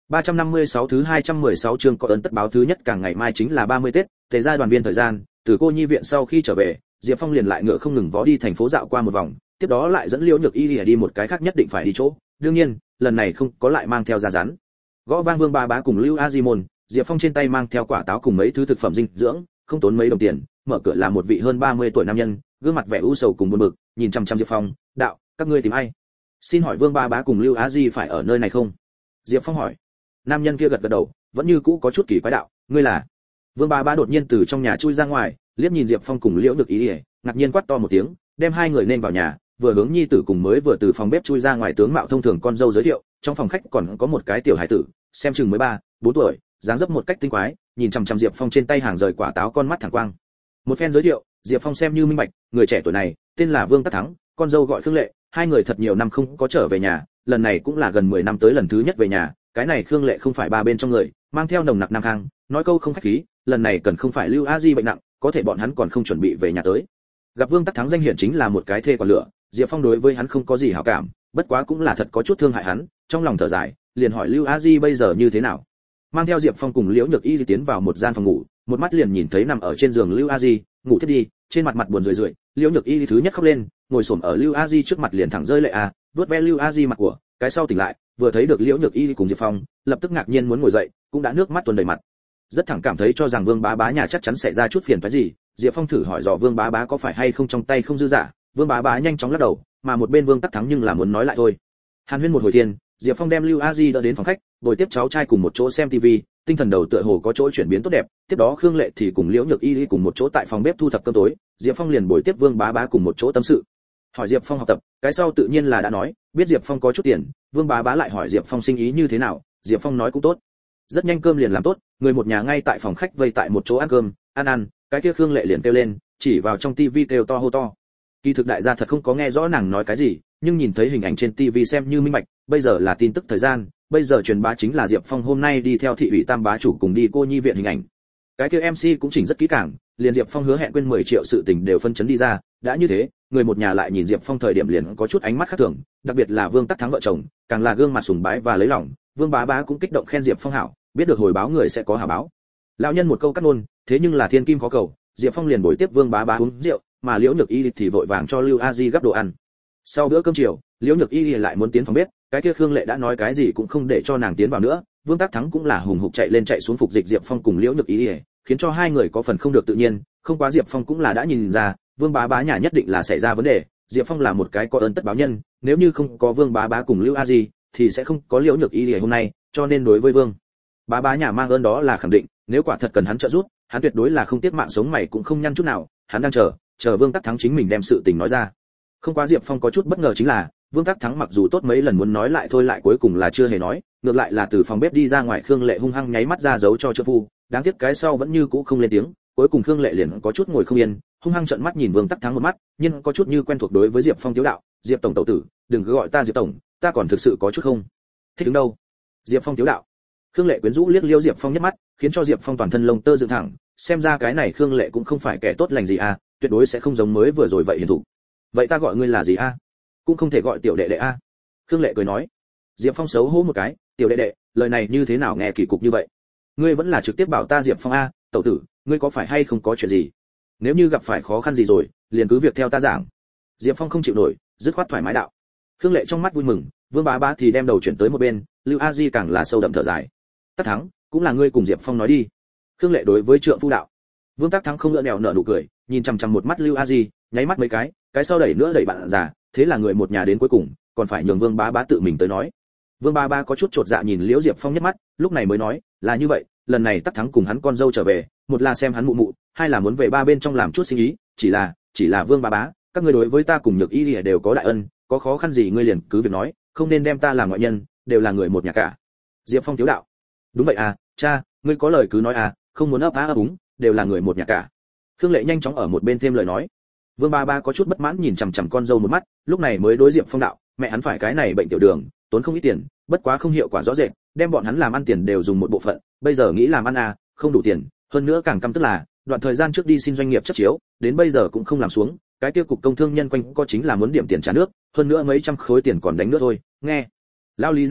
356 thứ 216 chương có ấn tất báo thứ nhất càng ngày mai chính là 30 Tết, tề gia đoàn viên thời gian, từ cô nhi viện sau khi trở về, Diệp Phong liền lại ngựa không ngừng vó đi thành phố dạo qua một vòng, tiếp đó lại dẫn Liễu Nhược Y đi một cái khác nhất định phải đi chỗ, đương nhiên, lần này không có lại mang theo giá rắn. Gõ vang Vương Ba Bá cùng Lưu A Di môn, Diệp Phong trên tay mang theo quả táo cùng mấy thứ thực phẩm dinh dưỡng, không tốn mấy đồng tiền, mở cửa là một vị hơn 30 tuổi nam nhân, gương mặt vẻ u sầu cùng buồn bực, nhìn chăm chăm Diệp Phong, "Đạo, các ngươi tìm ai? Xin hỏi Vương Ba Bá cùng Lưu A Di phải ở nơi này không?" Diệp Phong hỏi. Nam nhân kia gật gật đầu, vẫn như cũ có chút kỳ quái, "Đạo, ngươi là?" Vương Ba Bá đột nhiên từ trong nhà chui ra ngoài, liếc nhìn Diệp Phong cùng Liễu Nhược Y, ngạc nhiên quát to một tiếng, đem hai người nên vào nhà, vừa hướng nhi tử cùng mới vừa từ phòng bếp chui ra ngoài tướng mạo thông thường con dâu giới thiệu, trong phòng khách còn có một cái tiểu hải tử, xem chừng mới 3-4 tuổi, dáng dấp một cách tinh quái, nhìn chằm chằm Diệp Phong trên tay hàng rời quả táo con mắt thẳng quang. Một phen giới thiệu, Diệp Phong xem như minh bạch, người trẻ tuổi này tên là Vương Tất Thắng, con dâu gọi Khương Lệ, hai người thật nhiều năm không có trở về nhà, lần này cũng là gần 10 năm tới lần thứ nhất về nhà, cái này Khương Lệ không phải ba bên trong người, mang theo nồng nặc nam khang, nói câu không khách khí, lần này cần không phải Lưu A Di bệnh nặng, có thể bọn hắn còn không chuẩn bị về nhà tới. Gặp Vương Tất Thắng danh hiển chính là một cái thê quả lửa, Diệp Phong đối với hắn không có gì hảo cảm, bất quá cũng là thật có chút thương hại hắn, trong lòng thở dài, liền hỏi Lưu A Di bây giờ như thế nào. Mang theo Diệp Phong cùng Liễu Nhược Y tiến vào một gian phòng ngủ, một mắt liền nhìn thấy nằm ở trên giường Lưu A Di, ngủ thiết đi, trên mặt buồn rười rượi, Liễu Nhược Y thứ nhất khóc lên, ngồi xổm ở Lưu A Di trước mặt liền thẳng rơi lệ a, vuốt ve Lưu A Di mặt của, cái sau tỉnh lại, vừa thấy được Liễu Nhược Y cùng Diệp Phong, lập tức ngạc nhiên muốn ngồi dậy, cũng đã nước mắt tuôn đầy mặt. Rất thẳng cảm thấy cho rằng Vương Bá Bá nhà chắc chắn sẽ ra chút phiền phức gì, Diệp Phong thử hỏi dò Vương Bá Bá có phải hay không trong tay không dư giả, Vương Bá Bá nhanh chóng lắc đầu, mà một bên Vương Tất Thắng nhưng là muốn nói lại thôi. Hàn Huyên một hồi thiên, Diệp Phong đem Lưu A Di đỡ đến phòng khách, ngồi tiếp cháu trai cùng một chỗ xem tivi, tinh thần đầu tựa hồ có chỗ chuyển biến tốt đẹp, tiếp đó Khương Lệ thì cùng Liễu Nhược Y cùng một chỗ tại phòng bếp thu thập cơm tối, Diệp Phong liền bồi tiếp Vương Bá Bá cùng một chỗ tâm sự. Hỏi Diệp Phong học tập, cái sau tự nhiên là đã nói, biết Diệp Phong có chút tiền, Vương Bá Bá lại hỏi Diệp Phong sinh ý như thế nào, Diệp Phong nói cũng tốt. Rất nhanh cơm liền làm tốt, người một nhà ngay tại phòng khách vây tại một chỗ ăn cơm, ăn, cái kia Khương Lệ liền kêu lên, chỉ vào trong tivi kêu to hô to. Kỳ thực đại gia thật không có nghe rõ nàng nói cái gì, nhưng nhìn thấy hình ảnh trên tivi xem như minh bạch, bây giờ là tin tức thời gian, bây giờ truyền bá chính là Diệp Phong hôm nay đi theo thị ủy Tam Bá chủ cùng đi cô nhi viện hình ảnh. Cái kia MC cũng chỉnh rất kỹ càng, liền Diệp Phong hứa hẹn quên 10 triệu sự tình đều phân chấn đi ra, đã như thế, người một nhà lại nhìn Diệp Phong thời điểm liền có chút ánh mắt khác thường, đặc biệt là Vương Tất Thắng vợ chồng, càng là gương mặt sùng bái và lấy lòng, Vương Bá Bá cũng kích động khen Diệp Phong hảo, biết được hồi báo người sẽ có hảo báo. Lão nhân một câu cắt ngôn, thế nhưng là thiên kim khó cầu, Diệp Phong liền bồi tiếp Vương Bá Bá uống rượu, mà Liễu Nhược Y thì vội vàng cho Lưu A Di gấp đồ ăn. Sau bữa cơm chiều, Liễu Nhược Y lại muốn tiến phòng bếp, cái kia Khương Lệ đã nói cái gì cũng không để cho nàng tiến vào nữa, Vương Tất Thắng cũng là hùng hục chạy lên chạy xuống phục dịch Diệp Phong cùng Liễu Nhược Y, khiến cho hai người có phần không được tự nhiên, không quá Diệp Phong cũng là đã nhìn ra, Vương Bá Bá nhà nhất định là xảy ra vấn đề, Diệp Phong là một cái có ơn tất báo nhân, nếu như không có Vương Bá Bá cùng Lưu A Di thì sẽ không có Liễu Nhược Y hôm nay, cho nên đối với Vương Bá Bá nhà mang ơn đó là khẳng định, nếu quả thật cần hắn trợ giúp, hắn tuyệt đối là không tiếc mạng sống mày cũng không nhăn chút nào, hắn đang chờ Vương Tất Thắng chính mình đem sự tình nói ra. Không quá Diệp Phong có chút bất ngờ chính là, Vương Tất Thắng mặc dù tốt mấy lần muốn nói lại thôi lại cuối cùng là chưa hề nói, ngược lại là từ phòng bếp đi ra ngoài Khương Lệ hung hăng nháy mắt ra dấu cho trợ phu, đáng tiếc cái sau vẫn như cũ không lên tiếng, cuối cùng Khương Lệ liền có chút ngồi không yên, hung hăng trợn mắt nhìn Vương Tất Thắng một mắt, nhưng có chút như quen thuộc đối với Diệp Phong tiếu đạo, "Diệp tổng tẩu tử, đừng cứ gọi ta Diệp tổng, ta còn thực sự có chút không thích đứng đâu." Diệp Phong tiếu đạo. Khương Lệ quyến rũ liếc liêu Diệp Phong nhất mắt, khiến cho Diệp Phong toàn thân lông tơ dựng thẳng, xem ra cái này Khương Lệ cũng không phải kẻ tốt lành gì à, tuyệt đối sẽ không giống mới vừa rồi vậy hiền thủ. "Vậy ta gọi ngươi là gì a?" "Cũng không thể gọi tiểu đệ đệ a." Khương Lệ cười nói. Diệp Phong xấu hổ một cái, "Tiểu đệ đệ, lời này như thế nào nghe kỳ cục như vậy? Ngươi vẫn là trực tiếp bảo ta Diệp Phong a, tẩu tử, ngươi có phải hay không có chuyện gì? Nếu như gặp phải khó khăn gì rồi, liền cứ việc theo ta giảng." Diệp Phong không chịu nổi, dứt khoát thoải mái đạo. Khương Lệ trong mắt vui mừng, Vương Bá Bá thì đem đầu chuyển tới một bên, Lưu A Di càng là sâu đậm thở dài. "Tất Thắng, cũng là ngươi cùng Diệp Phong nói đi." Khương Lệ đối với trượng phu đạo. Vương Tất Thắng không ngượng nghèo nở nụ cười, nhìn chằm chằm một mắt Lưu A Di, nháy mắt mấy cái sau đẩy nữa đẩy bạn già, thế là người một nhà đến cuối cùng, còn phải nhường Vương Bá Bá tự mình tới nói. Vương Bá Bá có chút chột dạ nhìn Liễu Diệp Phong nhất mắt, lúc này mới nói, "Là như vậy, lần này Tất Thắng cùng hắn con dâu trở về, một là xem hắn mụ mụ, hai là muốn về ba bên trong làm chút sinh ý, chỉ là Vương Bá Bá, các ngươi đối với ta cùng Nhược Y đều có đại ân, có khó khăn gì ngươi liền cứ việc nói, không nên đem ta làm ngoại nhân, đều là người một nhà cả." Diệp Phong thiếu đạo. "Đúng vậy à, cha, ngươi có lời cứ nói à, không muốn ấp á ấp úng, đều là người một nhà cả." Khương Lệ nhanh chóng ở một bên thêm lời nói. Vương Bá Bá có chút bất mãn nhìn chằm chằm con dâu một mắt, lúc này mới đối Diệp Phong đạo, "Mẹ hắn phải cái này bệnh tiểu đường, tốn không ít tiền, bất quá không hiệu quả rõ rệt, đem bọn hắn làm ăn tiền đều dùng một bộ phận, bây giờ nghĩ làm ăn à, không đủ tiền, hơn nữa càng căm tức là, đoạn thời gian trước đi xin doanh nghiệp chấp chiếu, đến bây giờ cũng không làm xuống, cái tiêu cục công thương nhân quanh có chính là muốn điểm tiền trả nước, hơn nữa mấy trăm khối tiền còn đánh nước thôi." Nghe lão Lý ra nói,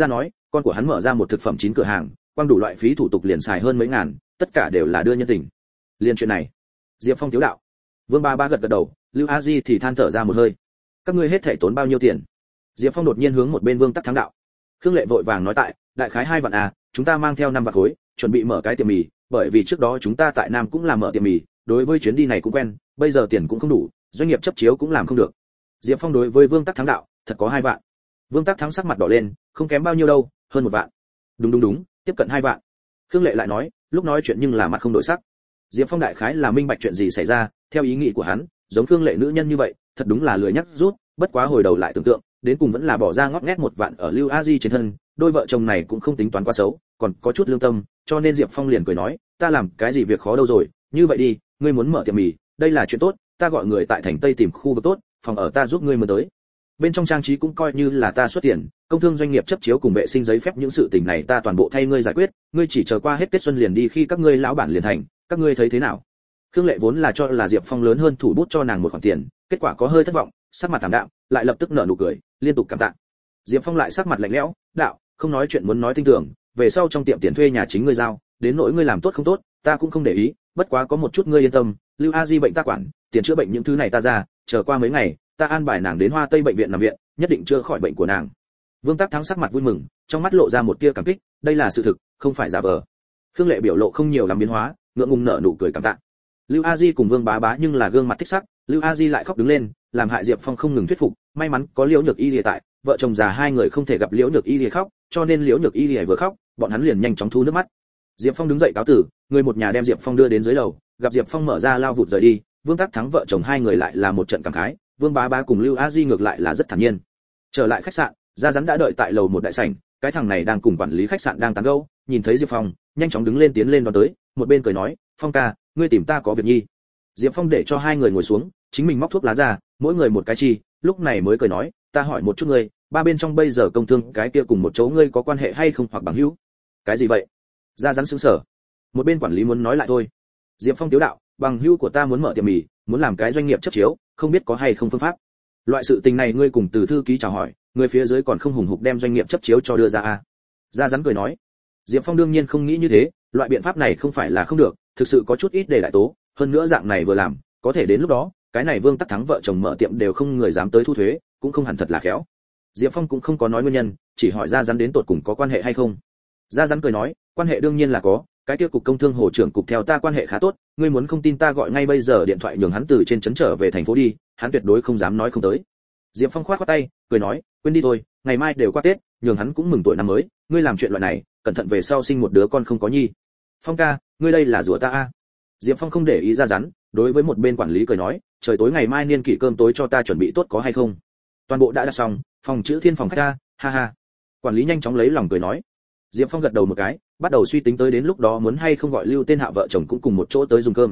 con của hắn mở ra một thực phẩm chín cửa hàng, quang đủ loại phí thủ tục liền xài hơn mấy ngàn, tất cả đều là đưa nhân tình. Liên chuyện này, Diệp Phong thiếu đạo. Vương Ba Ba gật gật đầu, Lưu A Di thì than thở ra một hơi. Các ngươi hết thảy tốn bao nhiêu tiền? Diệp Phong đột nhiên hướng một bên Vương Tắc Thắng đạo. Khương Lệ vội vàng nói tại, đại khái 2 vạn à, chúng ta mang theo 5 vạn khối, chuẩn bị mở cái tiệm mì, bởi vì trước đó chúng ta tại Nam cũng làm mở tiệm mì, đối với chuyến đi này cũng quen, bây giờ tiền cũng không đủ, doanh nghiệp chấp chiếu cũng làm không được. Diệp Phong đối với Vương Tắc Thắng đạo, thật có 2 vạn. Vương Tắc Thắng sắc mặt đỏ lên, không kém bao nhiêu đâu, hơn 1 vạn. Đúng, tiếp cận 2 vạn. Khương Lệ lại nói, lúc nói chuyện nhưng là mặt không đổi sắc. Diệp Phong đại khái là minh bạch chuyện gì xảy ra, theo ý nghĩ của hắn, giống Khương Lệ nữ nhân như vậy, thật đúng là lười nhắc rút, bất quá hồi đầu lại tưởng tượng, đến cùng vẫn là bỏ ra ngót nghét 1 vạn ở Lưu A Di trên thân, đôi vợ chồng này cũng không tính toán quá xấu, còn có chút lương tâm, cho nên Diệp Phong liền cười nói, ta làm cái gì việc khó đâu rồi, như vậy đi, ngươi muốn mở tiệm mì, đây là chuyện tốt, ta gọi người tại thành Tây tìm khu vực tốt, phòng ở ta giúp ngươi mời tới. Bên trong trang trí cũng coi như là ta xuất tiền, công thương doanh nghiệp chấp chiếu cùng vệ sinh giấy phép những sự tình này ta toàn bộ thay ngươi giải quyết, ngươi chỉ chờ qua hết Tết xuân liền đi khi các ngươi lão bản liền thành, các ngươi thấy thế nào? Khương Lệ vốn là cho là Diệp Phong lớn hơn thủ bút cho nàng một khoản tiền, kết quả có hơi thất vọng, sắc mặt thảm đạm, lại lập tức nở nụ cười, liên tục cảm tạ. Diệp Phong lại sắc mặt lạnh lẽo, đạo, không nói chuyện muốn nói tin tưởng, về sau trong tiệm tiền thuê nhà chính ngươi giao, đến nỗi ngươi làm tốt không tốt, ta cũng không để ý, bất quá có một chút ngươi yên tâm, Lưu A Di bệnh ta quản, tiền chữa bệnh những thứ này ta ra, chờ qua mấy ngày, ta an bài nàng đến Hoa Tây bệnh viện nằm viện, nhất định chữa khỏi bệnh của nàng. Vương Tắc Thắng sắc mặt vui mừng, trong mắt lộ ra một tia cảm kích, đây là sự thực, không phải giả vờ. Khương Lệ biểu lộ không nhiều làm biến hóa, ngượng ngùng nở nụ cười cảm tạ. Lưu A Di cùng Vương Bá Bá nhưng là gương mặt thích sắc, Lưu A Di lại khóc đứng lên, làm hại Diệp Phong không ngừng thuyết phục, may mắn có Liễu Nhược Y Lìa tại, vợ chồng già hai người không thể gặp Liễu Nhược Y Lìa khóc, cho nên Liễu Nhược Y Lìa vừa khóc, bọn hắn liền nhanh chóng thu nước mắt. Diệp Phong đứng dậy cáo tử, người một nhà đem Diệp Phong đưa đến dưới lầu, gặp Diệp Phong mở ra lao vụt rời đi, Vương Tắc Thắng vợ chồng hai người lại là một trận cảm khái, Vương Bá Bá cùng Lưu A Di ngược lại là rất thản nhiên. Trở lại khách sạn, Gia Rắn đã đợi tại lầu một đại sảnh, cái thằng này đang cùng quản lý khách sạn đang tán gẫu, nhìn thấy Diệp Phong, nhanh chóng đứng lên tiến lên đón tới, một bên cười nói, "Phong ca, ngươi tìm ta có việc nhi?" Diệp Phong để cho hai người ngồi xuống, chính mình móc thuốc lá ra, mỗi người một cái chi, lúc này mới cười nói, "Ta hỏi một chút ngươi, ba bên trong bây giờ công thương cái kia cùng một chỗ ngươi có quan hệ hay không hoặc bằng hữu?" "Cái gì vậy?" Gia Rắn sững sờ. Một bên quản lý muốn nói lại thôi. Diệp Phong tiếu đạo, "Bằng hữu của ta muốn mở tiệm mì, muốn làm cái doanh nghiệp chấp chiếu, không biết có hay không phương pháp. Loại sự tình này ngươi cùng từ thư ký chào hỏi, người phía dưới còn không hùng hục đem doanh nghiệp chấp chiếu cho đưa ra à?" Gia Rắn cười nói. Diệp Phong đương nhiên không nghĩ như thế, loại biện pháp này không phải là không được, thực sự có chút ít để lại tố, hơn nữa dạng này vừa làm, có thể đến lúc đó, cái này Vương Tắc Thắng vợ chồng mở tiệm đều không người dám tới thu thuế, cũng không hẳn thật là khéo. Diệp Phong cũng không có nói nguyên nhân, chỉ hỏi Gia Rắn đến tột cùng có quan hệ hay không. Gia Rắn cười nói, quan hệ đương nhiên là có, cái kia cục công thương hồ trưởng cục theo ta quan hệ khá tốt, ngươi muốn không tin ta gọi ngay bây giờ điện thoại nhường hắn từ trên trấn trở về thành phố đi, hắn tuyệt đối không dám nói không tới. Diệp Phong khoát khoát tay, cười nói, quên đi thôi, ngày mai đều qua Tết, nhường hắn cũng mừng tuổi năm mới, ngươi làm chuyện loại này, cẩn thận về sau sinh một đứa con không có nhi. Phong ca, ngươi đây là rủa ta a? Diệp Phong không để ý Gia Rắn, đối với một bên quản lý cười nói, trời tối ngày mai niên kỷ cơm tối cho ta chuẩn bị tốt có hay không? Toàn bộ đã đặt xong, phòng chữ thiên phòng khách ta, ha ha. Quản lý nhanh chóng lấy lòng cười nói. Diệp Phong gật đầu một cái, bắt đầu suy tính tới đến lúc đó muốn hay không gọi Lưu Tên Hạ vợ chồng cũng cùng một chỗ tới dùng cơm.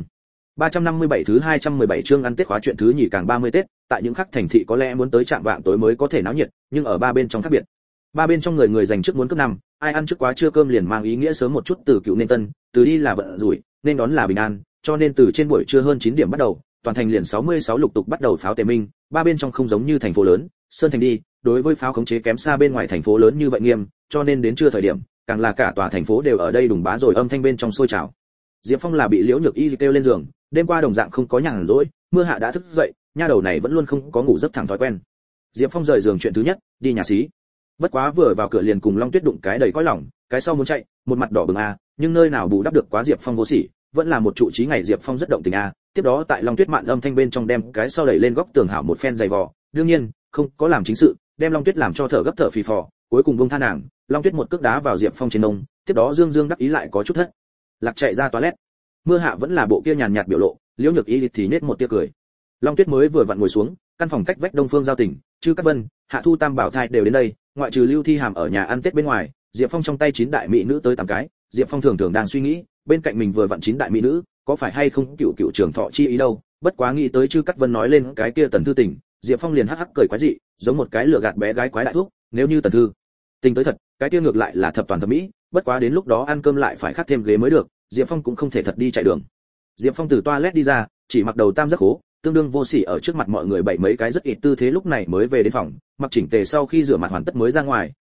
357 thứ 217 chương ăn Tết khóa chuyện thứ nhì càng 30 Tết, tại những khắc thành thị có lẽ muốn tới trạm vạng tối mới có thể náo nhiệt, nhưng ở ba bên trong khác biệt. Ba bên trong người dành trước muốn cướp năm, ai ăn trước quá trưa cơm liền mang ý nghĩa sớm một chút từ cựu nên tân, từ đi là vận rủi, nên đón là bình an, cho nên từ trên buổi trưa hơn 9 điểm bắt đầu, toàn thành liền 66 lục tục bắt đầu pháo tề minh, ba bên trong không giống như thành phố lớn, sơn thành đi, đối với pháo khống chế kém xa bên ngoài thành phố lớn như vậy nghiêm, cho nên đến trưa thời điểm, càng là cả tòa thành phố đều ở đây đùng bá rồi âm thanh bên trong sôi trào. Diệp Phong là bị Liễu Nhược Y kêu lên giường, đêm qua đồng dạng không có nhàn rỗi, mưa hạ đã thức dậy, nha đầu này vẫn luôn không có ngủ giấc thẳng thói quen. Diệp Phong rời giường chuyện thứ nhất, đi nhà xí. Bất quá vừa vào cửa liền cùng Long Tuyết đụng cái đầy cõi lòng, cái sau muốn chạy, một mặt đỏ bừng a, nhưng nơi nào bù đắp được quá Diệp Phong vô sỉ, vẫn là một trụ trí ngày Diệp Phong rất động tình a. Tiếp đó tại Long Tuyết mạn âm thanh bên trong đem cái sau đẩy lên góc tường hảo một phen dày vò, đương nhiên không có làm chính sự, đem Long Tuyết làm cho thở gấp thở phì phò, cuối cùng buông tha nàng, Long Tuyết một cước đá vào Diệp Phong trên nông, tiếp đó Dương Dương đắc ý lại có chút thất lạc chạy ra toilet. Mưa hạ vẫn là bộ kia nhàn nhạt biểu lộ, Liễu Nhược Y thì nết một tia cười. Long Tuyết mới vừa vặn ngồi xuống, căn phòng cách vách Đông Phương Giao Tỉnh, Trư Cát Vân, Hạ Thu Tam Bảo Thai đều đến đây, ngoại trừ Lưu Thi Hàm ở nhà ăn Tết bên ngoài, Diệp Phong trong tay 9 đại mỹ nữ tới 8 cái, Diệp Phong thường thường đang suy nghĩ, bên cạnh mình vừa vặn 9 đại mỹ nữ, có phải hay không cựu trưởng thọ chi ý đâu, bất quá nghĩ tới Trư Cát Vân nói lên cái kia Tần Thư Tình, Diệp Phong liền hắc hắc cười quái dị, giống một cái lừa gạt bé gái quái đại thuốc, nếu như Tần Thư Tình tới thật, cái kia ngược lại là thập toàn thập mỹ, bất quá đến lúc đó ăn cơm lại phải khắc thêm ghế mới được, Diệp Phong cũng không thể thật đi chạy đường. Diệp Phong từ toilet đi ra, chỉ mặc đầu tam giác hố, tương đương vô sỉ ở trước mặt mọi người bày mấy cái rất ít tư thế lúc này mới về đến phòng, mặc chỉnh tề sau khi rửa mặt hoàn tất mới ra ngoài,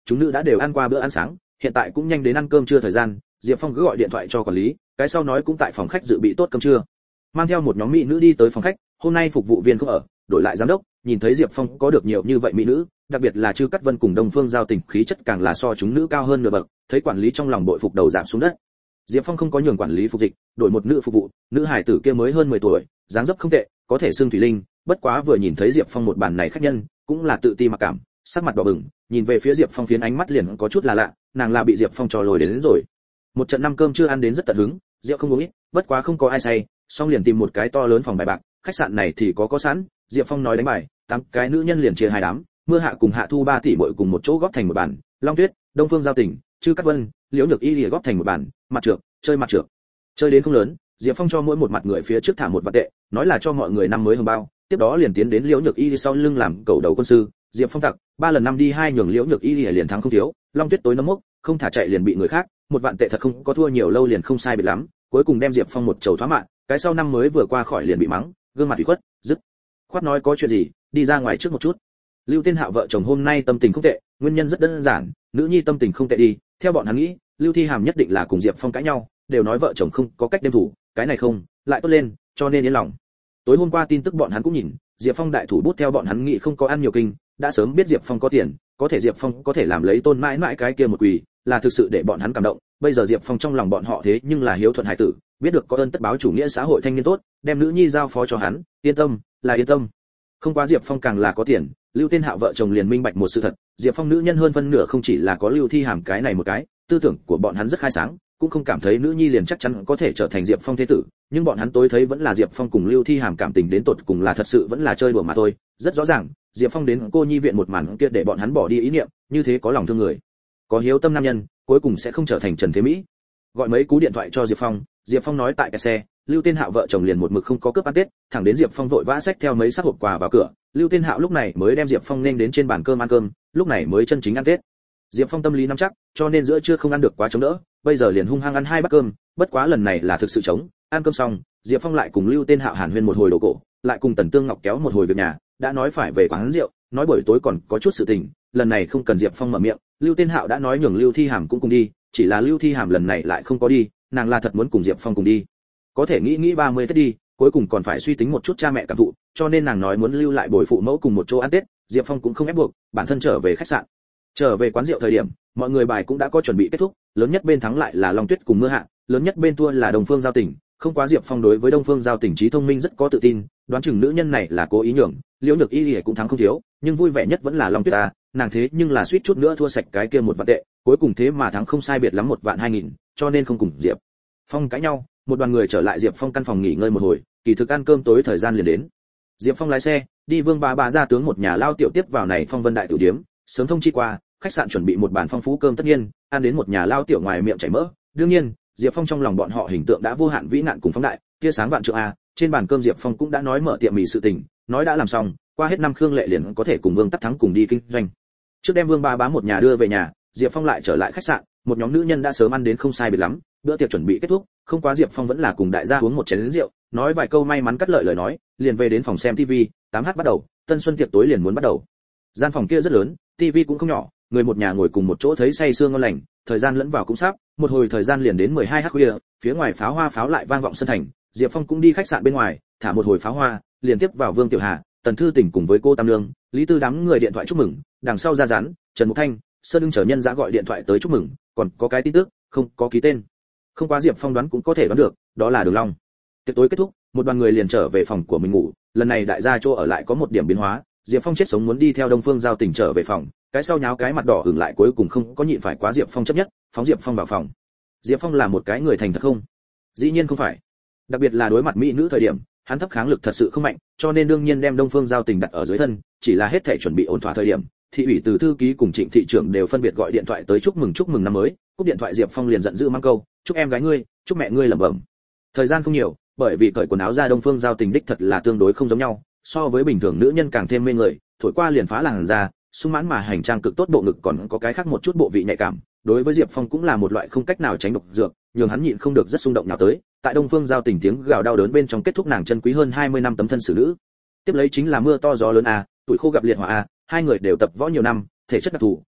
chúng nữ đã đều ăn qua bữa ăn sáng, hiện tại cũng nhanh đến ăn cơm trưa thời gian, Diệp Phong cứ gọi điện thoại cho quản lý, cái sau nói cũng tại phòng khách dự bị tốt cơm trưa. Mang theo một nhóm mỹ nữ đi tới phòng khách, hôm nay phục vụ viên không ở, đổi lại giám đốc, nhìn thấy Diệp Phong có được nhiều như vậy mỹ nữ, đặc biệt là Trư Cát Vân cùng Đông Phương Giao Tình khí chất càng là so chúng nữ cao hơn nửa bậc, thấy quản lý trong lòng bội phục đầu giảm xuống đất. Diệp Phong không có nhường quản lý phục dịch, đổi một nữ phục vụ, nữ hải tử kia mới hơn 10 tuổi, dáng dấp không tệ, có thể xưng thủy linh, bất quá vừa nhìn thấy Diệp Phong một bàn này khách nhân, cũng là tự ti mặc cảm, sắc mặt đỏ bừng, nhìn về phía Diệp Phong phiến ánh mắt liền có chút là lạ, nàng là bị Diệp Phong trò lồi đến rồi. Một trận năm cơm chưa ăn đến rất tận hứng, rượu không uống ít, bất quá không có ai say, xong liền tìm một cái to lớn phòng bài bạc, khách sạn này thì có sẵn, Diệp Phong nói đánh bài, 8 cái nữ nhân liền chia hai đám, Mưa Hạ cùng Hạ Thu 3 tỷ muội cùng một chỗ góp thành một bàn, Long Tuyết, Đông Phương Giao Tình, Trư Cát Vân, Liễu Nhược Y lìa góp thành một bàn, mặt trược, chơi mặt trược. Chơi đến không lớn, Diệp Phong cho mỗi một mặt người phía trước thả một vạn tệ, nói là cho mọi người năm mới hồng bao, tiếp đó liền tiến đến Liễu Nhược Y sau lưng làm cầu đầu quân sư, Diệp Phong tặng 3 lần năm đi 2 nhường Liễu Nhược Y liền thắng không thiếu, Long Tuyết tối nấm mốc, không thả chạy liền bị người khác, một vạn tệ thật không có thua nhiều lâu liền không sai biệt lắm, cuối cùng đem Diệp Phong một chầu thoá mạng, cái sau năm mới vừa qua khỏi liền bị mắng, gương mặt ủy khuất, dứt khoát nói có chuyện gì, đi ra ngoài trước một chút. Lưu Tiên Hạo vợ chồng hôm nay tâm tình không tệ, nguyên nhân rất đơn giản, nữ nhi tâm tình không tệ đi, theo bọn hắn nghĩ, Lưu Thi Hàm nhất định là cùng Diệp Phong cãi nhau, đều nói vợ chồng không có cách đêm thủ, cái này không, lại tốt lên, cho nên yên lòng. Tối hôm qua tin tức bọn hắn cũng nhìn, Diệp Phong đại thủ bút theo bọn hắn nghĩ không có ăn nhiều kinh, đã sớm biết Diệp Phong có tiền, có thể Diệp Phong có thể làm lấy Tôn mãi mãi cái kia một quỳ, là thực sự để bọn hắn cảm động, bây giờ Diệp Phong trong lòng bọn họ thế nhưng là hiếu thuận hải tử, biết được có ơn tất báo chủ nghĩa xã hội thanh niên tốt, đem nữ nhi giao phó cho hắn, yên tâm, là yên tâm. Không quá Diệp Phong càng là có tiền, Lưu Tiên Hạo vợ chồng liền minh bạch một sự thật, Diệp Phong nữ nhân hơn phân nửa không chỉ là có Lưu Thi Hàm cái này một cái, tư tưởng của bọn hắn rất khai sáng, cũng không cảm thấy nữ nhi liền chắc chắn có thể trở thành Diệp Phong thế tử, nhưng bọn hắn tối thấy vẫn là Diệp Phong cùng Lưu Thi Hàm cảm tình đến tột cùng là thật sự vẫn là chơi đùa mà thôi, rất rõ ràng, Diệp Phong đến cô nhi viện một màn kia để bọn hắn bỏ đi ý niệm, như thế có lòng thương người, có hiếu tâm nam nhân, cuối cùng sẽ không trở thành Trần Thế Mỹ. Gọi mấy cú điện thoại cho Diệp Phong nói tại cái xe, Lưu Tiên Hạo vợ chồng liền một mực không có cướp ăn Tết, thẳng đến Diệp Phong vội vã xách theo mấy sắp hộp quà vào cửa, Lưu Tiên Hạo lúc này mới đem Diệp Phong nên đến trên bàn cơm ăn cơm, lúc này mới chân chính ăn Tết. Diệp Phong tâm lý nắm chắc, cho nên giữa trưa không ăn được quá chống đỡ, bây giờ liền hung hăng ăn 2 bát cơm, bất quá lần này là thực sự chống, ăn cơm xong, Diệp Phong lại cùng Lưu Tiên Hạo hàn huyên một hồi đồ cổ, lại cùng Tần Tương Ngọc kéo một hồi việc nhà, đã nói phải về quán rượu, nói buổi tối còn có chút sự tình, lần này không cần Diệp Phong mở miệng, Lưu Tiên Hạo đã nói nhường Lưu Thi Hàm cũng cùng đi, chỉ là Lưu Thi Hàm lần này lại không có đi, nàng là thật muốn cùng Diệp Phong cùng đi. Có thể nghĩ 30 Tết đi, cuối cùng còn phải suy tính một chút cha mẹ cảm thụ, cho nên nàng nói muốn lưu lại bồi phụ mẫu cùng một chỗ ăn Tết, Diệp Phong cũng không ép buộc, bản thân trở về khách sạn. Trở về quán rượu thời điểm, mọi người bài cũng đã có chuẩn bị kết thúc, lớn nhất bên thắng lại là Long Tuyết cùng Mưa Hạ, lớn nhất bên thua là Đông Phương Giao Tình, không quá Diệp Phong đối với Đông Phương Giao Tình trí thông minh rất có tự tin, đoán chừng nữ nhân này là cố ý nhường, Liễu Nhược Y cũng thắng không thiếu, nhưng vui vẻ nhất vẫn là Long Tuyết ta, nàng thế nhưng là suýt chút nữa thua sạch cái kia một vạn tệ, cuối cùng thế mà thắng không sai biệt lắm 1.200.000, cho nên không cùng Diệp Phong cãi nhau, một đoàn người trở lại Diệp Phong căn phòng nghỉ ngơi một hồi, kỳ thực ăn cơm tối thời gian liền đến. Diệp Phong lái xe đi Vương Bà ra tướng một nhà lao tiểu tiếp vào này Phong Vân đại tiểu điếm, sớm thông chi qua, khách sạn chuẩn bị một bàn phong phú cơm tất nhiên, ăn đến một nhà lao tiểu ngoài miệng chảy mỡ. Đương nhiên, Diệp Phong trong lòng bọn họ hình tượng đã vô hạn vĩ nạn cùng phóng đại, tia sáng vạn trượng a, trên bàn cơm Diệp Phong cũng đã nói mở tiệm mì sự tình, nói đã làm xong, qua hết năm Khương Lệ liền có thể cùng Vương Tắc Thắng cùng đi kinh doanh. Trước đem Vương Bá một nhà đưa về nhà, Diệp Phong lại trở lại khách sạn, một nhóm nữ nhân đã sớm ăn đến không sai biệt lắm, bữa tiệc chuẩn bị kết thúc, không quá Diệp Phong vẫn là cùng đại gia uống một chén rượu, nói vài câu may mắn cắt lợi lời nói, liền về đến phòng xem TV, 8h bắt đầu, tân xuân tiệc tối liền muốn bắt đầu. Gian phòng kia rất lớn, TV cũng không nhỏ, người một nhà ngồi cùng một chỗ thấy say sưa ngon lành, thời gian lẫn vào cũng sắp, một hồi thời gian liền đến 12h khuya, phía ngoài pháo hoa pháo lại vang vọng sân thành, Diệp Phong cũng đi khách sạn bên ngoài, thả một hồi pháo hoa, liền tiếp vào Vương Tiểu Hà, Tần Thư Tỉnh cùng với cô Tam Lương, Lý Tư đám người điện thoại chúc mừng, đằng sau ra rán, Trần Mục Thanh, Sơn Đương chờ nhân dã gọi điện thoại tới chúc mừng, còn có cái tin tức, không có ký tên. Không quá Diệp Phong đoán cũng có thể đoán được, đó là Đường Long. Tiệc tối kết thúc, một đoàn người liền trở về phòng của mình ngủ, lần này đại gia chỗ ở lại có một điểm biến hóa, Diệp Phong chết sống muốn đi theo Đông Phương Giao Tình trở về phòng, cái sau nháo cái mặt đỏ ửng lại cuối cùng không có nhịn phải quá Diệp Phong chấp nhất, phóng Diệp Phong vào phòng. Diệp Phong là một cái người thành thật không? Dĩ nhiên không phải. Đặc biệt là đối mặt mỹ nữ thời điểm, hắn thấp kháng lực thật sự không mạnh, cho nên đương nhiên đem Đông Phương Giao Tình đặt ở dưới thân, chỉ là hết thảy chuẩn bị ổn thỏa thời điểm, thị ủy từ thư ký cùng Trịnh thị trưởng đều phân biệt gọi điện thoại tới chúc mừng năm mới, cúp điện thoại Diệp Phong liền giận dữ mang câu, chúc em gái ngươi, chúc mẹ ngươi lẩm bẩm. Thời gian không nhiều, bởi vì cởi quần áo ra Đông Phương Giao Tình đích thật là tương đối không giống nhau, so với bình thường nữ nhân càng thêm mê người, thổi qua liền phá làn ra, sung mãn mà hành trang cực tốt, bộ ngực còn có cái khác một chút bộ vị nhạy cảm, đối với Diệp Phong cũng là một loại không cách nào tránh độc dược, nhường hắn nhịn không được rất xung động nhào tới, tại Đông Phương Giao Tình tiếng gào đau đớn bên trong kết thúc nàng chân quý hơn 20 năm tấm thân xử nữ. Tiếp lấy chính là mưa to gió lớn a, tuổi khô gặp liệt hỏa a, hai người đều tập võ nhiều năm, thể chất đặc thù,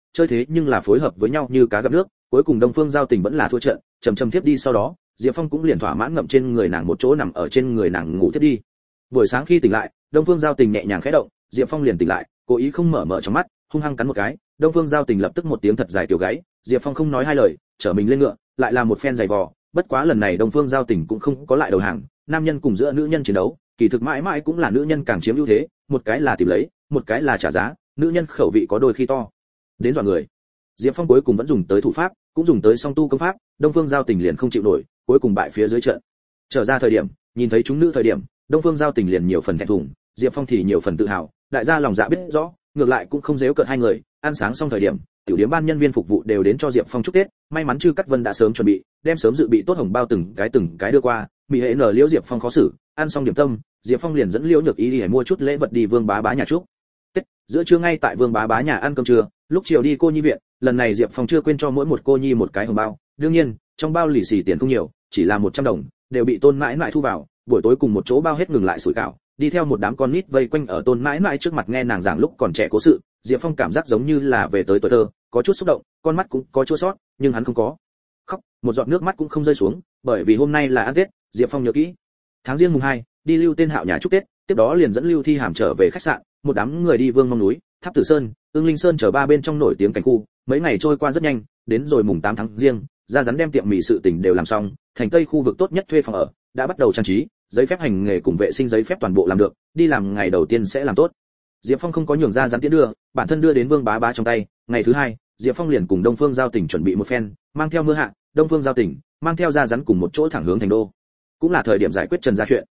chơi thế nhưng là phối hợp với nhau như cá gặp nước, cuối cùng Đông Phương Giao Tình vẫn là thua trận, chầm tiếp đi sau đó, Diệp Phong cũng liền thỏa mãn ngậm trên người nàng một chỗ nằm ở trên người nàng ngủ tiếp đi. Buổi sáng khi tỉnh lại, Đông Phương Giao Tình nhẹ nhàng khẽ động, Diệp Phong liền tỉnh lại, cố ý không mở trong mắt, hung hăng cắn một cái, Đông Phương Giao Tình lập tức một tiếng thật dài tiểu gáy, Diệp Phong không nói hai lời, trở mình lên ngựa, lại là một phen giày vò, bất quá lần này Đông Phương Giao Tình cũng không có lại đầu hàng, nam nhân cùng giữa nữ nhân chiến đấu, kỳ thực mãi mãi cũng là nữ nhân càng chiếm ưu thế, một cái là tìm lấy, một cái là trả giá, nữ nhân khẩu vị có đôi khi to đến dọa người. Diệp Phong cuối cùng vẫn dùng tới thủ pháp, cũng dùng tới song tu công pháp, Đông Phương Giao Tình liền không chịu nổi, cuối cùng bại phía dưới trận. Trở ra thời điểm, nhìn thấy chúng nữ thời điểm, Đông Phương Giao Tình liền nhiều phần thẹn thùng, Diệp Phong thì nhiều phần tự hào, đại gia lòng dạ biết rõ, ngược lại cũng không giễu cợt hai người. Ăn sáng xong thời điểm, tiểu điếm ban nhân viên phục vụ đều đến cho Diệp Phong chúc Tết, may mắn Trư Cát Vân đã sớm chuẩn bị, đem sớm dự bị tốt hồng bao từng cái đưa qua, mỹ hệ nở liễu Diệp Phong khó xử, ăn xong điểm tâm, Diệp Phong liền dẫn Liễu Nhược Y đi mua chút lễ vật đi Vương Bá Bá nhà chúc Tết. Giữa trưa ngay tại Vương Bá Bá nhà ăn cơm trưa, lúc chiều đi cô nhi viện, lần này Diệp Phong chưa quên cho mỗi một cô nhi một cái hồng bao, đương nhiên, trong bao lì xì tiền không nhiều, chỉ là 100 đồng, đều bị Tôn Mãi Mãi thu vào, buổi tối cùng một chỗ bao hết ngừng lại sủi cảo, đi theo một đám con nít vây quanh ở Tôn Mãi Mãi trước mặt nghe nàng giảng lúc còn trẻ cố sự, Diệp Phong cảm giác giống như là về tới tuổi thơ, có chút xúc động, con mắt cũng có chua xót, nhưng hắn không có khóc, một giọt nước mắt cũng không rơi xuống, bởi vì hôm nay là ăn Tết, Diệp Phong nhớ kỹ. Tháng Giêng mùng 2, đi Lưu Tên Hạo nhà chúc Tết, tiếp đó liền dẫn Lưu Thi Hàm trở về khách sạn, một đám người đi Vương Mông núi, Tháp Tử Sơn, Ưng Linh Sơn chờ ba bên trong nổi tiếng cảnh khu, mấy ngày trôi qua rất nhanh, đến rồi mùng 8 tháng Giêng, ra rắn đem tiệm mì sự tình đều làm xong, thành Tây khu vực tốt nhất thuê phòng ở, đã bắt đầu trang trí, giấy phép hành nghề cùng vệ sinh giấy phép toàn bộ làm được, đi làm ngày đầu tiên sẽ làm tốt. Diệp Phong không có nhường ra rắn tiễn đưa, bản thân đưa đến Vương Bá Bá trong tay, ngày thứ hai, Diệp Phong liền cùng Đông Phương Giao Tình chuẩn bị một phen, mang theo Mưa Hạ, Đông Phương Giao Tình, mang theo ra rắn cùng một chỗ thẳng hướng thành đô. Cũng là thời điểm giải quyết Trần Gia chuyện.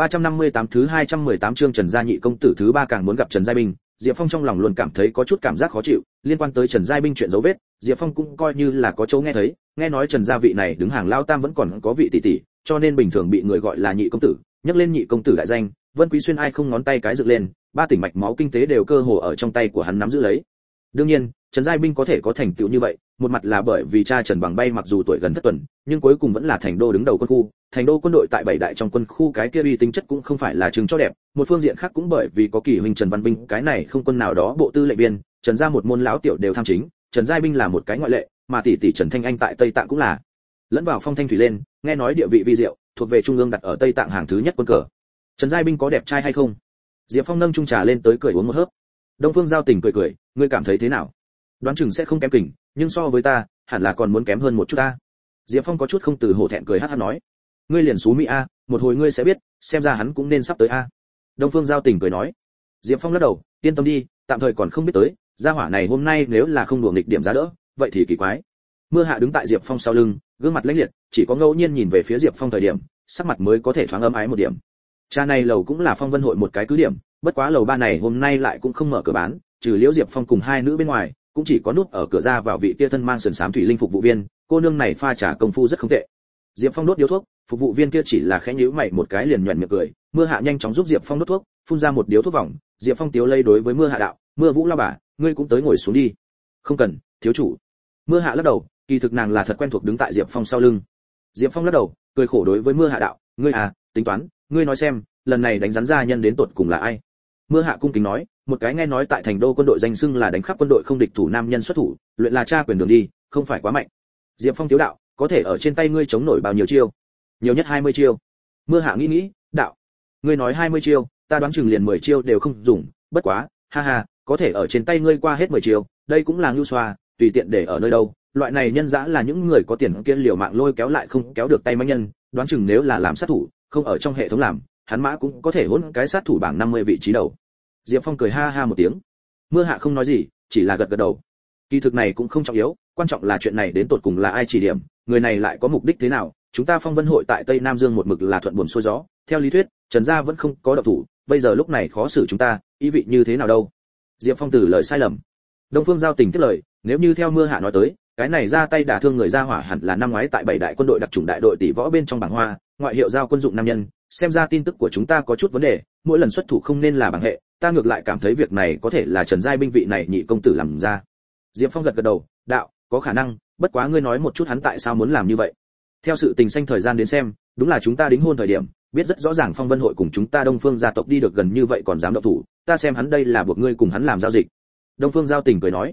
358 thứ 218 chương Trần Gia nhị công tử thứ 3 càng muốn gặp Trần Giai Binh, Diệp Phong trong lòng luôn cảm thấy có chút cảm giác khó chịu, liên quan tới Trần Giai Binh chuyện dấu vết, Diệp Phong cũng coi như là có chỗ nghe thấy, nghe nói Trần Gia vị này đứng hàng lao tam vẫn còn có vị tỷ tỷ, cho nên bình thường bị người gọi là nhị công tử, nhắc lên nhị công tử đại danh, Vân Quý Xuyên ai không ngón tay cái dựng lên, ba tỉnh mạch máu kinh tế đều cơ hồ ở trong tay của hắn nắm giữ lấy. Đương nhiên, Trần Giai Binh có thể có thành tựu như vậy, một mặt là bởi vì cha Trần Bằng Bay mặc dù tuổi gần thất tuần, nhưng cuối cùng vẫn là thành đô đứng đầu quân khu, thành đô quân đội tại 7 đại trong quân khu cái kia uy tính chất cũng không phải là chứng cho đẹp, một phương diện khác cũng bởi vì có kỳ huynh Trần Văn Binh, cái này không quân nào đó bộ tư lệnh viên, Trần gia một môn lão tiểu đều tham chính, Trần Giai Binh là một cái ngoại lệ, mà tỷ tỷ Trần Thanh Anh tại Tây Tạng cũng là lẫn vào phong thanh thủy lên, nghe nói địa vị vi diệu, thuộc về trung ương đặt ở Tây Tạng hàng thứ nhất quân cờ. Trần Giai Binh có đẹp trai hay không? Diệp Phong nâng chung trà lên tới cười uống một hớp. Đông Phương Giao Tình cười, ngươi cảm thấy thế nào? Đoán chừng sẽ không kém kỉnh, nhưng so với ta, hẳn là còn muốn kém hơn một chút ta. Diệp Phong có chút không từ hổ thẹn cười hắt hắt nói, ngươi liền xú mỹ a, một hồi ngươi sẽ biết, xem ra hắn cũng nên sắp tới a. Đông Phương Giao Tình cười nói. Diệp Phong lắc đầu, yên tâm đi, tạm thời còn không biết tới, gia hỏa này hôm nay nếu là không đùa nghịch điểm giá đỡ, vậy thì kỳ quái. Mưa Hạ đứng tại Diệp Phong sau lưng, gương mặt lãnh liệt, chỉ có ngẫu nhiên nhìn về phía Diệp Phong thời điểm, sắc mặt mới có thể thoáng ấm ái một điểm. Cha này lầu cũng là Phong Vân hội một cái cứ điểm, bất quá lầu ba này hôm nay lại cũng không mở cửa bán, trừ Liễu Diệp Phong cùng hai nữ bên ngoài, cũng chỉ có nút ở cửa ra vào vị kia thân mang sườn xám thủy linh phục vụ viên, cô nương này pha trà công phu rất không tệ. Diệp Phong đốt điếu thuốc, phục vụ viên kia chỉ là khẽ nhíu mày một cái liền nhuyễn miệng cười, Mưa Hạ nhanh chóng giúp Diệp Phong đốt thuốc, phun ra một điếu thuốc vòng, Diệp Phong tiếu lây đối với Mưa Hạ đạo, Mưa Vũ lao bà, ngươi cũng tới ngồi xuống đi. Không cần, thiếu chủ. Mưa Hạ lắc đầu, kỳ thực nàng là thật quen thuộc đứng tại Diệp Phong sau lưng. Diệp Phong lắc đầu, cười khổ đối với Mưa Hạ đạo, ngươi à, tính toán, ngươi nói xem, lần này đánh rắn gia nhân đến tột cùng là ai? Mưa Hạ cung kính nói, một cái nghe nói tại thành đô quân đội danh xưng là đánh khắp quân đội không địch thủ nam nhân xuất thủ, luyện là cha quyền đường đi, không phải quá mạnh. Diệp Phong thiếu đạo, có thể ở trên tay ngươi chống nổi bao nhiêu chiêu? Nhiều nhất 20 chiêu. Mưa Hạ nghĩ, đạo, ngươi nói 20 chiêu, ta đoán chừng liền 10 chiêu đều không dùng, bất quá, ha ha, có thể ở trên tay ngươi qua hết 10 chiêu, đây cũng là nhu xoa, tùy tiện để ở nơi đâu, loại này nhân dã là những người có tiền kia liều mạng lôi kéo lại không kéo được tay mãnh nhân, đoán chừng nếu là làm sát thủ, không ở trong hệ thống làm, hắn mã cũng có thể hỗn cái sát thủ bảng 50 vị trí đầu. Diệp Phong cười ha ha một tiếng. Mưa Hạ không nói gì, chỉ là gật gật đầu. Kỳ thực này cũng không trọng yếu, quan trọng là chuyện này đến tột cùng là ai chỉ điểm, người này lại có mục đích thế nào, chúng ta Phong Vân hội tại Tây Nam Dương một mực là thuận buồm xuôi gió, theo lý thuyết, Trần gia vẫn không có động thủ, bây giờ lúc này khó xử chúng ta, ý vị như thế nào đâu? Diệp Phong từ lời sai lầm. Đông Phương Giao Tình tiếp lời, nếu như theo Mưa Hạ nói tới, cái này ra tay đả thương người ra hỏa hẳn là năm ngoái tại 7 đại quân đội đặc chủng đại đội tỷ võ bên trong bảng hoa, ngoại hiệu giao quân dụng nam nhân, xem ra tin tức của chúng ta có chút vấn đề, mỗi lần xuất thủ không nên là bằng hệ, ta ngược lại cảm thấy việc này có thể là Trần Giai Binh vị này nhị công tử làm ra. Diệp Phong gật gật đầu, đạo, có khả năng, bất quá ngươi nói một chút hắn tại sao muốn làm như vậy. Theo sự tình xanh thời gian đến xem, đúng là chúng ta đính hôn thời điểm, biết rất rõ ràng Phong Vân hội cùng chúng ta Đông Phương gia tộc đi được gần như vậy còn dám động thủ, ta xem hắn đây là buộc ngươi cùng hắn làm giao dịch. Đông Phương Giao Tình cười nói,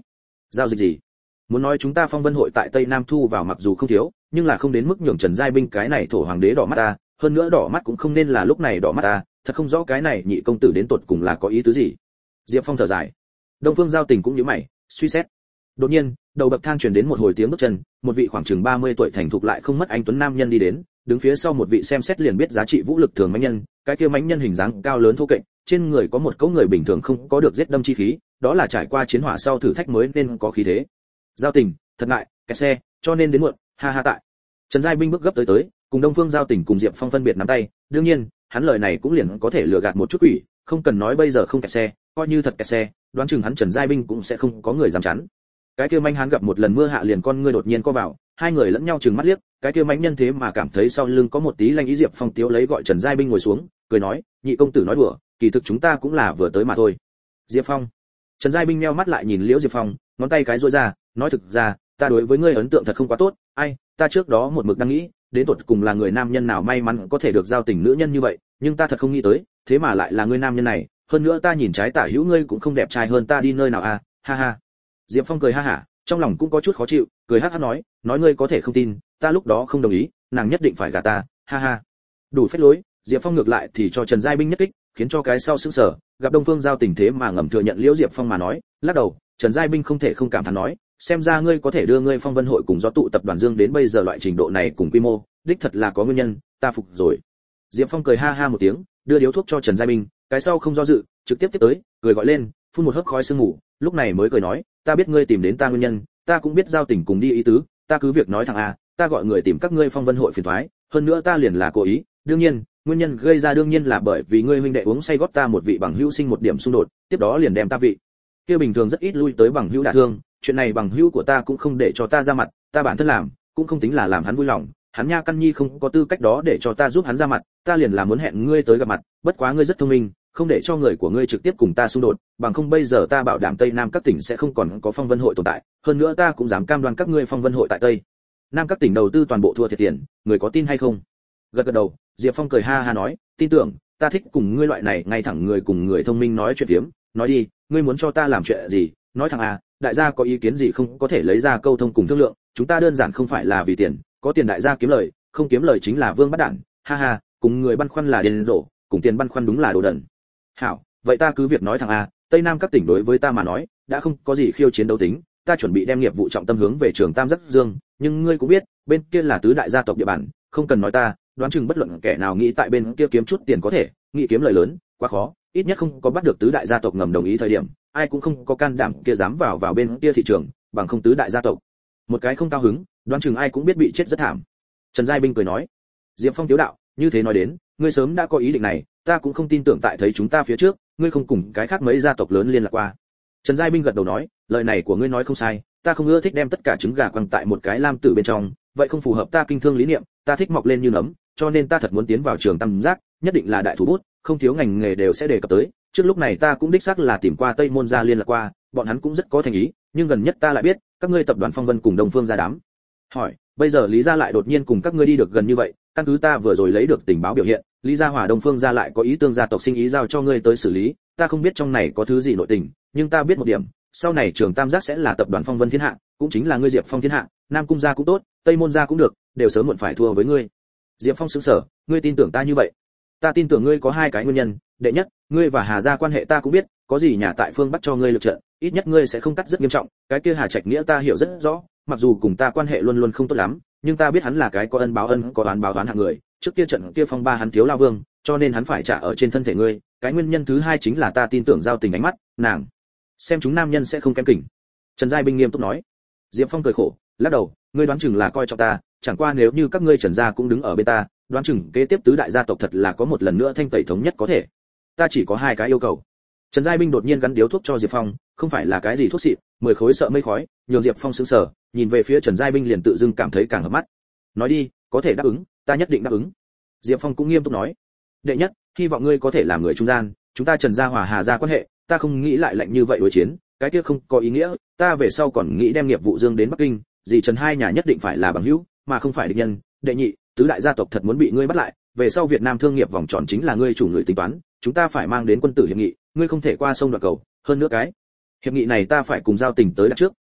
Giao dịch gì? Muốn nói chúng ta Phong Vân hội tại Tây Nam thu vào mặc dù không thiếu, nhưng là không đến mức nhường Trần Giai Binh cái này thổ hoàng đế đỏ mắt ta, hơn nữa đỏ mắt cũng không nên là lúc này đỏ mắt ta, thật không rõ cái này nhị công tử đến tột cùng là có ý tứ gì. Diệp Phong thở dài. Đông Phương Giao Tình cũng nhíu mày, suy xét. Đột nhiên, đầu bậc thang truyền đến một hồi tiếng bước chân, một vị khoảng chừng 30 tuổi thành thục lại không mất anh tuấn nam nhân đi đến, đứng phía sau một vị xem xét liền biết giá trị vũ lực thường mãnh nhân, cái kia mãnh nhân hình dáng cao lớn thô kệch, trên người có một cấu người bình thường không có được giết đâm chi khí, đó là trải qua chiến hỏa sau thử thách mới nên có khí thế. Giao Tình, thật ngại, kẹt xe, cho nên đến muộn, ha ha tại. Trần Giai Binh bước gấp tới, cùng Đông Phương Giao Tình cùng Diệp Phong phân biệt nắm tay, đương nhiên, hắn lời này cũng liền có thể lừa gạt một chút quỷ, không cần nói bây giờ không kẹt xe, coi như thật kẹt xe, đoán chừng hắn Trần Giai Binh cũng sẽ không có người dám chắn. Cái kia manh hắn gặp một lần mưa hạ liền con ngươi đột nhiên co vào, hai người lẫn nhau trừng mắt liếc, cái kia mãnh nhân thế mà cảm thấy sau lưng có một tí lanh ý. Diệp Phong tiếu lấy gọi Trần Giai Binh ngồi xuống, cười nói, nhị công tử nói đùa, kỳ thực chúng ta cũng là vừa tới mà thôi. Diệp Phong. Trần Giai Binh meo mắt lại nhìn Liễu Diệp Phong, ngón tay cái duỗi ra, nói thực ra, ta đối với ngươi ấn tượng thật không quá tốt, ai, ta trước đó một mực đang nghĩ, đến tột cùng là người nam nhân nào may mắn có thể được giao tình nữ nhân như vậy, nhưng ta thật không nghĩ tới, thế mà lại là ngươi nam nhân này, hơn nữa ta nhìn trái tả hữu ngươi cũng không đẹp trai hơn ta đi nơi nào à, ha ha. Diệp Phong cười ha hả, trong lòng cũng có chút khó chịu, cười hắc hắc nói ngươi có thể không tin, ta lúc đó không đồng ý, nàng nhất định phải gả ta, ha ha. Đủ phách lối. Diệp Phong ngược lại thì cho Trần Giai Binh nhất kích, khiến cho cái sau sững sờ, gặp Đông Phương Giao Tình thế mà ngầm thừa nhận Liễu Diệp Phong mà nói, lắc đầu, Trần Giai Binh không thể không cảm thán nói, xem ra ngươi có thể đưa ngươi Phong Vân hội cùng gió tụ tập đoàn Dương đến bây giờ loại trình độ này cùng quy mô, đích thật là có nguyên nhân, ta phục rồi. Diệp Phong cười ha ha một tiếng, đưa điếu thuốc cho Trần Giai Binh, cái sau không do dự, trực tiếp tiếp tới, cười gọi lên, phun một hớp khói sương mù, lúc này mới cười nói, ta biết ngươi tìm đến ta nguyên nhân, ta cũng biết Giao Tình cùng đi ý tứ, ta cứ việc nói thẳng a, ta gọi người tìm các ngươi Phong Vân hội phiền toái, hơn nữa ta liền là cố ý, đương nhiên, nguyên nhân gây ra đương nhiên là bởi vì ngươi huynh đệ uống say gót ta một vị bằng hữu sinh một điểm xung đột, tiếp đó liền đem ta vị kia bình thường rất ít lui tới bằng hữu đả thương, chuyện này bằng hữu của ta cũng không để cho ta ra mặt, ta bản thân làm, cũng không tính là làm hắn vui lòng, hắn nha căn nhi không có tư cách đó để cho ta giúp hắn ra mặt, ta liền là muốn hẹn ngươi tới gặp mặt, bất quá ngươi rất thông minh, không để cho người của ngươi trực tiếp cùng ta xung đột, bằng không bây giờ ta bảo đảm Tây Nam các tỉnh sẽ không còn có Phong Vân hội tồn tại, hơn nữa ta cũng dám cam đoan các ngươi Phong Vân hội tại Tây Nam các tỉnh đầu tư toàn bộ thua thiệt tiền, người có tin hay không? Gật gật đầu, Diệp Phong cười ha ha nói, tin tưởng, ta thích cùng ngươi loại này ngay thẳng người cùng người thông minh nói chuyện phiếm, nói đi, ngươi muốn cho ta làm chuyện gì, nói thẳng à, đại gia có ý kiến gì không có thể lấy ra câu thông cùng thương lượng, chúng ta đơn giản không phải là vì tiền, có tiền đại gia kiếm lời, không kiếm lời chính là vương bắt đản, ha ha, cùng người băn khoăn là điên rồ, cùng tiền băn khoăn đúng là đồ đần. Hảo, vậy ta cứ việc nói thẳng à, Tây Nam các tỉnh đối với ta mà nói, đã không có gì khiêu chiến đấu tính, ta chuẩn bị đem nghiệp vụ trọng tâm hướng về trường Tam Giác Dương, nhưng ngươi cũng biết, bên kia là tứ đại gia tộc địa bàn, không cần nói ta, đoán chừng bất luận kẻ nào nghĩ tại bên kia kiếm chút tiền có thể, nghĩ kiếm lời lớn, quá khó, ít nhất không có bắt được tứ đại gia tộc ngầm đồng ý thời điểm, ai cũng không có can đảm kia dám vào bên kia thị trường, bằng không tứ đại gia tộc. Một cái không cao hứng, đoán chừng ai cũng biết bị chết rất thảm. Trần Giai Binh cười nói, Diệp Phong tiếu đạo, như thế nói đến, ngươi sớm đã có ý định này, ta cũng không tin tưởng tại thấy chúng ta phía trước, ngươi không cùng cái khác mấy gia tộc lớn liên lạc qua. Trần Giai Binh gật đầu nói, lời này của ngươi nói không sai, ta không ưa thích đem tất cả trứng gà quăng tại một cái lam tử bên trong, vậy không phù hợp ta kinh thương lý niệm, ta thích mọc lên như nấm, cho nên ta thật muốn tiến vào trường Tam Giác, nhất định là đại thủ bút, không thiếu ngành nghề đều sẽ đề cập tới. Trước lúc này ta cũng đích xác là tìm qua Tây Môn gia liên lạc qua, bọn hắn cũng rất có thành ý, nhưng gần nhất ta lại biết, các ngươi tập đoàn Phong Vân cùng Đông Phương gia đám. Hỏi, bây giờ Lý gia lại đột nhiên cùng các ngươi đi được gần như vậy, căn cứ ta vừa rồi lấy được tình báo biểu hiện, Lý gia hòa Đông Phương gia lại có ý tương gia tộc sinh ý giao cho ngươi tới xử lý, ta không biết trong này có thứ gì nội tình, nhưng ta biết một điểm, sau này trường Tam Giác sẽ là tập đoàn Phong Vân thiên hạ, cũng chính là ngươi Diệp Phong thiên hạ, Nam cung gia cũng tốt, Tây Môn gia cũng được, đều sớm muộn phải thua với ngươi. Diệp Phong sững sờ, ngươi tin tưởng ta như vậy? Ta tin tưởng ngươi có hai cái nguyên nhân, đệ nhất, ngươi và Hà gia quan hệ ta cũng biết, có gì nhà tại phương Bắc cho ngươi lực trận, ít nhất ngươi sẽ không cắt rất nghiêm trọng, cái kia Hà Trạch Nghĩa ta hiểu rất rõ, mặc dù cùng ta quan hệ luôn luôn không tốt lắm, nhưng ta biết hắn là cái có ân báo ân, có oán báo oán hạng người, trước kia trận kia phong ba hắn thiếu lao vương, cho nên hắn phải trả ở trên thân thể ngươi, cái nguyên nhân thứ hai chính là ta tin tưởng Giao Tình ánh mắt, nàng xem chúng nam nhân sẽ không kém kỉnh. Trần Giai Binh nghiêm túc nói. Diệp Phong cười khổ, lắc đầu, ngươi đoán chừng là coi trọng ta, chẳng qua nếu như các ngươi Trần gia cũng đứng ở bên ta, đoán chừng kế tiếp tứ đại gia tộc thật là có một lần nữa thanh tẩy thống nhất có thể. Ta chỉ có hai cái yêu cầu. Trần Giai Binh đột nhiên gắn điếu thuốc cho Diệp Phong, không phải là cái gì thuốc xịn, 10 khối sợ mây khói, nhường Diệp Phong sững sờ, nhìn về phía Trần Giai Binh liền tự dưng cảm thấy càng hợp mắt. Nói đi, có thể đáp ứng, ta nhất định đáp ứng. Diệp Phong cũng nghiêm túc nói. Đệ nhất, hy vọng ngươi có thể làm người trung gian, chúng ta Trần gia hòa Hà gia quan hệ, ta không nghĩ lại lạnh như vậy đối chiến, cái kia không có ý nghĩa, ta về sau còn nghĩ đem nghiệp vụ dương đến Bắc Kinh, dì Trần hai nhà nhất định phải là bằng hữu, mà không phải địch nhân. Đệ nhị, tứ đại gia tộc thật muốn bị ngươi bắt lại, về sau Việt Nam thương nghiệp vòng tròn chính là ngươi chủ người tính toán, chúng ta phải mang đến quân tử hiệp nghị, ngươi không thể qua sông đoạt cầu, hơn nữa cái hiệp nghị này ta phải cùng Giao Tình tới đặt trước,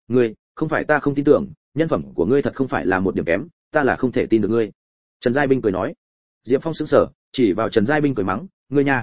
Ngươi, không phải ta không tin tưởng, nhân phẩm của ngươi thật không phải là một điểm kém, ta là không thể tin được ngươi. Trần Giai Binh cười nói. Diệp Phong sững sờ, chỉ vào Trần Giai Binh cười mắng, ngươi nha.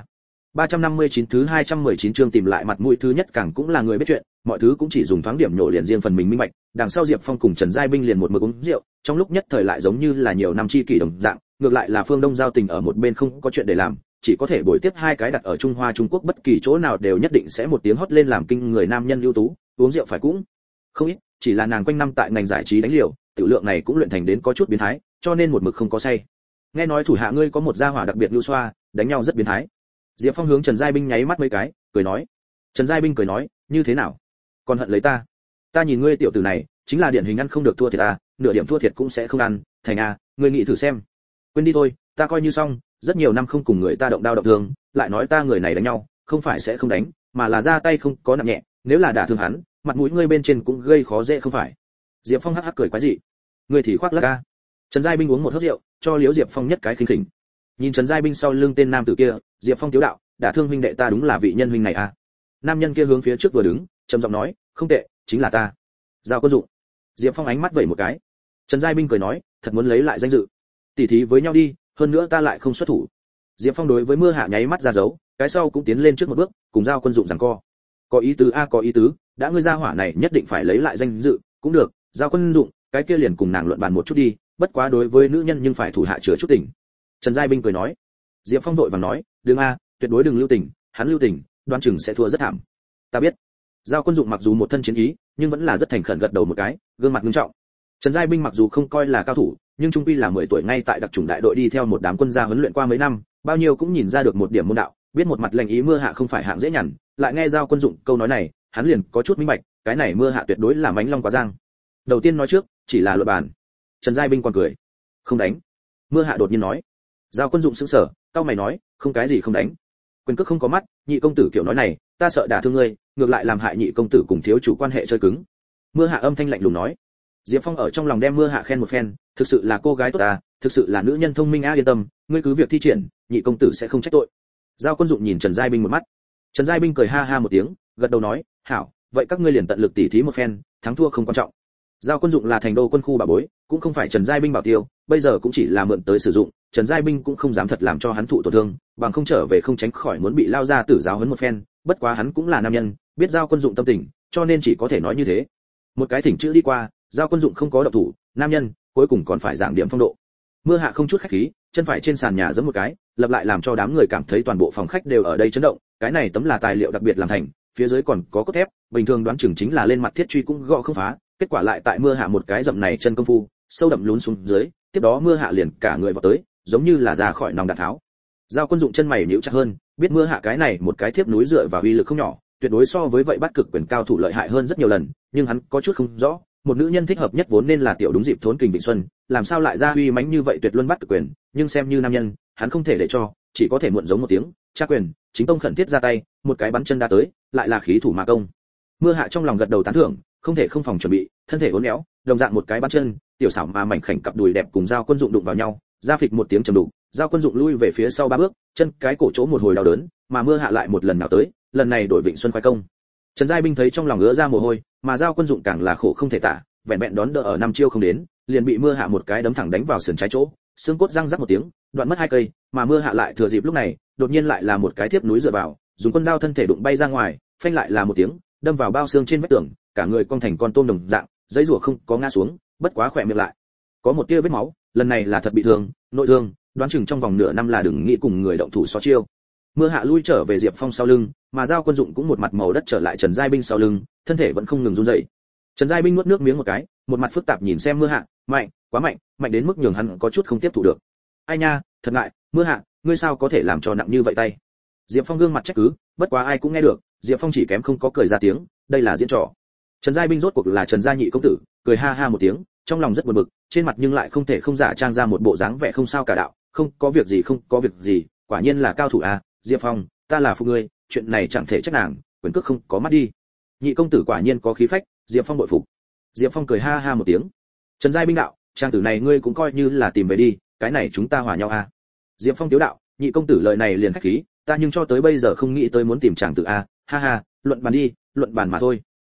359 thứ 219 chương tìm lại mặt mũi thứ nhất càng cũng là người biết chuyện, mọi thứ cũng chỉ dùng thoáng điểm nhổ liền riêng phần mình minh bạch, đằng sau Diệp Phong cùng Trần Giai Binh liền một mực uống rượu, trong lúc nhất thời lại giống như là nhiều năm chi kỷ đồng dạng, ngược lại là Phương Đông giao tình ở một bên không có chuyện để làm, chỉ có thể bồi tiếp hai cái đặt ở Trung Hoa Trung Quốc bất kỳ chỗ nào đều nhất định sẽ một tiếng hót lên làm kinh người nam nhân ưu tú, uống rượu phải cũng không ít, chỉ là nàng quanh năm tại ngành giải trí đánh liều, tiểu lượng này cũng luyện thành đến có chút biến thái, cho nên một mực không có say. Nghe nói thủ hạ ngươi có một gia hỏa đặc biệt lưu xoa, đánh nhau rất biến thái. Diệp Phong hướng Trần Giai Binh nháy mắt mấy cái, cười nói. Trần Giai Binh cười nói, như thế nào? Còn hận lấy ta? Ta nhìn ngươi tiểu tử này, chính là điển hình ăn không được thua thiệt à, nửa điểm thua thiệt cũng sẽ không ăn, thành à, ngươi nghĩ thử xem. Quên đi thôi, ta coi như xong, rất nhiều năm không cùng người ta động đao động thương, lại nói ta người này đánh nhau, không phải sẽ không đánh, mà là ra tay không có nặng nhẹ, nếu là đả thương hắn, mặt mũi ngươi bên trên cũng gây khó dễ không phải. Diệp Phong hắc hắc cười quái dị. Ngươi thì khoác lác a. Trần Giai Binh uống một hớp rượu, cho Liễu Diệp Phong nhất cái khinh khỉnh. Nhìn Trần Giai Binh sau lưng tên nam tử kia, Diệp Phong tiếu đạo, đả thương huynh đệ ta đúng là vị nhân huynh này à. Nam nhân kia hướng phía trước vừa đứng, trầm giọng nói, không tệ, chính là ta. Giao Quân Dụng. Diệp Phong ánh mắt vẩy một cái. Trần Giai Binh cười nói, thật muốn lấy lại danh dự. Tỉ thí với nhau đi, hơn nữa ta lại không xuất thủ. Diệp Phong đối với Mưa Hạ nháy mắt ra dấu, cái sau cũng tiến lên trước một bước, cùng Giao Quân Dụng giằng co. Có ý tứ a, có ý tứ, đã ngươi ra hỏa này nhất định phải lấy lại danh dự, cũng được, Giao Quân Dụng, cái kia liền cùng nàng luận bàn một chút đi, bất quá đối với nữ nhân nhưng phải thủ hạ chứa chút tình. Trần Giai Binh cười nói. Diệp Phong đội vàng nói, đừng a, tuyệt đối đừng lưu tình, hắn lưu tình, đoán chừng sẽ thua rất thảm. Ta biết. Giao Quân Dụng mặc dù một thân chiến ý, nhưng vẫn là rất thành khẩn gật đầu một cái, gương mặt nghiêm trọng. Trần Giai Binh mặc dù không coi là cao thủ, nhưng trung quy là 10 tuổi ngay tại đặc chủng đại đội đi theo một đám quân gia huấn luyện qua mấy năm, bao nhiêu cũng nhìn ra được một điểm môn đạo, biết một mặt lệnh ý Mưa Hạ không phải hạng dễ nhằn, lại nghe Giao Quân Dụng câu nói này, hắn liền có chút minh bạch, cái này Mưa Hạ tuyệt đối là mánh long quá giang. Đầu tiên nói trước, chỉ là luận bàn. Trần Giai Binh còn cười. Không đánh. Mưa Hạ đột nhiên nói. Giao Quân Dụng sững sờ, cau mày nói, không cái gì không đánh. Quyền cước không có mắt, nhị công tử kiểu nói này, ta sợ đả thương ngươi, ngược lại làm hại nhị công tử cùng thiếu chủ quan hệ chơi cứng. Mưa Hạ âm thanh lạnh lùng nói. Diệp Phong ở trong lòng đem Mưa Hạ khen một phen, thực sự là cô gái tốt à, thực sự là nữ nhân thông minh a, yên tâm, ngươi cứ việc thi triển, nhị công tử sẽ không trách tội. Giao Quân Dụng nhìn Trần Giai Binh một mắt. Trần Giai Binh cười ha ha một tiếng, gật đầu nói, hảo, vậy các ngươi liền tận lực tỉ thí một phen, thắng thua không quan trọng. Giao Quân Dụng là thành đô quân khu bảo bối, cũng không phải Trần Giai Binh bảo tiêu, bây giờ cũng chỉ là mượn tới sử dụng, Trần Giai Binh cũng không dám thật làm cho hắn thụ tổn thương, bằng không trở về không tránh khỏi muốn bị lao ra tử giáo huấn một phen, bất quá hắn cũng là nam nhân, biết Giao Quân Dụng tâm tình, cho nên chỉ có thể nói như thế. Một cái thỉnh chữ đi qua, Giao Quân Dụng không có động thủ, nam nhân, cuối cùng còn phải giảng điểm phong độ. Mưa Hạ không chút khách khí, chân phải trên sàn nhà giẫm một cái, lập lại làm cho đám người cảm thấy toàn bộ phòng khách đều ở đây chấn động, cái này tấm là tài liệu đặc biệt làm thành, phía dưới còn có cốt thép, bình thường đoán chừng chính là lên mặt thiết truy cũng gõ không phá, kết quả lại tại Mưa Hạ một cái dậm này chân công phu, sâu đậm lún xuống dưới, tiếp đó Mưa Hạ liền cả người vọt tới, giống như là ra khỏi nòng đạn tháo. Giao Quân Dụng chân mày nhíu chặt hơn, biết Mưa Hạ cái này một cái thiếp núi dựa vào uy lực không nhỏ, tuyệt đối so với vậy bắt cực quyền cao thủ lợi hại hơn rất nhiều lần, nhưng hắn có chút không rõ, một nữ nhân thích hợp nhất vốn nên là tiểu đúng dịp thốn kình Vịnh Xuân, làm sao lại ra uy mãnh như vậy tuyệt luân bắt cực quyền, nhưng xem như nam nhân, hắn không thể để cho, chỉ có thể muộn giống một tiếng, tra quyền, chính tông khẩn thiết ra tay, một cái bắn chân đá tới, lại là khí thủ mà công. Mưa Hạ trong lòng gật đầu tán thưởng, không thể không phòng chuẩn bị, thân thể uốn éo, đồng dạng một cái bắn chân, tiểu xảo mà mảnh khảnh cặp đùi đẹp cùng Giao Quân Dụng đụng vào nhau, ra phịch một tiếng trầm đục, Giao Quân Dụng lui về phía sau 3 bước, chân cái cổ chỗ một hồi đau đớn, mà Mưa Hạ lại một lần nào tới, lần này đổi Vịnh Xuân khoái công. Trần Giai Binh thấy trong lòng ứa ra mồ hôi, mà Giao Quân Dụng càng là khổ không thể tả, vẹn vẹn đón đỡ ở 5 chiêu không đến, liền bị Mưa Hạ một cái đấm thẳng đánh vào sườn trái chỗ, xương cốt răng rắc một tiếng, đoạn mất 2 cây, mà Mưa Hạ lại thừa dịp lúc này, đột nhiên lại là một cái thiếp núi dựa vào, dùng quân đao thân thể đụng bay ra ngoài, phanh lại là một tiếng, đâm vào bao xương trên vách tường, cả người cong thành con tôm đồng dạng, giấy rủa không có ngã xuống, bất quá khỏe miệng lại có một tia vết máu, lần này là thật bị thương, nội thương, đoán chừng trong vòng nửa năm là đừng nghĩ cùng người động thủ so chiêu. Mưa Hạ lui trở về Diệp Phong sau lưng, mà Giao Quân Dụng cũng một mặt màu đất trở lại Trần Giai Binh sau lưng, thân thể vẫn không ngừng run rẩy. Trần Giai Binh nuốt nước miếng một cái, một mặt phức tạp nhìn xem Mưa Hạ, mạnh, quá mạnh, mạnh đến mức nhường hắn có chút không tiếp thụ được. Ai nha, thật ngại, Mưa Hạ, ngươi sao có thể làm cho nặng như vậy tay? Diệp Phong gương mặt trách cứ, bất quá ai cũng nghe được, Diệp Phong chỉ kém không có cười ra tiếng, đây là diễn trò. Trần Giai Binh rốt cuộc là Trần gia nhị công tử, cười ha ha một tiếng, trong lòng rất buồn bực, trên mặt nhưng lại không thể không giả trang ra một bộ dáng vẻ không sao cả đạo, không có việc gì không có việc gì, quả nhiên là cao thủ à, Diệp Phong, ta là phụ ngươi, chuyện này chẳng thể trách nàng, quyền cước không có mắt đi. Nhị công tử quả nhiên có khí phách, Diệp Phong bội phục. Diệp Phong cười ha ha một tiếng. Trần Giai Binh đạo, trang tử này ngươi cũng coi như là tìm về đi, cái này chúng ta hòa nhau à. Diệp Phong tiếu đạo, nhị công tử lời này liền khách khí, ta nhưng cho tới bây giờ không nghĩ tới muốn tìm chàng tử a, ha ha, luận bàn đi, luận bàn mà thôi. Tốt,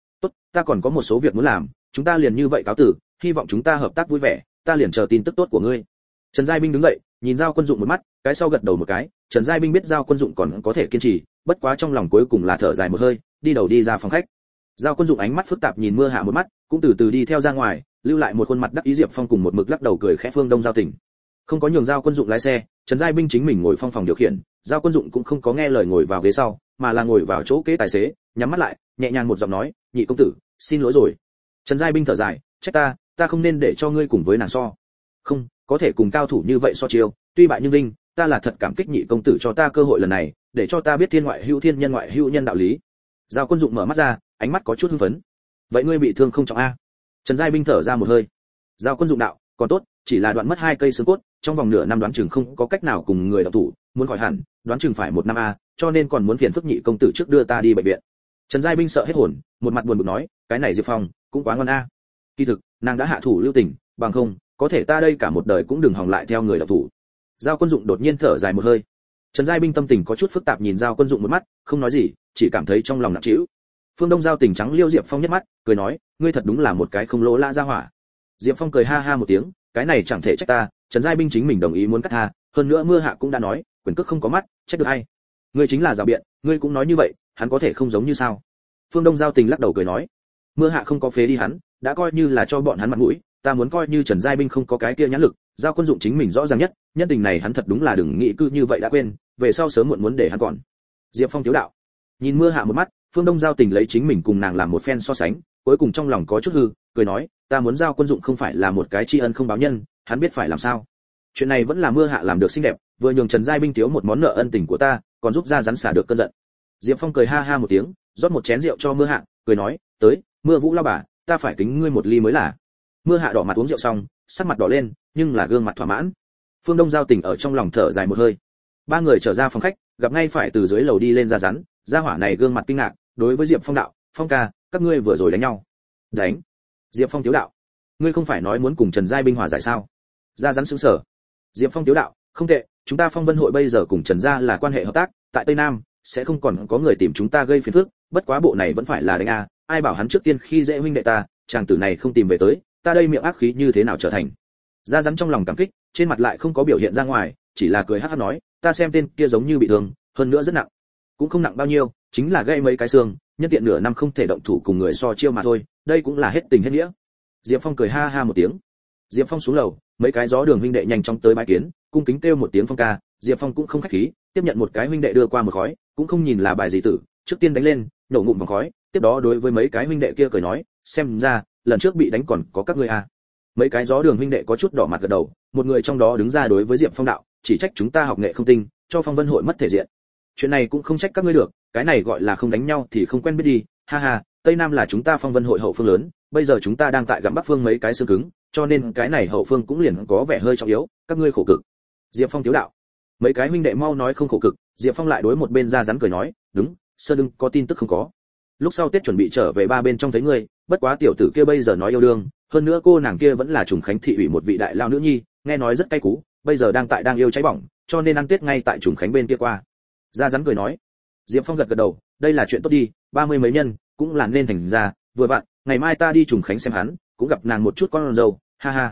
ta còn có một số việc muốn làm, chúng ta liền như vậy cáo tử, hy vọng chúng ta hợp tác vui vẻ, ta liền chờ tin tức tốt của ngươi. Trần Giai Binh đứng dậy, nhìn Giao Quân Dụng một mắt, cái sau gật đầu một cái. Trần Giai Binh biết Giao Quân Dụng còn có thể kiên trì, bất quá trong lòng cuối cùng là thở dài một hơi, đi đầu đi ra phòng khách. Giao Quân Dụng ánh mắt phức tạp nhìn Mưa Hạ một mắt, cũng từ từ đi theo ra ngoài, lưu lại một khuôn mặt đắc ý Diệp Phong cùng một mực lắc đầu cười khẽ Phương Đông Giao Tỉnh. Không có nhường Giao Quân Dụng lái xe, Trần Giai Binh chính mình ngồi phòng điều khiển, Giao Quân Dụng cũng không có nghe lời ngồi vào ghế sau, mà là ngồi vào chỗ kế tài xế, nhắm mắt lại, nhẹ nhàng một giọng nói, "Nhị công tử, xin lỗi rồi." Trần Giai Binh thở dài, "Trách ta không nên để cho ngươi cùng với nàng so." "Không, có thể cùng cao thủ như vậy so chiêu, tuy bại nhưng vinh, ta là thật cảm kích Nhị công tử cho ta cơ hội lần này, để cho ta biết thiên ngoại hữu thiên, nhân ngoại hữu nhân đạo lý." Giao Quân Dụng mở mắt ra, ánh mắt có chút hưng phấn. "Vậy ngươi bị thương không trọng a?" Trần Giai Binh thở ra một hơi. Giao Quân Dụng đạo, "Còn tốt, chỉ là đoạn mất 2 cây xương cốt, trong vòng nửa năm đoán chừng không có cách nào cùng người động thủ, muốn khỏi hẳn, đoán chừng phải 1 năm a, cho nên còn muốn phiền phức Nhị công tử trước đưa ta đi bệnh viện." Trần Giai Binh sợ hết hồn, một mặt buồn bực nói, "Cái này Diệp Phong cũng quá ngon a." Kỳ thực, nàng đã hạ thủ lưu tình, bằng không, có thể ta đây cả một đời cũng đừng hòng lại theo người động thủ. Giao Quân Dụng đột nhiên thở dài một hơi. Trần Giai Binh tâm tình có chút phức tạp nhìn Giao Quân Dụng một mắt, không nói gì, chỉ cảm thấy trong lòng nặng trĩu. Phương Đông Giao Tình trắng liêu Diệp Phong nhất mắt, cười nói, "Ngươi thật đúng là một cái không lỗ lã gia hỏa." Diệp Phong cười ha ha một tiếng, "Cái này chẳng thể trách ta, Trần Giai Binh chính mình đồng ý muốn cắt tha, hơn nữa Mưa Hạ cũng đã nói, quyền cước không có mắt, trách được ai? Ngươi chính là giảo biện, ngươi cũng nói như vậy, hắn có thể không giống như sao?" Phương Đông Giao Tình lắc đầu cười nói, "Mưa Hạ không có phế đi hắn, đã coi như là cho bọn hắn mặt mũi, ta muốn coi như Trần Giai Binh không có cái kia nhãn lực, Giao Quân Dụng chính mình rõ ràng nhất, nhân tình này hắn thật đúng là đừng nghĩ cứ như vậy đã quên, về sau sớm muộn muốn để hắn còn." Diệp Phong thiếu đạo. Nhìn Mưa Hạ một mắt, Phương Đông Giao Tình lấy chính mình cùng nàng làm một phen so sánh, cuối cùng trong lòng có chút hư, cười nói, "Ta muốn Giao Quân Dụng không phải là một cái tri ân không báo nhân, hắn biết phải làm sao. Chuyện này vẫn là Mưa Hạ làm được xinh đẹp, vừa nhường Trần Giai Binh thiếu một món nợ ân tình của ta, còn giúp ra rắn xả được cơn giận." Diệp Phong cười ha ha một tiếng, rót một chén rượu cho Mưa Hạ, cười nói, "Tới, Mưa Vũ lao bà, ta phải kính ngươi một ly mới là." Mưa Hạ đỏ mặt uống rượu xong, sắc mặt đỏ lên, nhưng là gương mặt thỏa mãn. Phương Đông Giao Tình ở trong lòng thở dài một hơi. Ba người trở ra phòng khách, gặp ngay phải từ dưới lầu đi lên ra rắn, gia hỏa này gương mặt kinh ngạc, đối với Diệp Phong đạo, "Phong ca, các ngươi vừa rồi đánh nhau?" "Đánh?" Diệp Phong thiếu đạo, "Ngươi không phải nói muốn cùng Trần Giai Binh hòa giải sao?" Ra rắn sững sờ. Diệp Phong thiếu đạo, "Không tệ, chúng ta Phong Vân hội bây giờ cùng Trần gia là quan hệ hợp tác, tại Tây Nam sẽ không còn có người tìm chúng ta gây phiền phức, bất quá bộ này vẫn phải là đánh a, ai bảo hắn trước tiên khi dễ huynh đệ ta, chàng tử này không tìm về tới, ta đây miệng ác khí như thế nào trở thành." Ra rắn trong lòng cảm kích, trên mặt lại không có biểu hiện ra ngoài, chỉ là cười hắc hắc nói, "Ta xem tên kia giống như bị thương, hơn nữa rất nặng." "Cũng không nặng bao nhiêu, chính là gãy mấy cái xương, nhân tiện nửa năm không thể động thủ cùng người so chiêu mà thôi, đây cũng là hết tình hết nghĩa." Diệp Phong cười ha ha một tiếng. Diệp Phong xuống lầu, mấy cái gió đường huynh đệ nhanh chóng tới bái kiến, cung kính kêu một tiếng Phong ca, Diệp Phong cũng không khách khí, tiếp nhận một cái huynh đệ đưa qua một khói, cũng không nhìn là bài gì tử, trước tiên đánh lên, nổ ngụm vào khói, tiếp đó đối với mấy cái huynh đệ kia cười nói, "Xem ra, lần trước bị đánh còn có các ngươi à." Mấy cái gió đường huynh đệ có chút đỏ mặt gật đầu, một người trong đó đứng ra đối với Diệp Phong đạo, "Chỉ trách chúng ta học nghệ không tinh, cho Phong Vân hội mất thể diện. Chuyện này cũng không trách các ngươi được, cái này gọi là không đánh nhau thì không quen biết đi, ha ha, Tây Nam là chúng ta Phong Vân hội hậu phương lớn, bây giờ chúng ta đang tại gặm Bắc phương mấy cái xương cứng, cho nên cái này hậu phương cũng liền có vẻ hơi trọng yếu, các ngươi khổ cực." Diệp Phong thiếu đạo. Mấy cái huynh đệ mau nói không khổ cực, Diệp Phong lại đối một bên ra rắn cười nói, "Đúng, Sơn Đưng có tin tức không có? Lúc sau Tết chuẩn bị trở về ba bên trong thấy ngươi, bất quá tiểu tử kia bây giờ nói yêu đương, hơn nữa cô nàng kia vẫn là Trùng Khánh thị ủy một vị đại lao nữ nhi, nghe nói rất cay cú, bây giờ đang yêu cháy bỏng, cho nên ăn Tết ngay tại Trùng Khánh bên kia qua." Ra rắn cười nói. Diệp Phong gật gật đầu, "Đây là chuyện tốt đi, 30 mấy nhân, cũng là nên thành ra, vừa vặn, ngày mai ta đi Trùng Khánh xem hắn, cũng gặp nàng một chút con dâu, ha ha."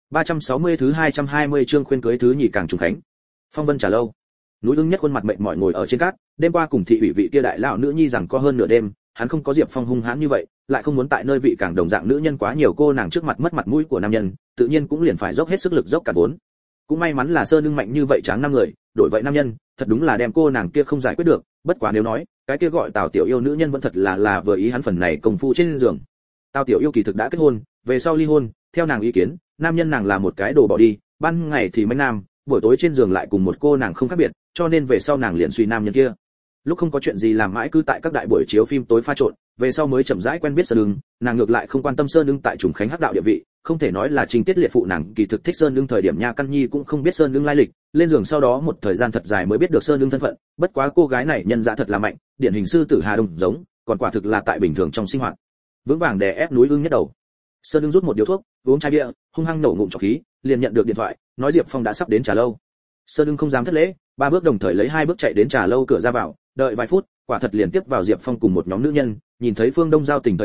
360 thứ 220 chương khuyên cưới thứ nhì càng Trùng Khánh. Phong Vân Trà lâu. Núi Ưng Nhất khuôn mặt mệt mỏi ngồi ở trên cát, đêm qua cùng thị ủy vị kia đại lão nữ nhi rằng có hơn nửa đêm, hắn không có Diệp Phong hung hãn như vậy, lại không muốn tại nơi vị càng đồng dạng nữ nhân quá nhiều cô nàng trước mặt mất mặt mũi của nam nhân, tự nhiên cũng liền phải dốc hết sức lực dốc cả vốn. Cũng may mắn là Sơn Ưng mạnh như vậy tráng năm người, đổi vậy nam nhân, thật đúng là đem cô nàng kia không giải quyết được, bất quá nếu nói, cái kia gọi Tào Tiểu Yêu nữ nhân vẫn thật là vừa ý hắn phần này công phu trên giường. Tào Tiểu Yêu kỳ thực đã kết hôn, về sau ly hôn, theo nàng ý kiến, nam nhân nàng là một cái đồ bỏ đi, ban ngày thì mấy nam, buổi tối trên giường lại cùng một cô nàng không khác biệt, cho nên về sau nàng liền suy nam nhân kia. Lúc không có chuyện gì làm mãi cứ tại các đại buổi chiếu phim tối pha trộn, về sau mới chậm rãi quen biết Sơn Ưng, nàng ngược lại không quan tâm Sơn Ưng tại Trùng Khánh hắc đạo địa vị, không thể nói là trình tiết liệt phụ nàng kỳ thực thích Sơn Ưng thời điểm nha căn nhi cũng không biết Sơn Ưng lai lịch, lên giường sau đó một thời gian thật dài mới biết được Sơn Ưng thân phận, bất quá cô gái này nhân dạ thật là mạnh, điển hình sư tử Hà Đông giống, còn quả thực là tại bình thường trong sinh hoạt. Vững vàng đè ép núi Ưng Nhất đầu. Sơn Ưng rút một điếu thuốc, uống chai bia, hung hăng nổ ngụm trọc khí, liền nhận được điện thoại, nói Diệp Phong đã sắp đến trà lâu. Sơn Ưng không dám thất lễ, 3 bước đồng thời lấy 2 bước chạy đến trà lâu cửa ra vào, đợi vài phút, quả thật liền tiếp vào Diệp Phong cùng một nhóm nữ nhân, nhìn thấy Phương Đông Giao Tình thời điểm,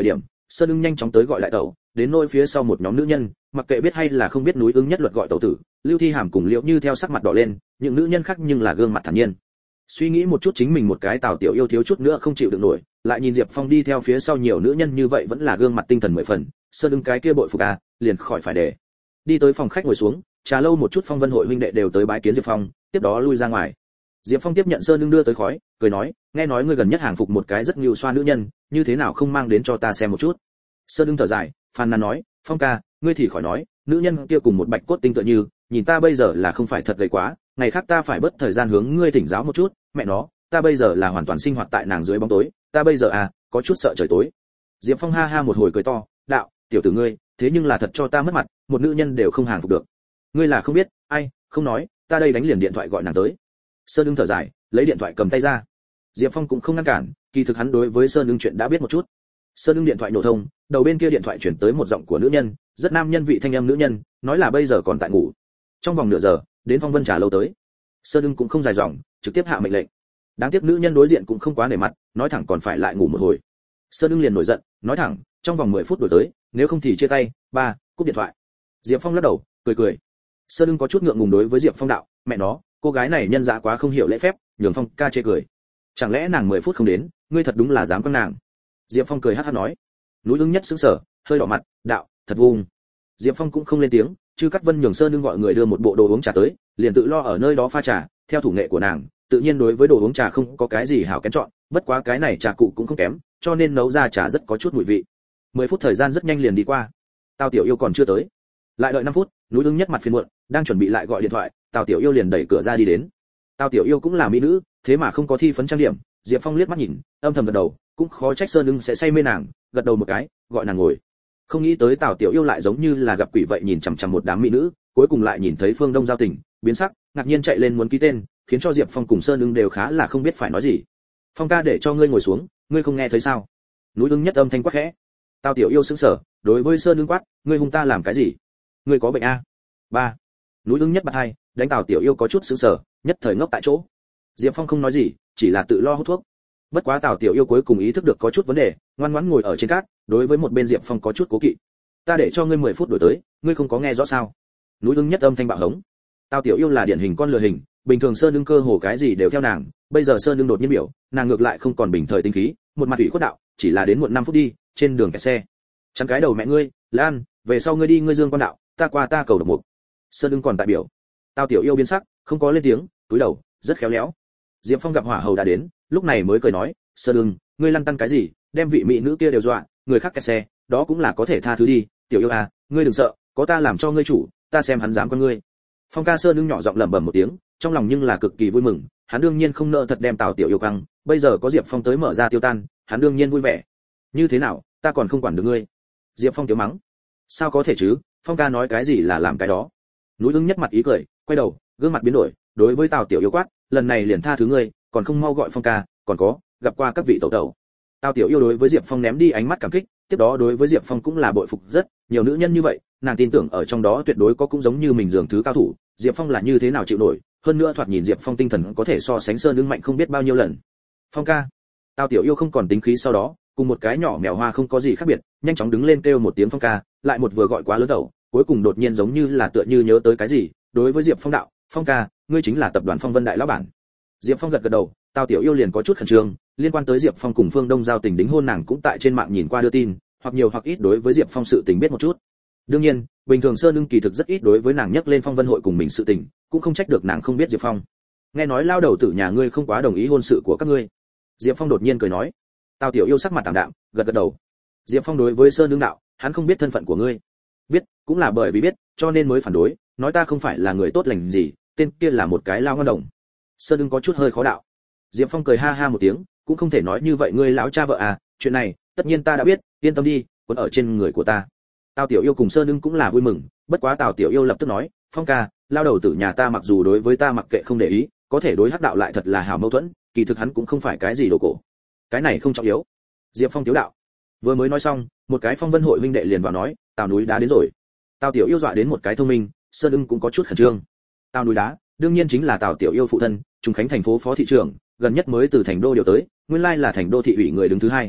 Sơn Ưng nhanh chóng tới gọi lại tẩu, đến nôi phía sau một nhóm nữ nhân, mặc kệ biết hay là không biết núi Ưng nhất luật gọi tẩu tử, Lưu Thi Hàm cùng Liễu Như theo sắc mặt đỏ lên, những nữ nhân khác nhưng là gương mặt thản nhiên. Suy nghĩ một chút chính mình một cái Tào Tiểu Yêu thiếu chút nữa không chịu được nổi, lại nhìn Diệp Phong đi theo phía sau nhiều nữ nhân như vậy vẫn là gương mặt tinh thần mười phần, Sơn Ưng cái kia bội phục à, liền khỏi phải để. Đi tới phòng khách ngồi xuống, trà lâu một chút Phong Vân hội huynh đệ đều tới bái kiến Diệp Phong, tiếp đó lui ra ngoài. Diệp Phong tiếp nhận Sơn Ưng đưa tới khói, cười nói, nghe nói ngươi gần nhất hàng phục một cái rất nhiều xoa nữ nhân, như thế nào không mang đến cho ta xem một chút. Sơn Ưng thở dài, phàn nàn nói, Phong ca, ngươi thì khỏi nói, nữ nhân kia cùng một bạch cốt tinh tựa như, nhìn ta bây giờ là không phải thật gầy quá, ngày khác ta phải bớt thời gian hướng ngươi thỉnh giáo một chút, mẹ nó, ta bây giờ là hoàn toàn sinh hoạt tại nàng dưới bóng tối, ta bây giờ à, có chút sợ trời tối. Diệp Phong ha ha một hồi cười to, đạo, tiểu tử ngươi, thế nhưng là thật cho ta mất mặt, một nữ nhân đều không hàng phục được. Ngươi là không biết, ai, không nói, ta đây đánh liền điện thoại gọi nàng tới. Sơn Ưng thở dài, lấy điện thoại cầm tay ra. Diệp Phong cũng không ngăn cản, kỳ thực hắn đối với Sơn Ưng chuyện đã biết một chút. Sơn Ưng điện thoại nổ thông, đầu bên kia điện thoại chuyển tới một giọng của nữ nhân, rất nam nhân vị thanh âm nữ nhân, nói là bây giờ còn tại ngủ. Trong vòng nửa giờ, đến Phong Vân trà lâu tới. Sơn Ưng cũng không dài dòng, trực tiếp hạ mệnh lệnh. Đáng tiếc nữ nhân đối diện cũng không quá nể mặt, nói thẳng còn phải lại ngủ một hồi. Sơn Ưng liền nổi giận, nói thẳng, trong vòng 10 phút đổi tới, nếu không thì chia tay, ba, cúp điện thoại. Diệp Phong lắc đầu, cười cười. Sơn Ưng có chút ngượng ngùng đối với Diệp Phong đạo, mẹ nó, cô gái này nhân dạ quá không hiểu lễ phép, nhường Phong ca chê cười. Chẳng lẽ nàng 10 phút không đến, ngươi thật đúng là dám con nàng. Diệp Phong cười hắc hắc nói. Núi Ưng nhất sững sờ, hơi đỏ mặt, đạo, thật vùng. Diệp Phong cũng không lên tiếng, Chư Cát Vân nhường Sơn Ưng gọi người đưa một bộ đồ uống trà tới, liền tự lo ở nơi đó pha trà, theo thủ nghệ của nàng, tự nhiên đối với đồ uống trà không có cái gì hảo kén chọn, bất quá cái này trà cụ cũng không kém, cho nên nấu ra trà rất có chút mùi vị. 10 phút thời gian rất nhanh liền đi qua. Tào Tiểu Yêu còn chưa tới. Lại đợi 5 phút, Núi Ưng nhất mặt phiền muộn, đang chuẩn bị lại gọi điện thoại, Tào Tiểu Yêu liền đẩy cửa ra đi đến. Tào Tiểu Yêu cũng là mỹ nữ, thế mà không có thi phấn trang điểm, Diệp Phong liếc mắt nhìn, âm thầm gật đầu, cũng khó trách Sơn Ưng sẽ say mê nàng, gật đầu một cái, gọi nàng ngồi. Không nghĩ tới Tào Tiểu Yêu lại giống như là gặp quỷ vậy nhìn chằm chằm một đám mỹ nữ, cuối cùng lại nhìn thấy Phương Đông Giao Tình, biến sắc, ngạc nhiên chạy lên muốn ký tên, khiến cho Diệp Phong cùng Sơn Ưng đều khá là không biết phải nói gì. Phong ca để cho ngươi ngồi xuống, ngươi không nghe thấy sao? Núi Ưng nhất âm thanh quát khẽ. Tào Tiểu Yêu sững sờ, đối với Sơn Ưng quát, ngươi hung ta làm cái gì? Ngươi có bệnh a? Ba. Núi Ưng nhất bật hai, đánh Tào Tiểu Yêu có chút sững sờ, nhất thời ngốc tại chỗ. Diệp Phong không nói gì, chỉ là tự lo hút thuốc. Bất quá Tào Tiểu Yêu cuối cùng ý thức được có chút vấn đề, ngoan ngoãn ngồi ở trên cát, đối với một bên Diệp Phong có chút cố kỵ. Ta để cho ngươi 10 phút đổi tới, ngươi không có nghe rõ sao? Núi Ưng nhất âm thanh bạo hống. Tào Tiểu Yêu là điển hình con lừa hình, bình thường Sơn Ưng cơ hồ cái gì đều theo nàng, bây giờ Sơn Ưng đột nhiên biểu, nàng ngược lại không còn bình thời tinh khí, một mặt ủy khuất đạo, chỉ là đến muộn 5 phút đi, trên đường kẹt xe. Chắn cái đầu mẹ ngươi, Lan, về sau ngươi đi ngươi Dương Quan đạo, ta qua ta cầu độc mục. Sơn Ưng còn tại biểu. Tào Tiểu Yêu biến sắc, không có lên tiếng, túi đầu, rất khéo léo. Diệp Phong gặp hỏa hầu đã đến, lúc này mới cười nói, Sơn Ưng, ngươi lăn tăn cái gì, đem vị mỹ nữ kia đều dọa, người khác kẹt xe, đó cũng là có thể tha thứ đi, Tiểu Yêu à, ngươi đừng sợ, có ta làm cho ngươi chủ, ta xem hắn dám con ngươi. Phong ca Sơn Ưng nhỏ giọng lẩm bẩm một tiếng, trong lòng nhưng là cực kỳ vui mừng, hắn đương nhiên không nỡ thật đem Tào Tiểu Yêu căng, bây giờ có Diệp Phong tới mở ra tiêu tan, hắn đương nhiên vui vẻ. Như thế nào, ta còn không quản được ngươi. Diệp Phong tiểu mắng. Sao có thể chứ, Phong ca nói cái gì là làm cái đó. Núi Ưng nhất mặt ý cười, quay đầu, gương mặt biến đổi, đối với Tào Tiểu Yêu quát, lần này liền tha thứ ngươi, còn không mau gọi Phong ca, còn có, gặp qua các vị tẩu tẩu. Tào Tiểu Yêu đối với Diệp Phong ném đi ánh mắt cảm kích, tiếp đó đối với Diệp Phong cũng là bội phục rất, nhiều nữ nhân như vậy, nàng tin tưởng ở trong đó tuyệt đối có cũng giống như mình dường thứ cao thủ, Diệp Phong là như thế nào chịu nổi, hơn nữa thoạt nhìn Diệp Phong tinh thần có thể so sánh Sơn Ưng mạnh không biết bao nhiêu lần. Phong ca. Tào Tiểu Yêu không còn tính khí sau đó, cùng một cái nhỏ mèo hoa không có gì khác biệt, nhanh chóng đứng lên kêu một tiếng Phong ca, lại một vừa gọi quá lớn đầu, cuối cùng đột nhiên giống như là tựa như nhớ tới cái gì, đối với Diệp Phong đạo, Phong ca, ngươi chính là tập đoàn Phong Vân đại lão bản. Diệp Phong gật gật đầu, Tào Tiểu Yêu liền có chút khẩn trương, liên quan tới Diệp Phong cùng Phương Đông Giao Tình đính hôn nàng cũng tại trên mạng nhìn qua đưa tin, hoặc nhiều hoặc ít đối với Diệp Phong sự tình biết một chút. Đương nhiên, bình thường Sơn Ưng kỳ thực rất ít đối với nàng nhắc lên Phong Vân hội cùng mình sự tình, cũng không trách được nàng không biết Diệp Phong. Nghe nói lao đầu tử nhà ngươi không quá đồng ý hôn sự của các ngươi. Diệp Phong đột nhiên cười nói. Tào Tiểu Yêu sắc mặt tạm đạm, gật gật đầu. Diệp Phong đối với Sơn Ưng đạo, hắn không biết thân phận của ngươi. Biết, cũng là bởi vì biết, cho nên mới phản đối, nói ta không phải là người tốt lành gì, tên kia là một cái lao ngon đồng. Sơn Ưng có chút hơi khó đạo. Diệp Phong cười ha ha một tiếng, cũng không thể nói như vậy ngươi lão cha vợ à, chuyện này, tất nhiên ta đã biết, yên tâm đi, còn ở trên người của ta. Tào Tiểu Yêu cùng Sơn Ưng cũng là vui mừng, bất quá Tào Tiểu Yêu lập tức nói, Phong ca, lao đầu tử nhà ta mặc dù đối với ta mặc kệ không để ý, có thể đối hắc đạo lại thật là hảo mâu thuẫn, kỳ thực hắn cũng không phải cái gì đồ cổ. Cái này không trọng yếu. Diệp Phong tiếu đạo. Vừa mới nói xong, một cái Phong Vân hội huynh đệ liền vào nói, Tào núi đá đến rồi. Tào Tiểu Yêu dọa đến một cái thông minh, Sơn Ưng cũng có chút khẩn trương. Tào núi đá, đương nhiên chính là Tào Tiểu Yêu phụ thân, Trùng Khánh thành phố phó thị trưởng, gần nhất mới từ thành đô điều tới, nguyên lai là thành đô thị ủy người đứng thứ hai.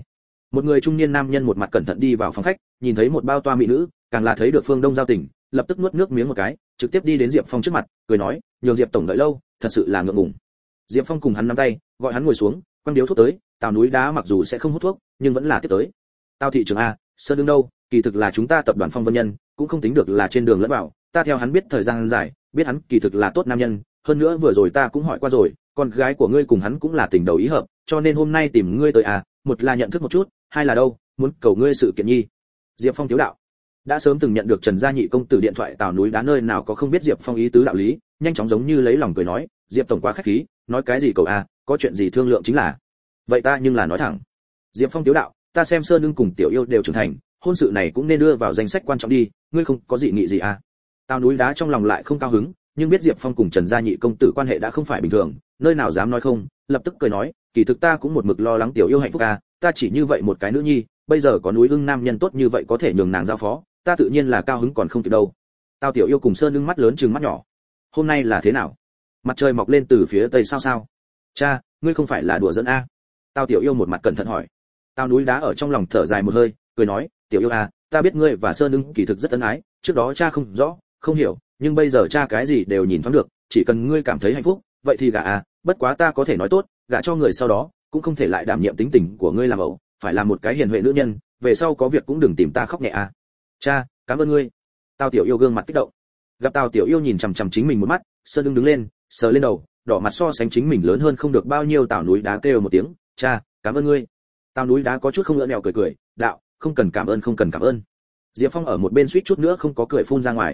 Một người trung niên nam nhân một mặt cẩn thận đi vào phòng khách, nhìn thấy một bao toa mỹ nữ, càng là thấy được Phương Đông giao tình, lập tức nuốt nước miếng một cái, trực tiếp đi đến Diệp Phong trước mặt, cười nói, nhường Diệp tổng đợi lâu, thật sự là ngượng ngùng. Diệp Phong cùng hắn nắm tay, gọi hắn ngồi xuống, quăng điếu thuốc tới, Tào núi đá mặc dù sẽ không hút thuốc, nhưng vẫn là tiếp tới. Tào thị trưởng a, Sơn đương đâu, kỳ thực là chúng ta tập đoàn Phong Vân Nhân, cũng không tính được là trên đường lẫn vào, ta theo hắn biết thời gian dài, biết hắn kỳ thực là tốt nam nhân, hơn nữa vừa rồi ta cũng hỏi qua rồi, con gái của ngươi cùng hắn cũng là tình đầu ý hợp, cho nên hôm nay tìm ngươi tới à, một là nhận thức một chút, hai là đâu, muốn cầu ngươi sự kiện nhi. Diệp Phong thiếu đạo, đã sớm từng nhận được Trần Gia Nhị công tử điện thoại, Tào núi đá nơi nào có không biết Diệp Phong ý tứ đạo lý, nhanh chóng giống như lấy lòng cười nói, Diệp tổng quá khách khí, nói cái gì cậu à, có chuyện gì thương lượng chính là. Vậy ta nhưng là nói thẳng. Diệp Phong thiếu đạo, ta xem Sơn Nương cùng Tiểu Yêu đều trưởng thành, hôn sự này cũng nên đưa vào danh sách quan trọng đi, ngươi không có dị nghị gì à? Tào núi đá trong lòng lại không cao hứng, nhưng biết Diệp Phong cùng Trần Gia Nhị công tử quan hệ đã không phải bình thường, nơi nào dám nói không, lập tức cười nói, kỳ thực ta cũng một mực lo lắng Tiểu Yêu hạnh phúc à, ta chỉ như vậy một cái nữ nhi, bây giờ có núi ưng nam nhân tốt như vậy có thể nhường nàng giao phó, ta tự nhiên là cao hứng còn không kịp đâu. Tào Tiểu Yêu cùng Sơn Nương mắt lớn trừng mắt nhỏ. Hôm nay là thế nào? Mặt trời mọc lên từ phía tây sao sao? Cha, ngươi không phải là đùa giỡn a? Tào Tiểu Yêu một mặt cẩn thận hỏi. Tào núi đá ở trong lòng thở dài một hơi, cười nói, Tiểu Yêu à, ta biết ngươi và Sơn Nương kỳ thực rất ân ái, trước đó cha không rõ, không hiểu, nhưng bây giờ cha cái gì đều nhìn thoáng được, chỉ cần ngươi cảm thấy hạnh phúc, vậy thì gả à, bất quá ta có thể nói tốt, gả cho người sau đó, cũng không thể lại đảm nhiệm tính tình của ngươi làm ẩu, phải là một cái hiền huệ nữ nhân, về sau có việc cũng đừng tìm ta khóc nhẹ à. Cha, cảm ơn ngươi. Tào Tiểu Yêu gương mặt kích động. Gặp Tào Tiểu Yêu nhìn chằm chằm chính mình một mắt, Sơn Nương đứng lên, sờ lên đầu, đỏ mặt so sánh chính mình lớn hơn không được bao nhiêu. Tào núi đá kêu một tiếng, cha, cảm ơn ngươi. Tào núi đá có chút không ngỡ nẹo cười cười, đạo, không cần cảm ơn không cần cảm ơn. Diệp Phong ở một bên suýt chút nữa không có cười phun ra ngoài.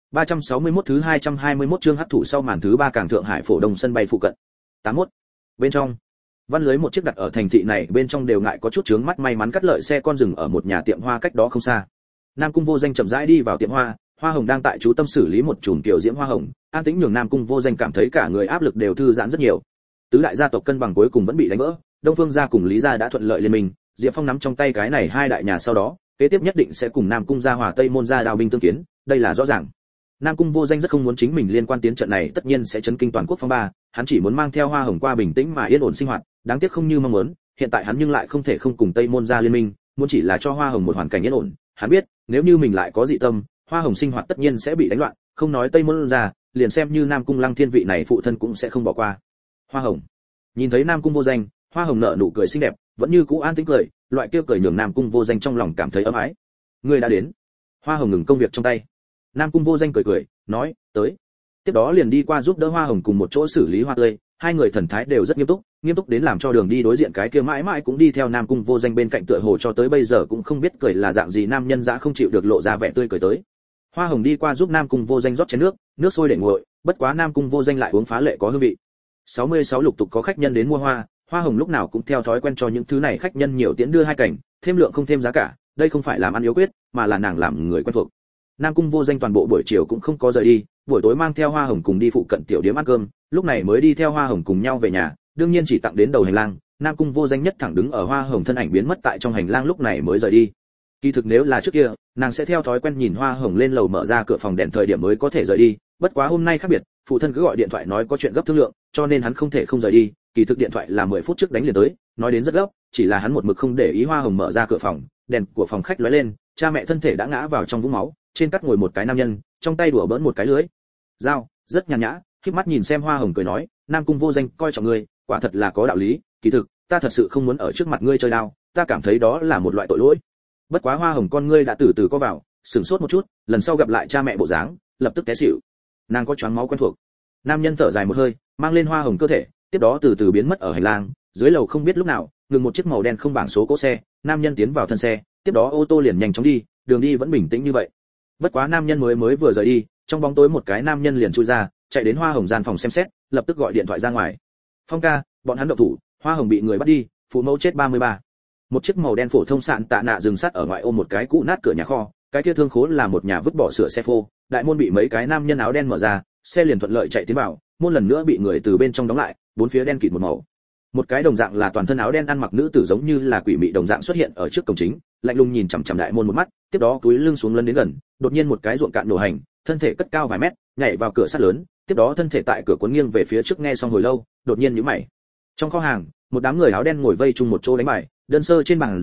361 thứ 221 chương hấp thụ sau màn thứ 3 cảng Thượng Hải phổ đông sân bay phụ cận. 81. Bên trong, văn lưới một chiếc đặt ở thành thị này bên trong đều ngại có chút chướng mắt, may mắn cắt lợi xe con dừng ở một nhà tiệm hoa cách đó không xa. Nam Cung Vô Danh chậm rãi đi vào tiệm hoa, Hoa Hồng đang tại chú tâm xử lý một chùm tiểu diễm hoa hồng, an tĩnh nhường Nam Cung Vô Danh cảm thấy cả người áp lực đều thư giãn rất nhiều. Tứ đại gia tộc cân bằng cuối cùng vẫn bị đánh vỡ, Đông Phương gia cùng Lý gia đã thuận lợi liên minh, Diệp Phong nắm trong tay cái này hai đại nhà sau đó, kế tiếp nhất định sẽ cùng Nam Cung gia hòa Tây Môn gia đào binh tương kiến, đây là rõ ràng. Nam Cung Vô Danh rất không muốn chính mình liên quan tiến trận này, tất nhiên sẽ chấn kinh toàn quốc phong ba, hắn chỉ muốn mang theo Hoa Hồng qua bình tĩnh mà yên ổn sinh hoạt, đáng tiếc không như mong muốn, hiện tại hắn nhưng lại không thể không cùng Tây Môn gia liên minh, muốn chỉ là cho Hoa Hồng một hoàn cảnh yên ổn, hắn biết, nếu như mình lại có dị tâm, Hoa Hồng sinh hoạt tất nhiên sẽ bị đánh loạn, không nói Tây Môn gia, liền xem như Nam Cung Lăng Thiên vị này phụ thân cũng sẽ không bỏ qua. Hoa Hồng. Nhìn thấy Nam Cung Vô Danh, Hoa Hồng nở nụ cười xinh đẹp, vẫn như cũ an tĩnh cười, loại kia cười nhường Nam Cung Vô Danh trong lòng cảm thấy ấm ái. Ngươi đã đến. Hoa Hồng ngừng công việc trong tay. Nam Cung Vô Danh cười cười, nói, tới. Tiếp đó liền đi qua giúp đỡ Hoa Hồng cùng một chỗ xử lý hoa tươi, hai người thần thái đều rất nghiêm túc đến làm cho đường đi đối diện cái kia mãi mãi cũng đi theo Nam Cung Vô Danh bên cạnh, tựa hồ cho tới bây giờ cũng không biết cười là dạng gì, nam nhân dã không chịu được lộ ra vẻ tươi cười tới. Hoa Hồng đi qua giúp Nam Cung Vô Danh rót chén nước, nước sôi để nguội, bất quá Nam Cung Vô Danh lại uống phá lệ có hương vị. 66 lục tục có khách nhân đến mua hoa, Hoa Hồng lúc nào cũng theo thói quen cho những thứ này khách nhân nhiều tiễn đưa hai cảnh, thêm lượng không thêm giá cả, đây không phải làm ăn yếu quyết, mà là nàng làm người quen thuộc. Nam Cung Vô Danh toàn bộ buổi chiều cũng không có rời đi, buổi tối mang theo Hoa Hồng cùng đi phụ cận tiểu điếm ăn cơm, lúc này mới đi theo Hoa Hồng cùng nhau về nhà, đương nhiên chỉ tặng đến đầu hành lang, Nam Cung Vô Danh nhất thẳng đứng ở Hoa Hồng thân ảnh biến mất tại trong hành lang, lúc này mới rời đi. Kỳ thực nếu là trước kia, nàng sẽ theo thói quen nhìn Hoa Hồng lên lầu mở ra cửa phòng đèn thời điểm mới có thể rời đi, bất quá hôm nay khác biệt, phụ thân cứ gọi điện thoại nói có chuyện gấp thương lượng, cho nên hắn không thể không rời đi, kỳ thực điện thoại là 10 phút trước đánh liền tới, nói đến rất gấp, chỉ là hắn một mực không để ý Hoa Hồng mở ra cửa phòng, đèn của phòng khách lóe lên, cha mẹ thân thể đã ngã vào trong vũng máu, trên cắt ngồi một cái nam nhân, trong tay đùa bỡn một cái lưới dao, rất nhàn nhã, khép mắt nhìn xem Hoa Hồng cười nói, Nam Cung Vô Danh coi trọng ngươi, quả thật là có đạo lý, kỳ thực, ta thật sự không muốn ở trước mặt ngươi chơi đao, ta cảm thấy đó là một loại tội lỗi. Bất quá Hoa Hồng con ngươi đã từ từ có vào, sửng sốt một chút, lần sau gặp lại cha mẹ bộ dáng, lập tức té xỉu. Nàng có choáng máu quen thuộc. Nam nhân thở dài một hơi, mang lên Hoa Hồng cơ thể, tiếp đó từ từ biến mất ở hành lang, dưới lầu không biết lúc nào, ngừng một chiếc màu đen không bảng số cỗ xe, nam nhân tiến vào thân xe, tiếp đó ô tô liền nhanh chóng đi, đường đi vẫn bình tĩnh như vậy. Bất quá nam nhân mới vừa rời đi, trong bóng tối một cái nam nhân liền chui ra, chạy đến Hoa Hồng gian phòng xem xét, lập tức gọi điện thoại ra ngoài. Phong ca, bọn hắn động thủ, Hoa Hồng bị người bắt đi, phụ mẫu chết 33. Một chiếc màu đen phổ thông sạn tạ nạ dừng sắt ở ngoại ô một cái cũ nát cửa nhà kho, cái kia thương khố là một nhà vứt bỏ sửa xe phô, đại môn bị mấy cái nam nhân áo đen mở ra, xe liền thuận lợi chạy tiến vào, môn lần nữa bị người từ bên trong đóng lại, bốn phía đen kịt một màu. Một cái đồng dạng là toàn thân áo đen ăn mặc nữ tử giống như là quỷ mị đồng dạng xuất hiện ở trước cổng chính, lạnh lùng nhìn chằm chằm đại môn một mắt, tiếp đó cúi lưng xuống lấn đến gần, đột nhiên một cái ruộng cạn nổ hành, thân thể cất cao vài mét, nhảy vào cửa sắt lớn, tiếp đó thân thể tại cửa cuốn nghiêng về phía trước, nghe xong hồi lâu, đột nhiên nhíu mày. Trong kho hàng, một đám người áo đen ngồi vây chung một chỗ đánh bài, đơn sơ trên bàn rượu,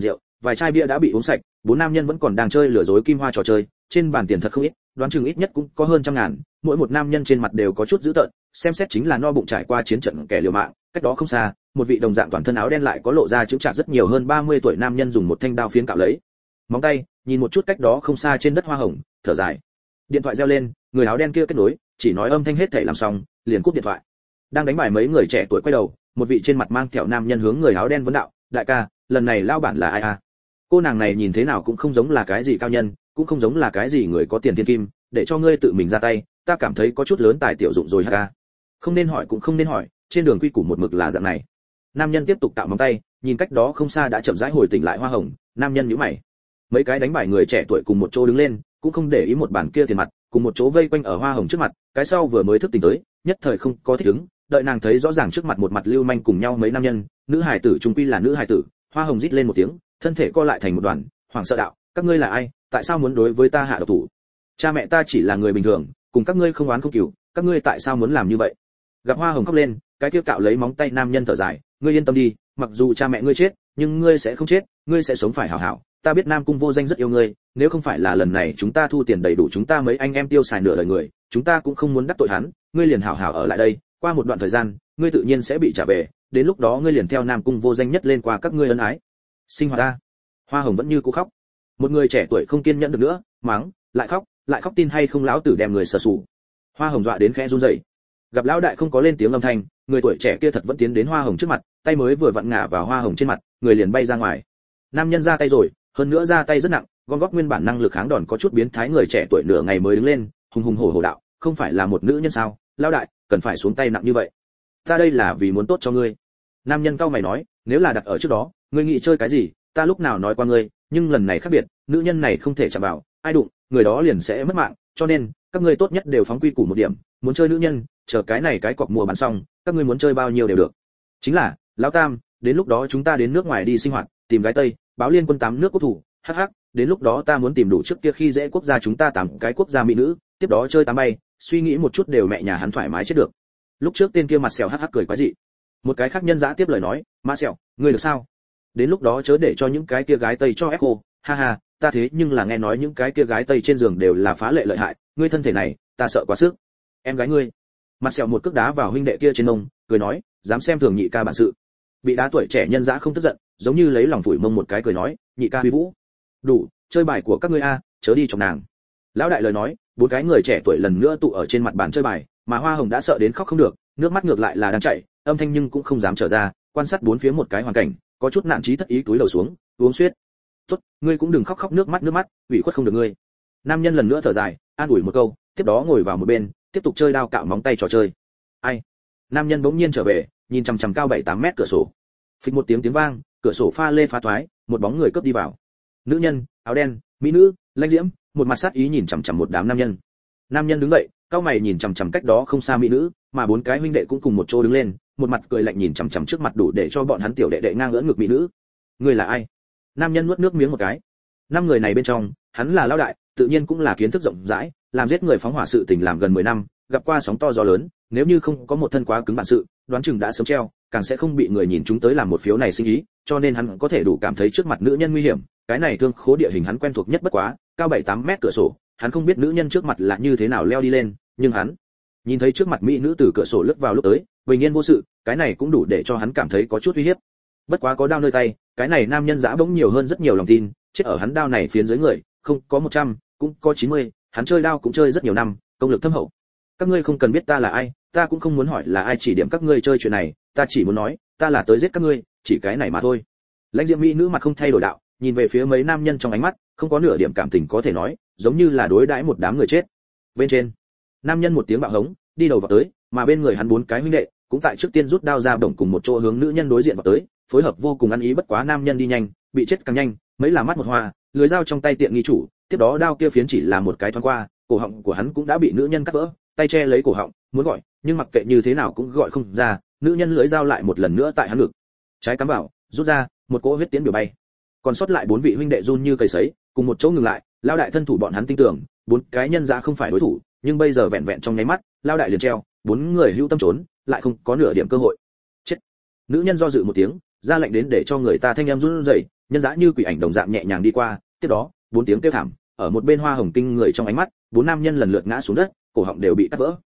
vài chai bia đã bị uống sạch, bốn nam nhân vẫn còn đang chơi lừa dối kim hoa trò chơi, trên bàn tiền thật không ít, đoán chừng ít nhất cũng có hơn trăm ngàn, mỗi một nam nhân trên mặt đều có chút dữ tợn, xem xét chính là no bụng trải qua chiến trận kẻ liều mạng. Cách đó không xa, một vị đồng dạng toàn thân áo đen lại có lộ ra chững chạc rất nhiều hơn 30 tuổi nam nhân dùng một thanh đao phiến cạo lấy móng tay, nhìn một chút cách đó không xa trên đất hoa hồng, thở dài. Điện thoại reo lên, người áo đen kia kết nối, chỉ nói âm thanh hết thảy làm xong, liền cúp điện thoại. Đang đánh bài mấy người trẻ tuổi quay đầu, một vị trên mặt mang theo nam nhân hướng người áo đen vấn đạo, đại ca, lần này lao bản là ai à? Cô nàng này nhìn thế nào cũng không giống là cái gì cao nhân, cũng không giống là cái gì người có tiền thiên kim, để cho ngươi tự mình ra tay, ta cảm thấy có chút lớn tài tiểu dụng rồi ha ca. Không nên hỏi cũng không nên hỏi, trên đường quy củ một mực là dạng này. Nam nhân tiếp tục tạo móng tay, nhìn cách đó không xa đã chậm rãi hồi tỉnh lại hoa hồng, nam nhân nhíu mày. Mấy cái đánh bài người trẻ tuổi cùng một chỗ đứng lên, cũng không để ý một bàn kia tiền mặt, cùng một chỗ vây quanh ở hoa hồng trước mặt, cái sau vừa mới thức tỉnh tới, nhất thời không có thích ứng, đợi nàng thấy rõ ràng trước mặt một mặt lưu manh cùng nhau mấy nam nhân, nữ hải tử trung quy là nữ hải tử, hoa hồng rít lên một tiếng, thân thể co lại thành một đoàn, hoảng sợ đạo, các ngươi là ai, tại sao muốn đối với ta hạ độc thủ? Cha mẹ ta chỉ là người bình thường, cùng các ngươi không oán không cừu, các ngươi tại sao muốn làm như vậy? Gặp hoa hồng khóc lên, cái kia cạo lấy móng tay nam nhân thở dài, ngươi yên tâm đi, mặc dù cha mẹ ngươi chết, nhưng ngươi sẽ không chết, ngươi sẽ sống phải hảo hảo. Ta biết Nam Cung Vô Danh rất yêu ngươi, nếu không phải là lần này chúng ta thu tiền đầy đủ chúng ta mấy anh em tiêu xài nửa đời người, chúng ta cũng không muốn đắc tội hắn, ngươi liền hảo hảo ở lại đây, qua một đoạn thời gian, ngươi tự nhiên sẽ bị trả về, đến lúc đó ngươi liền theo Nam Cung Vô Danh nhất lên qua các ngươi ân ái. Sinh hoạt ta. Hoa hồng vẫn như cũ khóc. Một người trẻ tuổi không kiên nhẫn được nữa, mắng, lại khóc tin hay không lão tử đem người sờ sụ. Hoa hồng dọa đến khẽ run rẩy. Gặp lão đại không có lên tiếng âm thanh, người tuổi trẻ kia thật vẫn tiến đến hoa hồng trước mặt, tay mới vừa vặn ngả vào hoa hồng trên mặt, người liền bay ra ngoài. Nam nhân ra tay rồi, hơn nữa ra tay rất nặng, gom góp nguyên bản năng lực kháng đòn có chút biến thái người trẻ tuổi nửa ngày mới đứng lên, hùng hùng hổ hổ đạo, không phải là một nữ nhân sao, lão đại, cần phải xuống tay nặng như vậy. Ta đây là vì muốn tốt cho ngươi. Nam nhân cau mày nói, nếu là đặt ở trước đó, ngươi nghĩ chơi cái gì, ta lúc nào nói qua ngươi, nhưng lần này khác biệt, nữ nhân này không thể chạm vào, ai đụng, người đó liền sẽ mất mạng, cho nên, các ngươi tốt nhất đều phóng quy củ một điểm, muốn chơi nữ nhân, chờ cái này cái cọc mùa bán xong, các ngươi muốn chơi bao nhiêu đều được. Chính là, lão tam, đến lúc đó chúng ta đến nước ngoài đi sinh hoạt, tìm gái Tây, báo liên quân 8 nước quốc thủ, hắc hắc, đến lúc đó ta muốn tìm đủ trước kia khi dễ quốc gia chúng ta 8 cái quốc gia mỹ nữ, tiếp đó chơi tám bay, suy nghĩ một chút đều mẹ nhà hắn thoải mái chết được. Lúc trước tên kia mặt sẹo hắc hắc cười quái dị. Một cái khác nhân dã tiếp lời nói, "Mã sẹo, ngươi được sao? Đến lúc đó chớ để cho những cái kia gái Tây cho ép cô, ha ha, ta thế nhưng là nghe nói những cái kia gái Tây trên giường đều là phá lệ lợi hại, ngươi thân thể này, ta sợ quá sức." Em gái ngươi. Mặt sẹo một cước đá vào huynh đệ kia trên mông, cười nói, "Dám xem thường nhị ca bản sự." Bị đá tuổi trẻ nhân dã không tức giận, giống như lấy lòng phủi mông một cái cười nói, "Nhị ca huy vũ. Đủ, chơi bài của các ngươi a, chớ đi chọc nàng." Lão đại lời nói, bốn cái người trẻ tuổi lần nữa tụ ở trên mặt bàn chơi bài, mà Hoa Hồng đã sợ đến khóc không được, nước mắt ngược lại là đang chảy, âm thanh nhưng cũng không dám trở ra, quan sát bốn phía một cái hoàn cảnh, có chút nạn trí thất ý túi lầu xuống, uống suyết. "Tốt, ngươi cũng đừng khóc khóc nước mắt, ủy khuất không được ngươi." Nam nhân lần nữa thở dài, an ủi một câu, tiếp đó ngồi vào một bên, tiếp tục chơi đao cạo móng tay trò chơi. Ai? Nam nhân bỗng nhiên trở về, nhìn chằm chằm cao 7-8 mét cửa sổ. Phịch một tiếng vang, cửa sổ pha lê phá thoái, một bóng người cướp đi vào. Nữ nhân, áo đen, mỹ nữ, lãnh diễm, một mặt sát ý nhìn chằm chằm một đám nam nhân. Nam nhân đứng dậy, cao mày nhìn chằm chằm cách đó không xa mỹ nữ, mà bốn cái huynh đệ cũng cùng một chỗ đứng lên, một mặt cười lạnh nhìn chằm chằm trước mặt đủ để cho bọn hắn tiểu đệ đệ ngang ngỡ ngực mỹ nữ. Người là ai? Nam nhân nuốt nước miếng một cái. Năm người này bên trong, hắn là lão đại, tự nhiên cũng là kiến thức rộng rãi, làm giết người phóng hỏa sự tình làm gần 10 năm, gặp qua sóng to gió lớn, nếu như không có một thân quá cứng bản sự, đoán chừng đã sớm treo, càng sẽ không bị người nhìn chúng tới làm một phiếu này sinh ý, cho nên hắn có thể đủ cảm thấy trước mặt nữ nhân nguy hiểm, cái này thương khố địa hình hắn quen thuộc nhất bất quá, cao 7-8 mét cửa sổ, hắn không biết nữ nhân trước mặt là như thế nào leo đi lên, nhưng hắn nhìn thấy trước mặt mỹ nữ từ cửa sổ lướt vào lúc tới, bình yên vô sự, cái này cũng đủ để cho hắn cảm thấy có chút uy hiếp. Bất quá có đao nơi tay, cái này nam nhân dã bỗng nhiều hơn rất nhiều lòng tin, chết ở hắn đao này phiến dưới người, không có 100, cũng có 90, hắn chơi đao cũng chơi rất nhiều năm, công lực thâm hậu. Các ngươi không cần biết ta là ai, ta cũng không muốn hỏi là ai chỉ điểm các ngươi chơi chuyện này, ta chỉ muốn nói, ta là tới giết các ngươi, chỉ cái này mà thôi. Lãnh diễm mỹ nữ mặt không thay đổi đạo, nhìn về phía mấy nam nhân trong ánh mắt, không có nửa điểm cảm tình có thể nói, giống như là đối đãi một đám người chết. Bên trên, nam nhân một tiếng bạo hống, đi đầu vào tới, mà bên người hắn bốn cái huynh đệ cũng tại trước tiên rút đao ra đồng cùng một chỗ hướng nữ nhân đối diện vào tới, phối hợp vô cùng ăn ý. Bất quá nam nhân đi nhanh, bị chết càng nhanh, mấy là mắt một hoa, lưới dao trong tay tiện nghi chủ, tiếp đó đao kia phiến chỉ là một cái thoáng qua, cổ họng của hắn cũng đã bị nữ nhân cắt vỡ, tay che lấy cổ họng, muốn gọi, nhưng mặc kệ như thế nào cũng gọi không ra, nữ nhân lưỡi dao lại một lần nữa tại hắn ngực trái cắm vào, rút ra, một cỗ huyết tiễn biểu bay. Còn sót lại bốn vị huynh đệ run như cầy sấy, cùng một chỗ ngừng lại, lao đại thân thủ bọn hắn tin tưởng, bốn cái nhân ra không phải đối thủ, nhưng bây giờ vẹn vẹn trong nháy mắt, lao đại liền treo, bốn người hữu tâm trốn, lại không có nửa điểm cơ hội. Chết. Nữ nhân do dự một tiếng, ra lệnh đến để cho người ta thanh em run rẩy, nhân dã như quỷ ảnh đồng dạng nhẹ nhàng đi qua, tiếp đó, 4 tiếng kêu thảm, ở một bên hoa hồng kinh người trong ánh mắt, 4 nam nhân lần lượt ngã xuống đất, cổ họng đều bị cắt vỡ.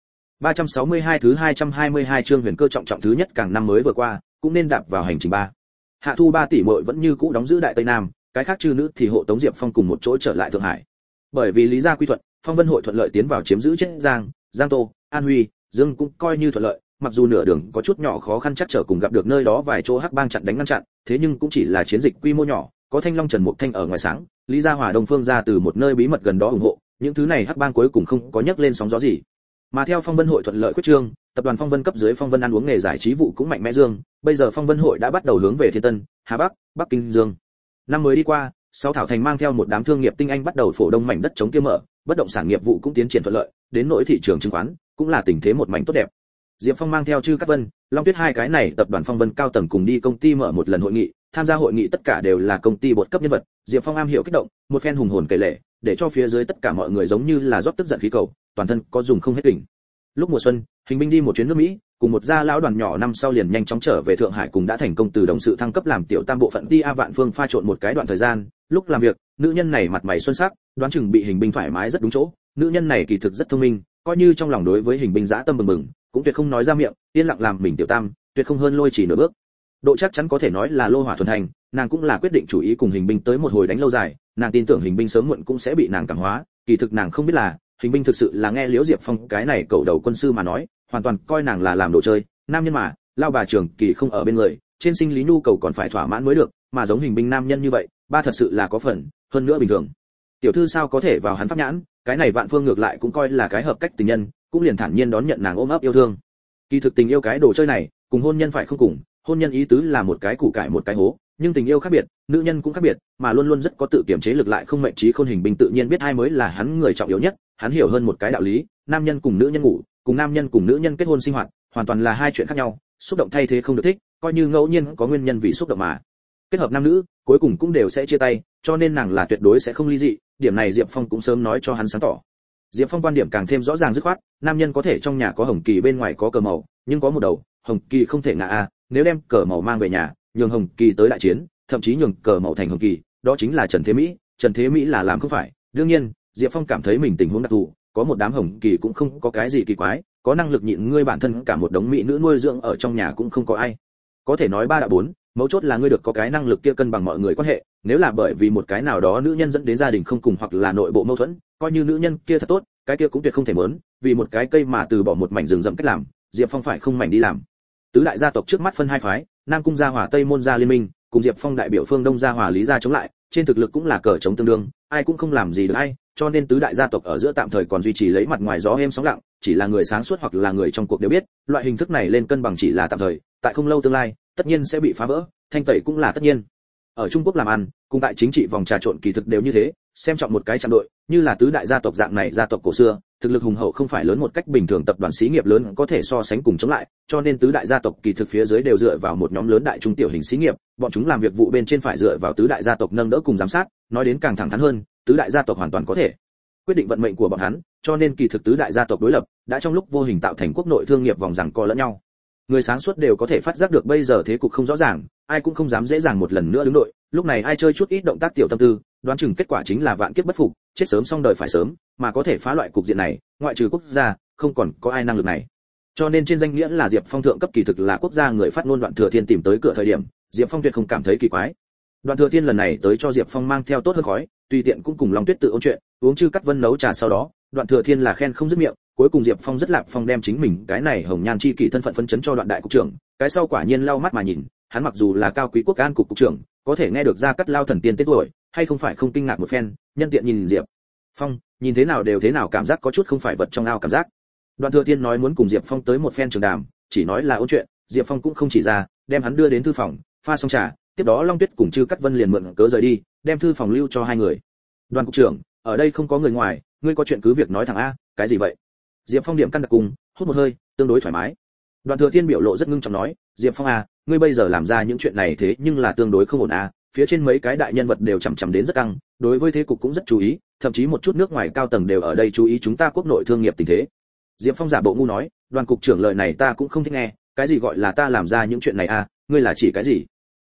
362 thứ 222 chương huyền cơ trọng trọng thứ nhất càng năm mới vừa qua, cũng nên đạp vào hành trình 3. Hạ Thu 3 tỷ muội vẫn như cũ đóng giữ Đại Tây Nam, cái khác chư nữ thì hộ tống Diệp Phong cùng một chỗ trở lại Thượng Hải. Bởi vì lý gia quy thuận, Phong Vân hội thuận lợi tiến vào chiếm giữ Chiết Giang, Giang Tô, An Huy, Dương cũng coi như thuận lợi, mặc dù nửa đường có chút nhỏ khó khăn chắc trở cùng gặp được nơi đó vài chỗ hắc bang chặn đánh ngăn chặn, thế nhưng cũng chỉ là chiến dịch quy mô nhỏ, có Thanh Long Trần Mục Thanh ở ngoài sáng, Lý Gia Hòa Đông Phương ra từ một nơi bí mật gần đó ủng hộ, những thứ này hắc bang cuối cùng không có nhấc lên sóng gió gì. Mà theo Phong Vân hội thuận lợi quyết trương, tập đoàn Phong Vân cấp dưới Phong Vân ăn uống nghề giải trí vụ cũng mạnh mẽ dương, bây giờ Phong Vân hội đã bắt đầu hướng về Thiên Tân, Hà Bắc, Bắc Kinh Dương. Năm mới đi qua, Sáu Thảo Thành mang theo một đám thương nghiệp tinh anh bắt đầu phổ đông mảnh đất chống kia mở, bất động sản nghiệp vụ cũng tiến triển thuận lợi, đến nỗi thị trường chứng khoán cũng là tình thế một mảnh tốt đẹp. Diệp Phong mang theo Trư Cát Vân, Long Tuyết hai cái này tập đoàn Phong Vân cao tầng cùng đi công ty mở một lần hội nghị, tham gia hội nghị tất cả đều là công ty bột cấp nhân vật, Diệp Phong am hiểu kích động, một phen hùng hồn kể lể, để cho phía dưới tất cả mọi người giống như là rót tức giận khí cầu, toàn thân có dùng không hết đỉnh. Lúc mùa xuân, Hình binh đi một chuyến nước Mỹ, cùng một gia lão đoàn nhỏ năm sau liền nhanh chóng trở về Thượng Hải cùng đã thành công từ đồng sự thăng cấp làm tiểu tam bộ phận ti A Vạn Phương pha trộn một cái đoạn thời gian, lúc làm việc, nữ nhân này mặt mày xuân sắc, đoán chừng bị Hình binh thoải mái rất đúng chỗ, nữ nhân này kỳ thực rất thông minh, coi như trong lòng đối với Hình binh dã tâm bừng bừng, cũng tuyệt không nói ra miệng, yên lặng làm mình tiểu tam, tuyệt không hơn lôi chỉ nửa bước. Độ chắc chắn có thể nói là lô hỏa thuần thành, nàng cũng là quyết định chủ ý cùng Hình binh tới một hồi đánh lâu dài, nàng tin tưởng Hình binh sớm muộn cũng sẽ bị nàng cảm hóa, kỳ thực nàng không biết là, Hình binh thực sự là nghe Liễu Diệp Phong cái này cầu đầu quân sư mà nói, hoàn toàn coi nàng là làm đồ chơi, nam nhân mà, lao bà trường kỳ không ở bên người, trên sinh lý nhu cầu còn phải thỏa mãn mới được, mà giống Hình binh nam nhân như vậy, ba thật sự là có phần, hơn nữa bình thường. Tiểu thư sao có thể vào hắn pháp nhãn, cái này Vạn Phương ngược lại cũng coi là cái hợp cách tình nhân, cũng liền thản nhiên đón nhận nàng ôm ấp yêu thương. Kỳ thực tình yêu cái đồ chơi này, cùng hôn nhân phải không cùng, hôn nhân ý tứ là một cái củ cải một cái hố, nhưng tình yêu khác biệt, nữ nhân cũng khác biệt, mà luôn luôn rất có tự kiểm chế lực lại không mệnh trí khôn Hình binh tự nhiên biết ai mới là hắn người trọng yếu nhất, hắn hiểu hơn một cái đạo lý, nam nhân cùng nữ nhân ngủ, cùng nam nhân cùng nữ nhân kết hôn sinh hoạt, hoàn toàn là hai chuyện khác nhau, xúc động thay thế không được thích, coi như ngẫu nhiên có nguyên nhân vì xúc động mà kết hợp nam nữ, cuối cùng cũng đều sẽ chia tay, cho nên nàng là tuyệt đối sẽ không ly dị, điểm này Diệp Phong cũng sớm nói cho hắn sáng tỏ. Diệp Phong quan điểm càng thêm rõ ràng dứt khoát, nam nhân có thể trong nhà có hồng kỳ bên ngoài có cờ màu, nhưng có một đầu, hồng kỳ không thể ngã a, nếu đem cờ màu mang về nhà, nhường hồng kỳ tới đại chiến, thậm chí nhường cờ màu thành hồng kỳ, đó chính là Trần Thế Mỹ, Trần Thế Mỹ là làm không phải. Đương nhiên, Diệp Phong cảm thấy mình tình huống đặc thù, có một đám hồng kỳ cũng không có cái gì kỳ quái, có năng lực nhịn ngươi bản thân cả một đống mỹ nữ nuôi dưỡng ở trong nhà cũng không có ai. Có thể nói ba đã bốn, mấu chốt là ngươi được có cái năng lực kia cân bằng mọi người quan hệ, nếu là bởi vì một cái nào đó nữ nhân dẫn đến gia đình không cùng hoặc là nội bộ mâu thuẫn, coi như nữ nhân kia thật tốt, cái kia cũng tuyệt không thể muốn, vì một cái cây mà từ bỏ một mảnh rừng rậm cách làm, Diệp Phong phải không mảnh đi làm. Tứ đại gia tộc trước mắt phân hai phái, Nam cung gia Hòa Tây môn gia liên minh, cùng Diệp Phong đại biểu phương Đông gia Hòa Lý gia chống lại, trên thực lực cũng là cờ chống tương đương, ai cũng không làm gì được ai, cho nên tứ đại gia tộc ở giữa tạm thời còn duy trì lấy mặt ngoài gió êm sóng lặng, chỉ là người sáng suốt hoặc là người trong cuộc đều biết, loại hình thức này lên cân bằng chỉ là tạm thời, tại không lâu tương lai, tất nhiên sẽ bị phá vỡ, thanh tẩy cũng là tất nhiên. Ở Trung Quốc làm ăn, cùng tại chính trị vòng trà trộn kỳ thực đều như thế, xem trọng một cái chạm đội, như là tứ đại gia tộc dạng này gia tộc cổ xưa, thực lực hùng hậu không phải lớn một cách bình thường tập đoàn xí nghiệp lớn có thể so sánh cùng chống lại, cho nên tứ đại gia tộc kỳ thực phía dưới đều dựa vào một nhóm lớn đại trung tiểu hình xí nghiệp, bọn chúng làm việc vụ bên trên phải dựa vào tứ đại gia tộc nâng đỡ cùng giám sát, nói đến càng thẳng thắn hơn, tứ đại gia tộc hoàn toàn có thể quyết định vận mệnh của bọn hắn, cho nên kỳ thực tứ đại gia tộc đối lập đã trong lúc vô hình tạo thành quốc nội thương nghiệp vòng giằng co lẫn nhau. Người sáng suốt đều có thể phát giác được bây giờ thế cục không rõ ràng, ai cũng không dám dễ dàng một lần nữa đứng đội, lúc này ai chơi chút ít động tác tiểu tâm tư, đoán chừng kết quả chính là vạn kiếp bất phục, chết sớm xong đời phải sớm, mà có thể phá loại cục diện này, ngoại trừ quốc gia, không còn có ai năng lực này. Cho nên trên danh nghĩa là Diệp Phong thượng cấp kỳ thực là quốc gia người phát ngôn Đoạn Thừa Thiên tìm tới cửa thời điểm, Diệp Phong tuyệt không cảm thấy kỳ quái. Đoạn Thừa Thiên lần này tới cho Diệp Phong mang theo tốt hơn khói, tùy tiện cũng cùng Long Tuyết tự ôn chuyện, uống Chư Cát Vân nấu trà sau đó, Đoạn Thừa Thiên là khen không dứt miệng, cuối cùng Diệp Phong rất lạp phong đem chính mình cái này hồng nhan chi kỷ thân phận phấn chấn cho Đoạn đại cục trưởng, cái sau quả nhiên lau mắt mà nhìn, hắn mặc dù là cao quý quốc an cục cục trưởng, có thể nghe được ra cắt lao thần tiên tên tuổi, hay không phải không kinh ngạc một phen, nhân tiện nhìn Diệp Phong, nhìn thế nào đều thế nào cảm giác có chút không phải vật trong ao cảm giác. Đoạn Thừa Thiên nói muốn cùng Diệp Phong tới một phen trường đàm, chỉ nói là ôn chuyện, Diệp Phong cũng không chỉ ra, đem hắn đưa đến thư phòng, pha xong trà, tiếp đó Long Tuyết cùng Chư Cát Vân liền mượn cớ rời đi, đem thư phòng lưu cho hai người. Đoàn cục trưởng, ở đây không có người ngoài, ngươi có chuyện cứ việc nói thẳng a, cái gì vậy? Diệp Phong điểm căn đặc cùng, hút một hơi, tương đối thoải mái. Đoạn Thừa Thiên biểu lộ rất ngưng trọng nói, Diệp Phong à, ngươi bây giờ làm ra những chuyện này thế nhưng là tương đối không ổn à, phía trên mấy cái đại nhân vật đều chằm chằm đến rất căng, đối với thế cục cũng rất chú ý, thậm chí một chút nước ngoài cao tầng đều ở đây chú ý chúng ta quốc nội thương nghiệp tình thế. Diệp Phong giả bộ ngu nói, Đoàn cục trưởng lời này ta cũng không thích nghe, cái gì gọi là ta làm ra những chuyện này à, ngươi là chỉ cái gì?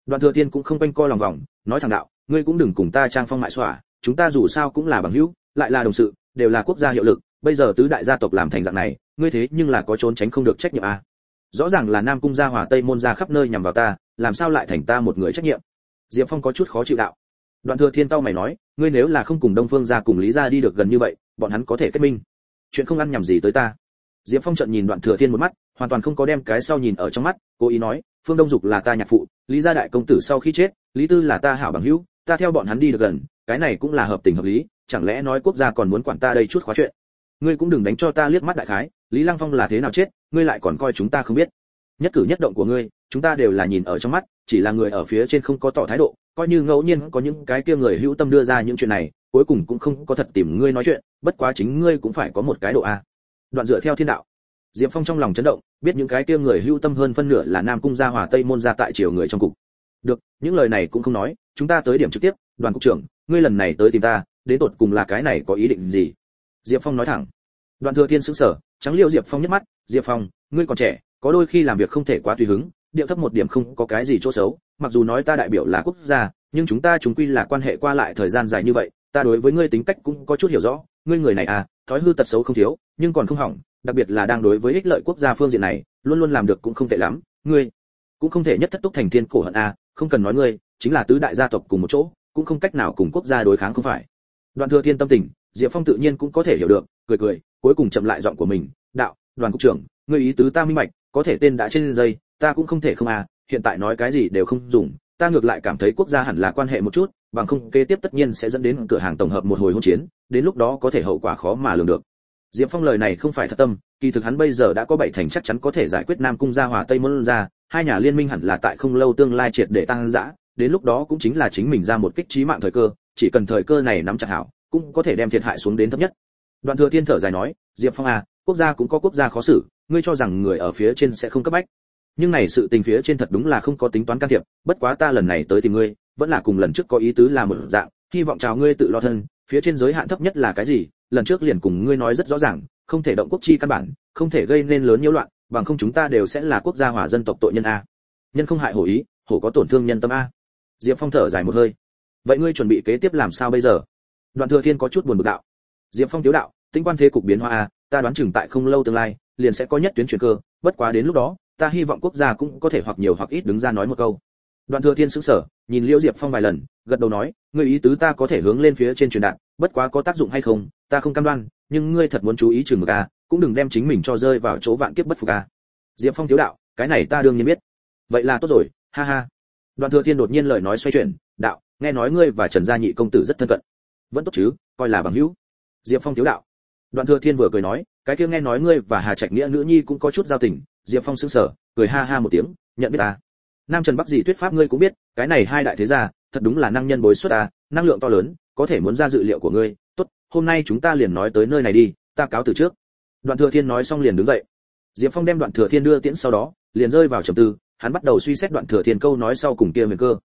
Đoạn Thừa Thiên cũng không quanh co lòng vòng, nói thẳng đạo, ngươi cũng đừng cùng ta trang phong mại xỏa, chúng ta dù sao cũng là bằng hữu, lại là đồng sự, đều là quốc gia hiệu lực, bây giờ tứ đại gia tộc làm thành dạng này, ngươi thế nhưng là có trốn tránh không được trách nhiệm à? Rõ ràng là Nam cung gia Hòa Tây môn gia khắp nơi nhằm vào ta, làm sao lại thành ta một người trách nhiệm? Diệp Phong có chút khó chịu đạo. Đoạn Thừa Thiên tao mày nói, ngươi nếu là không cùng Đông Phương gia cùng Lý gia đi được gần như vậy, bọn hắn có thể kết minh. Chuyện không ăn nhầm gì tới ta. Diệp Phong trợn nhìn Đoạn Thừa Thiên một mắt, hoàn toàn không có đem cái sau nhìn ở trong mắt, cố ý nói, Phương Đông Dục là ta nhạc phụ, Lý gia đại công tử sau khi chết, Lý Tư là ta hảo bằng hữu, ta theo bọn hắn đi được gần, cái này cũng là hợp tình hợp lý, chẳng lẽ nói quốc gia còn muốn quản ta đây chút khóa chuyện. Ngươi cũng đừng đánh cho ta liếc mắt đại khái, Lý Lăng Phong là thế nào chết, ngươi lại còn coi chúng ta không biết. Nhất cử nhất động của ngươi, chúng ta đều là nhìn ở trong mắt, chỉ là người ở phía trên không có tỏ thái độ, coi như ngẫu nhiên có những cái kia người hữu tâm đưa ra những chuyện này, cuối cùng cũng không có thật tìm ngươi nói chuyện, bất quá chính ngươi cũng phải có một cái độ a. Đoạn dựa theo thiên đạo. Diệp Phong trong lòng chấn động, biết những cái kia người hữu tâm hơn phân nửa là Nam cung gia Hòa Tây môn gia tại triều người trong cục. Được, những lời này cũng không nói, chúng ta tới điểm trực tiếp, Đoàn cục trưởng, ngươi lần này tới tìm ta, đến tột cùng là cái này có ý định gì? Diệp Phong nói thẳng. Đoạn Thừa Thiên sững sờ, trắng liêu Diệp Phong nhếch mắt, Diệp Phong, ngươi còn trẻ, có đôi khi làm việc không thể quá tùy hứng, điệu thấp một điểm không có cái gì chỗ xấu, mặc dù nói ta đại biểu là quốc gia, nhưng chúng ta chúng quy là quan hệ qua lại thời gian dài như vậy, ta đối với ngươi tính cách cũng có chút hiểu rõ, ngươi người này à, thói hư tật xấu không thiếu, nhưng còn không hỏng, đặc biệt là đang đối với ích lợi quốc gia phương diện này, luôn luôn làm được cũng không tệ lắm, ngươi cũng không thể nhất thất túc thành thiên cổ hận a, không cần nói ngươi, chính là tứ đại gia tộc cùng một chỗ, cũng không cách nào cùng quốc gia đối kháng không phải. Đoạn Thừa Thiên tâm tình, Diệp Phong tự nhiên cũng có thể hiểu được, cười cười, cuối cùng chậm lại giọng của mình, đạo, Đoàn cục trưởng, ngươi ý tứ ta minh bạch, có thể tên đã trên dây, ta cũng không thể không à, hiện tại nói cái gì đều không dùng, ta ngược lại cảm thấy quốc gia hẳn là quan hệ một chút, bằng không kế tiếp tất nhiên sẽ dẫn đến cửa hàng tổng hợp một hồi hỗn chiến, đến lúc đó có thể hậu quả khó mà lường được. Diệp Phong lời này không phải thật tâm, kỳ thực hắn bây giờ đã có bảy thành chắc chắn có thể giải quyết Nam cung gia Hòa Tây môn gia, hai nhà liên minh hẳn là tại không lâu tương lai triệt để tăng dã, đến lúc đó cũng chính là chính mình ra một kích chí mạng thời cơ, chỉ cần thời cơ này nắm chặt hảo, cũng có thể đem thiệt hại xuống đến thấp nhất. Đoạn Thừa Thiên thở dài nói, Diệp Phong à, quốc gia cũng có quốc gia khó xử, ngươi cho rằng người ở phía trên sẽ không cấp bách. Nhưng này sự tình phía trên thật đúng là không có tính toán can thiệp, bất quá ta lần này tới tìm ngươi, vẫn là cùng lần trước có ý tứ là một dạng, hy vọng chào ngươi tự lo thân, phía trên giới hạn thấp nhất là cái gì, lần trước liền cùng ngươi nói rất rõ ràng, không thể động quốc chi căn bản, không thể gây nên lớn nhiễu loạn, bằng không chúng ta đều sẽ là quốc gia hòa dân tộc tội nhân a. Nhân không hại hổ ý, hổ có tổn thương nhân tâm a. Diệp Phong thở dài một hơi. Vậy ngươi chuẩn bị kế tiếp làm sao bây giờ? Đoạn Thừa Thiên có chút buồn bực đạo. Diệp Phong tiếu đạo, tính quan thế cục biến hóa a, ta đoán chừng tại không lâu tương lai, liền sẽ có nhất tuyến chuyển cơ, bất quá đến lúc đó, ta hy vọng quốc gia cũng có thể hoặc nhiều hoặc ít đứng ra nói một câu. Đoạn Thừa Thiên sững sờ, nhìn Liễu Diệp Phong vài lần, gật đầu nói, ngươi ý tứ ta có thể hướng lên phía trên truyền đạt, bất quá có tác dụng hay không, ta không cam đoan, nhưng ngươi thật muốn chú ý chừng mực a, cũng đừng đem chính mình cho rơi vào chỗ vạn kiếp bất phục a. Diệp Phong thiếu đạo, cái này ta đương nhiên biết. Vậy là tốt rồi, ha ha. Đoạn Thừa Thiên đột nhiên lời nói xoay chuyển, đạo, nghe nói ngươi và Trần Gia Nhị công tử rất thân cận. Vẫn tốt chứ, coi là bằng hữu. Diệp Phong thiếu đạo. Đoạn Thừa Thiên vừa cười nói, cái kia nghe nói ngươi và Hà Trạch Nghĩa nữ nhi cũng có chút giao tình. Diệp Phong sững sờ, cười ha ha một tiếng, nhận biết ta. Nam Trần Bắc Dị thuyết pháp ngươi cũng biết, cái này hai đại thế gia, thật đúng là năng nhân bối xuất a, năng lượng to lớn, có thể muốn ra dự liệu của ngươi. Tốt, hôm nay chúng ta liền nói tới nơi này đi, ta cáo từ trước. Đoạn Thừa Thiên nói xong liền đứng dậy. Diệp Phong đem Đoạn Thừa Thiên đưa tiễn sau đó, liền rơi vào trầm tư, hắn bắt đầu suy xét Đoạn Thừa Thiên câu nói sau cùng kia huyền cơ.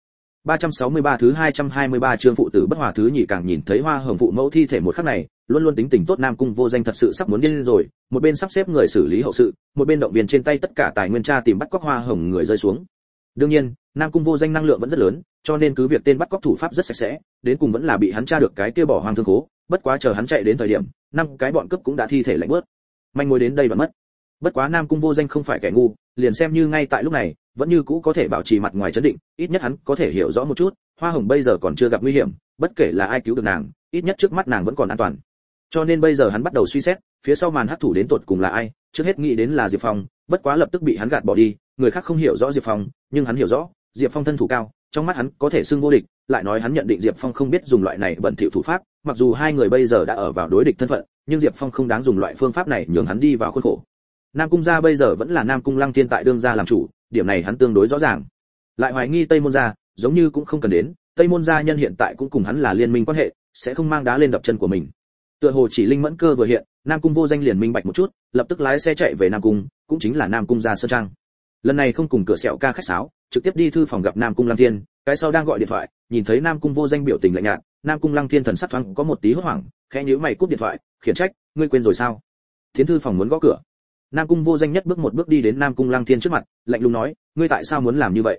363 thứ 223 chương phụ tử bất hòa thứ nhị càng nhìn thấy Hoa Hồng phụ mẫu thi thể một khắc này, luôn luôn tính tình tốt Nam Cung Vô Danh thật sự sắp muốn điên rồi, một bên sắp xếp người xử lý hậu sự, một bên động viên trên tay tất cả tài nguyên tra tìm bắt cóc Hoa Hồng người rơi xuống. Đương nhiên, Nam Cung Vô Danh năng lượng vẫn rất lớn, cho nên cứ việc tên bắt cóc thủ pháp rất sạch sẽ, đến cùng vẫn là bị hắn tra được cái kia bỏ hoang thương khố, bất quá chờ hắn chạy đến thời điểm, năm cái bọn cướp cũng đã thi thể lạnh bớt. Manh mối đến đây đoạn mất. Bất quá Nam Cung Vô Danh không phải kẻ ngu, liền xem như ngay tại lúc này, vẫn như cũ có thể bảo trì mặt ngoài trấn định, ít nhất hắn có thể hiểu rõ một chút, Hoa Hồng bây giờ còn chưa gặp nguy hiểm, bất kể là ai cứu được nàng, ít nhất trước mắt nàng vẫn còn an toàn. Cho nên bây giờ hắn bắt đầu suy xét, phía sau màn hắc thủ đến tột cùng là ai, trước hết nghĩ đến là Diệp Phong, bất quá lập tức bị hắn gạt bỏ đi, người khác không hiểu rõ Diệp Phong, nhưng hắn hiểu rõ, Diệp Phong thân thủ cao, trong mắt hắn có thể xưng vô địch, lại nói hắn nhận định Diệp Phong không biết dùng loại này bẩn thỉu thủ pháp, mặc dù hai người bây giờ đã ở vào đối địch thân phận, nhưng Diệp Phong không đáng dùng loại phương pháp này nhường hắn đi vào khuôn khổ. Nam Cung gia bây giờ vẫn là Nam Cung Lăng Thiên tại đương gia làm chủ, điểm này hắn tương đối rõ ràng. Lại hoài nghi Tây Môn gia, giống như cũng không cần đến, Tây Môn gia nhân hiện tại cũng cùng hắn là liên minh quan hệ, sẽ không mang đá lên đập chân của mình. Tựa hồ chỉ linh mẫn cơ vừa hiện, Nam Cung Vô Danh liền minh bạch một chút, lập tức lái xe chạy về Nam Cung, cũng chính là Nam Cung gia sơn trang. Lần này không cùng cửa sẹo ca khách sáo, trực tiếp đi thư phòng gặp Nam Cung Lăng Thiên, cái sau đang gọi điện thoại, nhìn thấy Nam Cung Vô Danh biểu tình lạnh nhạt, Nam Cung Lăng Thiên thần sắc thoáng có một tí hốt hoảng, khẽ nhíu mày cúp điện thoại, khiển trách, ngươi quên rồi sao? Tiến thư phòng muốn gõ cửa. Nam Cung Vô Danh nhất bước một bước đi đến Nam Cung Lăng Thiên trước mặt, lạnh lùng nói, ngươi tại sao muốn làm như vậy?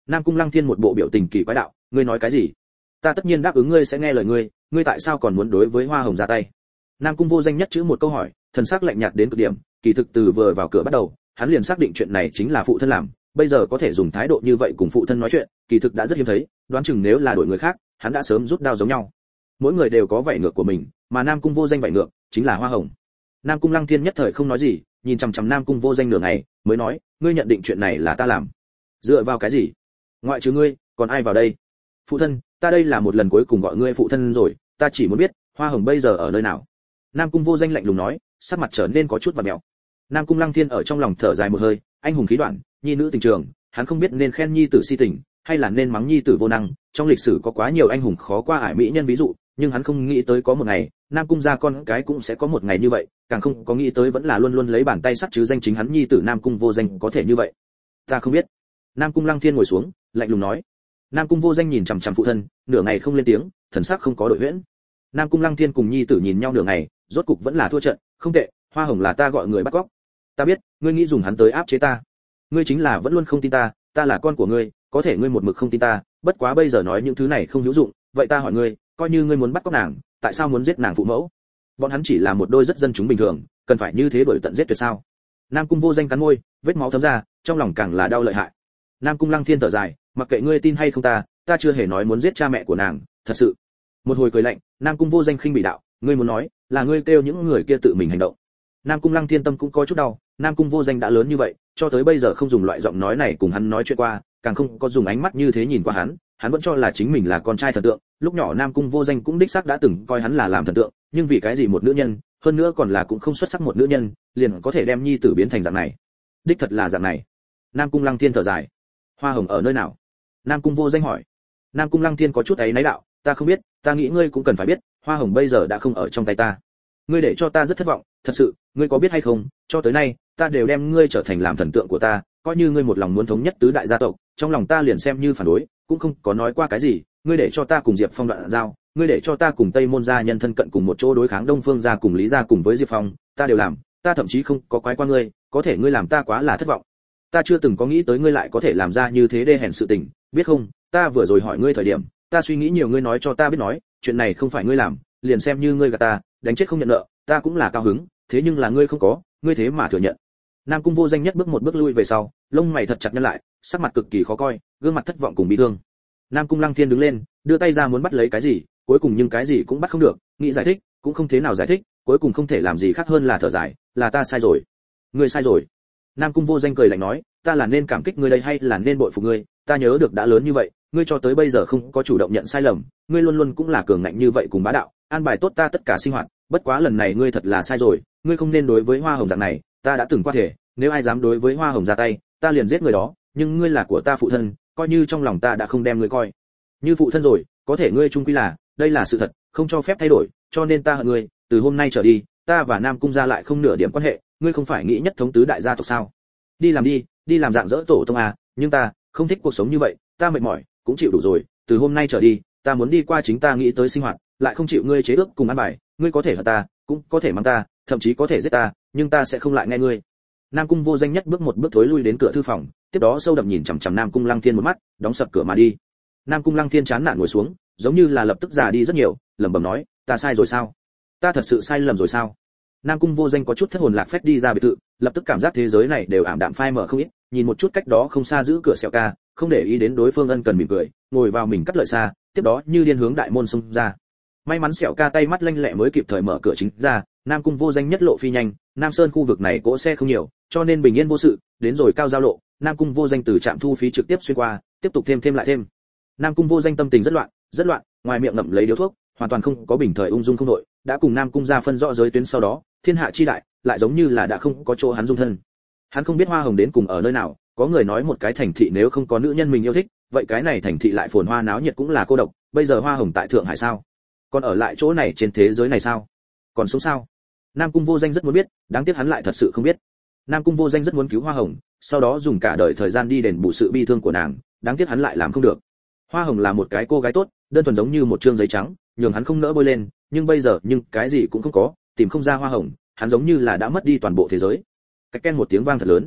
Nam Cung Lăng Thiên một bộ biểu tình kỳ quái đạo, ngươi nói cái gì? Ta tất nhiên đáp ứng ngươi sẽ nghe lời ngươi, ngươi tại sao còn muốn đối với Hoa Hồng ra tay? Nam Cung Vô Danh nhất chữ một câu hỏi, thần sắc lạnh nhạt đến cực điểm, kỳ thực từ vừa vào cửa bắt đầu, hắn liền xác định chuyện này chính là phụ thân làm, bây giờ có thể dùng thái độ như vậy cùng phụ thân nói chuyện, kỳ thực đã rất hiếm thấy, đoán chừng nếu là đổi người khác, hắn đã sớm rút đao giống nhau. Mỗi người đều có vảy ngược của mình, mà Nam Cung Vô Danh vảy ngược chính là Hoa Hồng. Nam Cung Lăng Thiên nhất thời không nói gì, nhìn chằm chằm Nam Cung Vô Danh nửa ngày, mới nói, ngươi nhận định chuyện này là ta làm? Dựa vào cái gì? Ngoại trừ ngươi, còn ai vào đây? Phụ thân, ta đây là một lần cuối cùng gọi ngươi phụ thân rồi, ta chỉ muốn biết, Hoa Hồng bây giờ ở nơi nào? Nam Cung Vô Danh lạnh lùng nói, sắc mặt trở nên có chút vặn vẹo. Nam Cung Lăng Thiên ở trong lòng thở dài một hơi, anh hùng khí đoạn, nhi nữ tình trường, hắn không biết nên khen nhi tử si tình, hay là nên mắng nhi tử vô năng, trong lịch sử có quá nhiều anh hùng khó qua ải mỹ nhân ví dụ, nhưng hắn không nghĩ tới có một ngày, Nam Cung gia con cái cũng sẽ có một ngày như vậy, càng không có nghĩ tới vẫn là luôn luôn lấy bàn tay sắt chứ danh chính hắn nhi tử Nam Cung Vô Danh có thể như vậy. Ta không biết. Nam Cung Lăng Thiên ngồi xuống, lạnh lùng nói. Nam Cung Vô Danh nhìn chằm chằm phụ thân, nửa ngày không lên tiếng, thần sắc không có đổi huyễn. Nam Cung Lăng Thiên cùng nhi tử nhìn nhau nửa ngày, rốt cục vẫn là thua trận, không tệ, Hoa Hồng là ta gọi người bắt cóc. Ta biết, ngươi nghĩ dùng hắn tới áp chế ta. Ngươi chính là vẫn luôn không tin ta, ta là con của ngươi, có thể ngươi một mực không tin ta, bất quá bây giờ nói những thứ này không hữu dụng, vậy ta hỏi ngươi, coi như ngươi muốn bắt cóc nàng, tại sao muốn giết nàng phụ mẫu? Bọn hắn chỉ là một đôi rất dân chúng bình thường, cần phải như thế đuổi tận giết tuyệt sao? Nam Cung Vô Danh cắn môi, vết máu thấm ra, trong lòng càng là đau lợi hại. Nam Cung Lăng Thiên thở dài, mặc kệ ngươi tin hay không ta chưa hề nói muốn giết cha mẹ của nàng, thật sự. Một hồi cười lạnh, Nam Cung Vô Danh khinh bị đạo, ngươi muốn nói là ngươi kêu những người kia tự mình hành động. Nam Cung Lăng Thiên tâm cũng có chút đau, Nam Cung Vô Danh đã lớn như vậy, cho tới bây giờ không dùng loại giọng nói này cùng hắn nói chuyện qua, càng không có dùng ánh mắt như thế nhìn qua hắn vẫn cho là chính mình là con trai thần tượng. Lúc nhỏ Nam Cung Vô Danh cũng đích xác đã từng coi hắn là làm thần tượng, nhưng vì cái gì một nữ nhân, hơn nữa còn là cũng không xuất sắc một nữ nhân, liền có thể đem nhi tử biến thành dạng này? Đích thật là dạng này. Nam Cung Lăng Thiên thở dài. Hoa Hồng ở nơi nào? Nam Cung Vô Danh hỏi. Nam Cung Lăng Thiên có chút ấy náy đạo, ta không biết, ta nghĩ ngươi cũng cần phải biết, Hoa Hồng bây giờ đã không ở trong tay ta. Ngươi để cho ta rất thất vọng, thật sự, ngươi có biết hay không, cho tới nay, ta đều đem ngươi trở thành làm thần tượng của ta, coi như ngươi một lòng muốn thống nhất tứ đại gia tộc, trong lòng ta liền xem như phản đối, cũng không có nói qua cái gì, ngươi để cho ta cùng Diệp Phong đoạn giao, ngươi để cho ta cùng Tây Môn gia nhân thân cận cùng một chỗ đối kháng Đông Phương gia cùng Lý gia cùng với Diệp Phong, ta đều làm, ta thậm chí không có quái qua ngươi, có thể ngươi làm ta quá là thất vọng. Ta chưa từng có nghĩ tới ngươi lại có thể làm ra như thế đê hèn sự tình, biết không, ta vừa rồi hỏi ngươi thời điểm, ta suy nghĩ nhiều, ngươi nói cho ta biết nói, chuyện này không phải ngươi làm, liền xem như ngươi gạt ta, đánh chết không nhận nợ, ta cũng là cao hứng, thế nhưng là ngươi không có, ngươi thế mà thừa nhận. Nam Cung Vô Danh nhất bước một bước lui về sau, lông mày thật chặt nhăn lại, sắc mặt cực kỳ khó coi, gương mặt thất vọng cùng bị thương. Nam Cung Lăng Thiên đứng lên, đưa tay ra muốn bắt lấy cái gì, cuối cùng nhưng cái gì cũng bắt không được, nghĩ giải thích, cũng không thế nào giải thích, cuối cùng không thể làm gì khác hơn là thở dài, là ta sai rồi. Ngươi sai rồi. Nam Cung Vô Danh cười lạnh nói, ta là nên cảm kích ngươi đây hay là nên bội phục ngươi, ta nhớ được đã lớn như vậy, ngươi cho tới bây giờ không có chủ động nhận sai lầm, ngươi luôn luôn cũng là cường ngạnh như vậy cùng bá đạo, an bài tốt ta tất cả sinh hoạt, bất quá lần này ngươi thật là sai rồi, ngươi không nên đối với Hoa Hồng dạng này, ta đã từng qua thể, nếu ai dám đối với Hoa Hồng ra tay, ta liền giết người đó, nhưng ngươi là của ta phụ thân, coi như trong lòng ta đã không đem ngươi coi như phụ thân rồi, có thể ngươi chung quy là, đây là sự thật, không cho phép thay đổi, cho nên ta hận ngươi, từ hôm nay trở đi, ta và Nam Cung gia lại không nửa điểm quan hệ, ngươi không phải nghĩ nhất thống tứ đại gia tộc sao? Đi làm dạng dỡ tổ tông à, nhưng ta không thích cuộc sống như vậy, ta mệt mỏi, cũng chịu đủ rồi, từ hôm nay trở đi, ta muốn đi qua chính ta nghĩ tới sinh hoạt, lại không chịu ngươi chế ước cùng ăn bài, ngươi có thể hận ta, cũng có thể mắng ta, thậm chí có thể giết ta, nhưng ta sẽ không lại nghe ngươi. Nam Cung Vô Danh nhất bước một bước thối lui đến cửa thư phòng, tiếp đó sâu đậm nhìn chằm chằm Nam Cung Lăng Thiên một mắt, đóng sập cửa mà đi. Nam Cung Lăng Thiên chán nản ngồi xuống, giống như là lập tức già đi rất nhiều, lẩm bẩm nói, ta sai rồi sao? Ta thật sự sai lầm rồi sao? Nam Cung Vô Danh có chút thất hồn lạc phách đi ra biệt thự, lập tức cảm giác thế giới này đều ảm đạm phai mờ không ít, nhìn một chút cách đó không xa giữ cửa Sẹo Ca, không để ý đến đối phương ân cần mỉm cười, ngồi vào mình cắt lợi xa, tiếp đó như điên hướng đại môn xông ra. May mắn Sẹo Ca tay mắt lanh lẹ mới kịp thời mở cửa chính ra, Nam Cung Vô Danh nhất lộ phi nhanh, Nam Sơn khu vực này cỗ xe không nhiều, cho nên bình yên vô sự, đến rồi cao giao lộ, Nam Cung Vô Danh từ trạm thu phí trực tiếp xuyên qua, tiếp tục thêm lại thêm. Nam Cung Vô Danh tâm tình rất loạn, ngoài miệng ngậm lấy điếu thuốc, hoàn toàn không có bình thời ung dung không đội, đã cùng Nam Cung gia phân rõ giới tuyến sau đó, thiên hạ chi đại, lại giống như là đã không có chỗ hắn dung thân. Hắn không biết Hoa Hồng đến cùng ở nơi nào, có người nói một cái thành thị nếu không có nữ nhân mình yêu thích, vậy cái này thành thị lại phồn hoa náo nhiệt cũng là cô độc, bây giờ Hoa Hồng tại Thượng Hải sao? Còn ở lại chỗ này trên thế giới này sao? Còn sống sao? Nam Cung Vô Danh rất muốn biết, đáng tiếc hắn lại thật sự không biết. Nam Cung Vô Danh rất muốn cứu Hoa Hồng, sau đó dùng cả đời thời gian đi đền bù sự bi thương của nàng, đáng tiếc hắn lại làm không được. Hoa Hồng là một cái cô gái tốt, đơn thuần giống như một trương giấy trắng, nhường hắn không nỡ bôi lên, nhưng bây giờ cái gì cũng không có, tìm không ra Hoa Hồng, hắn giống như là đã mất đi toàn bộ thế giới. Cách ken một tiếng vang thật lớn.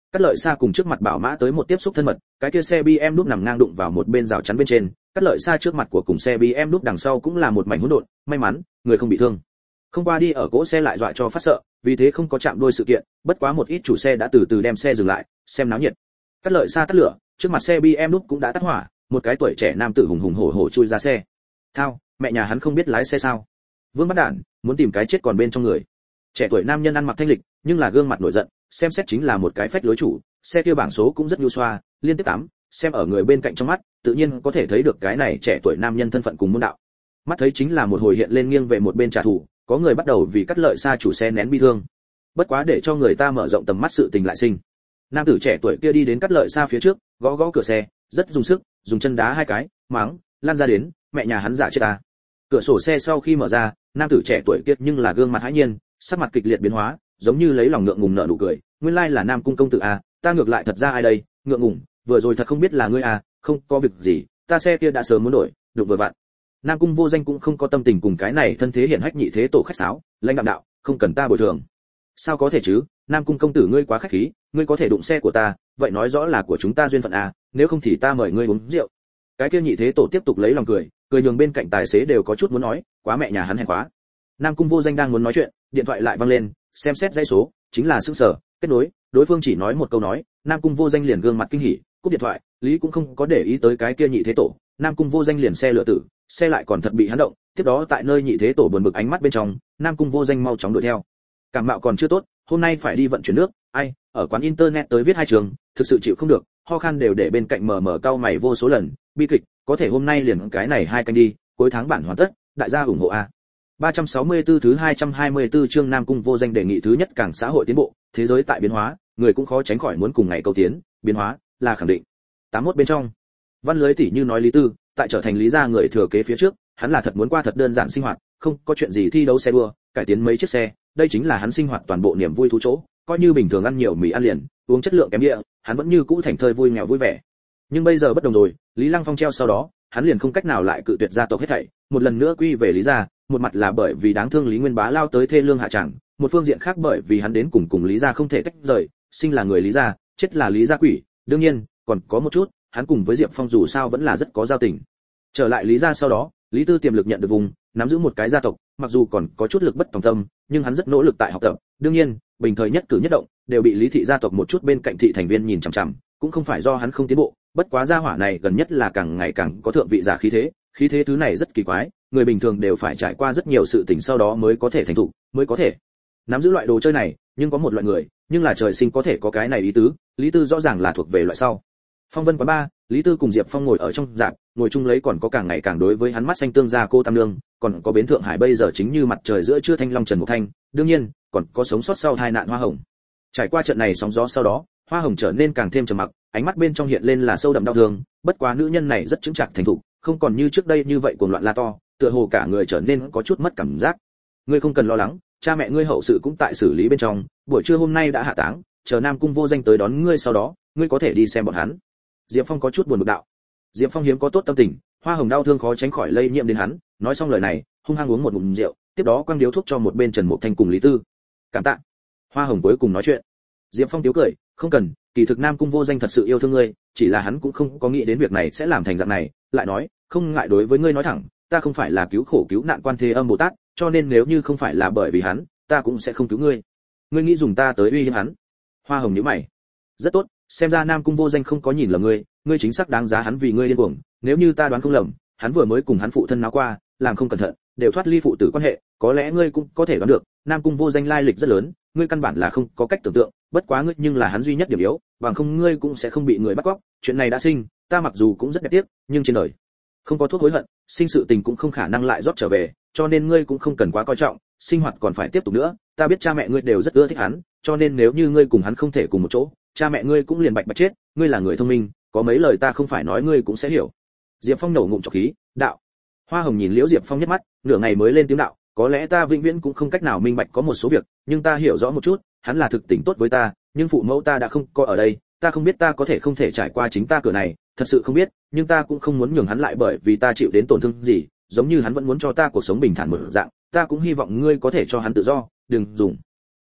Cát Lợi Sa cùng trước mặt bảo mã tới một tiếp xúc thân mật, cái kia xe BMW đúp nằm ngang đụng vào một bên rào chắn bên trên, Cát Lợi Sa trước mặt của cùng xe BMW đúp đằng sau cũng là một mảnh hỗn độn, may mắn người không bị thương. Không qua đi ở cỗ xe lại dọa cho phát sợ, vì thế không có chạm đôi sự kiện, bất quá một ít chủ xe đã từ từ đem xe dừng lại, xem náo nhiệt. Cát Lợi Sa tắt lửa, trước mặt xe BMW đúp cũng đã tắt hỏa, một cái tuổi trẻ nam tử hùng hùng hổ hổ chui ra xe. Thao, mẹ nhà hắn không biết lái xe sao? Vương Bắt Đản, muốn tìm cái chết còn bên trong người. Trẻ tuổi nam nhân ăn mặc thanh lịch, nhưng là gương mặt nổi giận, xem xét chính là một cái phách lối chủ, xe kia bảng số cũng rất nhu xoa, liên tiếp 8, xem ở người bên cạnh trong mắt, tự nhiên có thể thấy được cái này trẻ tuổi nam nhân thân phận cùng môn đạo. Mắt thấy chính là một hồi hiện lên nghiêng về một bên trả thù, có người bắt đầu vì Cát Lợi Sa chủ xe nén bi thương. Bất quá để cho người ta mở rộng tầm mắt sự tình lại sinh. Nam tử trẻ tuổi kia đi đến Cát Lợi Sa phía trước, gõ gõ cửa xe, rất dùng sức, dùng chân đá 2 cái, mắng, lan ra đến, mẹ nhà hắn giả chết ta. Cửa sổ xe sau khi mở ra, nam tử trẻ tuổi kia nhưng là gương mặt hãi nhiên, sắc mặt kịch liệt biến hóa, giống như lấy lòng ngượng ngùng nở nụ cười, nguyên lai là Nam cung công tử à, ta ngược lại thật ra ai đây, ngượng ngùng, vừa rồi thật không biết là ngươi à, không có việc gì, ta xe kia đã sớm muốn đổi, được vừa vặn. Nam cung vô danh cũng không có tâm tình cùng cái này thân thế hiển hách nhị thế tổ khách sáo, lãnh đạm đạo, không cần ta bồi thường. Sao có thể chứ, Nam cung công tử ngươi quá khách khí, ngươi có thể đụng xe của ta, vậy nói rõ là của chúng ta duyên phận à, nếu không thì ta mời ngươi uống rượu. Cái kia nhị thế tổ tiếp tục lấy lòng cười, cười nhường bên cạnh tài xế đều có chút muốn nói, quá mẹ nhà hắn hèn quá. Nam cung vô danh đang muốn nói chuyện, điện thoại lại vang lên, xem xét dãy số, chính là sững sờ, kết nối, đối phương chỉ nói một câu nói, Nam cung vô danh liền gương mặt kinh hỉ, cúp điện thoại, Lý cũng không có để ý tới cái kia nhị thế tổ, Nam cung vô danh liền xe lựa tử, xe lại còn thật bị hắn động, tiếp đó tại nơi nhị thế tổ buồn bực ánh mắt bên trong, Nam cung vô danh mau chóng đuổi theo. Cảm mạo còn chưa tốt, hôm nay phải đi vận chuyển nước, ai, ở quán internet tới viết 2 trường, thực sự chịu không được, ho khan đều để bên cạnh mờ cau mày vô số lần, bi kịch, có thể hôm nay liền cái này 2 canh đi, cuối tháng bản hoàn tất, đại gia ủng hộ a. 364 thứ 224 chương Nam cung vô danh đề nghị thứ nhất càng xã hội tiến bộ, thế giới tại biến hóa, người cũng khó tránh khỏi muốn cùng ngày cầu tiến, biến hóa là khẳng định. 81 bên trong. Văn lưới tỷ như nói Lý Tư, tại trở thành Lý gia người thừa kế phía trước, hắn là thật muốn qua thật đơn giản sinh hoạt, không có chuyện gì thi đấu xe đua, cải tiến mấy chiếc xe, đây chính là hắn sinh hoạt toàn bộ niềm vui thú chỗ, coi như bình thường ăn nhiều mì ăn liền, uống chất lượng kém địa, hắn vẫn như cũ thành thơi vui nghèo vui vẻ. Nhưng bây giờ bất đồng rồi, Lý Lăng Phong treo sau đó, hắn liền không cách nào lại cự tuyệt gia tộc hết thảy, một lần nữa quy về Lý gia, một mặt là bởi vì đáng thương Lý Nguyên Bá lao tới thê lương hạ tràng, một phương diện khác bởi vì hắn đến cùng Lý gia không thể tách rời, sinh là người Lý gia, chết là Lý gia quỷ, đương nhiên, còn có một chút, hắn cùng với Diệp Phong dù sao vẫn là rất có giao tình. Trở lại Lý gia sau đó, Lý Tư tiềm lực nhận được vùng, nắm giữ một cái gia tộc, mặc dù còn có chút lực bất tòng tâm, nhưng hắn rất nỗ lực tại học tập, đương nhiên, bình thời nhất cử nhất động đều bị Lý thị gia tộc một chút bên cạnh thị thành viên nhìn chằm chằm, cũng không phải do hắn không tiến bộ, bất quá gia hỏa này gần nhất là càng ngày càng có thượng vị giả khí thế thứ này rất kỳ quái, người bình thường đều phải trải qua rất nhiều sự tình sau đó mới có thể thành thục, mới có thể nắm giữ loại đồ chơi này, nhưng có một loại người, nhưng là trời sinh có thể có cái này ý tứ, Lý Tư rõ ràng là thuộc về loại sau. Phong Vân quán ba, Lý Tư cùng Diệp Phong ngồi ở trong rạp, ngồi chung lấy còn có càng ngày càng đối với hắn mắt xanh tương gia cô Tam Nương, còn có bến Thượng Hải bây giờ chính như mặt trời giữa trưa thanh long Trần Mục Thanh, đương nhiên, còn có sống sót sau hai nạn Hoa Hồng. Trải qua trận này sóng gió sau đó, Hoa Hồng trở nên càng thêm trầm mặc, ánh mắt bên trong hiện lên là sâu đậm đau thương, bất quá nữ nhân này rất chững chạc thành thục, không còn như trước đây như vậy cuồng loạn la to, tựa hồ cả người trở nên có chút mất cảm giác. Ngươi không cần lo lắng, cha mẹ ngươi hậu sự cũng tại xử lý bên trong, buổi trưa hôm nay đã hạ táng, chờ Nam cung vô danh tới đón ngươi sau đó, ngươi có thể đi xem bọn hắn. Diệp Phong có chút buồn bực đạo. Diệp Phong hiếm có tốt tâm tình, Hoa Hồng đau thương khó tránh khỏi lây nhiễm đến hắn, nói xong lời này, hung hăng uống một ngụm rượu, tiếp đó quăng điếu thuốc cho một bên Trần Mục Thanh cùng Lý Tư. Cảm tạ. Hoa Hồng cuối cùng nói chuyện. Diệp Phong tiếu cười, không cần, kỳ thực Nam cung vô danh thật sự yêu thương ngươi, chỉ là hắn cũng không có nghĩ đến việc này sẽ làm thành dạng này, lại nói, không ngại đối với ngươi nói thẳng, ta không phải là cứu khổ cứu nạn Quan Thế Âm Bồ Tát, cho nên nếu như không phải là bởi vì hắn, ta cũng sẽ không cứu ngươi. Ngươi nghĩ dùng ta tới uy hiếp hắn? Hoa Hồng nhíu mày. Rất tốt, xem ra Nam cung vô danh không có nhìn lầm ngươi, ngươi chính xác đáng giá hắn vì ngươi điên cuồng, nếu như ta đoán không lầm, hắn vừa mới cùng hắn phụ thân náo qua, làm không cẩn thận, đều thoát ly phụ tử quan hệ, có lẽ ngươi cũng có thể đoán được, Nam cung vô danh lai lịch rất lớn, ngươi căn bản là không có cách tưởng tượng, bất quá ngươi nhưng là hắn duy nhất điểm yếu, bằng không ngươi cũng sẽ không bị người bắt cóc, chuyện này đã sinh, ta mặc dù cũng rất đẹp tiếc, nhưng trên đời không có thuốc hối hận, sinh sự tình cũng không khả năng lại rót trở về, cho nên ngươi cũng không cần quá coi trọng, sinh hoạt còn phải tiếp tục nữa, ta biết cha mẹ ngươi đều rất ưa thích hắn, cho nên nếu như ngươi cùng hắn không thể cùng một chỗ, cha mẹ ngươi cũng liền bạch bạch chết, ngươi là người thông minh, có mấy lời ta không phải nói ngươi cũng sẽ hiểu. Diệp Phong nổ ngụm trọc khí, đạo. Hoa Hồng nhìn Liễu Diệp Phong nhất mắt, nửa ngày mới lên tiếng đạo, có lẽ ta vĩnh viễn cũng không cách nào minh bạch có một số việc, nhưng ta hiểu rõ một chút, hắn là thực tình tốt với ta, nhưng phụ mẫu ta đã không có ở đây, ta không biết ta có thể không thể trải qua chính ta cửa này, thật sự không biết, nhưng ta cũng không muốn nhường hắn lại bởi vì ta chịu đến tổn thương gì, giống như hắn vẫn muốn cho ta cuộc sống bình thản một dạng, ta cũng hy vọng ngươi có thể cho hắn tự do, đừng dùng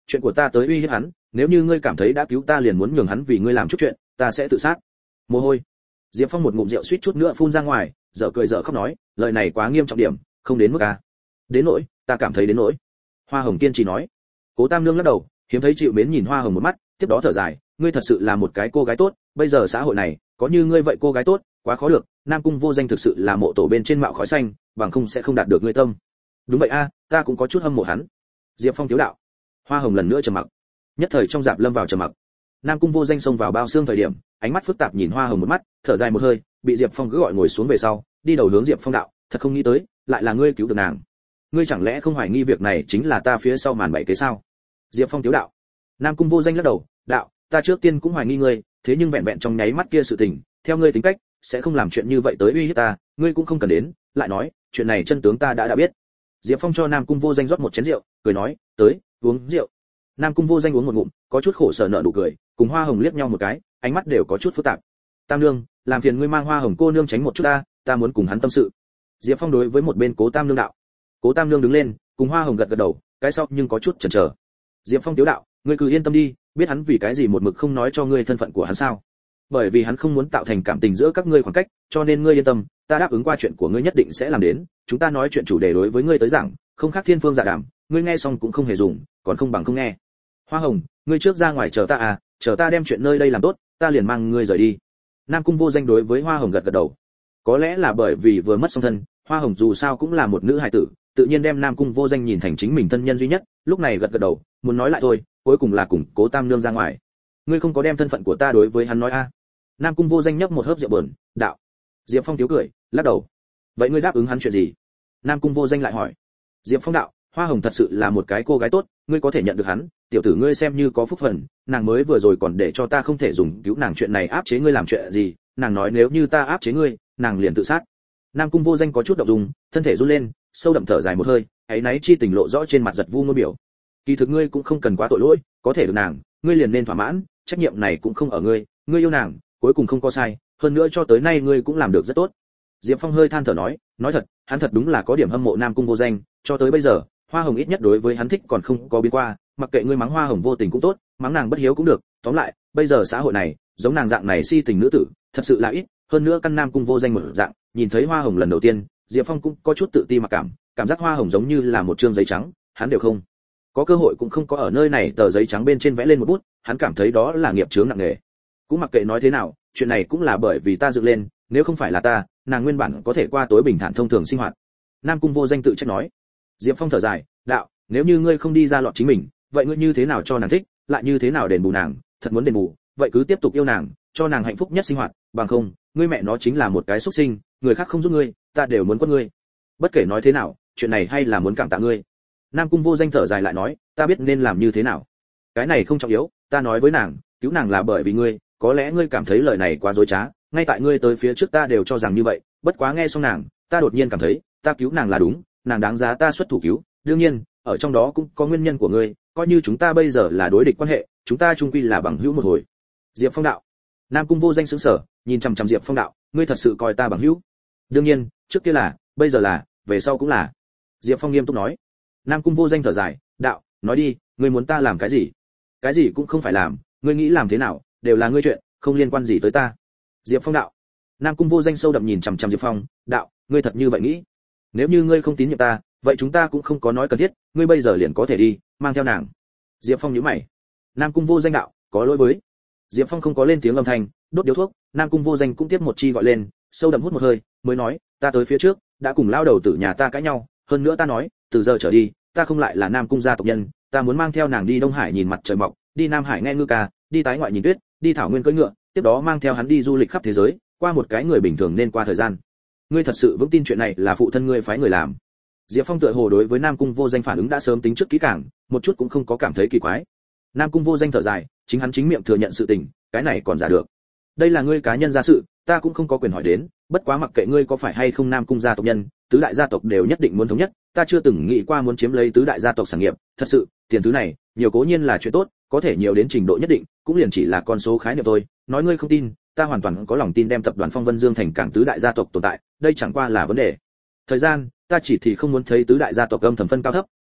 chuyện của ta tới uy hiếp hắn, nếu như ngươi cảm thấy đã cứu ta liền muốn nhường hắn vì ngươi làm chút chuyện, ta sẽ tự sát. Mồ hôi. Diệp Phong một ngụm rượu suýt chút nữa phun ra ngoài, dở cười dở khóc nói, lời này quá nghiêm trọng điểm, không đến mức à? Đến nỗi, ta cảm thấy đến nỗi. Hoa Hồng kiên trì nói. Cố Tam Nương lắc đầu, hiếm thấy chịu mến nhìn Hoa Hồng một mắt, tiếp đó thở dài, ngươi thật sự là một cái cô gái tốt, bây giờ xã hội này, có như ngươi vậy cô gái tốt, quá khó được, Nam Cung Vô Danh thực sự là mộ tổ bên trên mạo khói xanh, bằng không sẽ không đạt được ngươi tâm. Đúng vậy a, ta cũng có chút hâm mộ hắn. Diệp Phong thiếu đạo. Hoa Hồng lần nữa trầm mặc. Nhất thời trong dạp lâm vào trầm mặc. Nam Cung Vô Danh xông vào bao xương thời điểm, ánh mắt phức tạp nhìn Hoa Hồng một mắt, thở dài một hơi, bị Diệp Phong cứ gọi ngồi xuống về sau, đi đầu hướng Diệp Phong đạo, thật không nghĩ tới, lại là ngươi cứu được nàng. Ngươi chẳng lẽ không hoài nghi việc này chính là ta phía sau màn bày kế sao? Diệp Phong thiếu đạo. Nam Cung Vô Danh lắc đầu, đạo, ta trước tiên cũng hoài nghi ngươi, thế nhưng vẹn vẹn trong nháy mắt kia sự tình, theo ngươi tính cách, sẽ không làm chuyện như vậy tới uy hiếp ta, ngươi cũng không cần đến, lại nói, chuyện này chân tướng ta đã biết. Diệp Phong cho Nam Cung Vô Danh rót một chén rượu, cười nói, tới, uống rượu. Nam Cung Vô Danh uống một ngụm, có chút khổ sở nở nụ cười, cùng Hoa Hồng liếc nhau một cái, ánh mắt đều có chút phức tạp. Tam Nương, làm phiền ngươi mang Hoa Hồng cô nương tránh một chút ta muốn cùng hắn tâm sự. Diệp Phong đối với một bên Cố Tam Nương đạo. Cố Tam Nương đứng lên, cùng Hoa Hồng gật gật đầu, cái sau nhưng có chút chần chờ. Diệp Phong tiếu đạo, ngươi cứ yên tâm đi, biết hắn vì cái gì một mực không nói cho ngươi thân phận của hắn sao? Bởi vì hắn không muốn tạo thành cảm tình giữa các ngươi khoảng cách, cho nên ngươi yên tâm, ta đáp ứng qua chuyện của ngươi nhất định sẽ làm đến, chúng ta nói chuyện chủ đề đối với ngươi tới giảng, không khác thiên phương dạ đàm, ngươi nghe xong cũng không hề dùng, còn không bằng không nghe. Hoa Hồng, ngươi trước ra ngoài chờ ta à, chờ ta đem chuyện nơi đây làm tốt, ta liền mang ngươi rời đi. Nam Cung Vô Danh đối với Hoa Hồng gật gật đầu. Có lẽ là bởi vì vừa mất song thân, Hoa Hồng dù sao cũng là một nữ hài tử, tự nhiên đem Nam Cung Vô Danh nhìn thành chính mình thân nhân duy nhất, lúc này gật gật đầu, muốn nói lại thôi, cuối cùng là cùng Cố Tam Nương ra ngoài. Ngươi không có đem thân phận của ta đối với hắn nói a? Nam Cung Vô Danh nhấp một hớp rượu buồn, đạo. Diệp Phong thiếu cười, lắc đầu. Vậy ngươi đáp ứng hắn chuyện gì? Nam Cung Vô Danh lại hỏi. Diệp Phong đạo, Hoa Hồng thật sự là một cái cô gái tốt, ngươi có thể nhận được hắn, tiểu tử ngươi xem như có phúc phần, nàng mới vừa rồi còn để cho ta không thể dùng cứu nàng chuyện này áp chế ngươi làm chuyện gì, nàng nói nếu như ta áp chế ngươi, nàng liền tự sát. Nam Cung Vô Danh có chút động dung, thân thể run lên, sâu đậm thở dài một hơi, ấy náy chi tình lộ rõ trên mặt giật vu ngôn biểu. Kỳ thực ngươi cũng không cần quá tội lỗi, có thể được nàng, ngươi liền nên thỏa mãn, trách nhiệm này cũng không ở ngươi, ngươi yêu nàng, cuối cùng không có sai, hơn nữa cho tới nay ngươi cũng làm được rất tốt. Diệp Phong hơi than thở nói thật, hắn thật đúng là có điểm hâm mộ Nam Cung Vô Danh, cho tới bây giờ, Hoa Hồng ít nhất đối với hắn thích còn không có biến qua, mặc kệ ngươi mắng Hoa Hồng vô tình cũng tốt, mắng nàng bất hiếu cũng được, tóm lại, bây giờ xã hội này, giống nàng dạng này si tình nữ tử, thật sự là ít, hơn nữa căn Nam Cung Vô Danh một dạng, nhìn thấy Hoa Hồng lần đầu tiên, Diệp Phong cũng có chút tự ti mặc cảm giác Hoa Hồng giống như là một trương giấy trắng, hắn đều không có cơ hội cũng không có ở nơi này tờ giấy trắng bên trên vẽ lên một bút, hắn cảm thấy đó là nghiệp chướng nặng nề. Cũng mặc kệ nói thế nào, chuyện này cũng là bởi vì ta dựng lên, nếu không phải là ta, nàng nguyên bản có thể qua tối bình thản thông thường sinh hoạt. Nam Cung Vô Danh tự trách nói. Diệp Phong thở dài, đạo, nếu như ngươi không đi ra lọt chính mình, vậy ngươi như thế nào cho nàng thích, lại như thế nào đền bù nàng, thật muốn đền bù, vậy cứ tiếp tục yêu nàng, cho nàng hạnh phúc nhất sinh hoạt, bằng không, ngươi mẹ nó chính là một cái xuất sinh, người khác không giúp ngươi, ta đều muốn quất ngươi. Bất kể nói thế nào, chuyện này hay là muốn cảm tạ ngươi. Nam Cung Vô Danh thở dài lại nói, ta biết nên làm như thế nào. Cái này không trọng yếu, ta nói với nàng, cứu nàng là bởi vì ngươi, có lẽ ngươi cảm thấy lời này quá dối trá, ngay tại ngươi tới phía trước ta đều cho rằng như vậy, bất quá nghe xong nàng, ta đột nhiên cảm thấy, ta cứu nàng là đúng, nàng đáng giá ta xuất thủ cứu, đương nhiên, ở trong đó cũng có nguyên nhân của ngươi, coi như chúng ta bây giờ là đối địch quan hệ, chúng ta chung quy là bằng hữu một hồi. Diệp Phong đạo. Nam Cung Vô Danh sững sờ, nhìn chằm chằm Diệp Phong đạo, ngươi thật sự coi ta bằng hữu? Đương nhiên, trước kia là, bây giờ là, về sau cũng là. Diệp Phong nghiêm túc nói. Nam Cung Vô Danh thở dài, đạo, nói đi, ngươi muốn ta làm cái gì? Cái gì cũng không phải làm, ngươi nghĩ làm thế nào, đều là ngươi chuyện, không liên quan gì tới ta. Diệp Phong đạo. Nam Cung Vô Danh sâu đậm nhìn chằm chằm Diệp Phong, đạo, ngươi thật như vậy nghĩ? Nếu như ngươi không tín nhiệm ta, vậy chúng ta cũng không có nói cần thiết, ngươi bây giờ liền có thể đi, mang theo nàng. Diệp Phong nhíu mày. Nam Cung Vô Danh đạo, có lỗi với. Diệp Phong không có lên tiếng âm thanh, đốt điếu thuốc, Nam Cung Vô Danh cũng tiếp một chi gọi lên, sâu đậm hút một hơi, mới nói, ta tới phía trước, đã cùng lao đầu tử nhà ta cãi nhau, hơn nữa ta nói, từ giờ trở đi, ta không lại là Nam Cung gia tộc nhân, ta muốn mang theo nàng đi Đông Hải nhìn mặt trời mọc, đi Nam Hải nghe ngư ca, đi tái ngoại nhìn tuyết, đi thảo nguyên cưỡi ngựa, tiếp đó mang theo hắn đi du lịch khắp thế giới, qua một cái người bình thường nên qua thời gian. Ngươi thật sự vững tin chuyện này là phụ thân ngươi phái người làm? Diệp Phong tựa hồ đối với Nam Cung Vô Danh phản ứng đã sớm tính trước kỹ càng, một chút cũng không có cảm thấy kỳ quái. Nam Cung Vô Danh thở dài, chính hắn chính miệng thừa nhận sự tình, cái này còn giả được. Đây là ngươi cá nhân gia sự, ta cũng không có quyền hỏi đến, bất quá mặc kệ ngươi có phải hay không Nam Cung gia tộc nhân, tứ đại gia tộc đều nhất định muốn thống nhất, ta chưa từng nghĩ qua muốn chiếm lấy tứ đại gia tộc sản nghiệp, thật sự, tiền thứ này, nhiều cố nhiên là chuyện tốt, có thể nhiều đến trình độ nhất định, cũng liền chỉ là con số khái niệm thôi, nói ngươi không tin, ta hoàn toàn có lòng tin đem tập đoàn Phong Vân Dương thành cảng tứ đại gia tộc tồn tại, đây chẳng qua là vấn đề thời gian, ta chỉ thì không muốn thấy tứ đại gia tộc âm thầm phân cao thấp,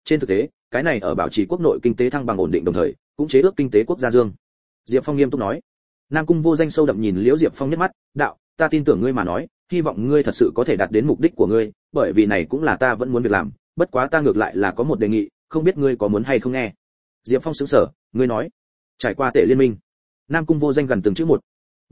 trên thực tế cái này ở bảo trì quốc nội kinh tế thăng bằng ổn định đồng thời cũng chế ước kinh tế quốc gia dương. Diệp Phong nghiêm túc nói. Nam Cung Vô Danh sâu đậm nhìn Liễu Diệp Phong nhất mắt, đạo, ta tin tưởng ngươi mà nói, hy vọng ngươi thật sự có thể đạt đến mục đích của ngươi, bởi vì này cũng là ta vẫn muốn việc làm, bất quá ta ngược lại là có một đề nghị, không biết ngươi có muốn hay không nghe. Diệp Phong sững sờ, ngươi nói. Trải qua Tệ Liên minh. Nam Cung Vô Danh gần từng chữ một.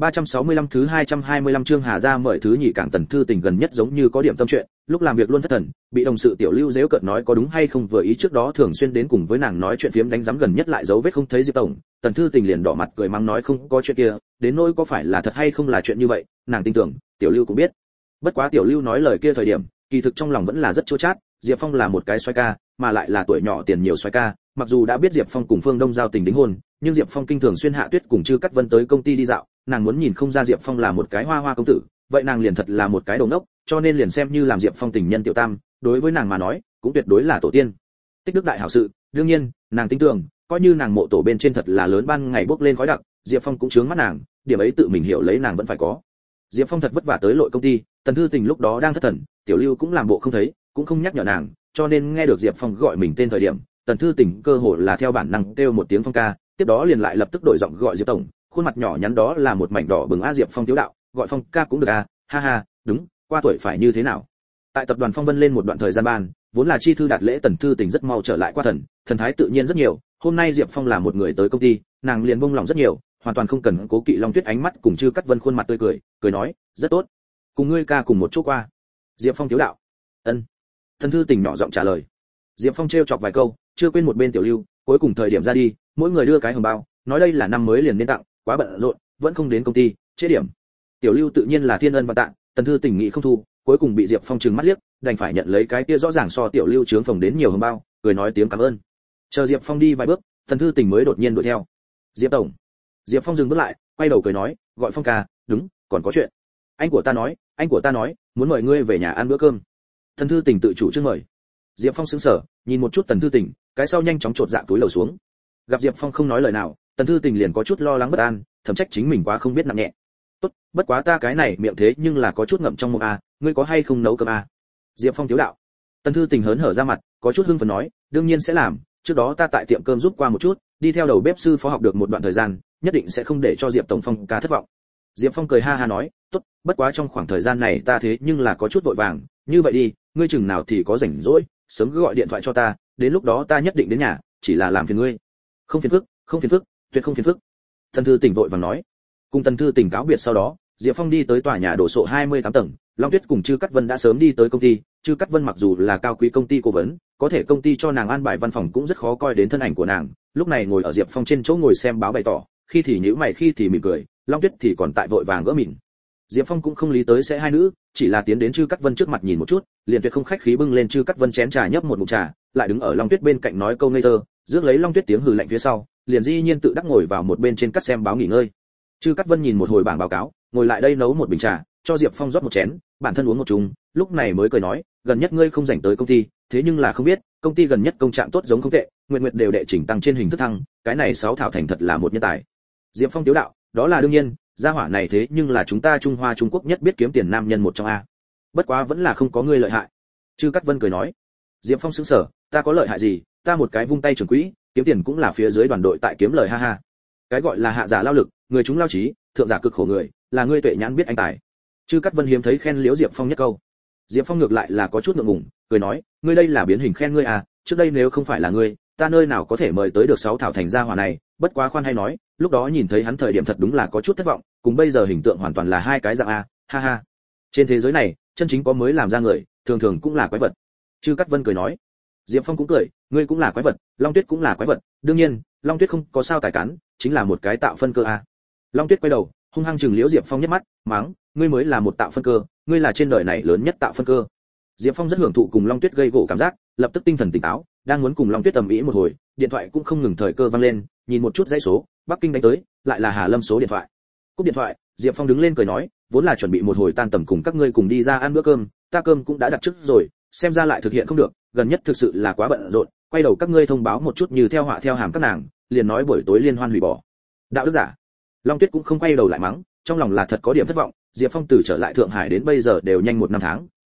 365 thứ 225 chương Hà gia mời thứ nhì cảng Tần Thư Tình gần nhất giống như có điểm tâm chuyện, lúc làm việc luôn thất thần, bị đồng sự Tiểu Lưu giễu cợt nói có đúng hay không vừa ý trước đó thường xuyên đến cùng với nàng nói chuyện phiếm đánh giấm gần nhất lại dấu vết không thấy Diệp tổng, Tần Thư Tình liền đỏ mặt cười mắng nói không có chuyện kia, đến nỗi có phải là thật hay không là chuyện như vậy, nàng tin tưởng, Tiểu Lưu cũng biết. Bất quá Tiểu Lưu nói lời kia thời điểm, kỳ thực trong lòng vẫn là rất chua chát, Diệp Phong là một cái soái ca, mà lại là tuổi nhỏ tiền nhiều soái ca, mặc dù đã biết Diệp Phong cùng Phương Đông giao tình đính hôn, nhưng Diệp Phong kinh thường xuyên hạ tuyết cùng Trư Cát Vân tới công ty đi dạo, nàng muốn nhìn không ra Diệp Phong là một cái hoa hoa công tử, vậy nàng liền thật là một cái đồ ngốc, cho nên liền xem như làm Diệp Phong tình nhân tiểu tam, đối với nàng mà nói, cũng tuyệt đối là tổ tiên. Tích đức đại hảo sự, đương nhiên, nàng tin tưởng, coi như nàng mộ tổ bên trên thật là lớn ban ngày bốc lên khói đặc, Diệp Phong cũng chướng mắt nàng, điểm ấy tự mình hiểu lấy nàng vẫn phải có. Diệp Phong thật vất vả tới lội công ty, Tần Thư Tình lúc đó đang thất thần, Tiểu Lưu cũng làm bộ không thấy, cũng không nhắc nhở nàng, cho nên nghe được Diệp Phong gọi mình tên thời điểm, Tần Thư Tình cơ hồ là theo bản năng kêu một tiếng Phong ca, tiếp đó liền lại lập tức đổi giọng gọi Diệp tổng, khuôn mặt nhỏ nhắn đó là một mảnh đỏ bừng. A Diệp Phong thiếu đạo, gọi Phong ca cũng được à, ha ha, đúng, qua tuổi phải như thế nào. Tại tập đoàn Phong Vân lên một đoạn thời gian ban, vốn là chi thư đạt lễ, Tần Thư Tình rất mau trở lại qua thần thái tự nhiên rất nhiều, hôm nay Diệp Phong là một người tới công ty, nàng liền buông lòng rất nhiều, hoàn toàn không cần cố kỵ Long Tuyết ánh mắt cùng Trư Cát Vân khuôn mặt tươi cười nói, rất tốt. Cùng ngươi ca cùng một chỗ qua. Diệp Phong thiếu đạo. Ân. Tần Thư Tình nhỏ giọng trả lời. Diệp Phong trêu chọc vài câu, chưa quên một bên Tiểu Lưu, cuối cùng thời điểm ra đi, mỗi người đưa cái hồng bao, nói đây là năm mới liền nên tặng, quá bận rộn, vẫn không đến công ty, chế điểm. Tiểu Lưu tự nhiên là thiên ân và tạ, Tần Thư Tình nghĩ không thu, cuối cùng bị Diệp Phong trừng mắt liếc, đành phải nhận lấy cái kia rõ ràng so Tiểu Lưu trướng phồng đến nhiều hồng bao, cười nói tiếng cảm ơn. Chờ Diệp Phong đi vài bước, Tần Thư Tình mới đột nhiên đuổi theo. Diệp tổng. Diệp Phong dừng bước lại, quay đầu cười nói, gọi Phong ca, đúng, còn có chuyện. Anh của ta nói, muốn mời ngươi về nhà ăn bữa cơm. Tần Thư Tình tự chủ trước mời. Diệp Phong sững sờ, nhìn một chút Tần Thư Tình, cái sau nhanh chóng chột dạ túi lầu xuống. Gặp Diệp Phong không nói lời nào, Tần Thư Tình liền có chút lo lắng bất an, thầm trách chính mình quá không biết nặng nhẹ. Tốt, bất quá ta cái này miệng thế nhưng là có chút ngậm trong mồm a, ngươi có hay không nấu cơm a? Diệp Phong thiếu đạo. Tần Thư Tình hớn hở ra mặt, có chút hưng phấn nói, đương nhiên sẽ làm, trước đó ta tại tiệm cơm giúp qua một chút, đi theo đầu bếp sư phó học được một đoạn thời gian, nhất định sẽ không để cho Diệp tổng Phong ca thất vọng. Diệp Phong cười ha ha nói, tốt, bất quá trong khoảng thời gian này ta thế nhưng là có chút vội vàng, như vậy đi, ngươi chừng nào thì có rảnh rỗi, sớm cứ gọi điện thoại cho ta, đến lúc đó ta nhất định đến nhà, chỉ là làm phiền ngươi. Không phiền phức, tuyệt không phiền phức. Tần Thư Tình vội vàng nói. Cùng Tần Thư Tình cáo biệt sau đó, Diệp Phong đi tới tòa nhà đổ sộ 28 tầng, Long Tuyết cùng Trư Cát Vân đã sớm đi tới công ty, Trư Cát Vân mặc dù là cao quý công ty cố vấn, có thể công ty cho nàng an bài văn phòng cũng rất khó coi đến thân ảnh của nàng, lúc này ngồi ở Diệp Phong trên chỗ ngồi xem báo bày tỏ, khi thì nhíu mày khi thì mỉm cười, Long Tuyết thì còn tại vội vàng gỡ mịn. Diệp Phong cũng không lý tới sẽ hai nữ, chỉ là tiến đến Trư Cát Vân trước mặt nhìn một chút, liền tuyệt không khách khí bưng lên Trư Cát Vân chén trà nhấp một ngụm trà, lại đứng ở Long Tuyết bên cạnh nói câu ngây thơ, rước lấy Long Tuyết tiếng hừ lạnh phía sau, liền dĩ nhiên tự đắc ngồi vào một bên trên cắt xem báo nghỉ ngơi. Trư Cát Vân nhìn một hồi bảng báo cáo, ngồi lại đây nấu một bình trà, cho Diệp Phong rót một chén, bản thân uống một chung, lúc này mới cười nói, gần nhất ngươi không rảnh tới công ty, thế nhưng là không biết, công ty gần nhất công trạng tốt giống không tệ, nguyện nguyện đều đệ chỉnh tăng trên hình thức thăng, cái này sáu thảo thành thật là một nhân tài. Diệp Phong tiếu đạo, đó là đương nhiên, gia hỏa này thế nhưng là chúng ta Trung Hoa Trung Quốc nhất biết kiếm tiền nam nhân một trong a. Bất quá vẫn là không có ngươi lợi hại. Trư Cát Vân cười nói. Diệp Phong sững sờ, ta có lợi hại gì, ta một cái vung tay trưởng quỹ, kiếm tiền cũng là phía dưới đoàn đội tại kiếm lời ha ha. Cái gọi là hạ giả lao lực, người chúng lao trí, thượng giả cực khổ người, là ngươi tuệ nhãn biết anh tài. Trư Cát Vân hiếm thấy khen liễu Diệp Phong nhất câu. Diệp Phong ngược lại là có chút ngượng ngùng, cười nói, ngươi đây là biến hình khen ngươi à, trước đây nếu không phải là ngươi, ta nơi nào có thể mời tới được sáu thảo thành gia hỏa này, bất quá khoan hay nói, lúc đó nhìn thấy hắn thời điểm thật đúng là có chút thất vọng, cùng bây giờ hình tượng hoàn toàn là hai cái dạng a, ha ha. Trên thế giới này, chân chính có mới làm ra người, thường thường cũng là quái vật. Trư Cát Vân cười nói. Diệp Phong cũng cười, ngươi cũng là quái vật, Long Tuyết cũng là quái vật, đương nhiên, Long Tuyết không có sao tài cán, chính là một cái tạo phân cơ a. Long Tuyết quay đầu, hung hăng chừng liễu Diệp Phong nhất mắt, mắng, ngươi mới là một tạo phân cơ, ngươi là trên đời này lớn nhất tạo phân cơ. Diệp Phong rất hưởng thụ cùng Long Tuyết gây gổ cảm giác, lập tức tinh thần tỉnh táo, đang muốn cùng Long Tuyết tầm ý một hồi, điện thoại cũng không ngừng thời cơ vang lên, nhìn một chút dãy số, Bắc Kinh đánh tới, lại là Hà Lâm số điện thoại. Cúp điện thoại, Diệp Phong đứng lên cười nói, vốn là chuẩn bị một hồi tan tầm cùng các ngươi cùng đi ra ăn bữa cơm, ta cơm cũng đã đặt trước rồi, xem ra lại thực hiện không được, gần nhất thực sự là quá bận rộn, quay đầu các ngươi thông báo một chút như theo họa theo hàm các nàng, liền nói buổi tối liên hoan hủy bỏ. Đạo đức giả. Long Tuyết cũng không quay đầu lại mắng, trong lòng là thật có điểm thất vọng, Diệp Phong từ trở lại Thượng Hải đến bây giờ đều nhanh 1 năm tháng,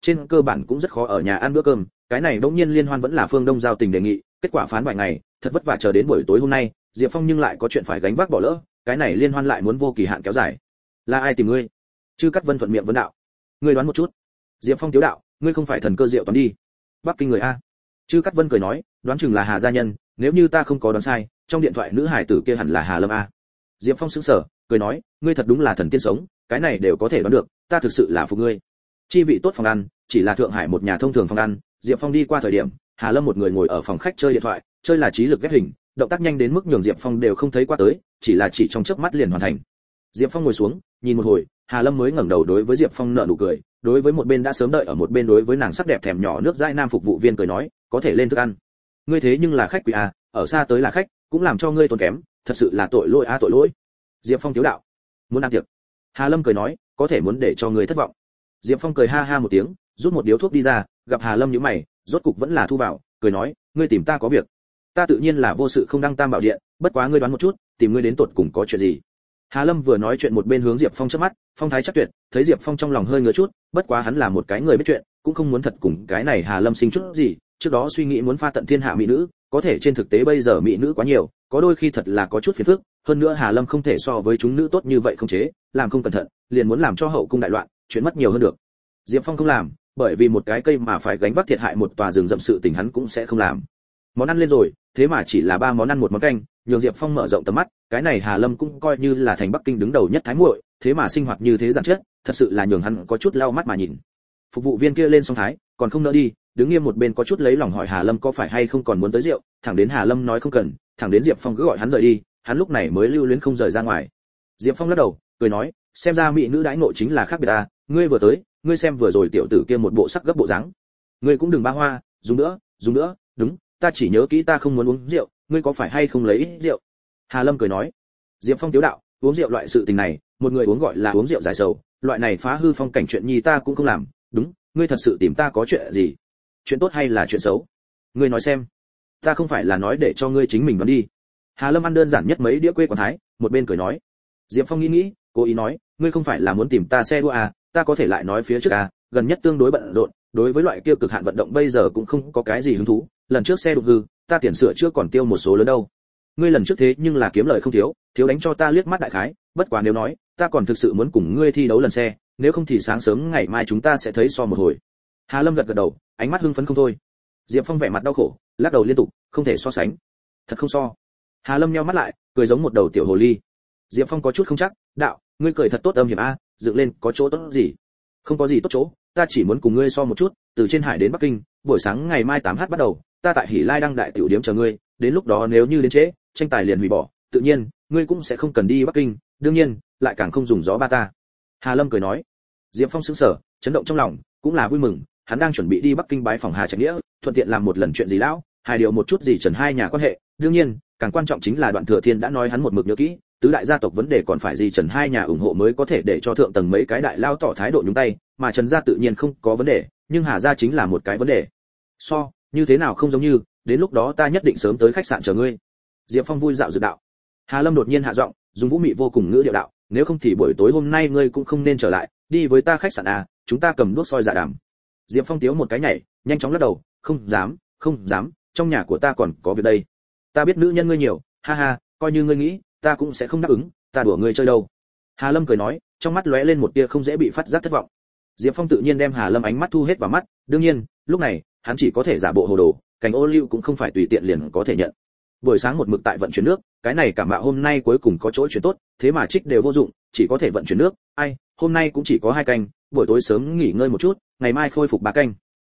trên cơ bản cũng rất khó ở nhà ăn bữa cơm, cái này đống nhiên liên hoan vẫn là Phương Đông giao tình đề nghị, kết quả phán vài ngày, thật vất vả chờ đến buổi tối hôm nay, Diệp Phong nhưng lại có chuyện phải gánh vác bỏ lỡ, cái này liên hoan lại muốn vô kỳ hạn kéo dài. Là ai tìm ngươi? Chư Cát Vân thuận miệng vấn đạo. Ngươi đoán một chút. Diệp Phong tiếu đạo, ngươi không phải thần cơ diệu toán đi. Bắc Kinh người a. Chư Cát Vân cười nói, đoán chừng là Hà gia nhân, nếu như ta không có đoán sai, trong điện thoại nữ hải tử kia hẳn là Hà Lâm a. Diệp Phong sững sờ, cười nói, ngươi thật đúng là thần tiên sống, cái này đều có thể đoán được, ta thực sự là phục ngươi. Chi vị tốt phòng ăn, chỉ là Thượng Hải một nhà thông thường phòng ăn, Diệp Phong đi qua thời điểm, Hà Lâm một người ngồi ở phòng khách chơi điện thoại, chơi là trí lực ghép hình, động tác nhanh đến mức nhường Diệp Phong đều không thấy qua tới, chỉ trong chớp mắt liền hoàn thành. Diệp Phong ngồi xuống, nhìn một hồi, Hà Lâm mới ngẩng đầu đối với Diệp Phong nở nụ cười, đối với một bên đã sớm đợi ở một bên đối với nàng sắc đẹp thèm nhỏ nước dãi nam phục vụ viên cười nói, có thể lên thức ăn. Ngươi thế nhưng là khách quý à, ở xa tới là khách, cũng làm cho ngươi tốn kém, thật sự là tội lỗi a tội lỗi. Diệp Phong tiếu đạo, muốn ăn tiệc. Hà Lâm cười nói, có thể muốn để cho ngươi thất vọng. Diệp Phong cười ha ha một tiếng, rút một điếu thuốc đi ra, gặp Hà Lâm nhíu mày, rốt cục vẫn là thu vào, cười nói, ngươi tìm ta có việc. Ta tự nhiên là vô sự không đăng tam bảo điện, bất quá ngươi đoán một chút, tìm ngươi đến tột cùng có chuyện gì. Hà Lâm vừa nói chuyện một bên hướng Diệp Phong chớp mắt, phong thái chắc tuyệt, thấy Diệp Phong trong lòng hơi ngứa chút, bất quá hắn là một cái người biết chuyện, cũng không muốn thật cùng cái này Hà Lâm sinh chút gì, trước đó suy nghĩ muốn pha tận thiên hạ mỹ nữ, có thể trên thực tế bây giờ mỹ nữ quá nhiều, có đôi khi thật là có chút phiền phức, hơn nữa Hà Lâm không thể so với chúng nữ tốt như vậy không chế, làm không cẩn thận, liền muốn làm cho hậu cung đại loạn, chuyện mất nhiều hơn được. Diệp Phong không làm, bởi vì một cái cây mà phải gánh vác thiệt hại một tòa rừng rậm sự tình hắn cũng sẽ không làm. Món ăn lên rồi, thế mà chỉ là 3 món ăn một món canh, nhường Diệp Phong mở rộng tầm mắt, cái này Hà Lâm cũng coi như là thành Bắc Kinh đứng đầu nhất thái muội, thế mà sinh hoạt như thế giản chất, thật sự là nhường hắn có chút lau mắt mà nhìn. Phục vụ viên kia lên xong thái, còn không nỡ đi, đứng nghiêm một bên có chút lấy lòng hỏi Hà Lâm có phải hay không còn muốn tới rượu, thẳng đến Hà Lâm nói không cần, thẳng đến Diệp Phong cứ gọi hắn rời đi, hắn lúc này mới lưu luyến không rời ra ngoài. Diệp Phong lắc đầu, cười nói, xem ra mỹ nữ đãi ngộ chính là khác biệt ta, ngươi vừa tới, ngươi xem vừa rồi tiểu tử kia một bộ sắc gấp bộ dáng, ngươi cũng đừng ba hoa, dùng nữa, đúng, ta chỉ nhớ kỹ ta không muốn uống rượu, ngươi có phải hay không lấy ít rượu? Hà Lâm cười nói. Diệp Phong tiếu đạo, uống rượu loại sự tình này, một người uống gọi là uống rượu giải sầu, loại này phá hư phong cảnh chuyện nhi ta cũng không làm, đúng, ngươi thật sự tìm ta có chuyện gì? Chuyện tốt hay là chuyện xấu? Ngươi nói xem. Ta không phải là nói để cho ngươi chính mình đoán đi. Hà Lâm ăn đơn giản nhất mấy đĩa quê quán thái, một bên cười nói. Diệp Phong nghĩ, cố ý nói, ngươi không phải là muốn tìm ta xe đua à, ta có thể lại nói phía trước à, gần nhất tương đối bận rộn, đối với loại kia cực hạn vận động bây giờ cũng không có cái gì hứng thú, lần trước xe đụng hư, ta tiền sửa trước còn tiêu một số lớn đâu. Ngươi lần trước thế nhưng là kiếm lời không thiếu đánh cho ta liếc mắt đại khái, bất quá nếu nói, ta còn thực sự muốn cùng ngươi thi đấu lần xe, nếu không thì sáng sớm ngày mai chúng ta sẽ thấy so một hồi. Hà Lâm gật gật đầu, ánh mắt hưng phấn không thôi. Diệp Phong vẻ mặt đau khổ, lắc đầu liên tục, không thể so sánh. Thật không so. Hà Lâm nheo mắt lại, cười giống một đầu tiểu hồ ly. Diệp Phong có chút không chắc, đạo, ngươi cười thật tốt âm hiểm a, dựng lên có chỗ tốt gì? Không có gì tốt chỗ, ta chỉ muốn cùng ngươi so một chút, từ trên hải đến Bắc Kinh, buổi sáng ngày mai 8h bắt đầu, ta tại Hỉ Lai Đăng đại tiểu điếm chờ ngươi, đến lúc đó nếu như đến trễ, tranh tài liền hủy bỏ, tự nhiên, ngươi cũng sẽ không cần đi Bắc Kinh, đương nhiên, lại càng không dùng gió ba ta. Hà Lâm cười nói. Diệp Phong sững sờ, chấn động trong lòng, cũng là vui mừng, hắn đang chuẩn bị đi Bắc Kinh bái phòng Hà Trạch Nghĩa, thuận tiện làm một lần chuyện gì lão, hài điều một chút gì Trần hai nhà quan hệ, đương nhiên, càng quan trọng chính là Đoạn Thừa Thiên đã nói hắn một mực nhớ kỹ, tứ đại gia tộc vấn đề còn phải gì Trần hai nhà ủng hộ mới có thể để cho thượng tầng mấy cái đại lao tỏ thái độ nhúng tay, mà Trần gia tự nhiên không có vấn đề, nhưng Hà gia chính là một cái vấn đề. So, như thế nào không giống như, đến lúc đó ta nhất định sớm tới khách sạn chờ ngươi. Diệp Phong vui dạo dự đạo. Hà Lâm đột nhiên hạ giọng, dùng vũ mị vô cùng ngữ điệu đạo, nếu không thì buổi tối hôm nay ngươi cũng không nên trở lại, đi với ta khách sạn à, chúng ta cầm đuốc soi dạ đàm. Diệp Phong tiếu một cái nhảy, nhanh chóng lắc đầu, không dám, trong nhà của ta còn có việc đây. Ta biết nữ nhân ngươi nhiều, ha ha, coi như ngươi nghĩ, ta cũng sẽ không đáp ứng, ta đùa ngươi chơi đâu. Hà Lâm cười nói, trong mắt lóe lên một tia không dễ bị phát giác thất vọng. Diệp Phong tự nhiên đem Hà Lâm ánh mắt thu hết vào mắt, đương nhiên, lúc này, hắn chỉ có thể giả bộ hồ đồ, cảnh ô liu cũng không phải tùy tiện liền có thể nhận. Buổi sáng một mực tại vận chuyển nước, cái này cảm mạo hôm nay cuối cùng có chỗ chuyển tốt, thế mà trích đều vô dụng, chỉ có thể vận chuyển nước, ai, hôm nay cũng chỉ có 2 canh, buổi tối sớm nghỉ ngơi một chút, ngày mai khôi phục 3 canh.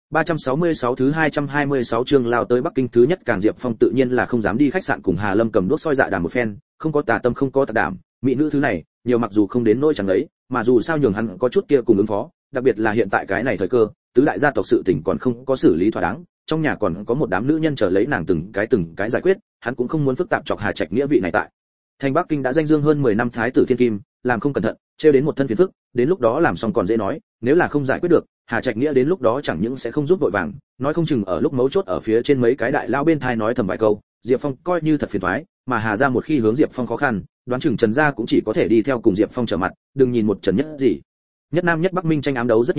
366 thứ 226 chương lao tới Bắc Kinh thứ nhất càng Diệp Phong tự nhiên là không dám đi khách sạn cùng Hà Lâm cầm đuốc soi dạ đàm một phen, không có tà tâm không có tà đảm, mỹ nữ thứ này, nhiều mặc dù không đến nỗi chẳng đấy, mà dù sao nhường hắn có chút kia cùng ứng phó, đặc biệt là hiện tại cái này thời cơ, tứ đại gia tộc sự tình còn không có xử lý thỏa đáng, trong nhà còn có một đám nữ nhân chờ lấy nàng từng cái giải quyết, hắn cũng không muốn phức tạp chọc Hà Trạch nghĩa vị này tại. Thành Bắc Kinh đã danh dương hơn 10 năm thái tử thiên kim, làm không cẩn thận, trêu đến một thân phiền phức, đến lúc đó làm xong còn dễ nói, nếu là không giải quyết được, Hà Trạch nghĩa đến lúc đó chẳng những sẽ không giúp vội vàng, nói không chừng ở lúc mấu chốt ở phía trên mấy cái đại lao bên thai nói thầm vài câu, Diệp Phong coi như thật phiền toái, mà Hà gia một khi hướng Diệp Phong khó khăn, đoán chừng Trần gia cũng chỉ có thể đi theo cùng Diệp Phong trở mặt, đừng nhìn một Trần nhất gì. Nhất Nam nhất Bắc Minh tranh ám đấu rất nhiều năm,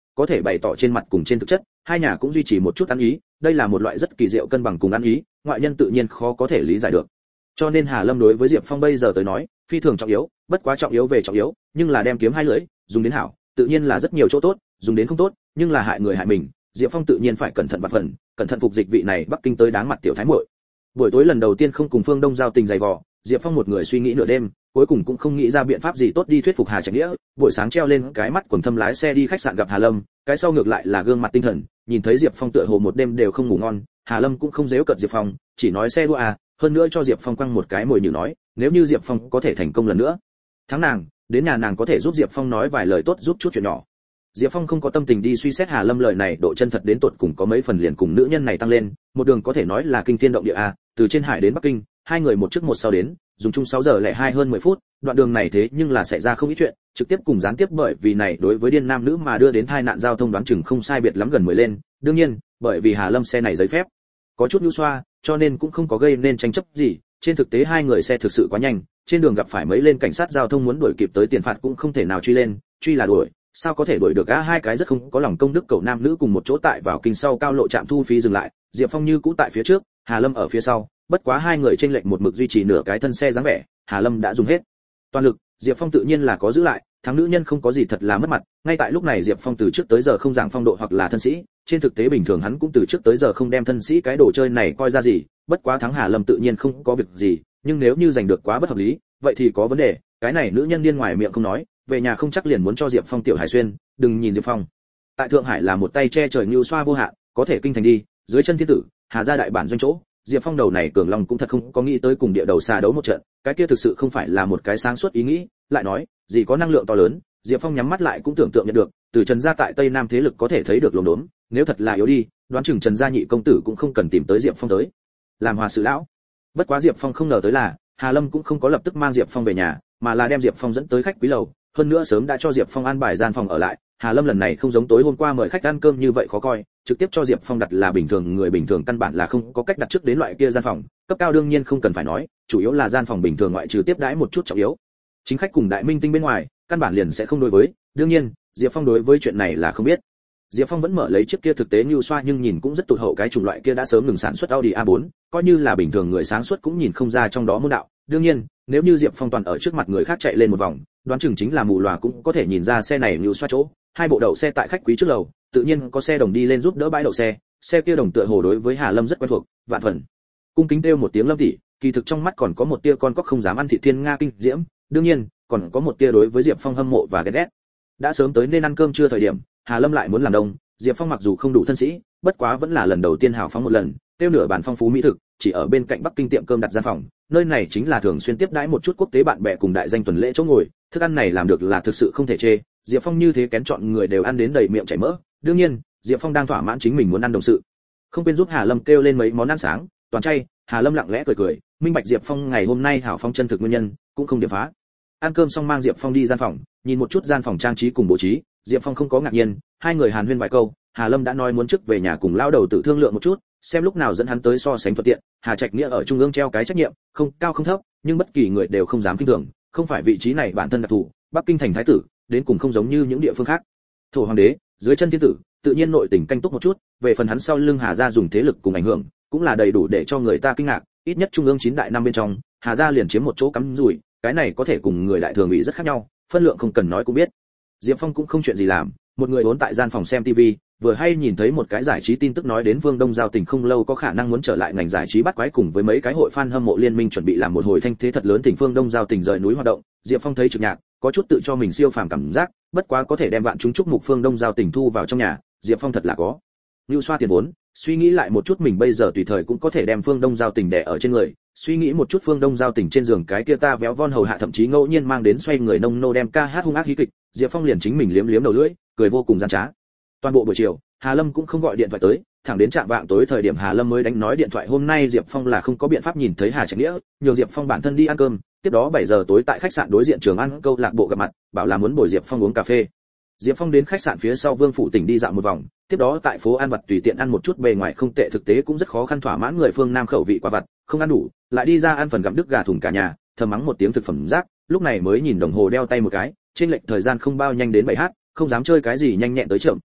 có thể bày tỏ trên mặt cùng trên thực chất, hai nhà cũng duy trì một chút ăn ý, đây là một loại rất kỳ diệu cân bằng cùng ăn ý, ngoại nhân tự nhiên khó có thể lý giải được. Cho nên Hà Lâm đối với Diệp Phong bây giờ tới nói, phi thường trọng yếu, bất quá trọng yếu về trọng yếu, nhưng là đem kiếm hai lưỡi, dùng đến hảo, tự nhiên là rất nhiều chỗ tốt, dùng đến không tốt, nhưng là hại người hại mình, Diệp Phong tự nhiên phải cẩn thận và phần, cẩn thận phục dịch vị này Bắc Kinh tới đáng mặt tiểu thái muội. Buổi tối lần đầu tiên không cùng Phương Đông giao tình dày vò, Diệp Phong một người suy nghĩ nửa đêm, cuối cùng cũng không nghĩ ra biện pháp gì tốt đi thuyết phục Hà Trạch Nghĩa, buổi sáng treo lên cái mắt quầng thâm lái xe đi khách sạn gặp Hà Lâm, cái sau ngược lại là gương mặt tinh thần, nhìn thấy Diệp Phong tựa hồ một đêm đều không ngủ ngon, Hà Lâm cũng không giễu cợt Diệp Phong, chỉ nói xe đua à, hơn nữa cho Diệp Phong quăng một cái mồi nhử nói, nếu như Diệp Phong có thể thành công lần nữa, thắng nàng, đến nhà nàng có thể giúp Diệp Phong nói vài lời tốt giúp chút chuyện nhỏ. Diệp Phong không có tâm tình đi suy xét Hà Lâm lời này độ chân thật đến tột cùng có mấy phần liền cùng nữ nhân này tăng lên, một đường có thể nói là kinh thiên động địa a, từ trên hải đến Bắc Kinh, hai người một trước một sau đến, dùng chung 6 giờ lẻ 2 hơn 10 phút, đoạn đường này thế nhưng là xảy ra không ít chuyện, trực tiếp cùng gián tiếp bởi vì này đối với điên nam nữ mà đưa đến tai nạn giao thông đoán chừng không sai biệt lắm gần 10 lên, đương nhiên, bởi vì Hà Lâm xe này giấy phép có chút nhu xoa, cho nên cũng không có gây nên tranh chấp gì, trên thực tế hai người xe thực sự quá nhanh, trên đường gặp phải mấy lên cảnh sát giao thông muốn đuổi kịp tới tiền phạt cũng không thể nào truy lên, truy là đuổi, sao có thể đuổi được a, hai cái rất không có lòng công đức cậu nam nữ cùng một chỗ tại vào kinh sau cao lộ trạm thu phí dừng lại, Diệp Phong như cũ tại phía trước, Hà Lâm ở phía sau, bất quá hai người chênh lệch một mực duy trì nửa cái thân xe dáng vẻ, Hà Lâm đã dùng hết toàn lực, Diệp Phong tự nhiên là có giữ lại, thắng nữ nhân không có gì thật là mất mặt, ngay tại lúc này Diệp Phong từ trước tới giờ không giảng phong độ hoặc là thân sĩ, trên thực tế bình thường hắn cũng từ trước tới giờ không đem thân sĩ cái đồ chơi này coi ra gì, bất quá thắng Hà Lâm tự nhiên không có việc gì, nhưng nếu như giành được quá bất hợp lý, vậy thì có vấn đề, cái này nữ nhân điên ngoài miệng không nói, về nhà không chắc liền muốn cho Diệp Phong tiểu hải xuyên, đừng nhìn Diệp Phong tại Thượng Hải là một tay che trời như xoa vô hạn, có thể kinh thành đi, dưới chân thiên tử, Hà gia đại bản doanh chỗ, Diệp Phong đầu này cường long cũng thật không có nghĩ tới cùng địa đầu xà đấu một trận, cái kia thực sự không phải là một cái sáng suốt ý nghĩ, lại nói, gì có năng lượng to lớn, Diệp Phong nhắm mắt lại cũng tưởng tượng nhận được, từ Trần gia tại Tây Nam thế lực có thể thấy được lồn đốn, nếu thật là yếu đi, đoán chừng Trần gia nhị công tử cũng không cần tìm tới Diệp Phong tới làm hòa sự lão. Bất quá Diệp Phong không ngờ tới là, Hà Lâm cũng không có lập tức mang Diệp Phong về nhà, mà là đem Diệp Phong dẫn tới khách quý lầu, hơn nữa sớm đã cho Diệp Phong an bài gian phòng ở lại, Hà Lâm lần này không giống tối hôm qua mời khách ăn cơm như vậy khó coi, trực tiếp cho Diệp Phong đặt là bình thường, người bình thường căn bản là không có cách đặt trước đến loại kia gian phòng, cấp cao đương nhiên không cần phải nói, chủ yếu là gian phòng bình thường ngoại trừ tiếp đãi một chút trọng yếu chính khách cùng đại minh tinh bên ngoài, căn bản liền sẽ không đối với, đương nhiên, Diệp Phong đối với chuyện này là không biết. Diệp Phong vẫn mở lấy chiếc kia thực tế như xoa nhưng nhìn cũng rất tụt hậu cái chủng loại kia đã sớm ngừng sản xuất Audi A4, coi như là bình thường người sáng suốt cũng nhìn không ra trong đó môn đạo. Đương nhiên, nếu như Diệp Phong toàn ở trước mặt người khác chạy lên một vòng, đoán chừng chính là mù lòa cũng có thể nhìn ra xe này như xoa chỗ. Hai bộ đậu xe tại khách quý trước lầu, tự nhiên có xe đồng đi lên giúp đỡ bãi đậu xe, xe kia đồng tựa hồ đối với Hà Lâm rất quen thuộc, vạn phần cung kính kêu một tiếng Lâm tỷ, kỳ thực trong mắt còn có một tia con cóc không dám ăn thị thiên nga kinh diễm, đương nhiên, còn có một tia đối với Diệp Phong hâm mộ và ghét ghét. Đã sớm tới nên ăn cơm trưa thời điểm, Hà Lâm lại muốn làm đông, Diệp Phong mặc dù không đủ thân sĩ, bất quá vẫn là lần đầu tiên hào phóng một lần, tiêu nửa bàn phong phú mỹ thực, chỉ ở bên cạnh Bắc Kinh tiệm cơm đặt gian phòng, nơi này chính là thường xuyên tiếp đãi một chút quốc tế bạn bè cùng đại danh tuần lễ chỗ ngồi, thức ăn này làm được là thực sự không thể chê, Diệp Phong như thế kén chọn người đều ăn đến đầy miệng chảy mỡ, đương nhiên, Diệp Phong đang thỏa mãn chính mình muốn ăn đồng sự, không quên giúp Hà Lâm kêu lên mấy món ăn sáng, toàn chay, Hà Lâm lặng lẽ cười cười, minh bạch Diệp Phong ngày hôm nay hào phóng chân thực nguyên nhân, cũng không điểm phá. Ăn cơm xong mang Diệp Phong đi gian phòng, nhìn một chút gian phòng trang trí cùng bố trí, Diệp Phong không có ngạc nhiên, hai người hàn huyên vài câu, Hà Lâm đã nói muốn trước về nhà cùng lao đầu tự thương lượng một chút, xem lúc nào dẫn hắn tới so sánh thuận tiện. Hà Trạch Nghĩa ở trung ương treo cái trách nhiệm, không cao không thấp, nhưng bất kỳ người đều không dám kinh thường, không phải vị trí này bản thân đặc thù, Bắc Kinh thành thái tử, đến cùng không giống như những địa phương khác. Thổ hoàng đế, dưới chân thiên tử, tự nhiên nội tình canh túc một chút, về phần hắn sau lưng Hà gia dùng thế lực cùng ảnh hưởng, cũng là đầy đủ để cho người ta kinh ngạc, ít nhất trung ương 9 đại năm bên trong, Hà gia liền chiếm một chỗ cắm rủi, cái này có thể cùng người đại thường bị rất khác nhau, phân lượng không cần nói cũng biết. Diệp Phong cũng không chuyện gì làm, một người vốn tại gian phòng xem TV, vừa hay nhìn thấy một cái giải trí tin tức nói đến Vương Đông Giao Tình không lâu có khả năng muốn trở lại ngành giải trí bắt quái, cùng với mấy cái hội fan hâm mộ liên minh chuẩn bị làm một hồi thanh thế thật lớn, Tỉnh Phương Đông Giao Tình rời núi hoạt động. Diệp Phong thấy trực nhạc, có chút tự cho mình siêu phàm cảm giác, bất quá có thể đem vạn chúng chúc mục Phương Đông Giao Tình thu vào trong nhà, Diệp Phong thật là có nhu xoa tiền vốn, suy nghĩ lại một chút mình bây giờ tùy thời cũng có thể đem Phương Đông Giao Tình đè ở trên người, suy nghĩ một chút Phương Đông Giao Tình trên giường cái kia ta véo von hầu hạ, thậm chí ngẫu nhiên mang đến xoay người nông nô đem ca hát hung ác hí kịch, Diệp Phong liền chính mình liếm liếm đầu lưỡi, cười vô cùng gian trá. Toàn bộ buổi chiều, Hà Lâm cũng không gọi điện thoại tới, thẳng đến chạng vạng tối thời điểm Hà Lâm mới đánh nói điện thoại, hôm nay Diệp Phong là không có biện pháp nhìn thấy Hà Trạch Nghĩa, nhường Diệp Phong bản thân đi ăn cơm, tiếp đó 7 giờ tối tại khách sạn đối diện Trường An câu lạc bộ gặp mặt, bảo là muốn bồi Diệp Phong uống cà phê. Diệp Phong đến khách sạn phía sau Vương phủ tỉnh đi dạo một vòng, tiếp đó tại phố ăn vặt tùy tiện ăn một chút, bề ngoài không tệ, thực tế cũng rất khó khăn thỏa mãn người phương Nam khẩu vị quả vặt, không ăn đủ, lại đi ra ăn phần gặm đứt gà thùng cả nhà, thầm mắng một tiếng thực phẩm rác, lúc này mới nhìn đồng hồ đeo tay một cái, trên lệch thời gian không bao nhanh đến 7h, không dám chơi cái gì nhanh nhẹn tới chậm,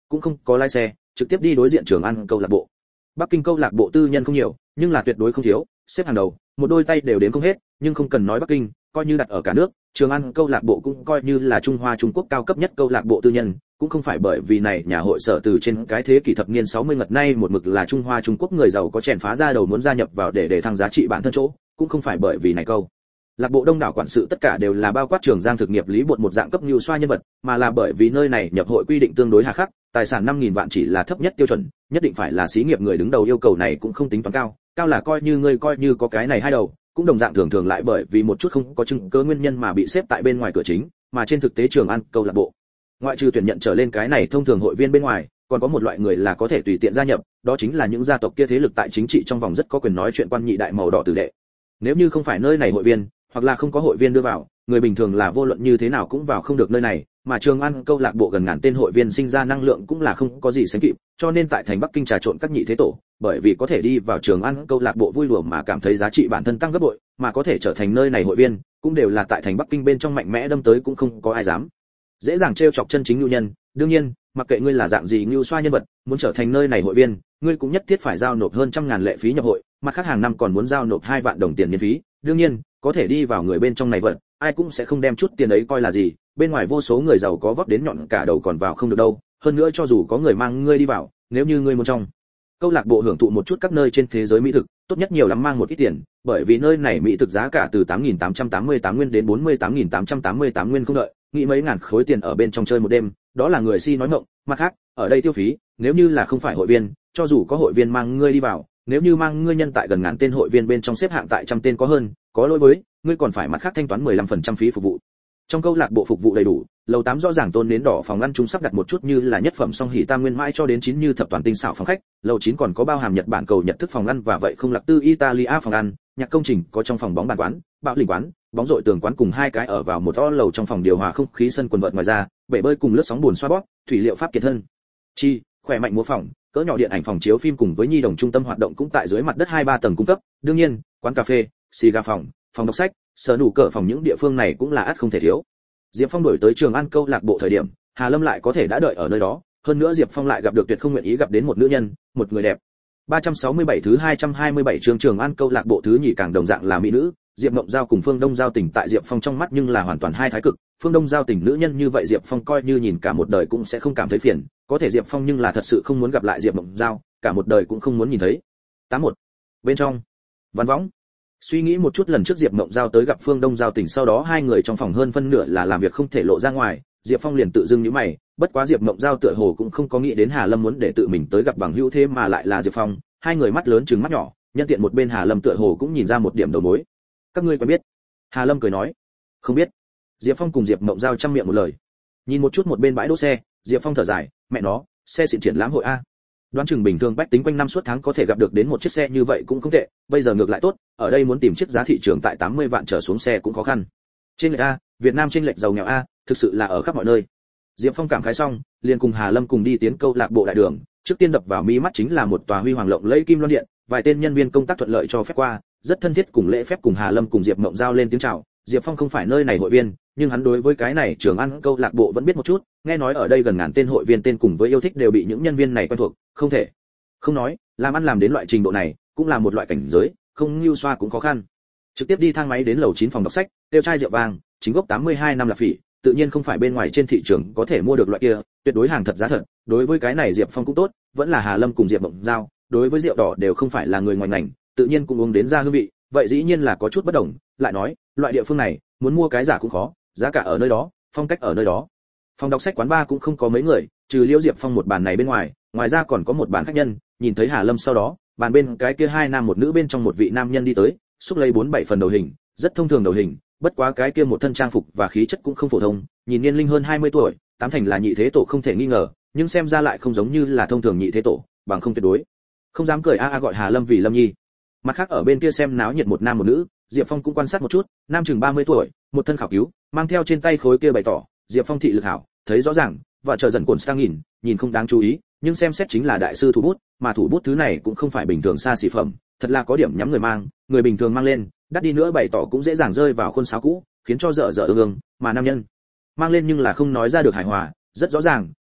cũng không có lái xe, trực tiếp đi đối diện Trường An câu lạc bộ. Bắc Kinh câu lạc bộ tư nhân không nhiều, nhưng là tuyệt đối không thiếu, xếp hàng đầu, một đôi tay đều đếm không hết, nhưng không cần nói Bắc Kinh, coi như đặt ở cả nước, Trường An câu lạc bộ cũng coi như là Trung Hoa Trung Quốc cao cấp nhất câu lạc bộ tư nhân, cũng không phải bởi vì này nhà hội sở từ trên cái thế kỷ thập niên 60 ngật nay một mực là Trung Hoa Trung Quốc người giàu có chèn phá ra đầu muốn gia nhập vào để thăng giá trị bản thân chỗ, cũng không phải bởi vì này câu lạc bộ đông đảo quản sự tất cả đều là bao quát Trường Giang thực nghiệp lý bột một dạng cấp nhu xoa nhân vật, mà là bởi vì nơi này nhập hội quy định tương đối hà khắc, tài sản 5.000 vạn chỉ là thấp nhất tiêu chuẩn, nhất định phải là xí nghiệp người đứng đầu, yêu cầu này cũng không tính toán cao, cao là coi như có cái này hai đầu, cũng đồng dạng thường lại bởi vì một chút không có chứng cứ nguyên nhân mà bị xếp tại bên ngoài cửa chính, mà trên thực tế Trường An câu lạc bộ ngoại trừ tuyển nhận trở lên cái này thông thường hội viên bên ngoài, còn có một loại người là có thể tùy tiện gia nhập, đó chính là những gia tộc kia thế lực tại chính trị trong vòng rất có quyền nói chuyện quan nhị đại màu đỏ tử đệ. Nếu như không phải nơi này hội viên, hoặc là không có hội viên đưa vào, người bình thường là vô luận như thế nào cũng vào không được nơi này, mà Trường An câu lạc bộ gần ngàn tên hội viên sinh ra năng lượng cũng là không có gì sánh kịp, cho nên tại thành Bắc Kinh trà trộn các nhị thế tổ, bởi vì có thể đi vào Trường An câu lạc bộ vui đùa mà cảm thấy giá trị bản thân tăng gấp bội, mà có thể trở thành nơi này hội viên, cũng đều là tại thành Bắc Kinh bên trong mạnh mẽ đâm tới cũng không có ai dám dễ dàng trêu chọc chân chính nhu nhân. Đương nhiên, mặc kệ ngươi là dạng gì nhu xoa nhân vật, muốn trở thành nơi này hội viên, ngươi cũng nhất thiết phải giao nộp hơn 100.000 lệ phí nhập hội, mặt khác hàng năm còn muốn giao nộp 2 vạn đồng tiền miễn phí. Đương nhiên, có thể đi vào người bên trong này vật, ai cũng sẽ không đem chút tiền ấy coi là gì, bên ngoài vô số người giàu có vót đến nhọn cả đầu còn vào không được đâu. Hơn nữa cho dù có người mang ngươi đi vào, nếu như ngươi muốn trong câu lạc bộ hưởng thụ một chút các nơi trên thế giới mỹ thực, tốt nhất nhiều lắm mang một ít tiền, bởi vì nơi này mỹ thực giá cả từ 8.888 nguyên đến 48.888 nguyên không đợi, nghĩ mấy ngàn khối tiền ở bên trong chơi một đêm, đó là người si nói mộng. Mặt khác, ở đây tiêu phí, nếu như là không phải hội viên, cho dù có hội viên mang ngươi đi vào, nếu như mang ngươi nhân tại gần ngàn tên hội viên bên trong xếp hạng tại trăm tên có hơn, có lỗi với, ngươi còn phải mặt khác thanh toán 15% phí phục vụ. Trong câu lạc bộ phục vụ đầy đủ, lầu 8 rõ ràng tôn nến đỏ phòng ăn chúng sắp đặt một chút như là nhất phẩm song hỷ tam nguyên mãi cho đến 9 như thập toàn tinh xảo phòng khách, lầu 9 còn có bao hàm Nhật Bản cầu Nhật thức phòng ăn và vậy không lạc tư Italia phòng ăn, nhạc công trình có trong phòng bóng bàn quán, bạo lĩnh quán, bóng rội tường quán cùng hai cái ở vào một to lầu trong phòng điều hòa không khí sân quần vợt ngoài ra, bể bơi cùng lướt sóng bùn xoa bóp, thủy liệu pháp kiệt thân. Chi, khỏe mạnh múa phòng, cỡ nhỏ điện ảnh phòng chiếu phim cùng với nhi đồng trung tâm hoạt động cũng tại dưới mặt đất 2-3 tầng cung cấp, đương nhiên, quán cà phê, xì gà phòng, phòng đọc sách, sở nụ cỡ phòng những địa phương này cũng là ắt không thể thiếu. Diệp Phong đổi tới Trường An câu lạc bộ thời điểm, Hà Lâm lại có thể đã đợi ở nơi đó, hơn nữa Diệp Phong lại gặp được tuyệt không nguyện ý gặp đến một nữ nhân, một người đẹp. 367 thứ 227 chương Trường An câu lạc bộ thứ nhì càng đồng dạng là mỹ nữ, Diệp Mộng Giao cùng Phương Đông Giao Tình tại Diệp Phong trong mắt nhưng là hoàn toàn hai thái cực, Phương Đông Giao Tình nữ nhân như vậy Diệp Phong coi như nhìn cả một đời cũng sẽ không cảm thấy phiền, có thể Diệp Phong nhưng là thật sự không muốn gặp lại Diệp Mộng Giao, cả một đời cũng không muốn nhìn thấy. 81. Bên trong, Văn Võng. Suy nghĩ một chút lần trước Diệp Mộng Giao tới gặp Phương Đông Giao Tình sau đó hai người trong phòng hơn phân nửa là làm việc không thể lộ ra ngoài, Diệp Phong liền tự dưng nhíu mày, bất quá Diệp Mộng Giao tựa hồ cũng không có nghĩ đến Hà Lâm muốn để tự mình tới gặp bằng hữu thế mà lại là Diệp Phong, hai người mắt lớn trừng mắt nhỏ, nhân tiện một bên Hà Lâm tựa hồ cũng nhìn ra một điểm đầu mối. Các ngươi quen biết? Hà Lâm cười nói. Không biết. Diệp Phong cùng Diệp Mộng Giao trăm miệng một lời. Nhìn một chút một bên bãi đỗ xe, Diệp Phong thở dài, mẹ nó, xe xịn triển lãm hội a. Đoán chừng bình thường bách tính quanh năm suốt tháng có thể gặp được đến một chiếc xe như vậy cũng không tệ, bây giờ ngược lại tốt, ở đây muốn tìm chiếc giá thị trường tại 80 vạn trở xuống xe cũng khó khăn. Trên lệch a, Việt Nam trên lệch giàu nghèo a, thực sự là ở khắp mọi nơi. Diệp Phong cảm khái xong, liền cùng Hà Lâm cùng đi tiến câu lạc bộ đại đường, trước tiên đập vào mi mắt chính là một tòa huy hoàng lộng lẫy kim loan điện, vài tên nhân viên công tác thuận lợi cho phép qua, rất thân thiết cùng lễ phép cùng Hà Lâm cùng Diệp Mộng Giao lên tiếng chào. Diệp Phong không phải nơi này hội viên, nhưng hắn đối với cái này Trường An câu lạc bộ vẫn biết một chút, nghe nói ở đây gần ngàn tên hội viên tên cùng với yêu thích đều bị những nhân viên này quen thuộc, không thể không nói, làm ăn làm đến loại trình độ này, cũng là một loại cảnh giới, không lưu xoa cũng khó khăn. Trực tiếp đi thang máy đến lầu 9 phòng đọc sách, tiêu chai rượu vang, chính gốc 82 năm là phỉ, tự nhiên không phải bên ngoài trên thị trường có thể mua được loại kia, tuyệt đối hàng thật giá thật. Đối với cái này Diệp Phong cũng tốt, vẫn là Hà Lâm cùng Diệp Mộng Giao, đối với rượu đỏ đều không phải là người ngoài ngành, tự nhiên cũng uống đến ra hương vị, vậy dĩ nhiên là có chút bất đồng. Lại nói, loại địa phương này, muốn mua cái giả cũng khó, giá cả ở nơi đó, phong cách ở nơi đó. Phòng đọc sách quán bar cũng không có mấy người, trừ Liễu Diệp Phong một bàn này bên ngoài, ngoài ra còn có một bàn khách nhân. Nhìn thấy Hà Lâm sau đó, bàn bên cái kia hai nam một nữ bên trong một vị nam nhân đi tới, xúc lấy 4-7 phần đầu hình, rất thông thường đầu hình, bất quá cái kia một thân trang phục và khí chất cũng không phổ thông, nhìn niên linh hơn 20 tuổi, tám thành là nhị thế tổ không thể nghi ngờ, nhưng xem ra lại không giống như là thông thường nhị thế tổ, bằng không tuyệt đối không dám cười a gọi Hà Lâm vì Lâm Nhi. Mặt khác ở bên kia xem náo nhiệt một nam một nữ, Diệp Phong cũng quan sát một chút, nam chừng 30 tuổi, một thân khảo cứu, mang theo trên tay khối kia bày tỏ, Diệp Phong thị lực hảo, thấy rõ ràng, và chờ dần cuộn sang nhìn không đáng chú ý, nhưng xem xét chính là đại sư thủ bút, mà thủ bút thứ này cũng không phải bình thường xa xỉ phẩm, thật là có điểm nhắm người mang, người bình thường mang lên, đắt đi nữa bày tỏ cũng dễ dàng rơi vào khuôn sáo cũ, khiến cho dở ương, mà nam nhân mang lên nhưng là không nói ra được hài hòa, rất rõ ràng,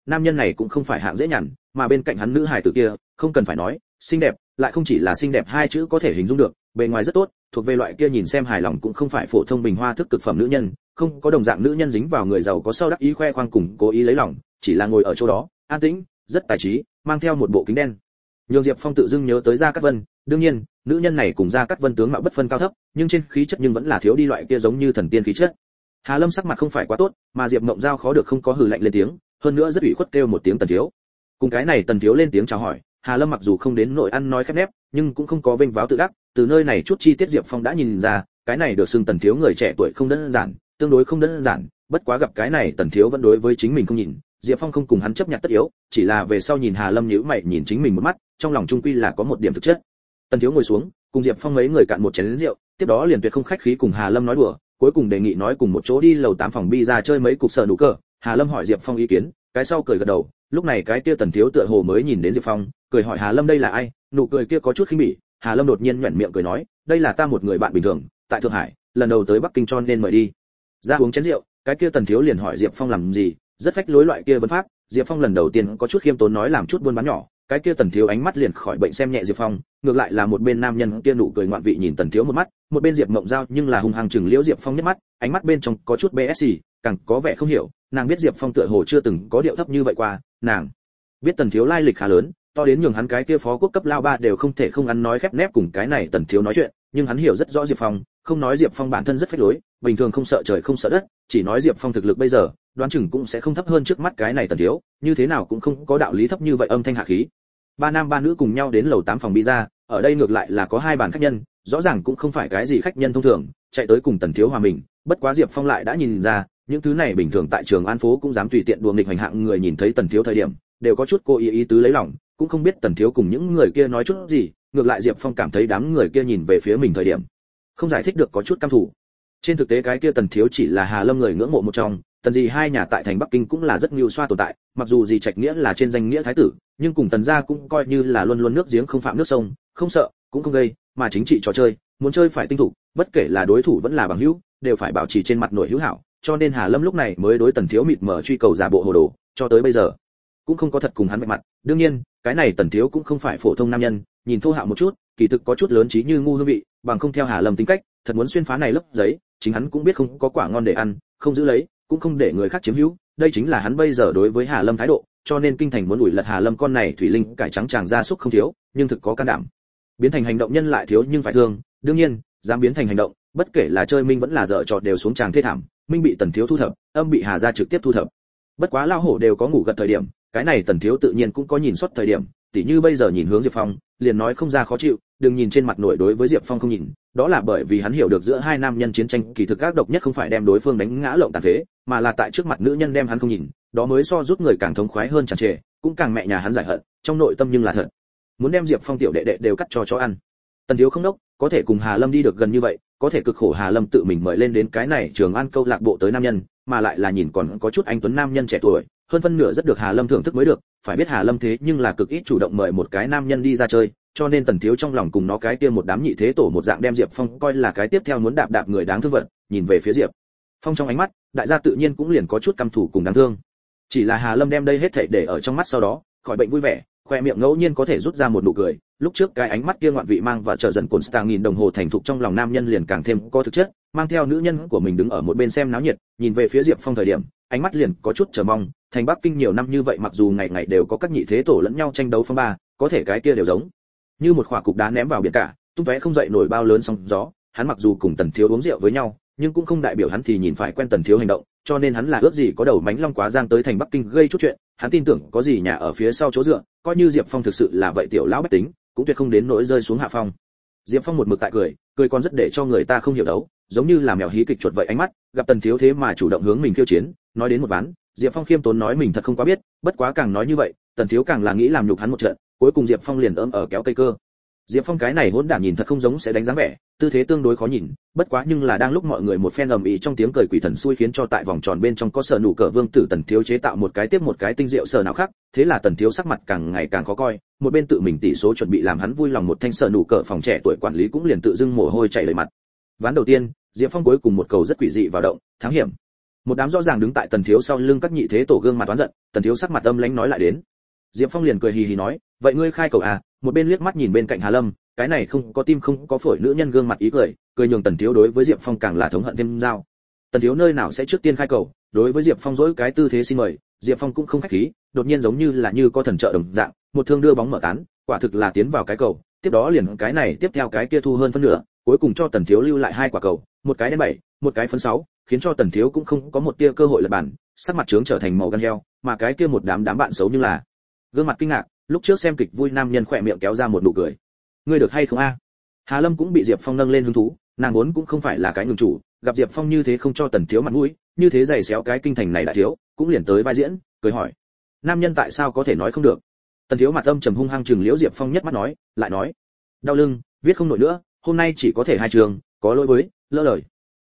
nam nhân này cũng không phải hạng dễ nhằn, mà bên cạnh hắn nữ hài tử kia, không cần phải nói, xinh đẹp, lại không chỉ là xinh đẹp hai chữ có thể hình dung được, bề ngoài rất tốt, thuộc về loại kia nhìn xem hài lòng cũng không phải phổ thông bình hoa thức cực phẩm nữ nhân, không có đồng dạng nữ nhân dính vào người giàu có sau đắc ý khoe khoang cùng cố ý lấy lòng, chỉ là ngồi ở chỗ đó, an tĩnh, rất tài trí, mang theo một bộ kính đen. Nhường Diệp Phong tự dưng nhớ tới Gia Cát Vân, đương nhiên, nữ nhân này cùng Gia Cát Vân tướng mạo bất phân cao thấp, nhưng trên khí chất nhưng vẫn là thiếu đi loại kia giống như thần tiên khí chất. Hà Lâm sắc mặt không phải quá tốt, mà Diệp Mộng Giao khó được không có hừ lạnh lên tiếng, hơn nữa rất ủy khuất kêu một tiếng Tần thiếu. Cùng cái này Tần thiếu lên tiếng chào hỏi, Hà Lâm mặc dù không đến nội ăn nói khép nép, nhưng cũng không có vênh váo tự đắc, từ nơi này chút chi tiết Diệp Phong đã nhìn ra, cái này được xưng Tần thiếu người trẻ tuổi không đơn giản, tương đối không đơn giản, bất quá gặp cái này Tần thiếu vẫn đối với chính mình không nhìn, Diệp Phong không cùng hắn chấp nhận tất yếu, chỉ là về sau nhìn Hà Lâm nhíu mày nhìn chính mình một mắt, trong lòng trung quy là có một điểm thực chất. Tần thiếu ngồi xuống, cùng Diệp Phong mấy người cạn một chén rượu, tiếp đó liền tuyệt không khách khí cùng Hà Lâm nói đùa, cuối cùng đề nghị nói cùng một chỗ đi lầu 8 phòng bi ra chơi mấy cục sờ nụ cờ. Hà Lâm hỏi Diệp Phong ý kiến, cái sau cười gật đầu, lúc này cái kia Tần thiếu tựa hồ mới nhìn đến Diệp Phong, cười hỏi Hà Lâm đây là ai, nụ cười kia có chút khinh bỉ, Hà Lâm đột nhiên nhuyễn miệng cười nói, đây là ta một người bạn bình thường, tại Thượng Hải, lần đầu tới Bắc Kinh cho nên mời đi. Ra uống chén rượu, cái kia Tần thiếu liền hỏi Diệp Phong làm gì, rất phách lối loại kia vấn pháp, Diệp Phong lần đầu tiên có chút khiêm tốn nói làm chút buôn bán nhỏ, cái kia Tần thiếu ánh mắt liền khỏi bệnh xem nhẹ Diệp Phong, ngược lại là một bên nam nhân kia nụ cười ngoạn vị nhìn Tần thiếu một mắt, một bên Diệp Mộng Giao nhưng là hung hăng chừng liễu Diệp Phong nhất mắt, ánh mắt bên trong có chút BSC, càng có vẻ không hiểu, nàng biết Diệp Phong tựa hồ chưa từng có điệu thấp như vậy qua, nàng biết Tần thiếu lai lịch khá lớn, to đến nhường hắn cái kia phó quốc cấp lao ba đều không thể không ăn nói khép nép cùng cái này Tần thiếu nói chuyện, nhưng hắn hiểu rất rõ Diệp Phong, không nói Diệp Phong bản thân rất phách lối, bình thường không sợ trời không sợ đất, chỉ nói Diệp Phong thực lực bây giờ, đoán chừng cũng sẽ không thấp hơn trước mắt cái này Tần thiếu, như thế nào cũng không có đạo lý thấp như vậy âm thanh hạ khí. Ba nam ba nữ cùng nhau đến lầu 8 phòng bi ra, ở đây ngược lại là có hai bàn khách nhân, rõ ràng cũng không phải cái gì khách nhân thông thường, chạy tới cùng Tần thiếu hòa mình, bất quá Diệp Phong lại đã nhìn ra, những thứ này bình thường tại Trường An phố cũng dám tùy tiện đùa nghịch hành hạng người nhìn thấy Tần thiếu thời điểm, đều có chút cố ý tứ lấy lòng, cũng không biết Tần thiếu cùng những người kia nói chút gì, ngược lại Diệp Phong cảm thấy đám người kia nhìn về phía mình thời điểm, không giải thích được có chút căm thù. Trên thực tế cái kia Tần thiếu chỉ là Hà Lâm người ngưỡng mộ một trong, Tần gì hai nhà tại thành Bắc Kinh cũng là rất nhiều xoa tồn tại, mặc dù gì Trạch Nghĩa là trên danh nghĩa thái tử, nhưng cùng Tần gia cũng coi như là luôn luôn nước giếng không phạm nước sông, không sợ, cũng không gây, mà chính trị trò chơi, muốn chơi phải tinh thủ, bất kể là đối thủ vẫn là bằng hữu, đều phải bảo trì trên mặt nổi hữu hảo, cho nên Hà Lâm lúc này mới đối Tần thiếu mịt mờ truy cầu giả bộ hồ đồ, cho tới bây giờ cũng không có thật cùng hắn vạch mặt. Đương nhiên, cái này Tần thiếu cũng không phải phổ thông nam nhân, nhìn thô hạo một chút, kỳ thực có chút lớn trí như ngu hương vị, bằng không theo Hà Lâm tính cách, thật muốn xuyên phá này lớp giấy, chính hắn cũng biết không có quả ngon để ăn, không giữ lấy, cũng không để người khác chiếm hữu, đây chính là hắn bây giờ đối với Hà Lâm thái độ, cho nên kinh thành muốn đuổi lật Hà Lâm con này thủy linh cải trắng chàng gia súc không thiếu, nhưng thực có can đảm. Biến thành hành động nhân lại thiếu nhưng phải thương, đương nhiên, dám biến thành hành động, bất kể là chơi minh vẫn là dở trò đều xuống tràng thê thảm, minh bị Tần thiếu thu thập, âm bị Hà gia trực tiếp thu thập. Bất quá lao hổ đều có ngủ gật thời điểm, cái này Tần thiếu tự nhiên cũng có nhìn suốt thời điểm, tỉ như bây giờ nhìn hướng Diệp Phong, liền nói không ra khó chịu, đừng nhìn trên mặt nổi đối với Diệp Phong không nhìn, đó là bởi vì hắn hiểu được giữa hai nam nhân chiến tranh kỳ thực ác độc nhất không phải đem đối phương đánh ngã lộng tàn phế, mà là tại trước mặt nữ nhân đem hắn không nhìn, đó mới so giúp người càng thống khoái hơn tràn trề, cũng càng mẹ nhà hắn giải hận, trong nội tâm nhưng là thật muốn đem Diệp Phong tiểu đệ đệ đều cắt cho chó ăn. Tần thiếu không đốc, có thể cùng Hà Lâm đi được gần như vậy, có thể cực khổ Hà Lâm tự mình mời lên đến cái này Trường An câu lạc bộ tới nam nhân, mà lại là nhìn còn có chút anh tuấn nam nhân trẻ tuổi, hơn phân nửa rất được Hà Lâm thưởng thức mới được, phải biết Hà Lâm thế nhưng là cực ít chủ động mời một cái nam nhân đi ra chơi, cho nên Tần thiếu trong lòng cùng nó cái kia một đám nhị thế tổ một dạng đem Diệp Phong coi là cái tiếp theo muốn đạp người đáng thương vật, nhìn về phía Diệp Phong trong ánh mắt, đại gia tự nhiên cũng liền có chút căm thù cùng đáng thương. Chỉ là Hà Lâm đem đây hết thảy để ở trong mắt sau đó, khỏi bệnh vui vẻ, khoe miệng ngẫu nhiên có thể rút ra một nụ cười, lúc trước cái ánh mắt kia ngoạn vị mang và chờ dần cồn star nghìn đồng hồ thành thục trong lòng nam nhân liền càng thêm có thực chất, mang theo nữ nhân của mình đứng ở một bên xem náo nhiệt, nhìn về phía Diệp Phong thời điểm, ánh mắt liền có chút chờ mong, thành Bắc Kinh nhiều năm như vậy mặc dù ngày ngày đều có các nhị thế tổ lẫn nhau tranh đấu phong ba, có thể cái kia đều giống như một quả cục đá ném vào biển cả, tung tóe không dậy nổi bao lớn sóng gió, hắn mặc dù cùng Tần thiếu uống rượu với nhau, nhưng cũng không đại biểu hắn thì nhìn phải quen Tần thiếu hành động, cho nên hắn là ước gì có đầu mánh long quá giang tới thành Bắc Kinh gây chút chuyện, hắn tin tưởng có gì nhà ở phía sau chỗ dựa, coi như Diệp Phong thực sự là vậy tiểu lão bách tính, cũng tuyệt không đến nỗi rơi xuống hạ phong. Diệp Phong một mực tại cười còn rất để cho người ta không hiểu đấu, giống như là mèo hí kịch chuột vậy ánh mắt, gặp Tần thiếu thế mà chủ động hướng mình khiêu chiến, nói đến một ván, Diệp Phong khiêm tốn nói mình thật không quá biết, bất quá càng nói như vậy, Tần thiếu càng là nghĩ làm nhục hắn một trận, cuối cùng Diệp Phong liền ôm ở kéo cây cơ. Diệp Phong cái này hỗn đản nhìn thật không giống sẽ đánh dáng vẻ, tư thế tương đối khó nhìn, bất quá nhưng là đang lúc mọi người một phen ầm ĩ trong tiếng cười quỷ thần xui khiến cho tại vòng tròn bên trong có sở nụ cờ vương tử Tần thiếu chế tạo một cái tiếp một cái tinh diệu sở nào khác, thế là Tần thiếu sắc mặt càng ngày càng khó coi, một bên tự mình tỷ số chuẩn bị làm hắn vui lòng một thanh sở nụ cờ phòng trẻ tuổi quản lý cũng liền tự dưng mồ hôi chảy đầy mặt. Ván đầu tiên, Diệp Phong cuối cùng một cầu rất quỷ dị vào động, thắng hiểm. Một đám rõ ràng đứng tại Tần Thiếu sau lưng các nhị thế tổ gương mặt oán giận, Tần Thiếu sắc mặt âm lãnh nói lại đến. Diệp Phong liền cười hì hì nói, vậy ngươi khai cầu à? Một bên liếc mắt nhìn bên cạnh Hà Lâm, cái này không có tim không có phổi nữ nhân gương mặt ý cười, cười nhường Tần Thiếu đối với Diệp Phong càng là thống hận thêm dao. Tần Thiếu nơi nào sẽ trước tiên khai cầu, đối với Diệp Phong dỗi cái tư thế xin mời, Diệp Phong cũng không khách khí, đột nhiên giống như là như có thần trợ đồng dạng, một thương đưa bóng mở tán, quả thực là tiến vào cái cầu, tiếp đó liền cái này tiếp theo cái kia thu hơn phân nửa, cuối cùng cho Tần Thiếu lưu lại hai quả cầu, một cái đen 7, một cái phấn 6, khiến cho Tần Thiếu cũng không có một tia cơ hội lật bàn, sắc mặt trướng trở thành màu gan heo, mà cái kia một đám bạn xấu như là gương mặt kinh ngạc, lúc trước xem kịch vui nam nhân khỏe miệng kéo ra một nụ cười. Ngươi được hay không a? Hà Lâm cũng bị Diệp Phong nâng lên hứng thú, nàng vốn cũng không phải là cái nhường chủ, gặp Diệp Phong như thế không cho Tần Thiếu mặt mũi, như thế giày xéo cái kinh thành này đại thiếu, cũng liền tới vai diễn, cười hỏi: nam nhân tại sao có thể nói không được? Tần Thiếu mặt âm trầm hung hăng chừng Liễu Diệp Phong nhất mắt nói, lại nói: đau lưng, viết không nổi nữa, hôm nay chỉ có thể hai trường, có lỗi với, lỡ lời.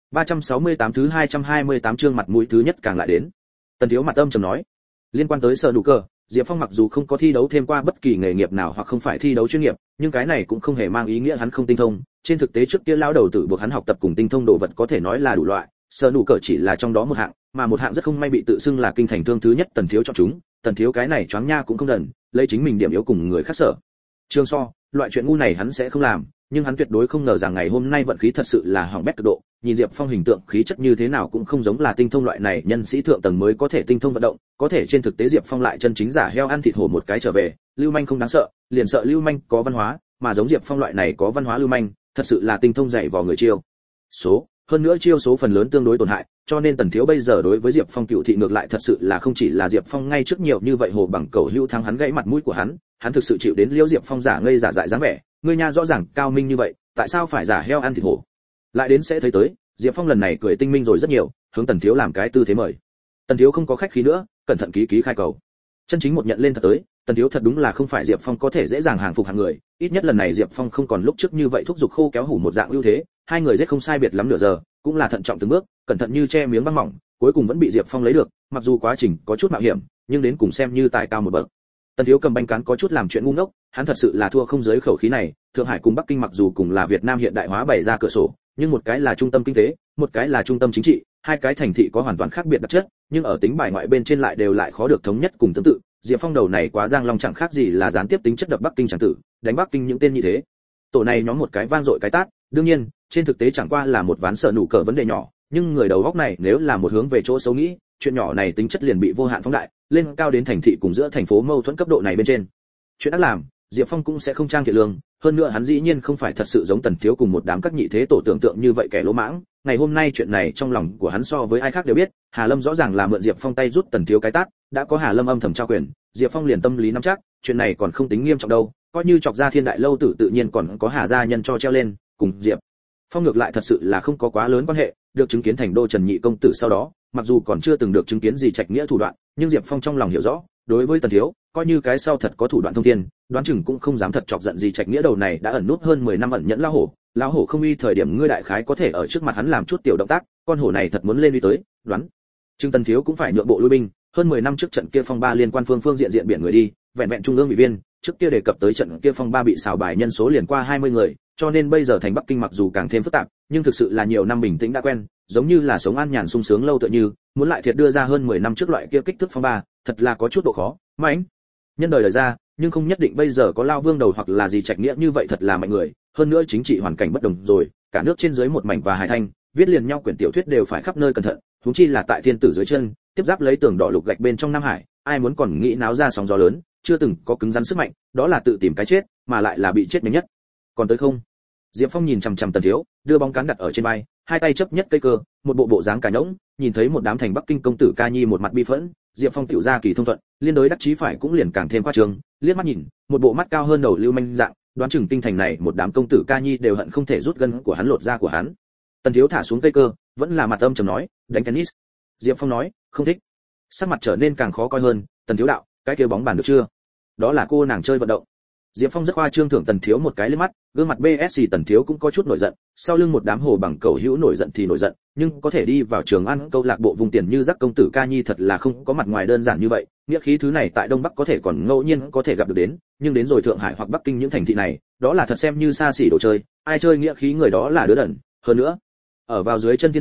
368 thứ 228 chương mặt mũi thứ nhất càng lại đến. Tần Thiếu mặt âm trầm nói: liên quan tới sở đủ cờ, Diệp Phong mặc dù không có thi đấu thêm qua bất kỳ nghề nghiệp nào hoặc không phải thi đấu chuyên nghiệp, nhưng cái này cũng không hề mang ý nghĩa hắn không tinh thông. Trên thực tế trước kia lão đầu tử buộc hắn học tập cùng tinh thông đồ vật có thể nói là đủ loại, sở đủ cờ chỉ là trong đó một hạng, mà một hạng rất không may bị tự xưng là kinh thành thương thứ nhất Tần Thiếu chọn chúng. Tần Thiếu cái này choáng nha cũng không đần, lấy chính mình điểm yếu cùng người khác sở trường so, loại chuyện ngu này hắn sẽ không làm, nhưng hắn tuyệt đối không ngờ rằng ngày hôm nay vận khí thật sự là hỏng bét cực độ. Nhìn Diệp Phong hình tượng khí chất như thế nào cũng không giống là tinh thông loại này nhân sĩ thượng tầng mới có thể tinh thông vận động, có thể trên thực tế Diệp Phong lại chân chính giả heo ăn thịt hổ một cái trở về, lưu manh không đáng sợ, liền sợ lưu manh có văn hóa, mà giống Diệp Phong loại này có văn hóa lưu manh, thật sự là tinh thông dạy vò người chiêu số, hơn nữa chiêu số phần lớn tương đối tổn hại, cho nên Tần Thiếu bây giờ đối với Diệp Phong cựu thị ngược lại thật sự là không chỉ là Diệp Phong ngay trước nhiều như vậy hồ bằng cầu hữu thắng hắn gãy mặt mũi của hắn thực sự chịu đến Liễu Diệp Phong giả ngây giả dại dáng vẻ, ngươi nha rõ ràng cao minh như vậy, tại sao phải giả heo ăn thịt hổ? Lại đến sẽ thấy tới, Diệp Phong lần này cười tinh minh rồi rất nhiều, hướng Tần Thiếu làm cái tư thế mời. Tần Thiếu không có khách khí nữa, cẩn thận ký khai cầu. Chân chính một nhận lên thật tới, Tần Thiếu thật đúng là không phải Diệp Phong có thể dễ dàng hàng phục hàng người, ít nhất lần này Diệp Phong không còn lúc trước như vậy thúc giục khô kéo hủ một dạng ưu thế, hai người giết không sai biệt lắm nửa giờ, cũng là thận trọng từng bước, cẩn thận như che miếng băng mỏng, cuối cùng vẫn bị Diệp Phong lấy được, mặc dù quá trình có chút mạo hiểm, nhưng đến cùng xem như tài cao một bậc. Tần Thiếu cầm bánh cán có chút làm chuyện ngu ngốc, hắn thật sự là thua không dưới khẩu khí này, Thượng Hải cùng Bắc Kinh mặc dù cùng là Việt Nam hiện đại hóa bày ra cửa sổ, nhưng một cái là trung tâm kinh tế, một cái là trung tâm chính trị, hai cái thành thị có hoàn toàn khác biệt đặc chất, nhưng ở tính bài ngoại bên trên lại đều lại khó được thống nhất cùng tương tự. Diệp Phong đầu này quá giang long chẳng khác gì là gián tiếp tính chất đập Bắc Kinh chẳng tử, đánh Bắc Kinh những tên như thế. Tổ này nhóm một cái vang dội cái tát, đương nhiên, trên thực tế chẳng qua là một ván sợ nụ cờ vấn đề nhỏ, nhưng người đầu góc này nếu là một hướng về chỗ xấu nghĩ, chuyện nhỏ này tính chất liền bị vô hạn phóng đại, lên cao đến thành thị cùng giữa thành phố mâu thuẫn cấp độ này bên trên. Chuyện đã làm, Diệp Phong cũng sẽ không trang thiện lương, hơn nữa hắn dĩ nhiên không phải thật sự giống Tần Thiếu cùng một đám các nhị thế tổ tưởng tượng như vậy kẻ lỗ mãng. Ngày hôm nay chuyện này trong lòng của hắn so với ai khác đều biết, Hà Lâm rõ ràng là mượn Diệp Phong tay rút Tần Thiếu cái tát, đã có Hà Lâm âm thầm trao quyền, Diệp Phong liền tâm lý nắm chắc, chuyện này còn không tính nghiêm trọng đâu, coi như chọc ra Thiên Đại lâu tử tự nhiên còn có Hà gia nhân cho treo lên, cùng Diệp Phong ngược lại thật sự là không có quá lớn quan hệ, được chứng kiến thành đô Trần Nhị công tử sau đó, mặc dù còn chưa từng được chứng kiến gì trạch nghĩa thủ đoạn, nhưng Diệp Phong trong lòng hiểu rõ, đối với Tần Thiếu, coi như cái sau thật có thủ đoạn thông thiên, đoán chừng cũng không dám thật chọc giận gì trạch nghĩa đầu này đã ẩn nút hơn 10 năm ẩn nhẫn lão hổ không uy thời điểm ngươi đại khái có thể ở trước mặt hắn làm chút tiểu động tác, con hổ này thật muốn lên uy tới, đoán chừng Tần Thiếu cũng phải nhượng bộ lui binh, hơn 10 năm trước trận kia phong ba liên quan phương diện biển người đi, vẹn vẹn trung ương ủy viên, trước kia đề cập tới trận kia phong ba bị xào bài nhân số liền qua 20 người, cho nên bây giờ thành Bắc Kinh mặc dù càng thêm phức tạp, nhưng thực sự là nhiều năm bình tĩnh đã quen, giống như là sống an nhàn sung sướng lâu tựa như, muốn lại thiệt đưa ra hơn 10 năm trước loại kia kích thước phong ba, thật là có chút độ khó. Mạnh nhân đời ra, nhưng không nhất định bây giờ có lao vương đầu hoặc là gì trạch nghĩa như vậy thật là mạnh người, hơn nữa chính trị hoàn cảnh bất đồng rồi, cả nước trên dưới một mảnh và hài thanh, viết liền nhau quyển tiểu thuyết đều phải khắp nơi cẩn thận, huống chi là tại thiên tử dưới chân, tiếp giáp lấy tường đỏ lục gạch bên trong Nam Hải, ai muốn còn nghĩ náo ra sóng gió lớn, chưa từng có cứng rắn sức mạnh, đó là tự tìm cái chết, mà lại là bị chết nhanh nhất. Còn tới không? Diệp Phong nhìn chằm chằm Tần Thiếu, đưa bóng cán đặt ở trên vai, hai tay chấp nhất cây cơ, một bộ dáng cả nhỗng, nhìn thấy một đám thành Bắc Kinh công tử ca nhi một mặt bi phẫn, Diệp Phong tiểu ra kỳ thông thuận, liên đối đắc chí phải cũng liền càng thêm khoa trương, liếc mắt nhìn, một bộ mắt cao hơn đầu lưu manh dạng, đoán chừng kinh thành này một đám công tử ca nhi đều hận không thể rút gân của hắn lột da của hắn. Tần Thiếu thả xuống cây cơ, vẫn là mặt âm trầm nói, đánh tennis. Diệp Phong nói, không thích. Sắc mặt trở nên càng khó coi hơn, Tần Thiếu đạo, cái kia bóng bàn được chưa? Đó là cô nàng chơi vận động. Diệp Phong rất khoa trương thưởng Tần Thiếu một cái lên mắt, gương mặt BSC Tần Thiếu cũng có chút nổi giận, sau lưng một đám hồ bằng cầu hữu nổi giận thì nổi giận, nhưng có thể đi vào trường ăn câu lạc bộ vùng tiền như rắc công tử ca nhi thật là không có mặt ngoài đơn giản như vậy, nghĩa khí thứ này tại Đông Bắc có thể còn ngẫu nhiên có thể gặp được đến, nhưng đến rồi Thượng Hải hoặc Bắc Kinh những thành thị này, đó là thật xem như xa xỉ đồ chơi, ai chơi nghĩa khí người đó là đứa đần, hơn nữa, ở vào dưới chân thiên tử,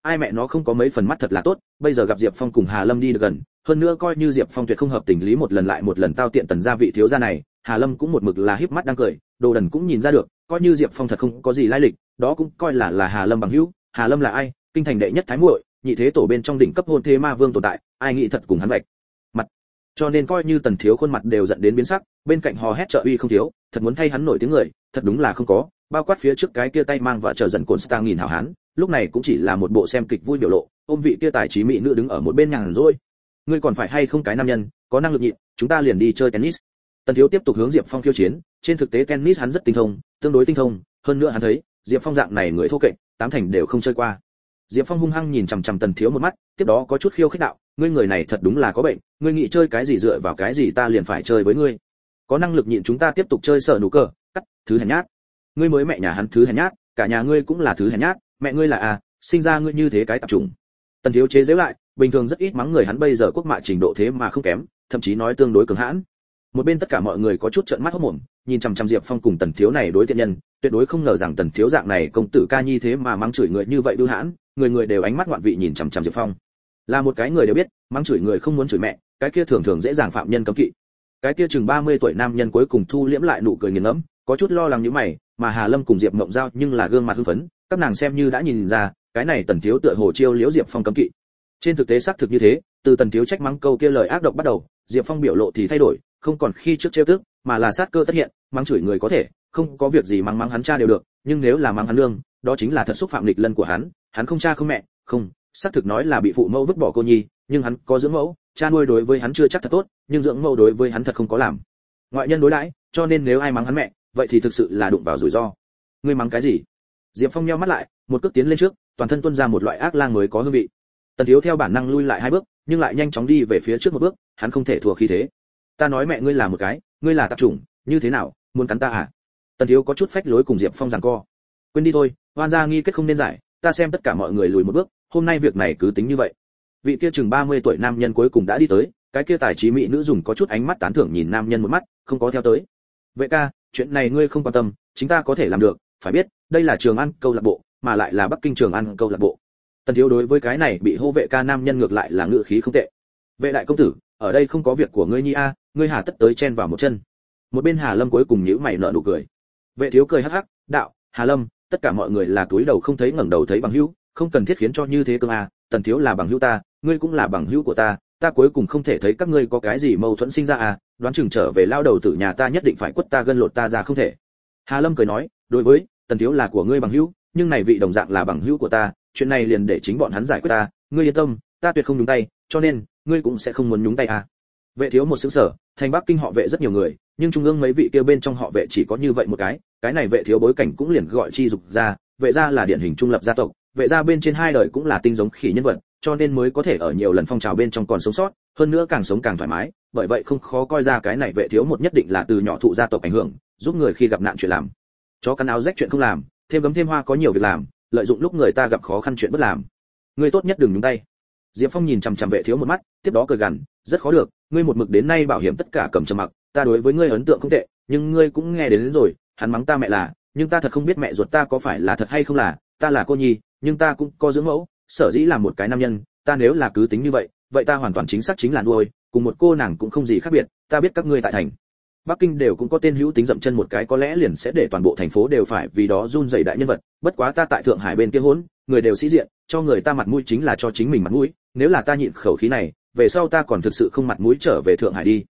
ai mẹ nó không có mấy phần mắt thật là tốt, bây giờ gặp Diệp Phong cùng Hà Lâm đi được gần, hơn nữa coi như Diệp Phong tuyệt không hợp tình lý một lần lại một lần tao tiện tần gia vị thiếu gia này, Hà Lâm cũng một mực là híp mắt đang cười, Đồ Đần cũng nhìn ra được, coi như Diệp Phong thật không có gì lai lịch, đó cũng coi là Hà Lâm bằng hữu. Hà Lâm là ai? Kinh thành đệ nhất thái muội, nhị thế tổ bên trong đỉnh cấp hôn thế ma vương tồn tại, ai nghĩ thật cùng hắn vạch mặt. Cho nên coi như tần thiếu khuôn mặt đều giận đến biến sắc, bên cạnh hò hét trợ uy không thiếu, thật muốn thay hắn nổi tiếng người, thật đúng là không có, bao quát phía trước cái kia tay mang và chờ dần cồn stang nghìn hảo hán, lúc này cũng chỉ là một bộ xem kịch vui biểu lộ, ôm vị kia tài trí mỹ nữ đứng ở một bên nhàn rỗi. Ngươi còn phải hay không cái nam nhân, có năng lực nhịn, chúng ta liền đi chơi tennis. Tần thiếu tiếp tục hướng Diệp Phong khiêu chiến, trên thực tế tennis hắn rất tinh thông, tương đối tinh thông, hơn nữa hắn thấy, Diệp Phong dạng này người thô kệch, tám thành đều không chơi qua. Diệp Phong hung hăng nhìn chằm chằm Tần thiếu một mắt, tiếp đó có chút khiêu khích đạo, ngươi người này thật đúng là có bệnh, ngươi nghĩ chơi cái gì dựa vào cái gì ta liền phải chơi với ngươi. Có năng lực nhịn chúng ta tiếp tục chơi sở nụ cờ, cắt, thứ hèn nhát. Ngươi mới mẹ nhà hắn thứ hèn nhát, cả nhà ngươi cũng là thứ hèn nhát, mẹ ngươi là sinh ra ngươi như thế cái tạp chủng. Tần thiếu chế giễu lại, bình thường rất ít mắng người hắn bây giờ quốc mạ trình độ thế mà không kém, thậm chí nói tương đối cường hãn. Một bên tất cả mọi người có chút trợn mắt hốt mồm, nhìn chằm chằm Diệp Phong cùng Tần thiếu này đối tiện nhân, tuyệt đối không ngờ rằng Tần thiếu dạng này công tử ca nhi thế mà mắng chửi người như vậy bưu hãn, người người đều ánh mắt ngoạn vị nhìn chằm chằm Diệp Phong. Là một cái người đều biết, mắng chửi người không muốn chửi mẹ, cái kia thường thường dễ dàng phạm nhân cấm kỵ. Cái kia chừng 30 tuổi nam nhân cuối cùng thu liễm lại nụ cười nghiền ngẫm, có chút lo lắng như mày, mà Hà Lâm cùng Diệp Mộng Giao nhưng là gương mặt hưng phấn, các nàng xem như đã nhìn ra, cái này Tần thiếu tựa hồ chiêu liễu Diệp Phong cấm kỵ. Trên thực tế xác thực như thế, từ Tần thiếu trách mắng câu kia lời ác độc bắt đầu, Diệp Phong biểu lộ thì thay đổi, không còn khi trước trêu tức, mà là sát cơ tất hiện, mắng chửi người có thể, không có việc gì mắng hắn cha đều được, nhưng nếu là mắng hắn nương, đó chính là thật xúc phạm nghịch lân của hắn không cha không mẹ, không, xác thực nói là bị phụ mẫu vứt bỏ cô nhi, nhưng hắn có dưỡng mẫu, cha nuôi đối với hắn chưa chắc thật tốt, nhưng dưỡng mẫu đối với hắn thật không có làm ngoại nhân đối đãi, cho nên nếu ai mắng hắn mẹ, vậy thì thực sự là đụng vào rủi ro. Ngươi mắng cái gì? Diệp Phong nheo mắt lại, một cước tiến lên trước, toàn thân tuôn ra một loại ác lang mới có hương vị. Tần thiếu theo bản năng lui lại hai bước, nhưng lại nhanh chóng đi về phía trước một bước, hắn không thể thua khí thế. Ta nói mẹ ngươi là một cái, ngươi là tạp chủng, như thế nào, muốn cắn ta à? Tần thiếu có chút phách lối cùng Diệp Phong giằng co. Quên đi thôi, oan gia nghi kết không nên giải, ta xem tất cả mọi người lùi một bước, hôm nay việc này cứ tính như vậy. Vị kia chừng 30 tuổi nam nhân cuối cùng đã đi tới, cái kia tài trí mỹ nữ dùng có chút ánh mắt tán thưởng nhìn nam nhân một mắt, không có theo tới. Vệ ca, chuyện này ngươi không quan tâm, chính ta có thể làm được, phải biết, đây là Trường An câu lạc bộ, mà lại là Bắc Kinh Trường An câu lạc bộ. Tần thiếu đối với cái này bị hô vệ ca nam nhân ngược lại là ngữ khí không tệ. Vệ đại công tử, ở đây không có việc của ngươi nhi a, ngươi hà tất tới chen vào một chân. Một bên Hà Lâm cuối cùng nhíu mày nở nụ cười. Vệ thiếu cười hắc hắc, đạo, Hà Lâm, tất cả mọi người là túi đầu không thấy ngẩng đầu thấy bằng hữu, không cần thiết khiến cho như thế cương a, Tần thiếu là bằng hữu ta, ngươi cũng là bằng hữu của ta, ta cuối cùng không thể thấy các ngươi có cái gì mâu thuẫn sinh ra à, đoán chừng trở về lao đầu tử nhà ta nhất định phải quất ta gân lột ta ra không thể. Hà Lâm cười nói, đối với, Tần thiếu là của ngươi bằng hữu, nhưng này vị đồng dạng là bằng hữu của ta, chuyện này liền để chính bọn hắn giải quyết ta, ngươi yên tâm, ta tuyệt không nhúng tay, cho nên, ngươi cũng sẽ không muốn nhúng tay à. Vệ thiếu một sững sở, thành Bắc Kinh họ Vệ rất nhiều người, nhưng trung ương mấy vị kia bên trong họ Vệ chỉ có như vậy một cái này Vệ thiếu bối cảnh cũng liền gọi chi dục ra, Vệ gia là điển hình trung lập gia tộc, Vệ gia bên trên hai đời cũng là tinh giống khỉ nhân vật, cho nên mới có thể ở nhiều lần phong trào bên trong còn sống sót, hơn nữa càng sống càng thoải mái, bởi vậy không khó coi ra cái này Vệ thiếu một nhất định là từ nhỏ thụ gia tộc ảnh hưởng, giúp người khi gặp nạn chuyện làm. Chó cắn áo rách chuyện không làm, thêm gấm thêm hoa có nhiều việc làm, lợi dụng lúc người ta gặp khó khăn chuyện bất làm. Ngươi tốt nhất đừng nhúng tay. Diệp Phong nhìn chằm chằm Vệ thiếu một mắt, tiếp đó cười gằn, rất khó được, ngươi một mực đến nay bảo hiểm tất cả cầm trầm mặc, ta đối với ngươi ấn tượng không tệ, nhưng ngươi cũng nghe đến rồi, hắn mắng ta mẹ là, nhưng ta thật không biết mẹ ruột ta có phải là thật hay không là, ta là cô nhi, nhưng ta cũng có dưỡng mẫu, sở dĩ là một cái nam nhân, ta nếu là cứ tính như vậy, vậy ta hoàn toàn chính xác chính là nuôi, cùng một cô nàng cũng không gì khác biệt, ta biết các ngươi tại thành Bắc Kinh đều cũng có tên hữu tính dậm chân một cái có lẽ liền sẽ để toàn bộ thành phố đều phải vì đó run rẩy đại nhân vật, bất quá ta tại Thượng Hải bên kia hỗn, người đều sĩ diện, cho người ta mặt mũi chính là cho chính mình mặt mũi, nếu là ta nhịn khẩu khí này, về sau ta còn thực sự không mặt mũi trở về Thượng Hải đi.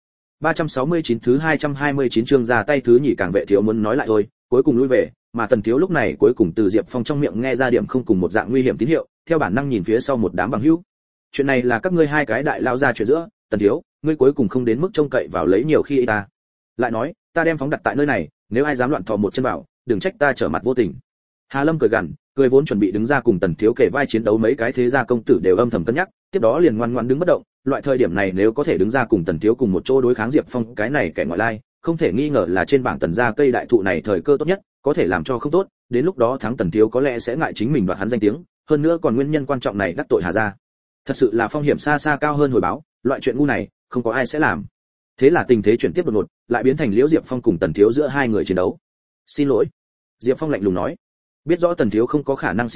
369 thứ 229 chương ra tay thứ nhì càng Vệ thiếu muốn nói lại thôi, cuối cùng lui về, mà Tần thiếu lúc này cuối cùng từ Diệp Phong trong miệng nghe ra điểm không cùng một dạng nguy hiểm tín hiệu, theo bản năng nhìn phía sau một đám bằng hữu. Chuyện này là các ngươi hai cái đại lao ra chuyện giữa, Tần thiếu, ngươi cuối cùng không đến mức trông cậy vào lấy nhiều khi ta. Lại nói, ta đem phóng đặt tại nơi này, nếu ai dám loạn thò một chân vào, đừng trách ta trở mặt vô tình. Hà Lâm cười gằn, cười vốn chuẩn bị đứng ra cùng Tần thiếu kể vai chiến đấu mấy cái thế gia công tử đều âm thầm cân nhắc, tiếp đó liền ngoan ngoãn đứng bất động, loại thời điểm này nếu có thể đứng ra cùng Tần thiếu cùng một chỗ đối kháng Diệp Phong, cái này kẻ ngoại lai, không thể nghi ngờ là trên bảng Tần gia cây đại thụ này thời cơ tốt nhất, có thể làm cho không tốt, đến lúc đó thắng Tần thiếu có lẽ sẽ ngại chính mình đoạt hắn danh tiếng, hơn nữa còn nguyên nhân quan trọng này đắc tội Hà gia. Thật sự là phong hiểm xa xa cao hơn hồi báo, loại chuyện ngu này không có ai sẽ làm. Thế là tình thế chuyển tiếp đột ngột, lại biến thành Liễu Diệp Phong cùng Tần thiếu giữa hai người chiến đấu. Xin lỗi. Diệp Phong lạnh lùng nói. Biết rõ Tần thiếu không có khả năng xin lỗi,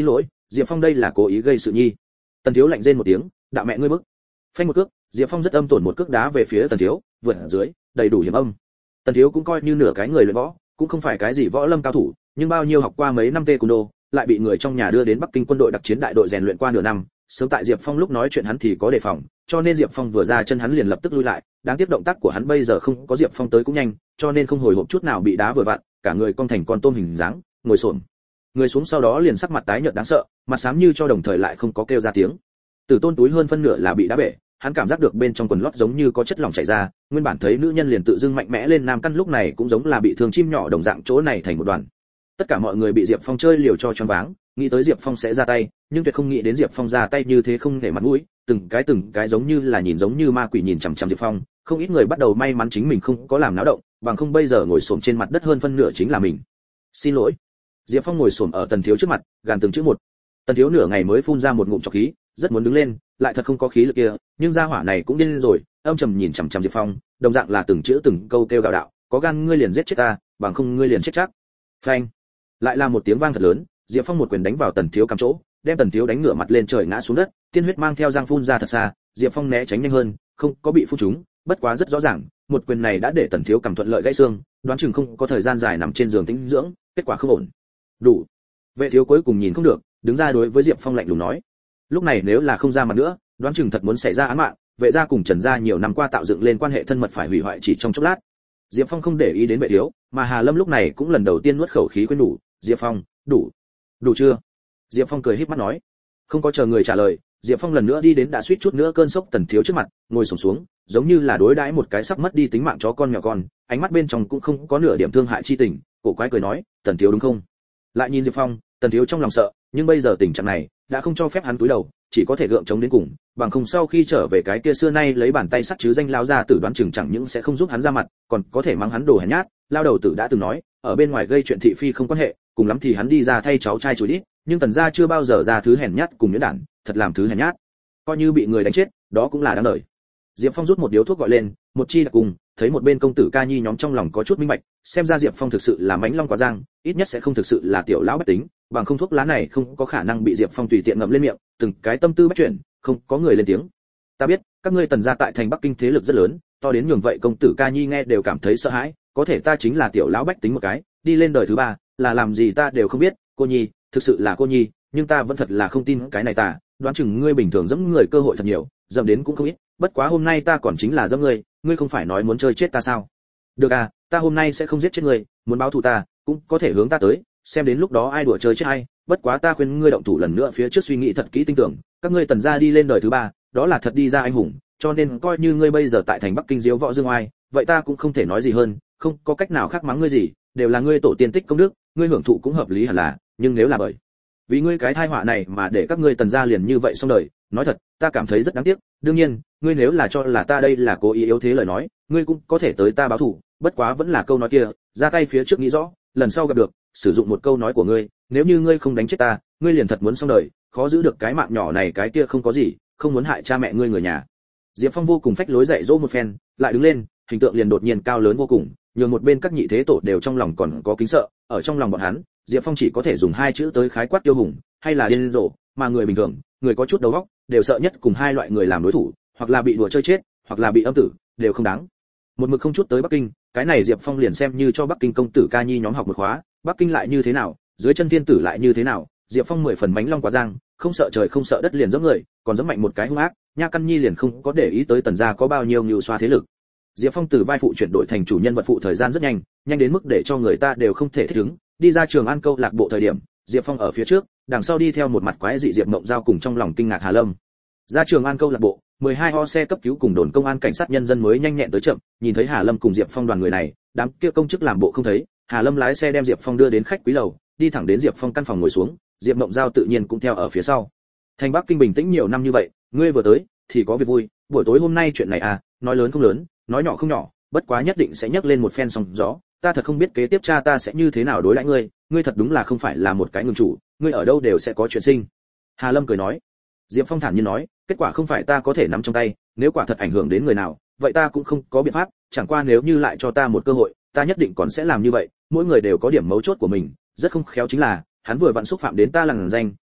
Diệp Phong đây là cố ý gây sự nhi. Tần Thiếu lạnh rên một tiếng, đạo mẹ ngươi bức. Phanh một cước, Diệp Phong rất âm tổn một cước đá về phía Tần Thiếu, vượt ở dưới, đầy đủ hiểm âm. Tần Thiếu cũng coi như nửa cái người luyện võ, cũng không phải cái gì võ lâm cao thủ, nhưng bao nhiêu học qua mấy năm taekwondo, lại bị người trong nhà đưa đến Bắc Kinh quân đội đặc chiến đại đội rèn luyện qua nửa năm, sớm tại Diệp Phong lúc nói chuyện hắn thì có đề phòng, cho nên Diệp Phong vừa ra chân hắn liền lập tức lui lại, đáng tiếc động tác của hắn bây giờ không có Diệp Phong tới cũng nhanh, cho nên không hồi hộp chút nào bị đá vừa vặn, cả người cong thành con tôm hình dáng, ngồi xổm. Người xuống sau đó liền sắc mặt tái nhợt đáng sợ, mặt xám như cho đồng thời lại không có kêu ra tiếng. Tử Tôn túi hơn phân nửa là bị đá bể, hắn cảm giác được bên trong quần lót giống như có chất lỏng chảy ra, nguyên bản thấy nữ nhân liền tự dưng mạnh mẽ lên nam căn lúc này cũng giống là bị thương chim nhỏ đồng dạng chỗ này thành một đoàn. Tất cả mọi người bị Diệp Phong chơi liều cho choáng váng, nghĩ tới Diệp Phong sẽ ra tay, nhưng tuyệt không nghĩ đến Diệp Phong ra tay như thế không để mặt mũi, từng cái giống như là nhìn giống như ma quỷ nhìn chằm chằm Diệp Phong, không ít người bắt đầu may mắn chính mình không có làm náo động, bằng không bây giờ ngồi xổm trên mặt đất hơn phân nửa chính là mình. Xin lỗi. Diệp Phong ngồi xổm ở Tần Thiếu trước mặt, gàn từng chữ một. Tần Thiếu nửa ngày mới phun ra một ngụm trọc khí, rất muốn đứng lên, lại thật không có khí lực kia, nhưng gia hỏa này cũng điên rồi, âm trầm nhìn chằm chằm Diệp Phong, đồng dạng là từng chữ từng câu kêu gào đạo, có gan ngươi liền giết chết ta, bằng không ngươi liền chết chắc. Phanh. Lại là một tiếng vang thật lớn, Diệp Phong một quyền đánh vào Tần Thiếu cắm chỗ, đem Tần Thiếu đánh ngửa mặt lên trời ngã xuống đất, tiên huyết mang theo giang phun ra thật xa, Diệp Phong né tránh nhanh hơn, không có bị phun trúng, bất quá rất rõ ràng, một quyền này đã để Tần Thiếu cầm thuận lợi gãy xương, đoán chừng không có thời gian dài nằm trên giường tĩnh dưỡng, kết quả không ổn. Đủ. Vệ Thiếu cuối cùng nhìn không được, đứng ra đối với Diệp Phong lạnh lùng nói. Lúc này nếu là không ra mặt nữa, đoán chừng thật muốn xảy ra án mạng, Vệ gia cùng Trần gia nhiều năm qua tạo dựng lên quan hệ thân mật phải hủy hoại chỉ trong chốc lát. Diệp Phong không để ý đến Vệ Thiếu, mà Hà Lâm lúc này cũng lần đầu tiên nuốt khẩu khí khuyên nhủ, Diệp Phong, đủ chưa? Diệp Phong cười híp mắt nói. Không có chờ người trả lời, Diệp Phong lần nữa đi đến đã suýt chút nữa cơn sốc Tần Thiếu trước mặt, ngồi xổm xuống, giống như là đối đãi một cái sắp mất đi tính mạng chó con mèo con, ánh mắt bên trong cũng không có nửa điểm thương hại chi tình, cổ quái cười nói, Tần Thiếu đúng không? Lại nhìn Diệp Phong, Tần Thiếu trong lòng sợ, nhưng bây giờ tình trạng này đã không cho phép hắn cúi đầu, chỉ có thể gượng chống đến cùng, bằng không sau khi trở về cái kia xưa nay lấy bàn tay sắt chứ danh lao ra tử đoán chừng chẳng những sẽ không giúp hắn ra mặt, còn có thể mắng hắn đồ hèn nhát. Lao đầu tử đã từng nói, ở bên ngoài gây chuyện thị phi không quan hệ, cùng lắm thì hắn đi ra thay cháu trai chối đít, nhưng Tần gia chưa bao giờ ra thứ hèn nhát cùng nhuyễn đản, thật làm thứ hèn nhát, coi như bị người đánh chết, đó cũng là đáng đời. Diệp Phong rút một điếu thuốc gọi lên, một chi đặc cùng, thấy một bên công tử ca nhi nhóm trong lòng có chút minh bạch, xem ra Diệp Phong thực sự là mãnh long quá giang, ít nhất sẽ không thực sự là tiểu lão bách tính, bằng không thuốc lá này không có khả năng bị Diệp Phong tùy tiện ngậm lên miệng, từng cái tâm tư bắt chuyển, không có người lên tiếng. Ta biết, các ngươi Tần gia tại thành Bắc Kinh thế lực rất lớn, to đến nhường vậy công tử ca nhi nghe đều cảm thấy sợ hãi, có thể ta chính là tiểu lão bách tính một cái, đi lên đời thứ ba, là làm gì ta đều không biết, cô nhi, thực sự là cô nhi, nhưng ta vẫn thật là không tin cái này ta, đoán chừng ngươi bình thường dẫm người cơ hội thật nhiều, dẫm đến cũng không ít, bất quá hôm nay ta còn chính là dẫm ngươi, ngươi không phải nói muốn chơi chết ta sao? Được à, ta hôm nay sẽ không giết chết ngươi, muốn báo thù ta, cũng có thể hướng ta tới, xem đến lúc đó ai đùa chơi chết ai, bất quá ta khuyên ngươi động thủ lần nữa phía trước suy nghĩ thật kỹ tinh tưởng, các ngươi Tần gia đi lên đời thứ ba, đó là thật đi ra anh hùng, cho nên coi như ngươi bây giờ tại thành Bắc Kinh diếu võ dương oai, vậy ta cũng không thể nói gì hơn, không có cách nào khác mắng ngươi gì, đều là ngươi tổ tiên tích công đức, ngươi hưởng thụ cũng hợp lý hẳn là, nhưng nếu là bởi vì ngươi cái tai họa này mà để các ngươi Tần gia liền như vậy xong đời, nói thật, ta cảm thấy rất đáng tiếc, đương nhiên, ngươi nếu là cho là ta đây là cố ý yếu thế lời nói, ngươi cũng có thể tới ta báo thù, bất quá vẫn là câu nói kia, ra tay phía trước nghĩ rõ, lần sau gặp được, sử dụng một câu nói của ngươi, nếu như ngươi không đánh chết ta, ngươi liền thật muốn xong đời, khó giữ được cái mạng nhỏ này cái kia không có gì, không muốn hại cha mẹ ngươi người nhà. Diệp Phong vô cùng phách lối dạy dỗ một phen, lại đứng lên, hình tượng liền đột nhiên cao lớn vô cùng, nhường một bên các nhị thế tổ đều trong lòng còn có kính sợ, ở trong lòng bọn hắn, Diệp Phong chỉ có thể dùng hai chữ tới khái quát tiêu hùng, hay là điên rồ, mà người bình thường, người có chút đầu óc, đều sợ nhất cùng hai loại người làm đối thủ, hoặc là bị đùa chơi chết, hoặc là bị âm tử, đều không đáng. Một mực không chút tới Bắc Kinh, cái này Diệp Phong liền xem như cho Bắc Kinh công tử ca nhi nhóm học một khóa, Bắc Kinh lại như thế nào, dưới chân thiên tử lại như thế nào, Diệp Phong 10 phần mánh long quá giang, không sợ trời không sợ đất liền giẫm người, còn giẫm mạnh một cái hung ác, Nha Căn Nhi liền không có để ý tới Tần gia có bao nhiêu nhựu xoa thế lực. Diệp Phong từ vai phụ chuyển đổi thành chủ nhân vật phụ thời gian rất nhanh, nhanh đến mức để cho người ta đều không thể thích ứng. Đi ra Trường An câu lạc bộ thời điểm, Diệp Phong ở phía trước, đằng sau đi theo một mặt quái dị Diệp Mộng Giao cùng trong lòng kinh ngạc Hà Lâm. Ra Trường An câu lạc bộ, 12 ho xe cấp cứu cùng đồn công an cảnh sát nhân dân mới nhanh nhẹn tới chậm, nhìn thấy Hà Lâm cùng Diệp Phong đoàn người này, đám kia công chức làm bộ không thấy, Hà Lâm lái xe đem Diệp Phong đưa đến khách quý lầu, đi thẳng đến Diệp Phong căn phòng ngồi xuống, Diệp Mộng Giao tự nhiên cũng theo ở phía sau. Thành Bắc Kinh bình tĩnh nhiều năm như vậy, ngươi vừa tới thì có việc vui, buổi tối hôm nay chuyện này à, nói lớn không lớn, nói nhỏ không nhỏ, bất quá nhất định sẽ nhấc lên một phen sóng gió, ta thật không biết kế tiếp cha ta sẽ như thế nào đối đãi ngươi, ngươi thật đúng là không phải là một cái ngừng chủ, ngươi ở đâu đều sẽ có chuyện sinh. Hà Lâm cười nói. Diệp Phong thản nhiên nói, kết quả không phải ta có thể nắm trong tay, nếu quả thật ảnh hưởng đến người nào, vậy ta cũng không có biện pháp, chẳng qua nếu như lại cho ta một cơ hội, ta nhất định còn sẽ làm như vậy, mỗi người đều có điểm mấu chốt của mình, rất không khéo chính là, hắn vừa vặn xúc phạm đến ta lằn danh,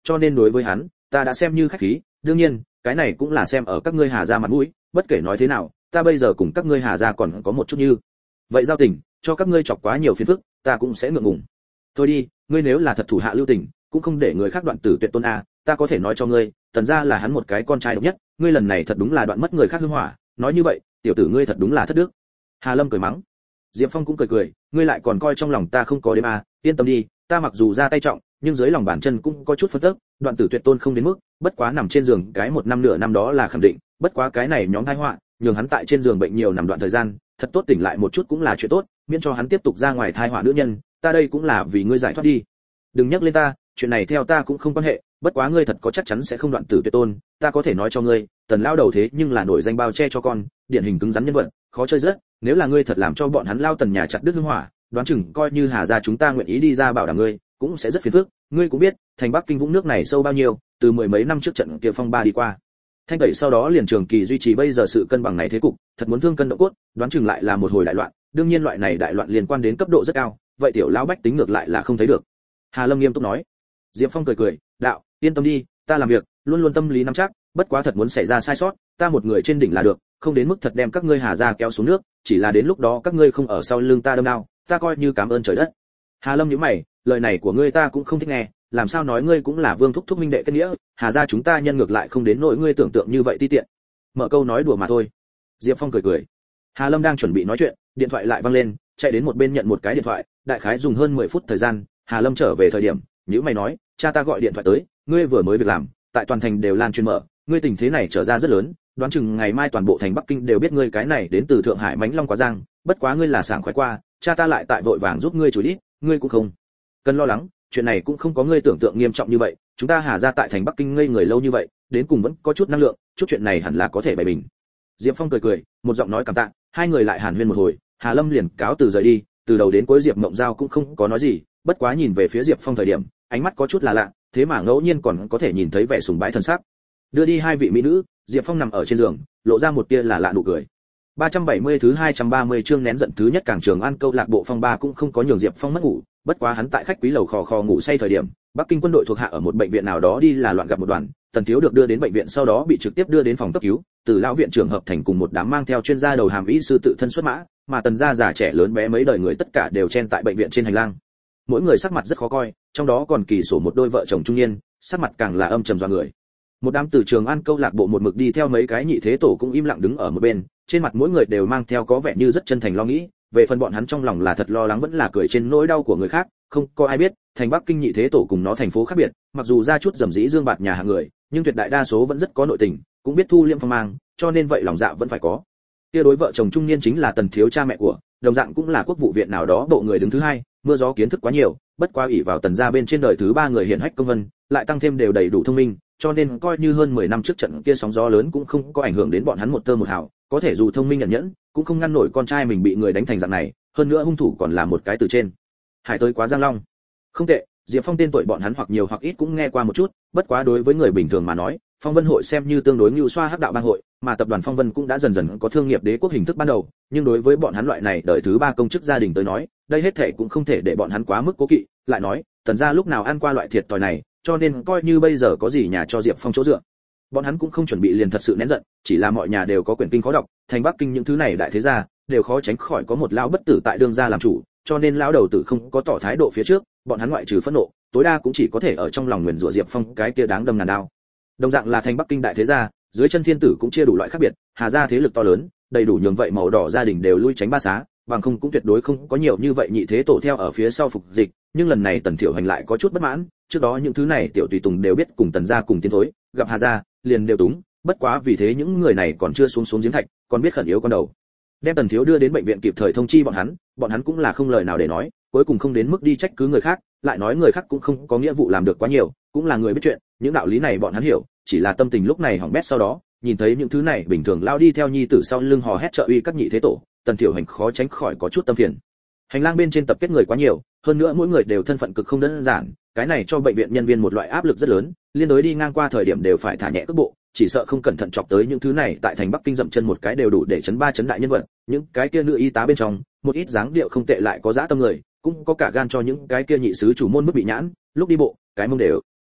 cho nên đối với hắn, ta đã xem như khách khí, đương nhiên, cái này cũng là xem ở các ngươi Hà gia mặt mũi, bất kể nói thế nào, ta bây giờ cùng các ngươi Hà gia còn có một chút như vậy giao tình, cho các ngươi chọc quá nhiều phiền phức, ta cũng sẽ ngượng ngùng. Thôi đi, ngươi nếu là thật thủ hạ lưu tình, cũng không để người khác đoạn tử tuyệt tôn a, ta có thể nói cho ngươi, Tần gia là hắn một cái con trai độc nhất, ngươi lần này thật đúng là đoạn mất người khác hương hỏa, nói như vậy, tiểu tử ngươi thật đúng là thất đức. Hà Lâm cười mắng. Diệp Phong cũng cười cười, ngươi lại còn coi trong lòng ta không có đếm a, yên tâm đi, ta mặc dù ra tay trọng, nhưng dưới lòng bàn chân cũng có chút phân tức, đoạn tử tuyệt tôn không đến mức, bất quá nằm trên giường cái một năm nửa năm đó là khẳng định, bất quá cái này nhóm tai họa, nhường hắn tại trên giường bệnh nhiều nằm đoạn thời gian, thật tốt tỉnh lại một chút cũng là chuyện tốt, miễn cho hắn tiếp tục ra ngoài tai họa nữ nhân, ta đây cũng là vì ngươi giải thoát đi. Đừng nhắc lên ta, chuyện này theo ta cũng không quan hệ, bất quá ngươi thật có chắc chắn sẽ không đoạn tử tuyệt tôn, ta có thể nói cho ngươi, Tần lão đầu thế nhưng là nổi danh bao che cho con, điển hình cứng rắn nhân vật, khó chơi rất, nếu là ngươi thật làm cho bọn hắn lao Tần nhà chặt đứt hương hỏa, đoán chừng coi như Hà gia chúng ta nguyện ý đi ra bảo đảm ngươi, cũng sẽ rất phiền phức, ngươi cũng biết, thành Bắc Kinh vũng nước này sâu bao nhiêu, từ mười mấy năm trước trận kia phong ba đi qua. Thanh tẩy sau đó liền trường kỳ duy trì bây giờ sự cân bằng này thế cục, thật muốn thương cân động cốt, đoán chừng lại là một hồi đại loạn, đương nhiên loại này đại loạn liên quan đến cấp độ rất cao, vậy tiểu lão bách tính ngược lại là không thấy được. Hà Lâm nghiêm túc nói. Diệp Phong cười cười, đạo, yên tâm đi, ta làm việc luôn luôn tâm lý nắm chắc, bất quá thật muốn xảy ra sai sót, ta một người trên đỉnh là được, không đến mức thật đem các ngươi Hà gia kéo xuống nước, chỉ là đến lúc đó các ngươi không ở sau lưng ta đâm đao, ta coi như cảm ơn trời đất. Hà Lâm nhíu mày, lời này của ngươi ta cũng không thích nghe, làm sao nói ngươi cũng là Vương thúc thúc minh đệ kết nghĩa, Hà gia chúng ta nhân ngược lại không đến nỗi ngươi tưởng tượng như vậy ti tiện. Mở câu nói đùa mà thôi. Diệp Phong cười cười. Hà Lâm đang chuẩn bị nói chuyện, điện thoại lại vang lên, chạy đến một bên nhận một cái điện thoại, đại khái dùng hơn 10 phút thời gian, Hà Lâm trở về thời điểm, nhíu mày nói, cha ta gọi điện thoại tới, ngươi vừa mới việc làm, tại toàn thành đều lan truyền mở, ngươi tình thế này trở ra rất lớn, đoán chừng ngày mai toàn bộ thành Bắc Kinh đều biết ngươi cái này đến từ Thượng Hải Mánh Long Quá Giang, bất quá ngươi là sảng khoái qua, cha ta lại tại vội vàng giúp ngươi chối ít, ngươi cũng không cần lo lắng, chuyện này cũng không có ngươi tưởng tượng nghiêm trọng như vậy, chúng ta Hà gia tại thành Bắc Kinh ngây người lâu như vậy, đến cùng vẫn có chút năng lượng, chút chuyện này hẳn là có thể bày bình. Diệp Phong cười cười, một giọng nói cảm tạ, hai người lại hàn huyên một hồi, Hà Lâm liền cáo từ rời đi, từ đầu đến cuối Diệp Mộng Giao cũng không có nói gì, bất quá nhìn về phía Diệp Phong thời điểm, ánh mắt có chút là lạ, thế mà ngẫu nhiên còn có thể nhìn thấy vẻ sùng bái thần sắc. Đưa đi hai vị mỹ nữ, Diệp Phong nằm ở trên giường, lộ ra một tia là lạ nụ cười. 370 thứ 230 chương nén giận thứ nhất Cảng Trường An câu lạc bộ phong ba cũng không có nhường Diệp Phong mất ngủ, bất quá hắn tại khách quý lầu khò khò ngủ say thời điểm, Bắc Kinh quân đội thuộc hạ ở một bệnh viện nào đó đi là loạn gặp một đoàn, Tần Thiếu được đưa đến bệnh viện sau đó bị trực tiếp đưa đến phòng cấp cứu, từ lão viện trưởng hợp thành cùng một đám mang theo chuyên gia đầu hàm y sư tự thân xuất mã, mà Tần gia già trẻ lớn bé mấy đời người tất cả đều chen tại bệnh viện trên hành lang. Mỗi người sắc mặt rất khó coi, trong đó còn kỳ sổ một đôi vợ chồng trung niên, sắc mặt càng là âm trầm dọa người. Một đám từ Trường An câu lạc bộ một mực đi theo mấy cái nhị thế tổ cũng im lặng đứng ở một bên, trên mặt mỗi người đều mang theo có vẻ như rất chân thành lo nghĩ, về phần bọn hắn trong lòng là thật lo lắng vẫn là cười trên nỗi đau của người khác, không có ai biết, thành Bắc Kinh nhị thế tổ cùng nó thành phố khác biệt, mặc dù ra chút dầm dĩ dương bạt nhà hàng người, nhưng tuyệt đại đa số vẫn rất có nội tình, cũng biết thu liễm phong mang, cho nên vậy lòng dạ vẫn phải có. Kia đối vợ chồng trung niên chính là Tần Thiếu cha mẹ của, đồng dạng cũng là quốc vụ viện nào đó bộ người đứng thứ hai, mưa gió kiến thức quá nhiều, bất quá ỷ vào Tần gia bên trên đời thứ ba người hiển hách công vân, lại tăng thêm đều đầy đủ thông minh, cho nên coi như hơn 10 năm trước trận kia sóng gió lớn cũng không có ảnh hưởng đến bọn hắn một tơ một hào, có thể dù thông minh nhẫn nhẫn, cũng không ngăn nổi con trai mình bị người đánh thành dạng này, hơn nữa hung thủ còn là một cái từ trên hải tới quá Giang Long. Không tệ, Diệp Phong tên tuổi bọn hắn hoặc nhiều hoặc ít cũng nghe qua một chút, bất quá đối với người bình thường mà nói, Phong Vân hội xem như tương đối nhu xoa hắc đạo bang hội, mà tập đoàn Phong Vân cũng đã dần dần có thương nghiệp đế quốc hình thức ban đầu, nhưng đối với bọn hắn loại này đời thứ ba công chức gia đình tới nói, đây hết thảy cũng không thể để bọn hắn quá mức cố kỵ, lại nói, Tần gia lúc nào ăn qua loại thiệt thòi này, cho nên coi như bây giờ có gì nhà cho Diệp Phong chỗ dựa. Bọn hắn cũng không chuẩn bị liền thật sự nén giận, chỉ là mọi nhà đều có quyển kinh khó đọc, thành Bắc Kinh những thứ này đại thế gia đều khó tránh khỏi có một lão bất tử tại đương gia làm chủ, cho nên lão đầu tử không có tỏ thái độ phía trước, bọn hắn ngoại trừ phẫn nộ, tối đa cũng chỉ có thể ở trong lòng nguyền rủa Diệp Phong cái kia đáng đâm ngàn đao. Đồng dạng là thành Bắc Kinh đại thế gia, dưới chân thiên tử cũng chia đủ loại khác biệt, Hà gia thế lực to lớn, đầy đủ nhường vậy màu đỏ gia đình đều lui tránh ba xá, bằng không cũng tuyệt đối không có nhiều như vậy nhị thế tổ theo ở phía sau phục dịch, nhưng lần này Tần Thiểu Hành lại có chút bất mãn, trước đó những thứ này tiểu tùy tùng đều biết cùng Tần gia cùng tiến thối, gặp Hà gia, liền đều túng, bất quá vì thế những người này còn chưa xuống giếng thạch, còn biết khẩn yếu con đầu. Đem Tần Thiếu đưa đến bệnh viện kịp thời thông chi bọn hắn cũng là không lời nào để nói, cuối cùng không đến mức đi trách cứ người khác, lại nói người khác cũng không có nghĩa vụ làm được quá nhiều, cũng là người biết chuyện, những đạo lý này bọn hắn hiểu, chỉ là tâm tình lúc này hỏng bét sau đó, nhìn thấy những thứ này bình thường lao đi theo nhi tử sau lưng hò hét trợ uy các nhị thế tổ, Tần Thiểu Hành khó tránh khỏi có chút tâm phiền. Hành lang bên trên tập kết người quá nhiều, hơn nữa mỗi người đều thân phận cực không đơn giản, cái này cho bệnh viện nhân viên một loại áp lực rất lớn, liên đối đi ngang qua thời điểm đều phải thả nhẹ cước bộ, chỉ sợ không cẩn thận chọc tới những thứ này tại thành Bắc Kinh dậm chân một cái đều đủ để chấn đại nhân vật, những cái kia nữ y tá bên trong, một ít dáng điệu không tệ lại có dã tâm người, cũng có cả gan cho những cái kia nhị sứ chủ môn mức bị nhãn, lúc đi bộ, cái mông đều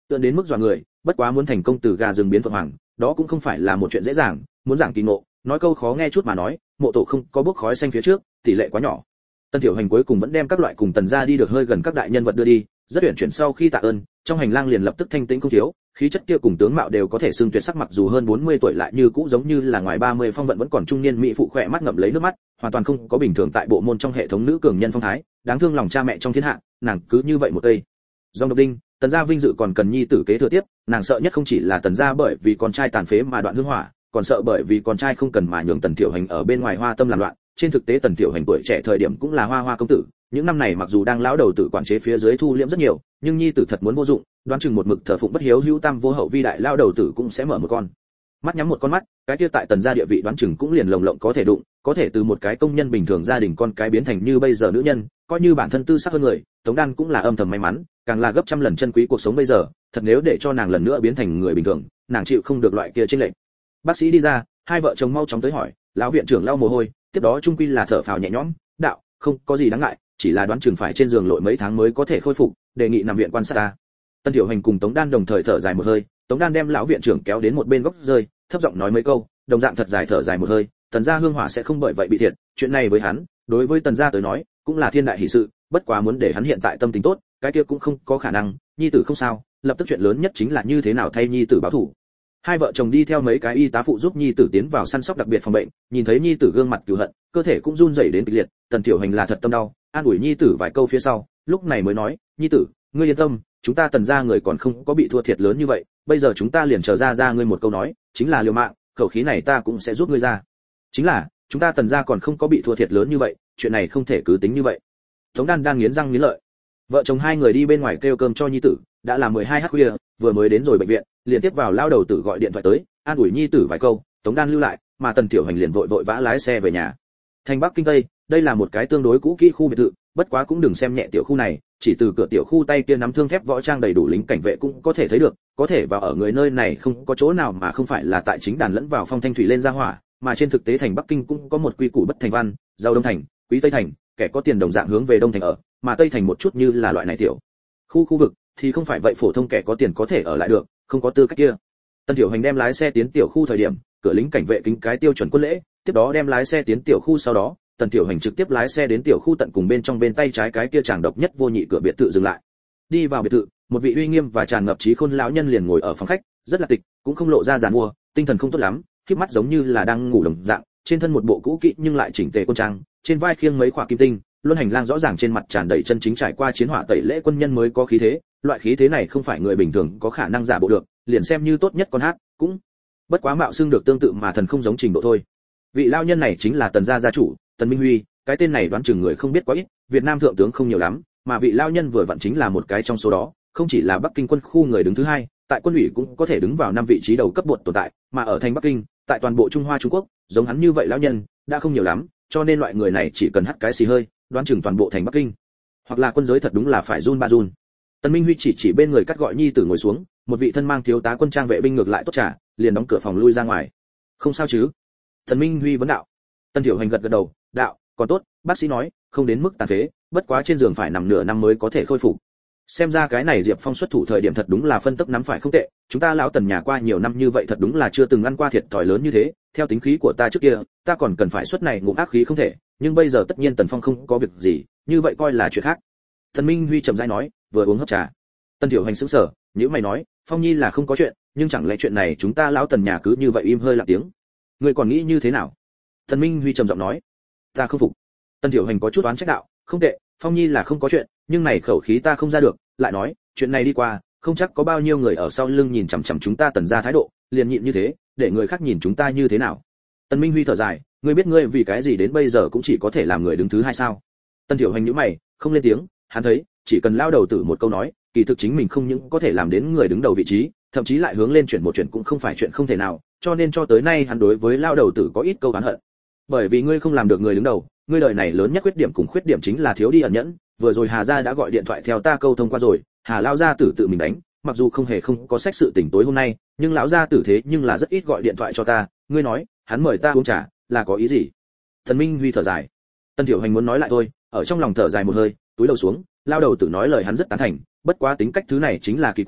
tựa đến mức dọa người, bất quá muốn thành công từ gà rừng biến phượng hoàng, đó cũng không phải là một chuyện dễ dàng, muốn giảng kỳ ngộ, nói câu khó nghe chút mà nói, mộ tổ không có bước khói xanh phía trước, tỷ lệ quá nhỏ. Tân Tiểu Hành cuối cùng vẫn đem các loại cùng Tần gia đi được hơi gần các đại nhân vật đưa đi, rất uyển chuyển sau khi tạ ơn, trong hành lang liền lập tức thanh tĩnh không thiếu, khí chất kia cùng tướng mạo đều có thể xưng tuyệt sắc, mặc dù hơn 40 tuổi lại như cũ giống như là ngoài 30 phong vận vẫn còn trung niên mỹ phụ khỏe mắt ngậm lấy nước mắt, hoàn toàn không có bình thường tại bộ môn trong hệ thống nữ cường nhân phong thái, đáng thương lòng cha mẹ trong thiên hạ, nàng cứ như vậy một cây. Dòng độc đinh, Tần gia vinh dự còn cần nhi tử kế thừa tiếp, nàng sợ nhất không chỉ là Tần gia bởi vì con trai tàn phế mà đoạn hương hỏa, còn sợ bởi vì con trai không cần mà nhường Tần Tiểu Hành ở bên ngoài hoa tâm làm loạn. Trên thực tế Tần Tiểu Hành tuổi trẻ thời điểm cũng là hoa hoa công tử, những năm này mặc dù đang lão đầu tử quản chế phía dưới thu liễm rất nhiều, nhưng nhi tử thật muốn vô dụng, đoán chừng một mực thờ phụng bất hiếu hữu tam vô hậu vi đại lão đầu tử cũng sẽ mở một con mắt nhắm một con mắt, cái kia tại Tần gia địa vị đoán chừng cũng liền lồng lộng có thể đụng, có thể từ một cái công nhân bình thường gia đình con cái biến thành như bây giờ nữ nhân, coi như bản thân tư sắc hơn người, Tống Đan cũng là âm thầm may mắn, càng là gấp trăm lần chân quý cuộc sống bây giờ, thật nếu để cho nàng lần nữa biến thành người bình thường, nàng chịu không được loại kia chênh lệch. Bác sĩ đi ra, hai vợ chồng mau chóng tới hỏi, lão viện trưởng lau mồ hôi, tiếp đó trung quy là thở phào nhẹ nhõm, đạo, không có gì đáng ngại, chỉ là đoán chừng phải trên giường lội mấy tháng mới có thể khôi phục, đề nghị nằm viện quan sát ta. Tân Tiểu Hành cùng Tống Đan đồng thời thở dài một hơi, Tống Đan đem lão viện trưởng kéo đến một bên góc rơi, thấp giọng nói mấy câu, đồng dạng thật dài thở dài một hơi, Tần gia hương hỏa sẽ không bởi vậy bị thiệt, chuyện này với hắn, đối với Tần gia tới nói, cũng là thiên đại hỷ sự, bất quá muốn để hắn hiện tại tâm tình tốt, cái kia cũng không có khả năng, nhi tử không sao, lập tức chuyện lớn nhất chính là như thế nào thay nhi tử báo thù. Hai vợ chồng đi theo mấy cái y tá phụ giúp nhi tử tiến vào săn sóc đặc biệt phòng bệnh, nhìn thấy nhi tử gương mặt cừu hận, cơ thể cũng run rẩy đến kịch liệt, Tần Tiểu Hành là thật tâm đau, an ủi nhi tử vài câu phía sau, lúc này mới nói, nhi tử, ngươi yên tâm, chúng ta Tần gia người còn không có bị thua thiệt lớn như vậy, bây giờ chúng ta liền chờ ra ngươi một câu nói, chính là liều mạng, khẩu khí này ta cũng sẽ giúp ngươi ra. Chính là, chúng ta Tần gia còn không có bị thua thiệt lớn như vậy, chuyện này không thể cứ tính như vậy. Tống Đan đang nghiến răng nghiến lợi. Vợ chồng hai người đi bên ngoài kêu cơm cho nhi tử, đã là 12h khuya, vừa mới đến rồi bệnh viện, liền tiếp vào lao đầu tử gọi điện thoại tới, an ủi nhi tử vài câu, Tống Đan lưu lại, mà Tần Tiểu Hành liền vội vội vã lái xe về nhà. Thành Bắc Kinh Tây, đây là một cái tương đối cũ kỹ khu biệt thự, bất quá cũng đừng xem nhẹ tiểu khu này, chỉ từ cửa tiểu khu tay kia nắm thương thép võ trang đầy đủ lính cảnh vệ cũng có thể thấy được, có thể vào ở người nơi này không có chỗ nào mà không phải là tại chính đàn lẫn vào phong thanh thủy lên ra hỏa, mà trên thực tế thành Bắc Kinh cũng có một quy củ bất thành văn, giàu đông thành, quý tây thành, kẻ có tiền đồng dạng hướng về đông thành ở, mà tây thành một chút như là loại này tiểu khu vực thì không phải vậy, phổ thông kẻ có tiền có thể ở lại được, không có tư cách kia. Tân Tiểu Hành đem lái xe tiến tiểu khu thời điểm, cửa lính cảnh vệ kính cái tiêu chuẩn quân lễ, tiếp đó đem lái xe tiến tiểu khu, sau đó Tần Tiểu Hành trực tiếp lái xe đến tiểu khu tận cùng bên trong, bên tay trái cái kia tràng độc nhất vô nhị cửa biệt thự dừng lại. Đi vào biệt thự, một vị uy nghiêm và tràn ngập trí khôn lão nhân liền ngồi ở phòng khách, rất là tịch, cũng không lộ ra giàn mua, tinh thần không tốt lắm, khép mắt giống như là đang ngủ đồng dạng, trên thân một bộ cũ kỹ nhưng lại chỉnh tề quân trang, trên vai khiêng mấy khỏa kim tinh, luân hành lang rõ ràng, trên mặt tràn đầy chân chính trải qua chiến hỏa tẩy lễ quân nhân mới có khí thế, loại khí thế này không phải người bình thường có khả năng giả bộ được, liền xem như tốt nhất con hát, cũng bất quá mạo xưng được tương tự mà thần không giống trình độ thôi. Vị lão nhân này chính là Tần gia gia chủ, Tần Minh Huy, cái tên này đoán chừng người không biết quá ít, Việt Nam thượng tướng không nhiều lắm, mà vị lão nhân vừa vặn chính là một cái trong số đó, không chỉ là Bắc Kinh quân khu người đứng thứ hai, tại quân ủy cũng có thể đứng vào 5 vị trí đầu cấp bột tồn tại, mà ở thành Bắc Kinh, tại toàn bộ Trung Hoa Trung Quốc, giống hắn như vậy lão nhân đã không nhiều lắm, cho nên loại người này chỉ cần hắt cái xì hơi, đoán chừng toàn bộ thành Bắc Kinh, hoặc là quân giới thật đúng là phải run ba run. Tần Minh Huy chỉ bên người cắt gọi nhi tử ngồi xuống, một vị thân mang thiếu tá quân trang vệ binh ngược lại tốt trả, liền đóng cửa phòng lui ra ngoài. Không sao chứ? Tần Minh Huy vấn đạo. Tần Tiểu Hành gật gật đầu, đạo, còn tốt, bác sĩ nói, không đến mức tàn phế, bất quá trên giường phải nằm nửa năm mới có thể khôi phục. Xem ra cái này Diệp Phong xuất thủ thời điểm thật đúng là phân tốc nắm phải không tệ, chúng ta lão Tần nhà qua nhiều năm như vậy thật đúng là chưa từng ăn qua thiệt thòi lớn như thế, theo tính khí của ta trước kia, ta còn cần phải xuất này ngụm ác khí không thể, nhưng bây giờ tất nhiên Tần Phong không có việc gì, như vậy coi là chuyện khác. Tần Minh Huy trầm rãi nói, vừa uống hớp trà. Tần Tiểu Hành sững sờ, nếu mày nói, Phong Nhi là không có chuyện, nhưng chẳng lẽ chuyện này chúng ta lão Tần nhà cứ như vậy im hơi lặng tiếng? Ngươi còn nghĩ như thế nào? Tần Minh Huy trầm giọng nói, ta không phục. Tần Tiểu Hành có chút oán trách đạo, không tệ, Phong Nhi là không có chuyện, nhưng này khẩu khí ta không ra được, lại nói, chuyện này đi qua, không chắc có bao nhiêu người ở sau lưng nhìn chằm chằm chúng ta Tần gia thái độ, liền nhịn như thế, để người khác nhìn chúng ta như thế nào? Tần Minh Huy thở dài, ngươi biết ngươi vì cái gì đến bây giờ cũng chỉ có thể làm người đứng thứ hai sao? Tần Tiểu Hành nhíu mày, không lên tiếng, hắn thấy, chỉ cần lao đầu tử một câu nói, kỳ thực chính mình không những có thể làm đến người đứng đầu vị trí, thậm chí lại hướng lên chuyển một chuyển cũng không phải chuyện không thể nào, cho nên cho tới nay hắn đối với lao đầu tử có ít câu oán hận. Bởi vì ngươi không làm được người đứng đầu, ngươi đời này lớn nhất khuyết điểm cùng khuyết điểm chính là thiếu đi ẩn nhẫn, vừa rồi Hà gia đã gọi điện thoại theo ta câu thông qua rồi, Hà lao gia tử tự mình đánh, mặc dù không hề không có sách sự tình tối hôm nay, nhưng lão gia tử thế nhưng là rất ít gọi điện thoại cho ta, ngươi nói, hắn mời ta uống trà, là có ý gì? Thần Minh Huy thở dài. Tân Tiểu Hành muốn nói lại thôi, ở trong lòng thở dài một hơi, túi đầu xuống, lao đầu tử nói lời hắn rất tán thành, bất quá tính cách thứ này chính là kỳ quái,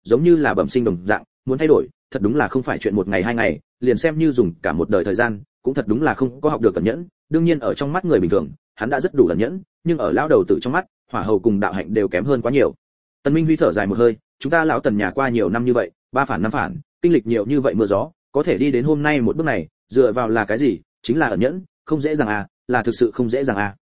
giống như là bẩm sinh đồng dạng, muốn thay đổi, thật đúng là không phải chuyện một ngày hai ngày, liền xem như dùng cả một đời thời gian, cũng thật đúng là không có học được cẩn nhẫn. Đương nhiên ở trong mắt người bình thường, hắn đã rất đủ cẩn nhẫn, nhưng ở lão đầu tử trong mắt, hỏa hầu cùng đạo hạnh đều kém hơn quá nhiều. Tần Minh Huy thở dài một hơi, chúng ta lão Tần nhà qua nhiều năm như vậy, ba phản năm phản, kinh lịch nhiều như vậy mưa gió, có thể đi đến hôm nay một bước này, dựa vào là cái gì? Chính là ẩn nhẫn, không dễ dàng à, là thực sự không dễ dàng à.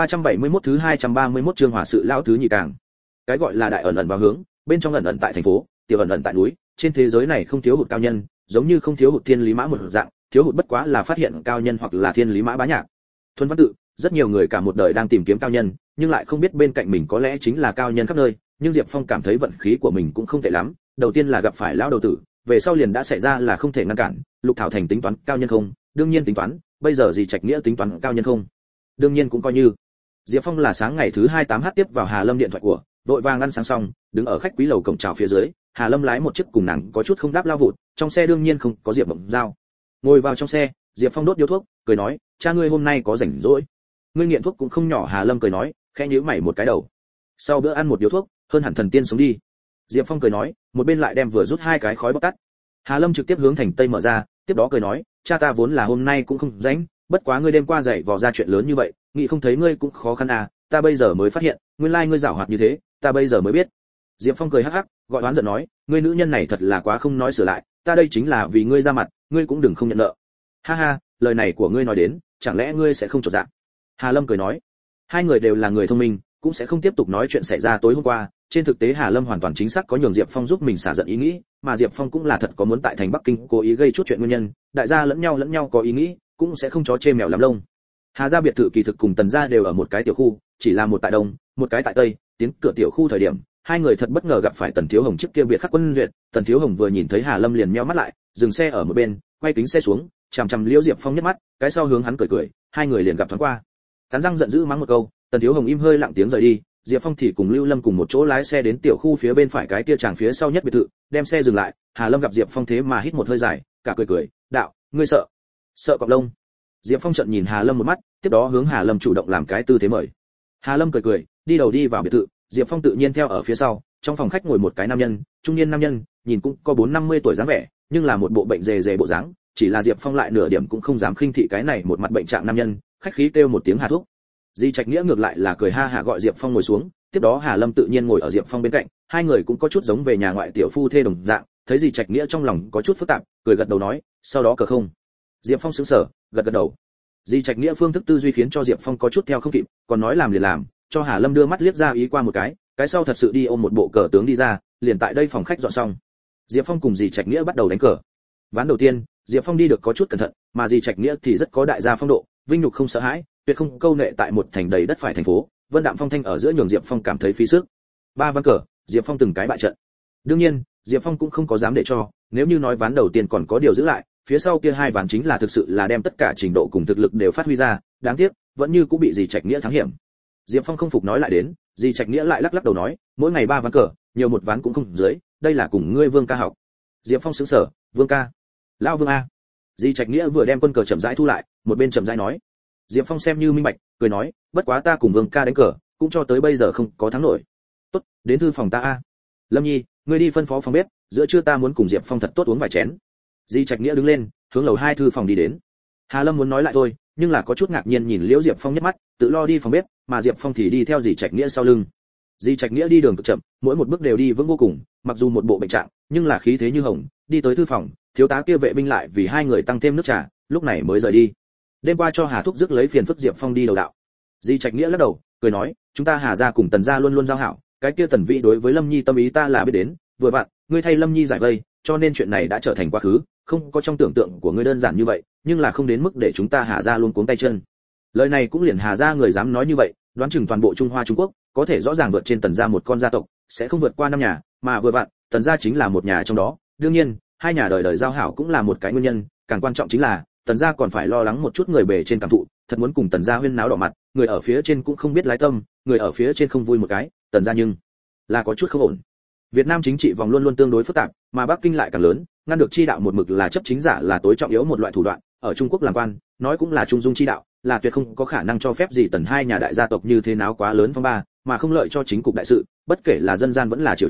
371 thứ 231 chương hỏa sự lão thứ nhị càng. Cái gọi là đại ẩn ẩn vào hướng, bên trong ẩn ẩn tại thành phố, tiểu ẩn ẩn tại núi, trên thế giới này không thiếu hụt cao nhân, giống như không thiếu hụt thiên lý mã một dạng, thiếu hụt bất quá là phát hiện cao nhân hoặc là thiên lý mã bá nhạc. Thuần văn tự, rất nhiều người cả một đời đang tìm kiếm cao nhân, nhưng lại không biết bên cạnh mình có lẽ chính là cao nhân khắp nơi, nhưng Diệp Phong cảm thấy vận khí của mình cũng không tệ lắm, đầu tiên là gặp phải lão đầu tử, về sau liền đã xảy ra là không thể ngăn cản, Lục Thảo Thành tính toán cao nhân không, đương nhiên tính toán, bây giờ gì Trạch Nghĩa tính toán cao nhân không, đương nhiên cũng coi như. Diệp Phong là sáng ngày thứ 28h tiếp vào Hà Lâm điện thoại của, vội vàng ăn sáng xong, đứng ở khách quý lầu cổng chào phía dưới, Hà Lâm lái một chiếc cùng nàng có chút không đáp lao vụt, trong xe đương nhiên không có Diệp Mộng Giao. Ngồi vào trong xe, Diệp Phong đốt điếu thuốc, cười nói, cha ngươi hôm nay có rảnh rỗi. Ngươi nghiện thuốc cũng không nhỏ. Hà Lâm cười nói, khẽ nhíu mày một cái đầu. Sau bữa ăn một điếu thuốc, hơn hẳn thần tiên sống đi. Diệp Phong cười nói, một bên lại đem vừa rút hai cái khói bóc tắt. Hà Lâm trực tiếp hướng thành tây mở ra, tiếp đó cười nói, cha ta vốn là hôm nay cũng không rảnh, bất quá ngươi đêm qua dậy vò ra chuyện lớn như vậy, nghĩ không thấy ngươi cũng khó khăn à, ta bây giờ mới phát hiện, nguyên lai ngươi giảo hoạt như thế, ta bây giờ mới biết. Diệp Phong cười hắc hắc, gọi oán giận nói, ngươi nữ nhân này thật là quá không nói sửa lại, ta đây chính là vì ngươi ra mặt, ngươi cũng đừng không nhận nợ. Ha ha, lời này của ngươi nói đến, chẳng lẽ ngươi sẽ không chột dạ? Hà Lâm cười nói, hai người đều là người thông minh, cũng sẽ không tiếp tục nói chuyện xảy ra tối hôm qua. Trên thực tế Hà Lâm hoàn toàn chính xác có nhường Diệp Phong giúp mình xả giận ý nghĩ, mà Diệp Phong cũng là thật có muốn tại thành Bắc Kinh cố ý gây chút chuyện nguyên nhân, đại gia lẫn nhau có ý nghĩ, cũng sẽ không chó chê mèo lắm lông. Hà gia biệt thự kỳ thực cùng Tần gia đều ở một cái tiểu khu, chỉ là một tại đông, một cái tại tây, tiến cửa tiểu khu thời điểm, hai người thật bất ngờ gặp phải Tần Thiếu Hồng trước kia biệt khắc quân duyệt. Tần Thiếu Hồng vừa nhìn thấy Hà Lâm liền nheo mắt lại, dừng xe ở một bên, quay kính xe xuống, chằm chằm Liễu Diệp Phong nhất mắt, cái sau hướng hắn cười, hai người liền gặp thoáng qua. Cắn răng giận dữ mắng một câu, Tần Thiếu Hồng im hơi lặng tiếng rời đi. Diệp Phong thì cùng Lưu Lâm cùng một chỗ lái xe đến tiểu khu phía bên phải cái kia tràng phía sau nhất biệt thự, đem xe dừng lại. Hà Lâm gặp Diệp Phong thế mà hít một hơi dài, cả cười, đạo, ngươi sợ cọp lông? Diệp Phong trợn nhìn Hà Lâm một mắt, tiếp đó hướng Hà Lâm chủ động làm cái tư thế mời. Hà Lâm cười, đi đầu đi vào biệt thự, Diệp Phong tự nhiên theo ở phía sau. Trong phòng khách ngồi một cái nam nhân, trung niên nam nhân, nhìn cũng có 4-50 tuổi dáng vẻ, nhưng là một bộ bệnh rề bộ dáng, chỉ là Diệp Phong lại nửa điểm cũng không dám khinh thị cái này một mặt bệnh trạng nam nhân, khách khí kêu một tiếng Hà thúc. Di Trạch Nghĩa ngược lại là cười ha hả gọi Diệp Phong ngồi xuống, tiếp đó Hà Lâm tự nhiên ngồi ở Diệp Phong bên cạnh, hai người cũng có chút giống về nhà ngoại tiểu phu thê đồng dạng. Thấy Di Trạch Nghĩa trong lòng có chút phức tạp, cười gật đầu nói, sau đó cờ không. Diệp Phong sững sờ, gật đầu. Di Trạch Nghĩa phương thức tư duy khiến cho Diệp Phong có chút theo không kịp, còn nói làm liền làm, cho Hà Lâm đưa mắt liếc ra ý qua một cái sau thật sự đi ôm một bộ cờ tướng đi ra, liền tại đây phòng khách dọn xong. Diệp Phong cùng Di Trạch Nghĩa bắt đầu đánh cờ. Ván đầu tiên, Diệp Phong đi được có chút cẩn thận, mà Di Trạch Nghĩa thì rất có đại gia phong độ, vinh nhục không sợ hãi, tuyệt không câu nệ tại một thành đầy đất phải thành phố, vân đạm phong thanh ở giữa nhường Diệp Phong cảm thấy phí sức. Ba ván cờ, Diệp Phong từng cái bại trận. Đương nhiên, Diệp Phong cũng không có dám để cho, nếu như nói ván đầu tiên còn có điều giữ lại, phía sau kia hai ván chính là thực sự là đem tất cả trình độ cùng thực lực đều phát huy ra, đáng tiếc, vẫn như cũng bị Di Trạch Nghĩa thắng hiểm. Diệp Phong không phục nói lại đến, Di Trạch Nghĩa lại lắc đầu nói, mỗi ngày ba ván cờ, nhiều một ván cũng không dưới, đây là cùng ngươi Vương ca học. Diệp Phong sững sờ, Vương ca? Lão Vương a? Di Trạch Nghĩa vừa đem quân cờ chậm rãi thu lại, một bên chậm rãi nói. Diệp Phong xem như minh bạch, cười nói, bất quá ta cùng Vương ca đánh cờ, cũng cho tới bây giờ không có thắng nổi. Tốt, đến thư phòng ta a. Lâm Nhi, ngươi đi phân phó phòng bếp, giữa trưa ta muốn cùng Diệp Phong thật tốt uống vài chén. Di Trạch Nghĩa đứng lên, hướng lầu 2 thư phòng đi đến. Hà Lâm muốn nói lại thôi, nhưng là có chút ngạc nhiên nhìn Liễu Diệp Phong nhất mắt, tự lo đi phòng bếp, mà Diệp Phong thì đi theo Di Trạch Nghĩa sau lưng. Di Trạch Nghĩa đi đường cực chậm, mỗi một bước đều đi vững vô cùng, mặc dù một bộ bệnh trạng, nhưng là khí thế như hồng. Đi tới thư phòng, thiếu tá kia vệ binh lại vì hai người tăng thêm nước trà, lúc này mới rời đi. Đêm qua cho Hà thúc rước lấy phiền phức Diệp Phong đi đầu đạo. Di Trạch Nghĩa lắc đầu, cười nói, chúng ta Hà gia cùng Tần gia luôn luôn giao hảo, cái kia Tần Vĩ đối với Lâm Nhi tâm ý ta là biết đến, vừa vặn, ngươi thay Lâm Nhi giải vây, cho nên chuyện này đã trở thành quá khứ, không có trong tưởng tượng của ngươi đơn giản như vậy, nhưng là không đến mức để chúng ta Hà gia luôn cuống tay chân. Lời này cũng liền Hà gia người dám nói như vậy, đoán chừng toàn bộ Trung Hoa Trung Quốc, có thể rõ ràng vượt trên Tần gia một con gia tộc, sẽ không vượt qua 5 nhà, mà vừa vặn, Tần gia chính là một nhà trong đó, đương nhiên, hai nhà đời đời giao hảo cũng là một cái nguyên nhân, càng quan trọng chính là Tần gia còn phải lo lắng một chút người bề trên cảm thụ, thật muốn cùng Tần gia huyên náo đỏ mặt, người ở phía trên cũng không biết lái tâm, người ở phía trên không vui một cái, Tần gia nhưng là có chút không ổn. Việt Nam chính trị vòng luôn luôn tương đối phức tạp, mà Bắc Kinh lại càng lớn, ngăn được chi đạo một mực là chấp chính giả là tối trọng yếu một loại thủ đoạn, ở Trung Quốc làm quan, nói cũng là trung dung chi đạo, là tuyệt không có khả năng cho phép gì Tần hai nhà đại gia tộc như thế nào quá lớn phong ba, mà không lợi cho chính cục đại sự, bất kể là dân gian vẫn là triều chính,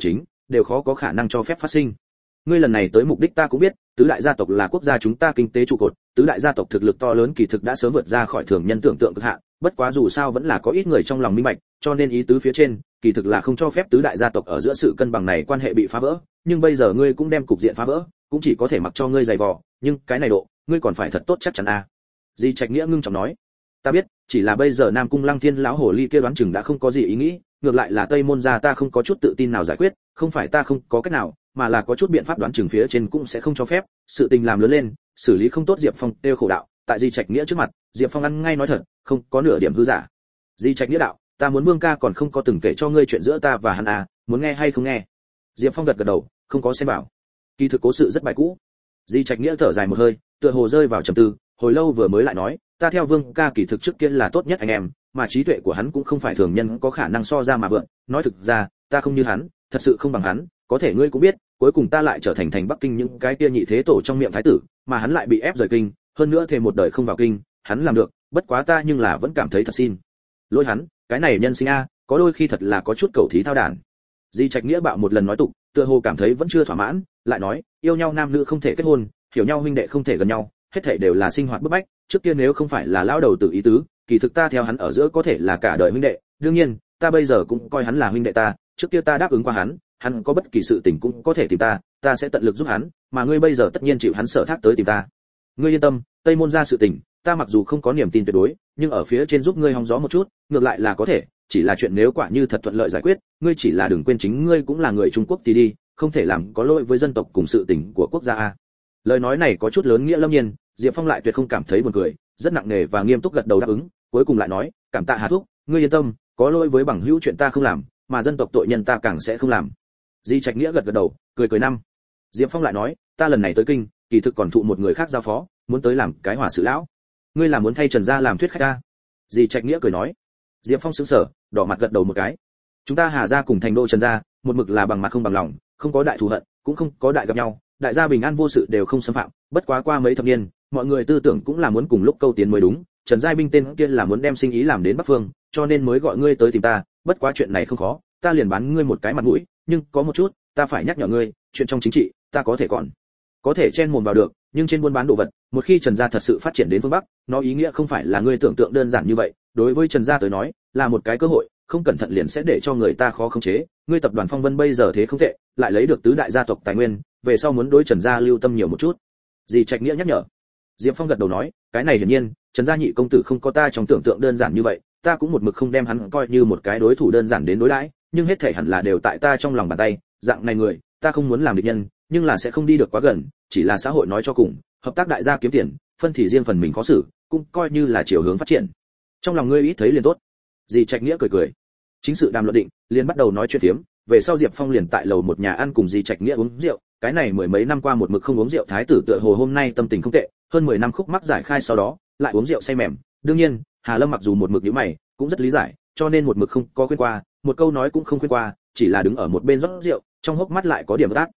đều khó có khả năng cho phép phát sinh. Ngươi lần này tới mục đích ta cũng biết, tứ đại gia tộc là quốc gia chúng ta kinh tế trụ cột, tứ đại gia tộc thực lực to lớn kỳ thực đã sớm vượt ra khỏi thường nhân tưởng tượng cực hạn, bất quá dù sao vẫn là có ít người trong lòng minh bạch, cho nên ý tứ phía trên, kỳ thực là không cho phép tứ đại gia tộc ở giữa sự cân bằng này quan hệ bị phá vỡ, nhưng bây giờ ngươi cũng đem cục diện phá vỡ, cũng chỉ có thể mặc cho ngươi giày vò, nhưng cái này độ, ngươi còn phải thật tốt chắc chắn a. Di Trạch Nghĩa ngưng trọng nói, ta biết, chỉ là bây giờ Nam Cung Lăng Thiên lão hồ ly kia đoán chừng đã không có gì ý nghĩ, ngược lại là Tây Môn gia ta không có chút tự tin nào giải quyết, không phải ta không có cách nào, mà là có chút biện pháp đoán chừng phía trên cũng sẽ không cho phép, sự tình làm lớn lên, xử lý không tốt Diệp Phong tiêu khổ đạo, tại Di Trạch Nghĩa trước mặt, Diệp Phong ăn ngay nói thật, không có nửa điểm hư giả. Di Trạch Nghĩa đạo, ta muốn Vương ca còn không có từng kể cho ngươi chuyện giữa ta và hắn à, muốn nghe hay không nghe? Diệp Phong gật gật đầu, không có xem bảo. Kỳ thực cố sự rất bài cũ. Di Trạch Nghĩa thở dài một hơi, tựa hồ rơi vào trầm tư, hồi lâu vừa mới lại nói, ta theo Vương ca kỳ thực trước kia là tốt nhất anh em, mà trí tuệ của hắn cũng không phải thường nhân có khả năng so ra mà vượn, nói thực ra, ta không như hắn, thật sự không bằng hắn, có thể ngươi cũng biết, cuối cùng ta lại trở thành thành Bắc Kinh những cái kia nhị thế tổ trong miệng thái tử, mà hắn lại bị ép rời kinh, hơn nữa thề một đời không vào kinh, hắn làm được, bất quá ta nhưng là vẫn cảm thấy thật xin lỗi hắn, cái này nhân sinh a, có đôi khi thật là có chút cầu thí thao đản. Di Trạch Nghĩa bạo một lần nói tục, tựa hồ cảm thấy vẫn chưa thỏa mãn, lại nói, yêu nhau nam nữ không thể kết hôn, hiểu nhau huynh đệ không thể gần nhau, hết thảy đều là sinh hoạt bức bách, trước kia nếu không phải là lão đầu tử ý tứ, kỳ thực ta theo hắn ở giữa có thể là cả đời huynh đệ, đương nhiên, ta bây giờ cũng coi hắn là huynh đệ ta, trước kia ta đáp ứng qua hắn, hắn có bất kỳ sự tình cũng có thể tìm ta, ta sẽ tận lực giúp hắn, mà ngươi bây giờ tất nhiên chịu hắn sở thác tới tìm ta. Ngươi yên tâm, Tây Môn gia sự tình, ta mặc dù không có niềm tin tuyệt đối, nhưng ở phía trên giúp ngươi hóng gió một chút, ngược lại là có thể, chỉ là chuyện nếu quả như thật thuận lợi giải quyết, ngươi chỉ là đừng quên chính ngươi cũng là người Trung Quốc thì đi, không thể làm có lỗi với dân tộc cùng sự tình của quốc gia a. Lời nói này có chút lớn nghĩa lâm nhiên, Diệp Phong lại tuyệt không cảm thấy buồn cười, rất nặng nề và nghiêm túc gật đầu đáp ứng, cuối cùng lại nói, cảm tạ Hà thúc, ngươi yên tâm, có lỗi với bằng hữu chuyện ta không làm, mà dân tộc tội nhân ta càng sẽ không làm. Di Trạch Nghĩa gật gật đầu, cười cười năm. Diệp Phong lại nói, ta lần này tới kinh, kỳ thực còn thụ một người khác giao phó, muốn tới làm cái hòa sự lão. Ngươi là muốn thay Trần gia làm thuyết khách ta? Di Trạch Nghĩa cười nói. Diệp Phong sững sờ, đỏ mặt gật đầu một cái. Chúng ta Hà gia cùng thành đô Trần gia, một mực là bằng mặt không bằng lòng, không có đại thù hận, cũng không có đại gặp nhau, đại gia bình an vô sự đều không xâm phạm, bất quá qua mấy thập niên, mọi người tư tưởng cũng là muốn cùng lúc câu tiến mới đúng. Trần Giai Binh tên kia là muốn đem sinh ý làm đến Bắc Phương, cho nên mới gọi ngươi tới tìm ta, bất quá chuyện này không khó, ta liền bán ngươi một cái mặt mũi, nhưng có một chút, ta phải nhắc nhở ngươi, chuyện trong chính trị, ta có thể còn có thể chen mồm vào được, nhưng trên buôn bán đồ vật, một khi Trần gia thật sự phát triển đến phương Bắc, nó ý nghĩa không phải là ngươi tưởng tượng đơn giản như vậy, đối với Trần gia tới nói, là một cái cơ hội, không cẩn thận liền sẽ để cho người ta khó khống chế, ngươi tập đoàn Phong Vân bây giờ thế không tệ, lại lấy được tứ đại gia tộc tài nguyên, về sau muốn đối Trần gia lưu tâm nhiều một chút. Dì Trạch Nghĩa nhắc nhở. Diệp Phong gật đầu nói, cái này hiển nhiên, Trần gia nhị công tử không có ta trong tưởng tượng đơn giản như vậy, ta cũng một mực không đem hắn coi như một cái đối thủ đơn giản đến đối đãi, nhưng hết thảy hẳn là đều tại ta trong lòng bàn tay, dạng này người, ta không muốn làm địch nhân, nhưng là sẽ không đi được quá gần, chỉ là xã hội nói cho cùng, hợp tác đại gia kiếm tiền, phân thì riêng phần mình khó xử, cũng coi như là chiều hướng phát triển. Trong lòng ngươi ít thấy liền tốt. Dì Trạch Nghĩa cười cười. Chính sự đàm luận định, liền bắt đầu nói chuyện phiếm, về sau Diệp Phong liền tại lầu một nhà ăn cùng Dì Trạch Nghĩa uống rượu, cái này mười mấy năm qua một mực không uống rượu thái tử tựa hồ hôm nay tâm tình không tệ, hơn 10 năm khúc mắc giải khai sau đó, lại uống rượu say mềm, đương nhiên, Hà Lâm mặc dù một mực nhíu mày, cũng rất lý giải, cho nên một mực không có khuyên qua, một câu nói cũng không khuyên qua, chỉ là đứng ở một bên rót rượu, trong hốc mắt lại có điểm ác.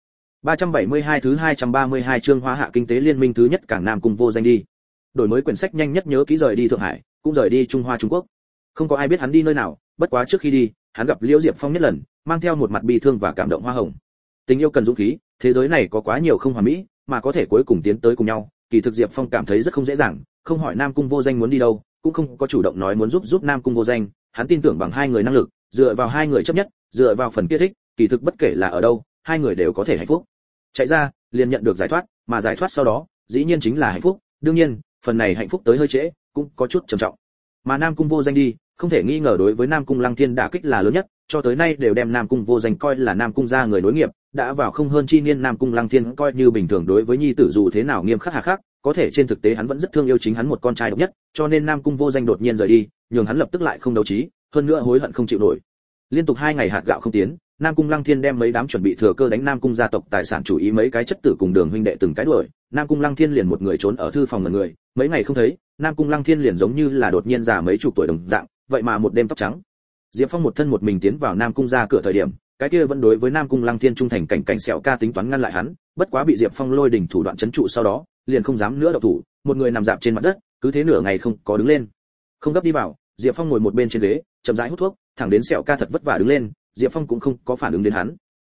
372 thứ 232 chương Hóa Hạ Kinh tế Liên minh thứ nhất Cảng Nam Cung vô danh đi. Đổi mới quyển sách nhanh nhất nhớ ký rời đi Thượng Hải, cũng rời đi Trung Hoa Trung Quốc. Không có ai biết hắn đi nơi nào, bất quá trước khi đi, hắn gặp Liễu Diệp Phong nhất lần, mang theo một mặt bi thương và cảm động hoa hồng. Tình yêu cần dũng khí, thế giới này có quá nhiều không hoàn mỹ, mà có thể cuối cùng tiến tới cùng nhau, kỳ thực Diệp Phong cảm thấy rất không dễ dàng, không hỏi Nam Cung vô danh muốn đi đâu, cũng không có chủ động nói muốn giúp Nam Cung vô danh, hắn tin tưởng bằng hai người năng lực, dựa vào hai người chấp nhất, dựa vào phần kia thích, kỳ thực bất kể là ở đâu, hai người đều có thể hạnh phúc. Chạy ra, liền nhận được giải thoát, mà giải thoát sau đó, dĩ nhiên chính là hạnh phúc, đương nhiên, phần này hạnh phúc tới hơi trễ, cũng có chút trầm trọng. Mà Nam Cung vô danh đi, không thể nghi ngờ đối với Nam Cung Lăng Thiên đả kích là lớn nhất, cho tới nay đều đem Nam Cung vô danh coi là Nam Cung gia người nối nghiệp, đã vào không hơn chi niên Nam Cung Lăng Thiên coi như bình thường đối với nhi tử dù thế nào nghiêm khắc hà khắc, có thể trên thực tế hắn vẫn rất thương yêu chính hắn một con trai độc nhất, cho nên Nam Cung vô danh đột nhiên rời đi, nhường hắn lập tức lại không đấu trí, hơn nữa hối hận không chịu nổi. Liên tục 2 ngày hạt gạo không tiến, Nam Cung Lăng Thiên đem mấy đám chuẩn bị thừa cơ đánh Nam Cung gia tộc tài sản chủ ý mấy cái chất tử cùng Đường huynh đệ từng cái đuổi, Nam Cung Lăng Thiên liền một người trốn ở thư phòng ngẩn người, mấy ngày không thấy, Nam Cung Lăng Thiên liền giống như là đột nhiên già mấy chục tuổi đồng dạng, vậy mà một đêm tóc trắng. Diệp Phong một thân một mình tiến vào Nam Cung gia cửa thời điểm, cái kia vẫn đối với Nam Cung Lăng Thiên trung thành cảnh cảnh sẹo ca tính toán ngăn lại hắn, bất quá bị Diệp Phong lôi đỉnh thủ đoạn trấn trụ sau đó, liền không dám nữa động thủ, một người nằm dạp trên mặt đất, cứ thế nửa ngày không có đứng lên. Không gấp đi vào, Diệp Phong ngồi một bên trên ghế, chậm rãi hút thuốc, thẳng đến sẹo ca thật vất vả đứng lên, Diệp Phong cũng không có phản ứng đến hắn.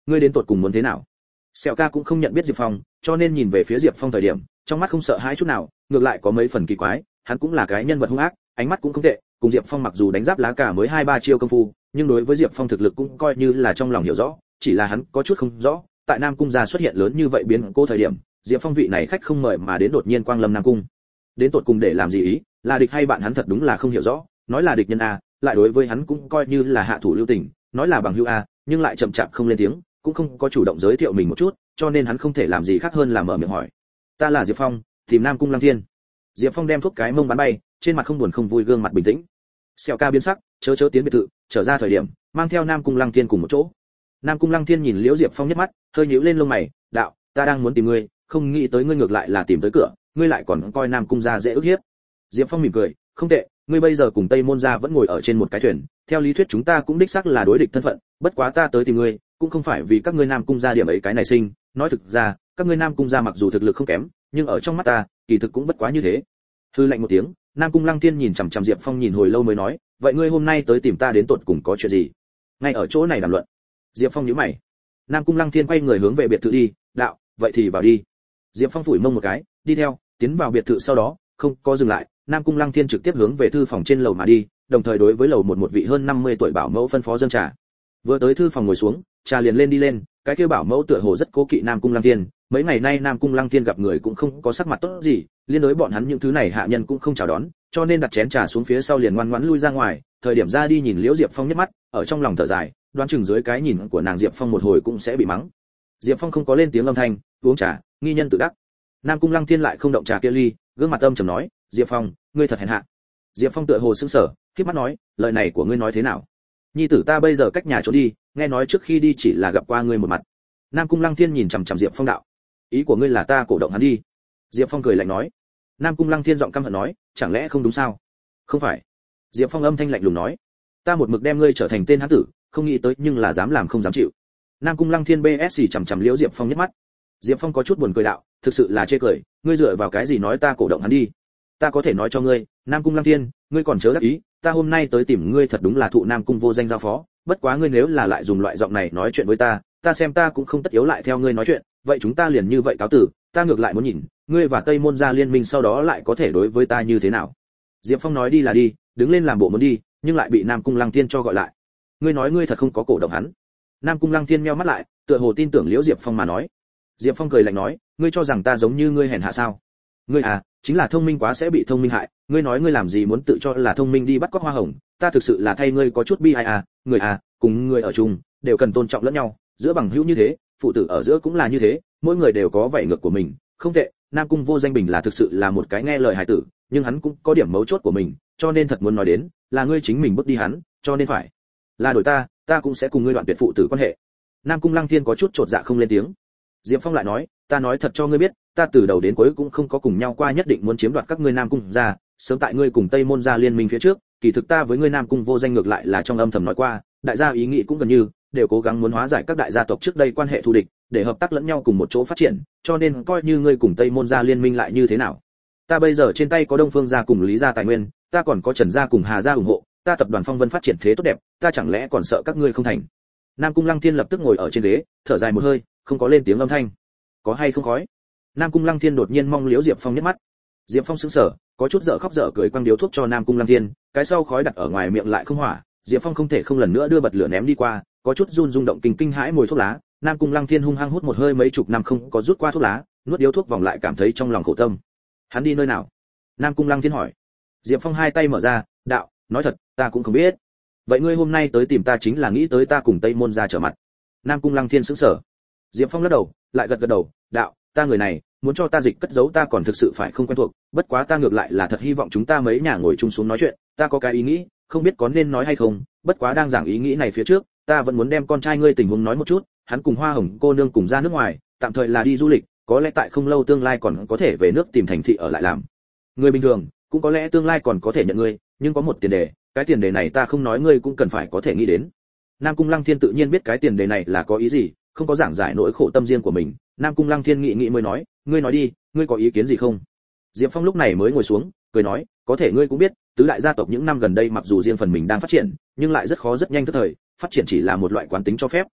ngươi đến tột cùng muốn thế nào? Sẹo ca cũng không nhận biết Diệp Phong, cho nên nhìn về phía Diệp Phong thời điểm, trong mắt không sợ hãi chút nào, ngược lại có mấy phần kỳ quái, hắn cũng là cái nhân vật hung ác, ánh mắt cũng không tệ, cùng Diệp Phong mặc dù đánh giáp lá cả mới 2-3 chiêu công phu, nhưng đối với Diệp Phong thực lực cũng coi như là trong lòng hiểu rõ, chỉ là hắn có chút không rõ, tại Nam cung gia xuất hiện lớn như vậy biến cố thời điểm, Diệp Phong vị này khách không mời mà đến đột nhiên quang lâm Nam cung. Đến tột cùng để làm gì ý, là địch hay bạn hắn thật đúng là không hiểu rõ, nói là địch nhân a, lại đối với hắn cũng coi như là hạ thủ lưu tình, nói là bằng hữu a, nhưng lại chậm chạp không lên tiếng, cũng không có chủ động giới thiệu mình một chút, cho nên hắn không thể làm gì khác hơn là mở miệng hỏi. Ta là Diệp Phong, tìm Nam cung Lăng Thiên. Diệp Phong đem thuốc cái mông bắn bay, trên mặt không buồn không vui, gương mặt bình tĩnh. Sẹo ca biến sắc, chớ tiến biệt thự, trở ra thời điểm, mang theo Nam cung Lăng Thiên cùng một chỗ. Nam cung Lăng Thiên nhìn Liễu Diệp Phong nhất mắt, hơi nhíu lên lông mày, đạo, ta đang muốn tìm ngươi, không nghĩ tới ngươi ngược lại là tìm tới cửa, ngươi lại còn coi Nam cung gia dễ ức hiếp. Diệp Phong mỉm cười, không tệ, ngươi bây giờ cùng Tây Môn gia vẫn ngồi ở trên một cái thuyền, theo lý thuyết chúng ta cũng đích xác là đối địch thân phận, bất quá ta tới tìm ngươi, cũng không phải vì các ngươi Nam cung gia điểm ấy cái này sinh, nói thực ra, các ngươi Nam cung gia mặc dù thực lực không kém, nhưng ở trong mắt ta, kỳ thực cũng bất quá như thế. Hư lạnh một tiếng, Nam cung Lăng Thiên nhìn chằm chằm Diệp Phong nhìn hồi lâu mới nói, vậy ngươi hôm nay tới tìm ta đến tột cùng có chuyện gì? Ngay ở chỗ này đàm luận. Diệp Phong nhíu mày. Nam cung Lăng Thiên quay người hướng về biệt thự đi, đạo, vậy thì vào đi. Diệp Phong phủi mông một cái, đi theo, tiến vào biệt thự sau đó, không có dừng lại, Nam cung Lăng Thiên trực tiếp hướng về thư phòng trên lầu mà đi, đồng thời đối với lầu một vị hơn 50 tuổi bảo mẫu phân phó dâng trà. Vừa tới thư phòng ngồi xuống, trà liền lên đi lên, cái kia bảo mẫu tựa hồ rất cố kỵ Nam cung Lăng Thiên, mấy ngày nay Nam cung Lăng Thiên gặp người cũng không có sắc mặt tốt gì, liên đối bọn hắn những thứ này hạ nhân cũng không chào đón, cho nên đặt chén trà xuống phía sau liền ngoan ngoãn lui ra ngoài, thời điểm ra đi nhìn Liễu Diệp Phong nhất mắt, ở trong lòng thở dài, đoán chừng dưới cái nhìn của nàng Diệp Phong một hồi cũng sẽ bị mắng. Diệp Phong không có lên tiếng âm thanh, uống trà, nghi nhân tự đắc. Nam cung Lăng Thiên lại không động trà kia ly, gương mặt âm trầm nói, Diệp Phong, ngươi thật hèn hạ. Diệp Phong tựa hồ sững sờ, khép mắt nói, lời này của ngươi nói thế nào? Nhi tử ta bây giờ cách nhà trốn đi, nghe nói trước khi đi chỉ là gặp qua ngươi một mặt. Nam cung Lăng Thiên nhìn chằm chằm Diệp Phong đạo, ý của ngươi là ta cổ động hắn đi? Diệp Phong cười lạnh nói. Nam cung Lăng Thiên giọng căm hận nói, chẳng lẽ không đúng sao? Không phải. Diệp Phong âm thanh lạnh lùng nói, ta một mực đem ngươi trở thành tên hán tử, không nghĩ tới nhưng là dám làm không dám chịu. Nam cung Lăng Thiên BSC chằm chằm Liễu Diệp Phong nhất mắt. Diệp Phong có chút buồn cười đạo, thực sự là chê cười, ngươi dựa vào cái gì nói ta cổ động hắn đi? Ta có thể nói cho ngươi, Nam cung Lăng Thiên, ngươi còn chớ đắc ý, ta hôm nay tới tìm ngươi thật đúng là thụ Nam cung vô danh giao phó, bất quá ngươi nếu là lại dùng loại giọng này nói chuyện với ta xem ta cũng không tất yếu lại theo ngươi nói chuyện, vậy chúng ta liền như vậy cáo tử, ta ngược lại muốn nhìn, ngươi và Tây Môn gia liên minh sau đó lại có thể đối với ta như thế nào. Diệp Phong nói đi là đi, đứng lên làm bộ muốn đi, nhưng lại bị Nam cung Lăng Thiên cho gọi lại. Ngươi nói ngươi thật không có cổ động hắn? Nam cung Lăng Thiên nheo mắt lại, tựa hồ tin tưởng Liễu Diệp Phong mà nói. Diệp Phong cười lạnh nói, ngươi cho rằng ta giống như ngươi hèn hạ sao? Ngươi à, chính là thông minh quá sẽ bị thông minh hại, ngươi nói ngươi làm gì muốn tự cho là thông minh đi bắt cóc hoa hồng, ta thực sự là thay ngươi có chút bi ai à, người à, cùng người ở chung đều cần tôn trọng lẫn nhau, giữa bằng hữu như thế, phụ tử ở giữa cũng là như thế, mỗi người đều có vảy ngược của mình, không tệ, Nam cung vô danh bình là thực sự là một cái nghe lời hài tử, nhưng hắn cũng có điểm mấu chốt của mình, cho nên thật muốn nói đến, là ngươi chính mình bước đi hắn, cho nên phải là đổi ta cũng sẽ cùng ngươi đoạn tuyệt phụ tử quan hệ. Nam cung Lăng Thiên có chút chột dạ không lên tiếng. Diệp Phong lại nói, ta nói thật cho ngươi biết, ta từ đầu đến cuối cũng không có cùng nhau qua nhất định muốn chiếm đoạt các ngươi Nam cung gia, sớm tại ngươi cùng Tây Môn gia liên minh phía trước, kỳ thực ta với ngươi Nam cung vô danh ngược lại là trong âm thầm nói qua, đại gia ý nghĩ cũng gần như đều cố gắng muốn hóa giải các đại gia tộc trước đây quan hệ thù địch, để hợp tác lẫn nhau cùng một chỗ phát triển, cho nên coi như ngươi cùng Tây Môn gia liên minh lại như thế nào, ta bây giờ trên tay có Đông Phương gia cùng Lý gia tài nguyên, ta còn có Trần gia cùng Hà gia ủng hộ, ta tập đoàn Phong Vân phát triển thế tốt đẹp, ta chẳng lẽ còn sợ các ngươi không thành? Nam cung Lăng Thiên lập tức ngồi ở trên ghế, thở dài một hơi, không có lên tiếng âm thanh. Có hay không khói? Nam cung Lăng Thiên đột nhiên mong Liễu Diệp Phong nhất mắt. Diệp Phong sững sờ, có chút dở khóc dở cười quăng điếu thuốc cho Nam cung Lăng Thiên, cái sau khói đặt ở ngoài miệng lại không hỏa, Diệp Phong không thể không lần nữa đưa bật lửa ném đi qua, có chút run rung động kinh hãi mùi thuốc lá. Nam cung Lăng Thiên hung hăng hút một hơi mấy chục năm không có rút qua thuốc lá, nuốt điếu thuốc vòng lại cảm thấy trong lòng khổ tâm. Hắn đi nơi nào? Nam cung Lăng Thiên hỏi. Diệp Phong hai tay mở ra, đạo, nói thật, ta cũng không biết. Vậy ngươi hôm nay tới tìm ta chính là nghĩ tới ta cùng Tây Môn gia trở mặt? Nam cung Lăng Thiên sững sờ. Diệp Phong lắc đầu, lại gật đầu, đạo, ta người này, muốn cho ta dịch cất giấu ta còn thực sự phải không quen thuộc, bất quá ta ngược lại là thật hy vọng chúng ta mấy nhà ngồi chung xuống nói chuyện, ta có cái ý nghĩ, không biết có nên nói hay không, bất quá đang giảng ý nghĩ này phía trước, ta vẫn muốn đem con trai ngươi tình huống nói một chút, hắn cùng Hoa Hồng cô nương cùng ra nước ngoài, tạm thời là đi du lịch, có lẽ tại không lâu tương lai còn có thể về nước tìm thành thị ở lại làm người bình thường, cũng có lẽ tương lai còn có thể nhận ngươi, nhưng có một tiền đề, cái tiền đề này ta không nói ngươi cũng cần phải có thể nghĩ đến. Nam cung Lăng Thiên tự nhiên biết cái tiền đề này là có ý gì, không có giảng giải nỗi khổ tâm riêng của mình. Nam cung Lăng Thiên nghĩ mới nói, ngươi nói đi, ngươi có ý kiến gì không? Diệp Phong lúc này mới ngồi xuống, cười nói, có thể ngươi cũng biết, tứ đại gia tộc những năm gần đây mặc dù riêng phần mình đang phát triển, nhưng lại rất khó rất nhanh tức thời, phát triển chỉ là một loại quán tính cho phép,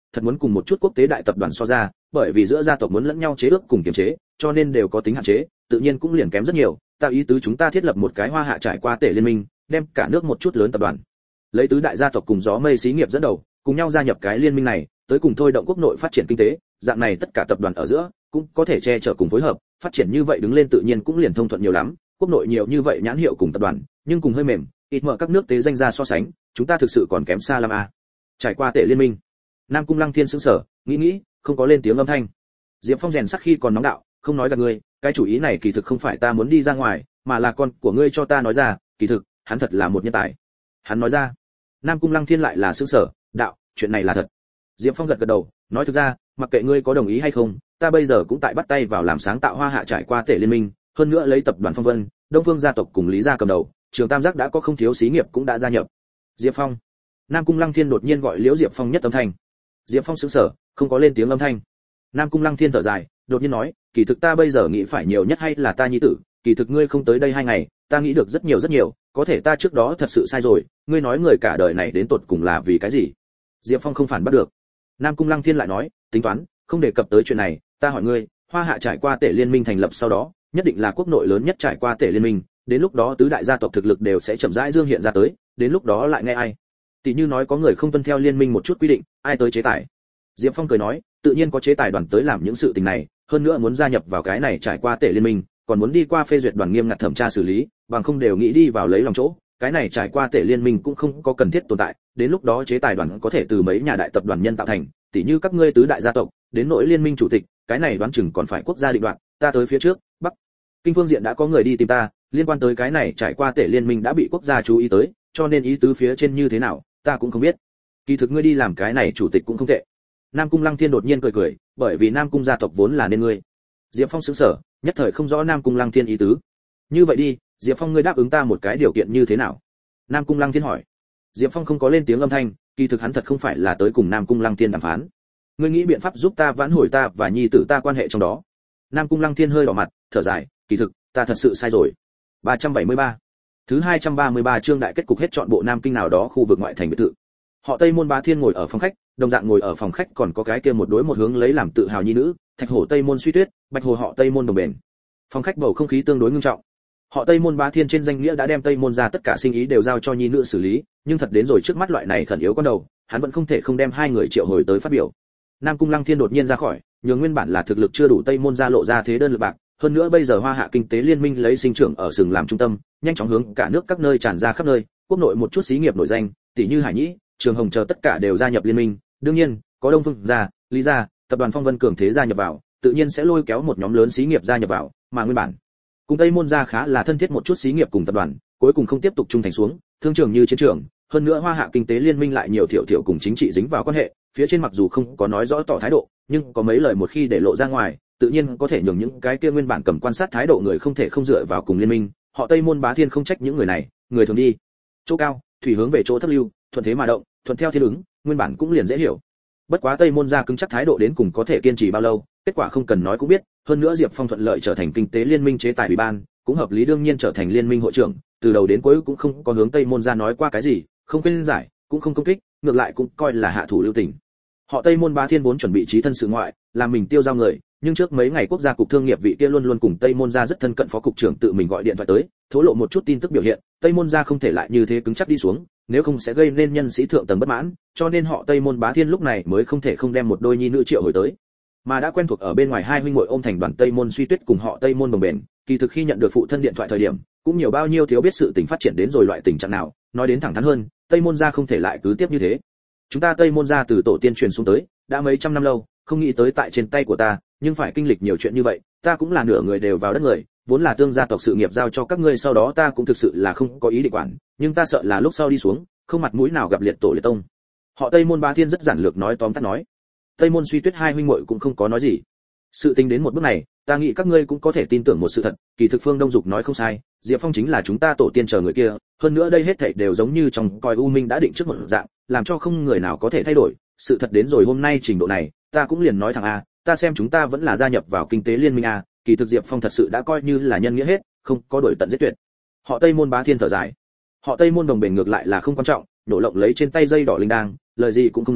thật muốn cùng một chút quốc tế đại tập đoàn so ra, bởi vì giữa gia tộc muốn lẫn nhau chế ước cùng kiềm chế, cho nên đều có tính hạn chế, tự nhiên cũng liền kém rất nhiều. Ta ý tứ chúng ta thiết lập một cái Hoa Hạ trải qua tể liên minh, đem cả nước một chút lớn tập đoàn, lấy tứ đại gia tộc cùng gió mây xí nghiệp dẫn đầu, cùng nhau gia nhập cái liên minh này, tới cùng thôi động quốc nội phát triển kinh tế, dạng này tất cả tập đoàn ở giữa cũng có thể che chở cùng phối hợp, phát triển như vậy đứng lên tự nhiên cũng liền thông thuận nhiều lắm. Quốc nội nhiều như vậy nhãn hiệu cùng tập đoàn, nhưng cùng hơi mềm, ít mở các nước tế danh ra so sánh, chúng ta thực sự còn kém xa lắm à. Trải qua tể liên minh. Nam Cung Lăng Thiên sững sờ, nghĩ, không có lên tiếng âm thanh. Diệp Phong rèn sắc khi còn nóng đạo, không nói gạt ngươi, cái chủ ý này kỳ thực không phải ta muốn đi ra ngoài, mà là con của ngươi cho ta nói ra, kỳ thực, hắn thật là một nhân tài. Hắn nói ra. Nam Cung Lăng Thiên lại là sững sờ, đạo, chuyện này là thật. Diệp Phong gật gật đầu, nói thực ra, mặc kệ ngươi có đồng ý hay không, ta bây giờ cũng tại bắt tay vào làm sáng tạo Hoa Hạ trải qua tể liên minh, hơn nữa lấy tập đoàn Phong Vân, Đông Phương gia tộc cùng Lý gia cầm đầu, Trường Tam Giác đã có không thiếu xí nghiệp cũng đã gia nhập. Diệp Phong. Nam Cung Lăng Thiên đột nhiên gọi Liễu Diệp Phong nhất âm thanh. Diệp Phong sững sờ, không có lên tiếng âm thanh. Nam Cung Lăng Thiên thở dài, đột nhiên nói, kỳ thực ta bây giờ nghĩ phải nhiều nhất hay là ta nhi tử, kỳ thực ngươi không tới đây 2 ngày, ta nghĩ được rất nhiều, có thể ta trước đó thật sự sai rồi, ngươi nói người cả đời này đến tột cùng là vì cái gì? Diệp Phong không phản bắt được. Nam Cung Lăng Thiên lại nói, tính toán, không đề cập tới chuyện này, ta hỏi ngươi, Hoa Hạ trải qua tể liên minh thành lập sau đó, nhất định là quốc nội lớn nhất trải qua tể liên minh, đến lúc đó tứ đại gia tộc thực lực đều sẽ chậm rãi dương hiện ra tới, đến lúc đó lại nghe ai? Tỷ như nói có người không tuân theo liên minh một chút quy định, ai tới chế tài? Diệp Phong cười nói, tự nhiên có chế tài đoàn tới làm những sự tình này, hơn nữa muốn gia nhập vào cái này trải qua tể liên minh, còn muốn đi qua phê duyệt đoàn nghiêm ngặt thẩm tra xử lý, bằng không đều nghĩ đi vào lấy lòng chỗ, cái này trải qua tể liên minh cũng không có cần thiết tồn tại, đến lúc đó chế tài đoàn có thể từ mấy nhà đại tập đoàn nhân tạo thành, tỷ như các ngươi tứ đại gia tộc, đến nội liên minh chủ tịch, cái này đoán chừng còn phải quốc gia định đoạt, ta tới phía trước, Bắc Kinh phương diện đã có người đi tìm ta, liên quan tới cái này trải qua tể liên minh đã bị quốc gia chú ý tới, cho nên ý tứ phía trên như thế nào, ta cũng không biết. Kỳ thực ngươi đi làm cái này chủ tịch cũng không tệ. Nam Cung Lăng Thiên đột nhiên cười, bởi vì Nam Cung gia tộc vốn là nên ngươi. Diệp Phong sững sờ, nhất thời không rõ Nam Cung Lăng Thiên ý tứ. Như vậy đi, Diệp Phong ngươi đáp ứng ta một cái điều kiện như thế nào? Nam Cung Lăng Thiên hỏi. Diệp Phong không có lên tiếng âm thanh, kỳ thực hắn thật không phải là tới cùng Nam Cung Lăng Thiên đàm phán. Ngươi nghĩ biện pháp giúp ta vãn hồi ta và nhi tử ta quan hệ trong đó. Nam Cung Lăng Thiên hơi đỏ mặt, thở dài, kỳ thực, ta thật sự sai rồi. 373. Thứ 233 chương đại kết cục hết chọn bộ Nam Kinh nào đó khu vực ngoại thành biệt thự. Họ Tây Môn Bá Thiên ngồi ở phòng khách, đồng dạng ngồi ở phòng khách còn có cái kia một đối một hướng lấy làm tự hào nhi nữ, Thạch Hổ Tây Môn Suy Tuyết, Bạch Hồ họ Tây Môn Đồng Bền. Phòng khách bầu không khí tương đối nghiêm trọng. Họ Tây Môn Bá Thiên trên danh nghĩa đã đem Tây Môn ra tất cả sinh ý đều giao cho nhi nữ xử lý, nhưng thật đến rồi trước mắt loại này khẩn yếu con đầu, hắn vẫn không thể không đem hai người triệu hồi tới phát biểu. Nam Cung Lăng Thiên đột nhiên ra khỏi, nhường nguyên bản là thực lực chưa đủ Tây Môn ra lộ ra thế đơn lực bạc, hơn nữa bây giờ Hoa Hạ kinh tế liên minh lấy sinh trưởng ở sừng làm trung tâm, nhanh chóng hướng cả nước các nơi tràn ra khắp nơi, quốc nội một chút xí nghiệp nổi danh, tỷ như Hải Nhĩ, Trường Hồng chờ tất cả đều gia nhập liên minh, đương nhiên, có Đông Phương gia, Lý gia, tập đoàn Phong Vân cường thế gia nhập vào, tự nhiên sẽ lôi kéo một nhóm lớn xí nghiệp gia nhập vào, mà nguyên bản cùng Tây Môn gia khá là thân thiết một chút xí nghiệp cùng tập đoàn, cuối cùng không tiếp tục trung thành xuống, thương trường như chiến trường, hơn nữa Hoa Hạ kinh tế liên minh lại nhiều thiểu cùng chính trị dính vào quan hệ, phía trên mặc dù không có nói rõ tỏ thái độ, nhưng có mấy lời một khi để lộ ra ngoài, tự nhiên có thể nhường những cái kia nguyên bản cầm quan sát thái độ người không thể không dựa vào cùng liên minh, họ Tây Môn Bá Thiên không trách những người này, người thường đi chỗ cao, thủy hướng về chỗ thấp lưu, thuận thế mà động, thuận theo thiên ứng, nguyên bản cũng liền dễ hiểu. Bất quá Tây Môn gia cứng chắc thái độ đến cùng có thể kiên trì bao lâu, kết quả không cần nói cũng biết, hơn nữa Diệp Phong thuận lợi trở thành kinh tế liên minh chế tài ủy ban, cũng hợp lý đương nhiên trở thành liên minh hội trưởng, từ đầu đến cuối cũng không có hướng Tây Môn gia nói qua cái gì, không khuyên giải, cũng không công kích, ngược lại cũng coi là hạ thủ lưu tình. Họ Tây Môn Bá Thiên vốn chuẩn bị chí thân sự ngoại, làm mình tiêu giao người, nhưng trước mấy ngày quốc gia cục thương nghiệp vị kia luôn luôn cùng Tây Môn gia rất thân cận phó cục trưởng tự mình gọi điện thoại tới, thổ lộ một chút tin tức biểu hiện, Tây Môn gia không thể lại như thế cứng chắc đi xuống, nếu không sẽ gây nên nhân sĩ thượng tầng bất mãn, cho nên họ Tây Môn Bá Thiên lúc này mới không thể không đem một đôi nhi nữ triệu hồi tới. Mà đã quen thuộc ở bên ngoài hai huynh muội ôm thành đoàn Tây Môn Suy Tuyết cùng họ Tây Môn Đồng Bền, kỳ thực khi nhận được phụ thân điện thoại thời điểm, cũng nhiều bao nhiêu thiếu biết sự tình phát triển đến rồi loại tình trạng nào, nói đến thẳng thắn hơn, Tây Môn gia không thể lại cứ tiếp như thế. Chúng ta Tây Môn gia từ tổ tiên truyền xuống tới, đã mấy trăm năm lâu, không nghĩ tới tại trên tay của ta, nhưng phải kinh lịch nhiều chuyện như vậy, ta cũng là nửa người đều vào đất người, vốn là tương gia tộc sự nghiệp giao cho các ngươi sau đó ta cũng thực sự là không có ý định quản, nhưng ta sợ là lúc sau đi xuống, không mặt mũi nào gặp liệt tổ liệt tông. Họ Tây Môn Bá Thiên rất giản lược nói tóm tắt nói. Tây Môn Suy Tuyết hai huynh muội cũng không có nói gì. Sự tình đến một bước này, ta nghĩ các ngươi cũng có thể tin tưởng một sự thật, kỳ thực Phương Đông Dục nói không sai, Diệp Phong chính là chúng ta tổ tiên chờ người kia, hơn nữa đây hết thảy đều giống như trong coi U Minh đã định trước một dạng, làm cho không người nào có thể thay đổi, sự thật đến rồi hôm nay trình độ này, ta cũng liền nói thẳng a, ta xem chúng ta vẫn là gia nhập vào kinh tế liên minh a, kỳ thực Diệp Phong thật sự đã coi như là nhân nghĩa hết, không có đổi tận giết tuyệt. Họ Tây Môn Bá Thiên thở dài. Họ Tây Môn Đồng Bền ngược lại là không quan trọng, đổ lộng lấy trên tay dây đỏ linh đang, lời gì cũng không nói,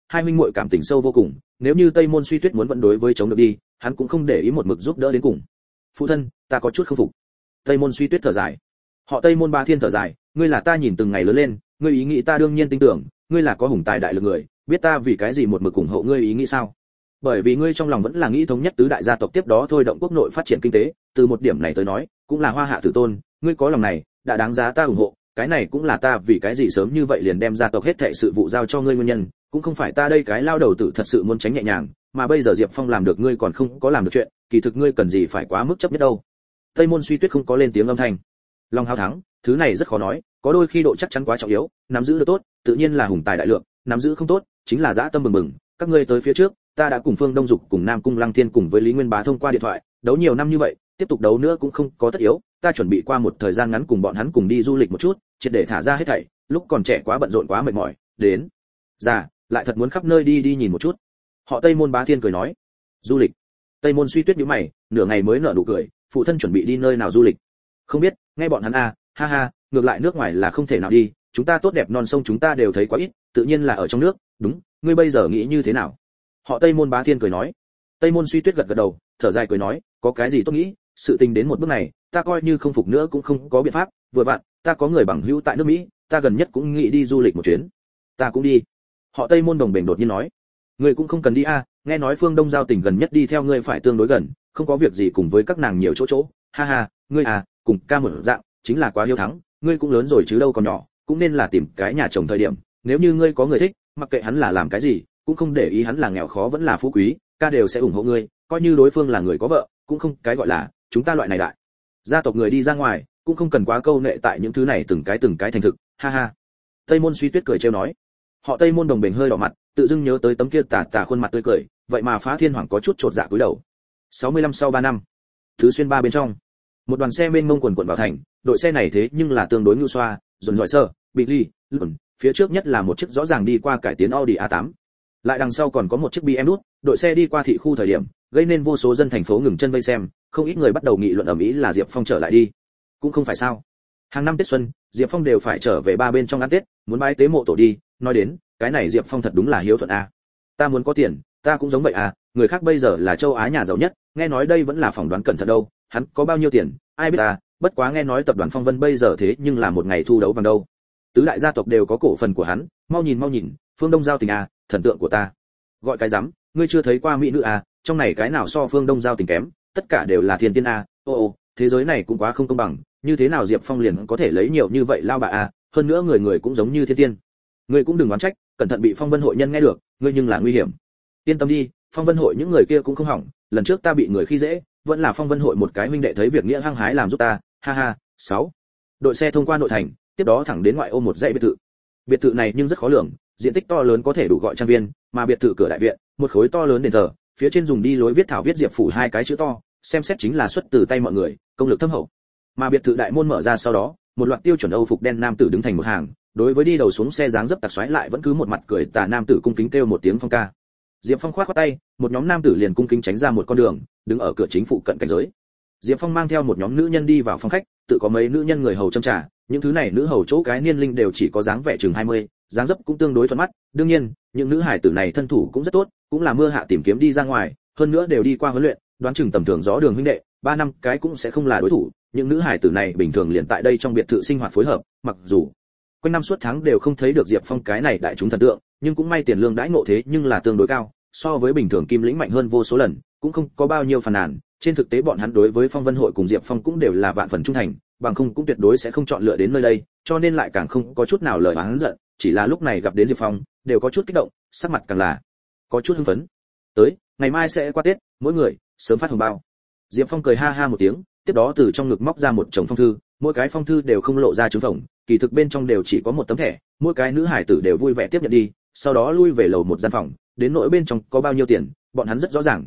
hai huynh muội cảm tình sâu vô cùng, nếu như Tây Môn Suy Tuyết muốn vẫn đối với chống được đi, hắn cũng không để ý một mực giúp đỡ đến cùng. Phụ thân, ta có chút không phục. Tây Môn Suy Tuyết thở dài. Họ Tây Môn Bá Thiên thở dài, ngươi là ta nhìn từng ngày lớn lên, ngươi ý nghĩ ta đương nhiên tin tưởng, ngươi là có hùng tài đại lực người, biết ta vì cái gì một mực ủng hộ ngươi ý nghĩ sao? Bởi vì ngươi trong lòng vẫn là nghĩ thống nhất tứ đại gia tộc tiếp đó thôi động quốc nội phát triển kinh tế, từ một điểm này tới nói, cũng là hoa hạ tử tôn, ngươi có lòng này, đã đáng giá ta ủng hộ, cái này cũng là ta vì cái gì sớm như vậy liền đem gia tộc hết thảy sự vụ giao cho ngươi nguyên nhân, cũng không phải ta đây cái lao đầu tử thật sự muốn tránh nhẹ nhàng, mà bây giờ Diệp Phong làm được ngươi còn không có làm được chuyện, kỳ thực ngươi cần gì phải quá mức chấp nhất đâu. Tây Môn Suy Tuyết không có lên tiếng âm thanh. Long hao thắng, thứ này rất khó nói, có đôi khi độ chắc chắn quá trọng yếu, nắm giữ được tốt, tự nhiên là hùng tài đại lượng, nắm giữ không tốt, chính là dã tâm bừng bừng. Các ngươi tới phía trước, ta đã cùng Phương Đông Dục cùng Nam Cung Lăng Thiên cùng với Lý Nguyên Bá thông qua điện thoại, đấu nhiều năm như vậy, tiếp tục đấu nữa cũng không có tất yếu, ta chuẩn bị qua một thời gian ngắn cùng bọn hắn cùng đi du lịch một chút, triệt để thả ra hết thảy, lúc còn trẻ quá bận rộn quá mệt mỏi, đến già, lại thật muốn khắp nơi đi đi nhìn một chút. Họ Tây Môn Bá Thiên cười nói, du lịch. Tây Môn Suy Tuyết nhíu mày, nửa ngày mới nở nụ cười, phụ thân chuẩn bị đi nơi nào du lịch? Không biết, nghe bọn hắn ha ha, ngược lại nước ngoài là không thể nào đi, chúng ta tốt đẹp non sông chúng ta đều thấy quá ít, tự nhiên là ở trong nước, đúng, ngươi bây giờ nghĩ như thế nào? Họ Tây Môn Bá Thiên cười nói. Tây Môn Suy Tuyết gật gật đầu, thở dài cười nói, có cái gì tốt nghĩ, sự tình đến một bước này, ta coi như không phục nữa cũng không có biện pháp, vừa vặn, ta có người bằng hữu tại nước Mỹ, ta gần nhất cũng nghĩ đi du lịch một chuyến. Ta cũng đi. Họ Tây Môn Đồng Bền đột nhiên nói, ngươi cũng không cần đi nghe nói Phương Đông giao tình gần nhất đi theo ngươi phải tương đối gần, không có việc gì cùng với các nàng nhiều chỗ, ha ha, ngươi cùng ca một dạng, chính là quá hiếu thắng, ngươi cũng lớn rồi chứ đâu còn nhỏ, cũng nên là tìm cái nhà chồng thời điểm, nếu như ngươi có người thích, mặc kệ hắn là làm cái gì, cũng không để ý hắn là nghèo khó vẫn là phú quý, ca đều sẽ ủng hộ ngươi, coi như đối phương là người có vợ, cũng không cái gọi là chúng ta loại này đại gia tộc người đi ra ngoài, cũng không cần quá câu nệ tại những thứ này từng cái thành thực, ha ha. Tây Môn Suy Tuyết cười trêu nói. Họ Tây Môn Đồng Bền hơi đỏ mặt, tự dưng nhớ tới tấm kia tà khuôn mặt tươi cười, vậy mà Phá Thiên Hoàng có chút chột dạ cúi đầu. 65 sau 3 năm, Thứ Xuyên ba bên trong, một đoàn xe mênh mông quần quần vào thành, đội xe này thế nhưng là tương đối nhu xoa, dồn dọi sơ, bị ly, lùn, phía trước nhất là một chiếc rõ ràng đi qua cải tiến Audi A8. Lại đằng sau còn có một chiếc BMW, đội xe đi qua thị khu thời điểm, gây nên vô số dân thành phố ngừng chân vây xem, không ít người bắt đầu nghị luận ầm ĩ là Diệp Phong trở lại đi. Cũng không phải sao? Hàng năm Tết xuân, Diệp Phong đều phải trở về ba bên trong ăn Tết, muốn bái tế mộ tổ đi, nói đến, cái này Diệp Phong thật đúng là hiếu thuận Ta muốn có tiền, ta cũng giống vậy người khác bây giờ là châu Á nhà giàu nhất, nghe nói đây vẫn là phỏng đoán cẩn thận đâu, hắn có bao nhiêu tiền, ai biết bất quá nghe nói tập đoàn Phong Vân bây giờ thế nhưng là một ngày thu đấu vàng đâu. Tứ đại gia tộc đều có cổ phần của hắn, mau nhìn, Phương Đông giao tình thần tượng của ta. Gọi cái rắm, ngươi chưa thấy qua mỹ nữ trong này cái nào so Phương Đông giao tình kém, tất cả đều là thiên tiên ô, thế giới này cũng quá không công bằng, như thế nào Diệp Phong liền có thể lấy nhiều như vậy lao bà hơn nữa người cũng giống như thiên tiên. Ngươi cũng đừng oán trách, cẩn thận bị Phong Vân hội nhân nghe được, ngươi nhưng là nguy hiểm. Yên tâm đi, Phong Vân hội những người kia cũng không hỏng, lần trước ta bị người khi dễ, vẫn là Phong Vân hội một cái huynh đệ thấy việc nghĩa hăng hái làm giúp ta, ha ha. 6. Đội xe thông qua nội thành, tiếp đó thẳng đến ngoại ô một dãy biệt thự. Biệt thự này nhưng rất khó lường, diện tích to lớn có thể đủ gọi trang viên, mà biệt thự cửa đại viện, một khối to lớn đền thờ, phía trên dùng đi lối viết thảo viết Diệp phủ hai cái chữ to, xem xét chính là xuất từ tay mọi người, công lực thâm hậu. Mà biệt thự đại môn mở ra sau đó, một loạt tiêu chuẩn Âu phục đen nam tử đứng thành một hàng, đối với đi đầu xuống xe dáng dấp tặc xoáy lại vẫn cứ một mặt cười tà nam tử cung kính kêu một tiếng Phong ca. Diệp Phong khoát khoát tay, một nhóm nam tử liền cung kính tránh ra một con đường, đứng ở cửa chính phụ cận cảnh giới. Diệp Phong mang theo một nhóm nữ nhân đi vào phòng khách, tự có mấy nữ nhân người hầu châm trà, những thứ này nữ hầu chỗ cái niên linh đều chỉ có dáng vẻ chừng 20, dáng dấp cũng tương đối thuận mắt, đương nhiên, những nữ hải tử này thân thủ cũng rất tốt, cũng là mưa hạ tìm kiếm đi ra ngoài, hơn nữa đều đi qua huấn luyện, đoán chừng tầm thường gió đường huynh đệ, 3 năm cái cũng sẽ không là đối thủ, những nữ hải tử này bình thường liền tại đây trong biệt thự sinh hoạt phối hợp, mặc dù quanh năm suốt tháng đều không thấy được Diệp Phong cái này đại chúng thần tượng, nhưng cũng may tiền lương đãi ngộ thế nhưng là tương đối cao, so với bình thường kim lĩnh mạnh hơn vô số lần, cũng không có bao nhiêu phàn nàn, trên thực tế bọn hắn đối với Phong Vân hội cùng Diệp Phong cũng đều là vạn phần trung thành, bằng không cũng tuyệt đối sẽ không chọn lựa đến nơi đây, cho nên lại càng không có chút nào lời oán giận, chỉ là lúc này gặp đến Diệp Phong, đều có chút kích động, sắc mặt càng là có chút hưng phấn. Tới, ngày mai sẽ qua Tết, mỗi người sớm phát hồng bao. Diệp Phong cười ha ha một tiếng, tiếp đó từ trong ngực móc ra một chồng phong thư, mỗi cái phong thư đều không lộ ra trứng phồng, kỳ thực bên trong đều chỉ có một tấm thẻ, mỗi cái nữ hải tử đều vui vẻ tiếp nhận đi, sau đó lui về lầu một gian phòng, đến nỗi bên trong có bao nhiêu tiền, bọn hắn rất rõ ràng,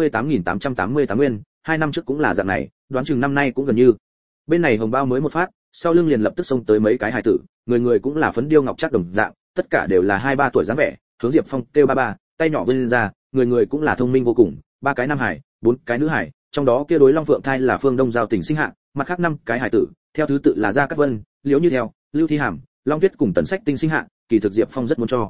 88.888 nguyên, 2 năm trước cũng là dạng này, đoán chừng năm nay cũng gần như. Bên này hồng bao mới một phát, sau lưng liền lập tức xông tới mấy cái hải tử, người cũng là phấn điêu ngọc trác đồng dạng, tất cả đều là 2-3 tuổi dáng vẻ, hướng Diệp Phong kêu ba ba, tay nhỏ vươn ra, người cũng là thông minh vô cùng, 3 cái nam hải, 4 cái nữ hải, trong đó kia đối Long Phượng thai là Phương Đông giao tình sinh hạ, mặt khác 5 cái hải tử, theo thứ tự là Gia Cát Vân, Liễu Như Theo, Lưu Thi Hàm, Long Tuyết cùng Tần Sách Tinh sinh hạ, kỳ thực Diệp Phong rất muốn cho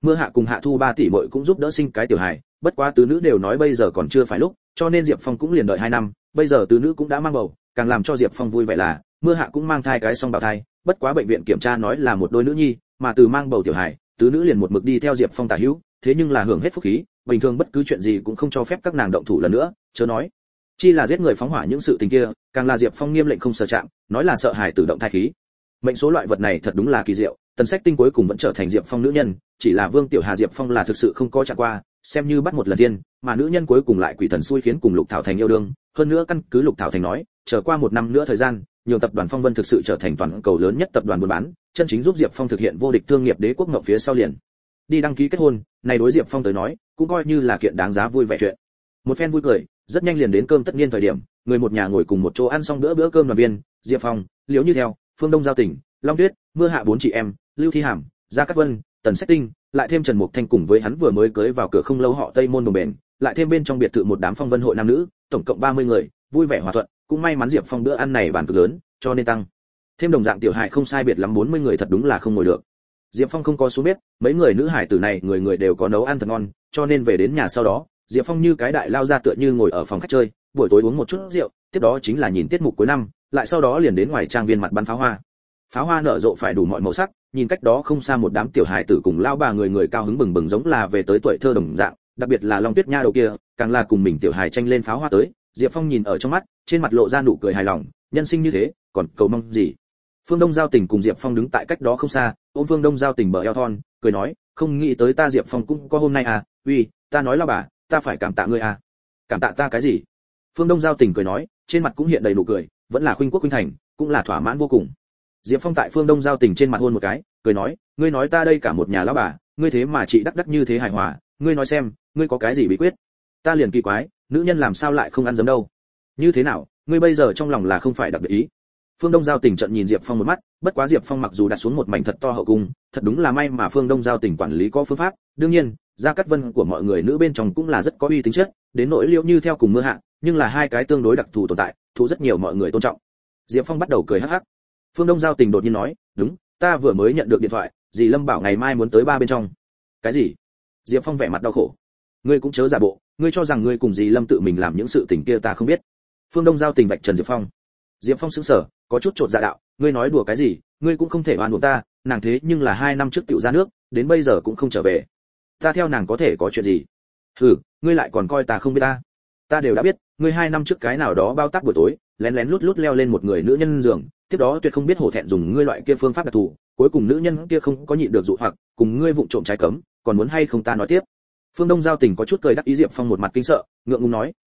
Mưa Hạ cùng Hạ Thu ba tỷ muội cũng giúp đỡ sinh cái tiểu hài, bất quá tứ nữ đều nói bây giờ còn chưa phải lúc, cho nên Diệp Phong cũng liền đợi 2 năm, bây giờ tứ nữ cũng đã mang bầu, càng làm cho Diệp Phong vui vẻ là, Mưa Hạ cũng mang thai cái song bào thai, bất quá bệnh viện kiểm tra nói là một đôi nữ nhi, mà từ mang bầu tiểu hài, tứ nữ liền một mực đi theo Diệp Phong tả hữu, thế nhưng là hưởng hết phúc khí, bình thường bất cứ chuyện gì cũng không cho phép các nàng động thủ lần nữa, chớ nói chi là giết người phóng hỏa những sự tình kia, càng là Diệp Phong nghiêm lệnh không sờ chạm, nói là sợ hài tử động thai khí. Mệnh số loại vật này thật đúng là kỳ diệu, Tần Sách Tinh cuối cùng vẫn trở thành Diệp Phong nữ nhân, chỉ là Vương Tiểu Hà Diệp Phong là thực sự không có chạm qua, xem như bắt một lần tiên, mà nữ nhân cuối cùng lại quỷ thần xui khiến cùng Lục Thảo Thành yêu đương, hơn nữa căn cứ Lục Thảo Thành nói, chờ qua 1 năm nữa thời gian, nhiều tập đoàn Phong Vân thực sự trở thành toàn cầu lớn nhất tập đoàn buôn bán, chân chính giúp Diệp Phong thực hiện vô địch thương nghiệp đế quốc ngậm phía sau liền. Đi đăng ký kết hôn, này đối Diệp Phong tới nói, cũng coi như là kiện đáng giá vui vẻ chuyện. Một phen vui cười, rất nhanh liền đến cơm tất niên thời điểm, người một nhà ngồi cùng một chỗ ăn xong bữa cơm đoàn viên, Diệp Phong, Liễu Như Theo, Phương Đông Giao Tỉnh, Long Tuyết, Mưa Hạ 4 chị em, Lưu Thi Hàm, Gia Cát Vân, Tần Sách Tinh, lại thêm Trần Mục Thanh cùng với hắn vừa mới cưới vào cửa không lâu họ Tây Môn Đồng Bền, lại thêm bên trong biệt thự một đám Phong Vân hội nam nữ, tổng cộng 30 người, vui vẻ hòa thuận, cũng may mắn Diệp Phong bữa ăn này bàn cực lớn, cho nên tăng thêm đồng dạng tiểu hài không sai biệt lắm 40 người thật đúng là không ngồi được. Diệp Phong không có xuống bếp, mấy người nữ hải tử này người người đều có nấu ăn thật ngon, cho nên về đến nhà sau đó, Diệp Phong như cái đại lao ra tựa như ngồi ở phòng khách chơi, buổi tối uống một chút rượu, tiếp đó chính là nhìn tiết mục cuối năm, lại sau đó liền đến ngoài trang viên mặt bắn pháo hoa. Pháo hoa nở rộ phải đủ mọi màu sắc, nhìn cách đó không xa một đám tiểu hài tử cùng lao bà người người cao hứng bừng bừng giống là về tới tuổi thơ đồng dạng, đặc biệt là Long Tuyết nha đầu kia, càng là cùng mình tiểu hài tranh lên pháo hoa tới, Diệp Phong nhìn ở trong mắt, trên mặt lộ ra nụ cười hài lòng, nhân sinh như thế, còn cầu mong gì. Phương Đông Giao Tình cùng Diệp Phong đứng tại cách đó không xa, ôm Phương Đông Giao Tình bờ eo thon, cười nói, không nghĩ tới ta Diệp Phong cũng có hôm nay à, uy, ta nói lao bà, ta phải cảm tạ ngươi à. Cảm tạ ta cái gì? Phương Đông Giao Tình cười nói, trên mặt cũng hiện đầy nụ cười, vẫn là khuynh quốc khuynh thành, cũng là thỏa mãn vô cùng. Diệp Phong tại Phương Đông Giao Tình trên mặt hôn một cái, cười nói, ngươi nói ta đây cả một nhà lão bà, ngươi thế mà chị đắc như thế hài hòa, ngươi nói xem, ngươi có cái gì bí quyết? Ta liền kỳ quái, nữ nhân làm sao lại không ăn giấm đâu? Như thế nào, ngươi bây giờ trong lòng là không phải đặc biệt ý? Phương Đông Giao Tình trợn nhìn Diệp Phong một mắt, bất quá Diệp Phong mặc dù đặt xuống một mảnh thật to hậu cung, thật đúng là may mà Phương Đông Giao Tình quản lý có phương pháp, đương nhiên, Gia Cát Vân của mọi người nữ bên trong cũng là rất có uy tín chất, đến nỗi Liễu Như Theo cùng Mưa Hạ, nhưng là hai cái tương đối đặc thù tồn tại, thu rất nhiều mọi người tôn trọng. Diệp Phong bắt đầu cười hắc hắc. Phương Đông Giao Tình đột nhiên nói, đúng, ta vừa mới nhận được điện thoại, dì Lâm bảo ngày mai muốn tới ba bên trong. Cái gì? Diệp Phong vẻ mặt đau khổ. Ngươi cũng chớ giả bộ, ngươi cho rằng ngươi cùng dì Lâm tự mình làm những sự tình kia ta không biết. Phương Đông Giao Tình vạch trần Diệp Phong. Diệp Phong sững sờ, có chút trột dạ đạo, ngươi nói đùa cái gì, ngươi cũng không thể oan uổng ta, nàng thế nhưng là 2 năm trước tiểu ra nước, đến bây giờ cũng không trở về. Ta theo nàng có thể có chuyện gì? Hừ, ngươi lại còn coi ta không biết ta? Ta đều đã biết, ngươi 2 năm trước cái nào đó bao tác buổi tối, lén lén lút lút leo lên một người nữ nhân giường, tiếp đó tuyệt không biết hổ thẹn dùng ngươi loại kia phương pháp đặc thù, cuối cùng nữ nhân kia không có nhịn được dụ hoặc, cùng ngươi vụng trộm trái cấm, còn muốn hay không ta nói tiếp? Phương Đông Giao Tình có chút cười đắc ý. Diệp Phong một mặt kinh sợ, ngượng ngùng nói,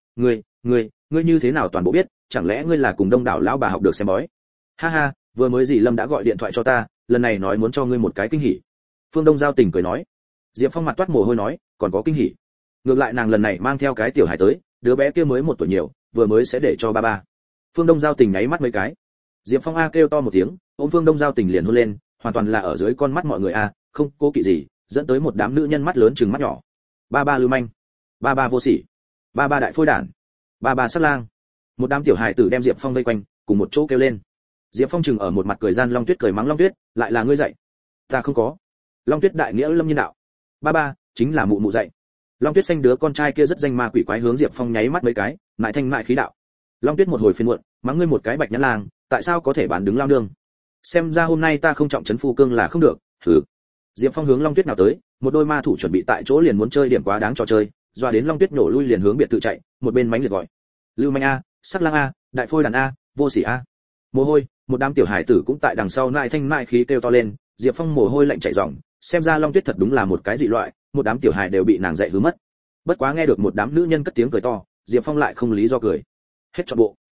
ngươi như thế nào toàn bộ biết, chẳng lẽ ngươi là cùng Đông đảo lão bà học được xem bói? Ha ha, vừa mới dì Lâm đã gọi điện thoại cho ta, lần này nói muốn cho ngươi một cái kinh hỉ. Phương Đông Giao Tình cười nói. Diệp Phong mặt toát mồ hôi nói, còn có kinh hỉ? Ngược lại nàng lần này mang theo cái tiểu hải tới, đứa bé kia mới 1 tuổi nhiều, vừa mới sẽ để cho ba ba. Phương Đông Giao Tình nháy mắt mấy cái. Diệp Phong a kêu to một tiếng, ôm Phương Đông Giao Tình liền hôn lên, hoàn toàn là ở dưới con mắt mọi người a, không cố kỵ gì, dẫn tới một đám nữ nhân mắt lớn trừng mắt nhỏ. Ba ba lưu manh, ba ba vô sỉ, ba ba đại phôi đản, ba ba sát lang. Một đám tiểu hài tử đem Diệp Phong vây quanh, cùng một chỗ kêu lên. Diệp Phong chừng ở một mặt cười gian. Long Tuyết cười mắng Long Tuyết, lại là ngươi dạy? Ta không có. Long Tuyết đại nghĩa lâm nhân đạo. Ba ba, chính là mụ mụ dạy. Long Tuyết xanh đứa con trai kia rất danh ma quỷ quái hướng Diệp Phong nháy mắt mấy cái, mại thanh mại khí đạo. Long Tuyết một hồi phiền muộn, mắng ngươi một cái bạch nhãn lang, tại sao có thể bán đứng lao nương? Xem ra hôm nay ta không trọng trấn phu cương là không được. Hừ. Diệp Phong hướng Long Tuyết nào tới, một đôi ma thủ chuẩn bị tại chỗ liền muốn chơi điểm quá đáng trò chơi, doa đến Long Tuyết nổ lui liền hướng biệt thự chạy, một bên mánh liệt gọi. Lưu manh a, sắc lang a, đại phôi đàn a, vô sỉ a. Mồ hôi, một đám tiểu hải tử cũng tại đằng sau nại thanh nại khí kêu to lên, Diệp Phong mồ hôi lạnh chảy ròng, xem ra Long Tuyết thật đúng là một cái dị loại, một đám tiểu hải đều bị nàng dạy hư mất. Bất quá nghe được một đám nữ nhân cất tiếng cười to, Diệp Phong lại không lý do cười. Hết trọn bộ.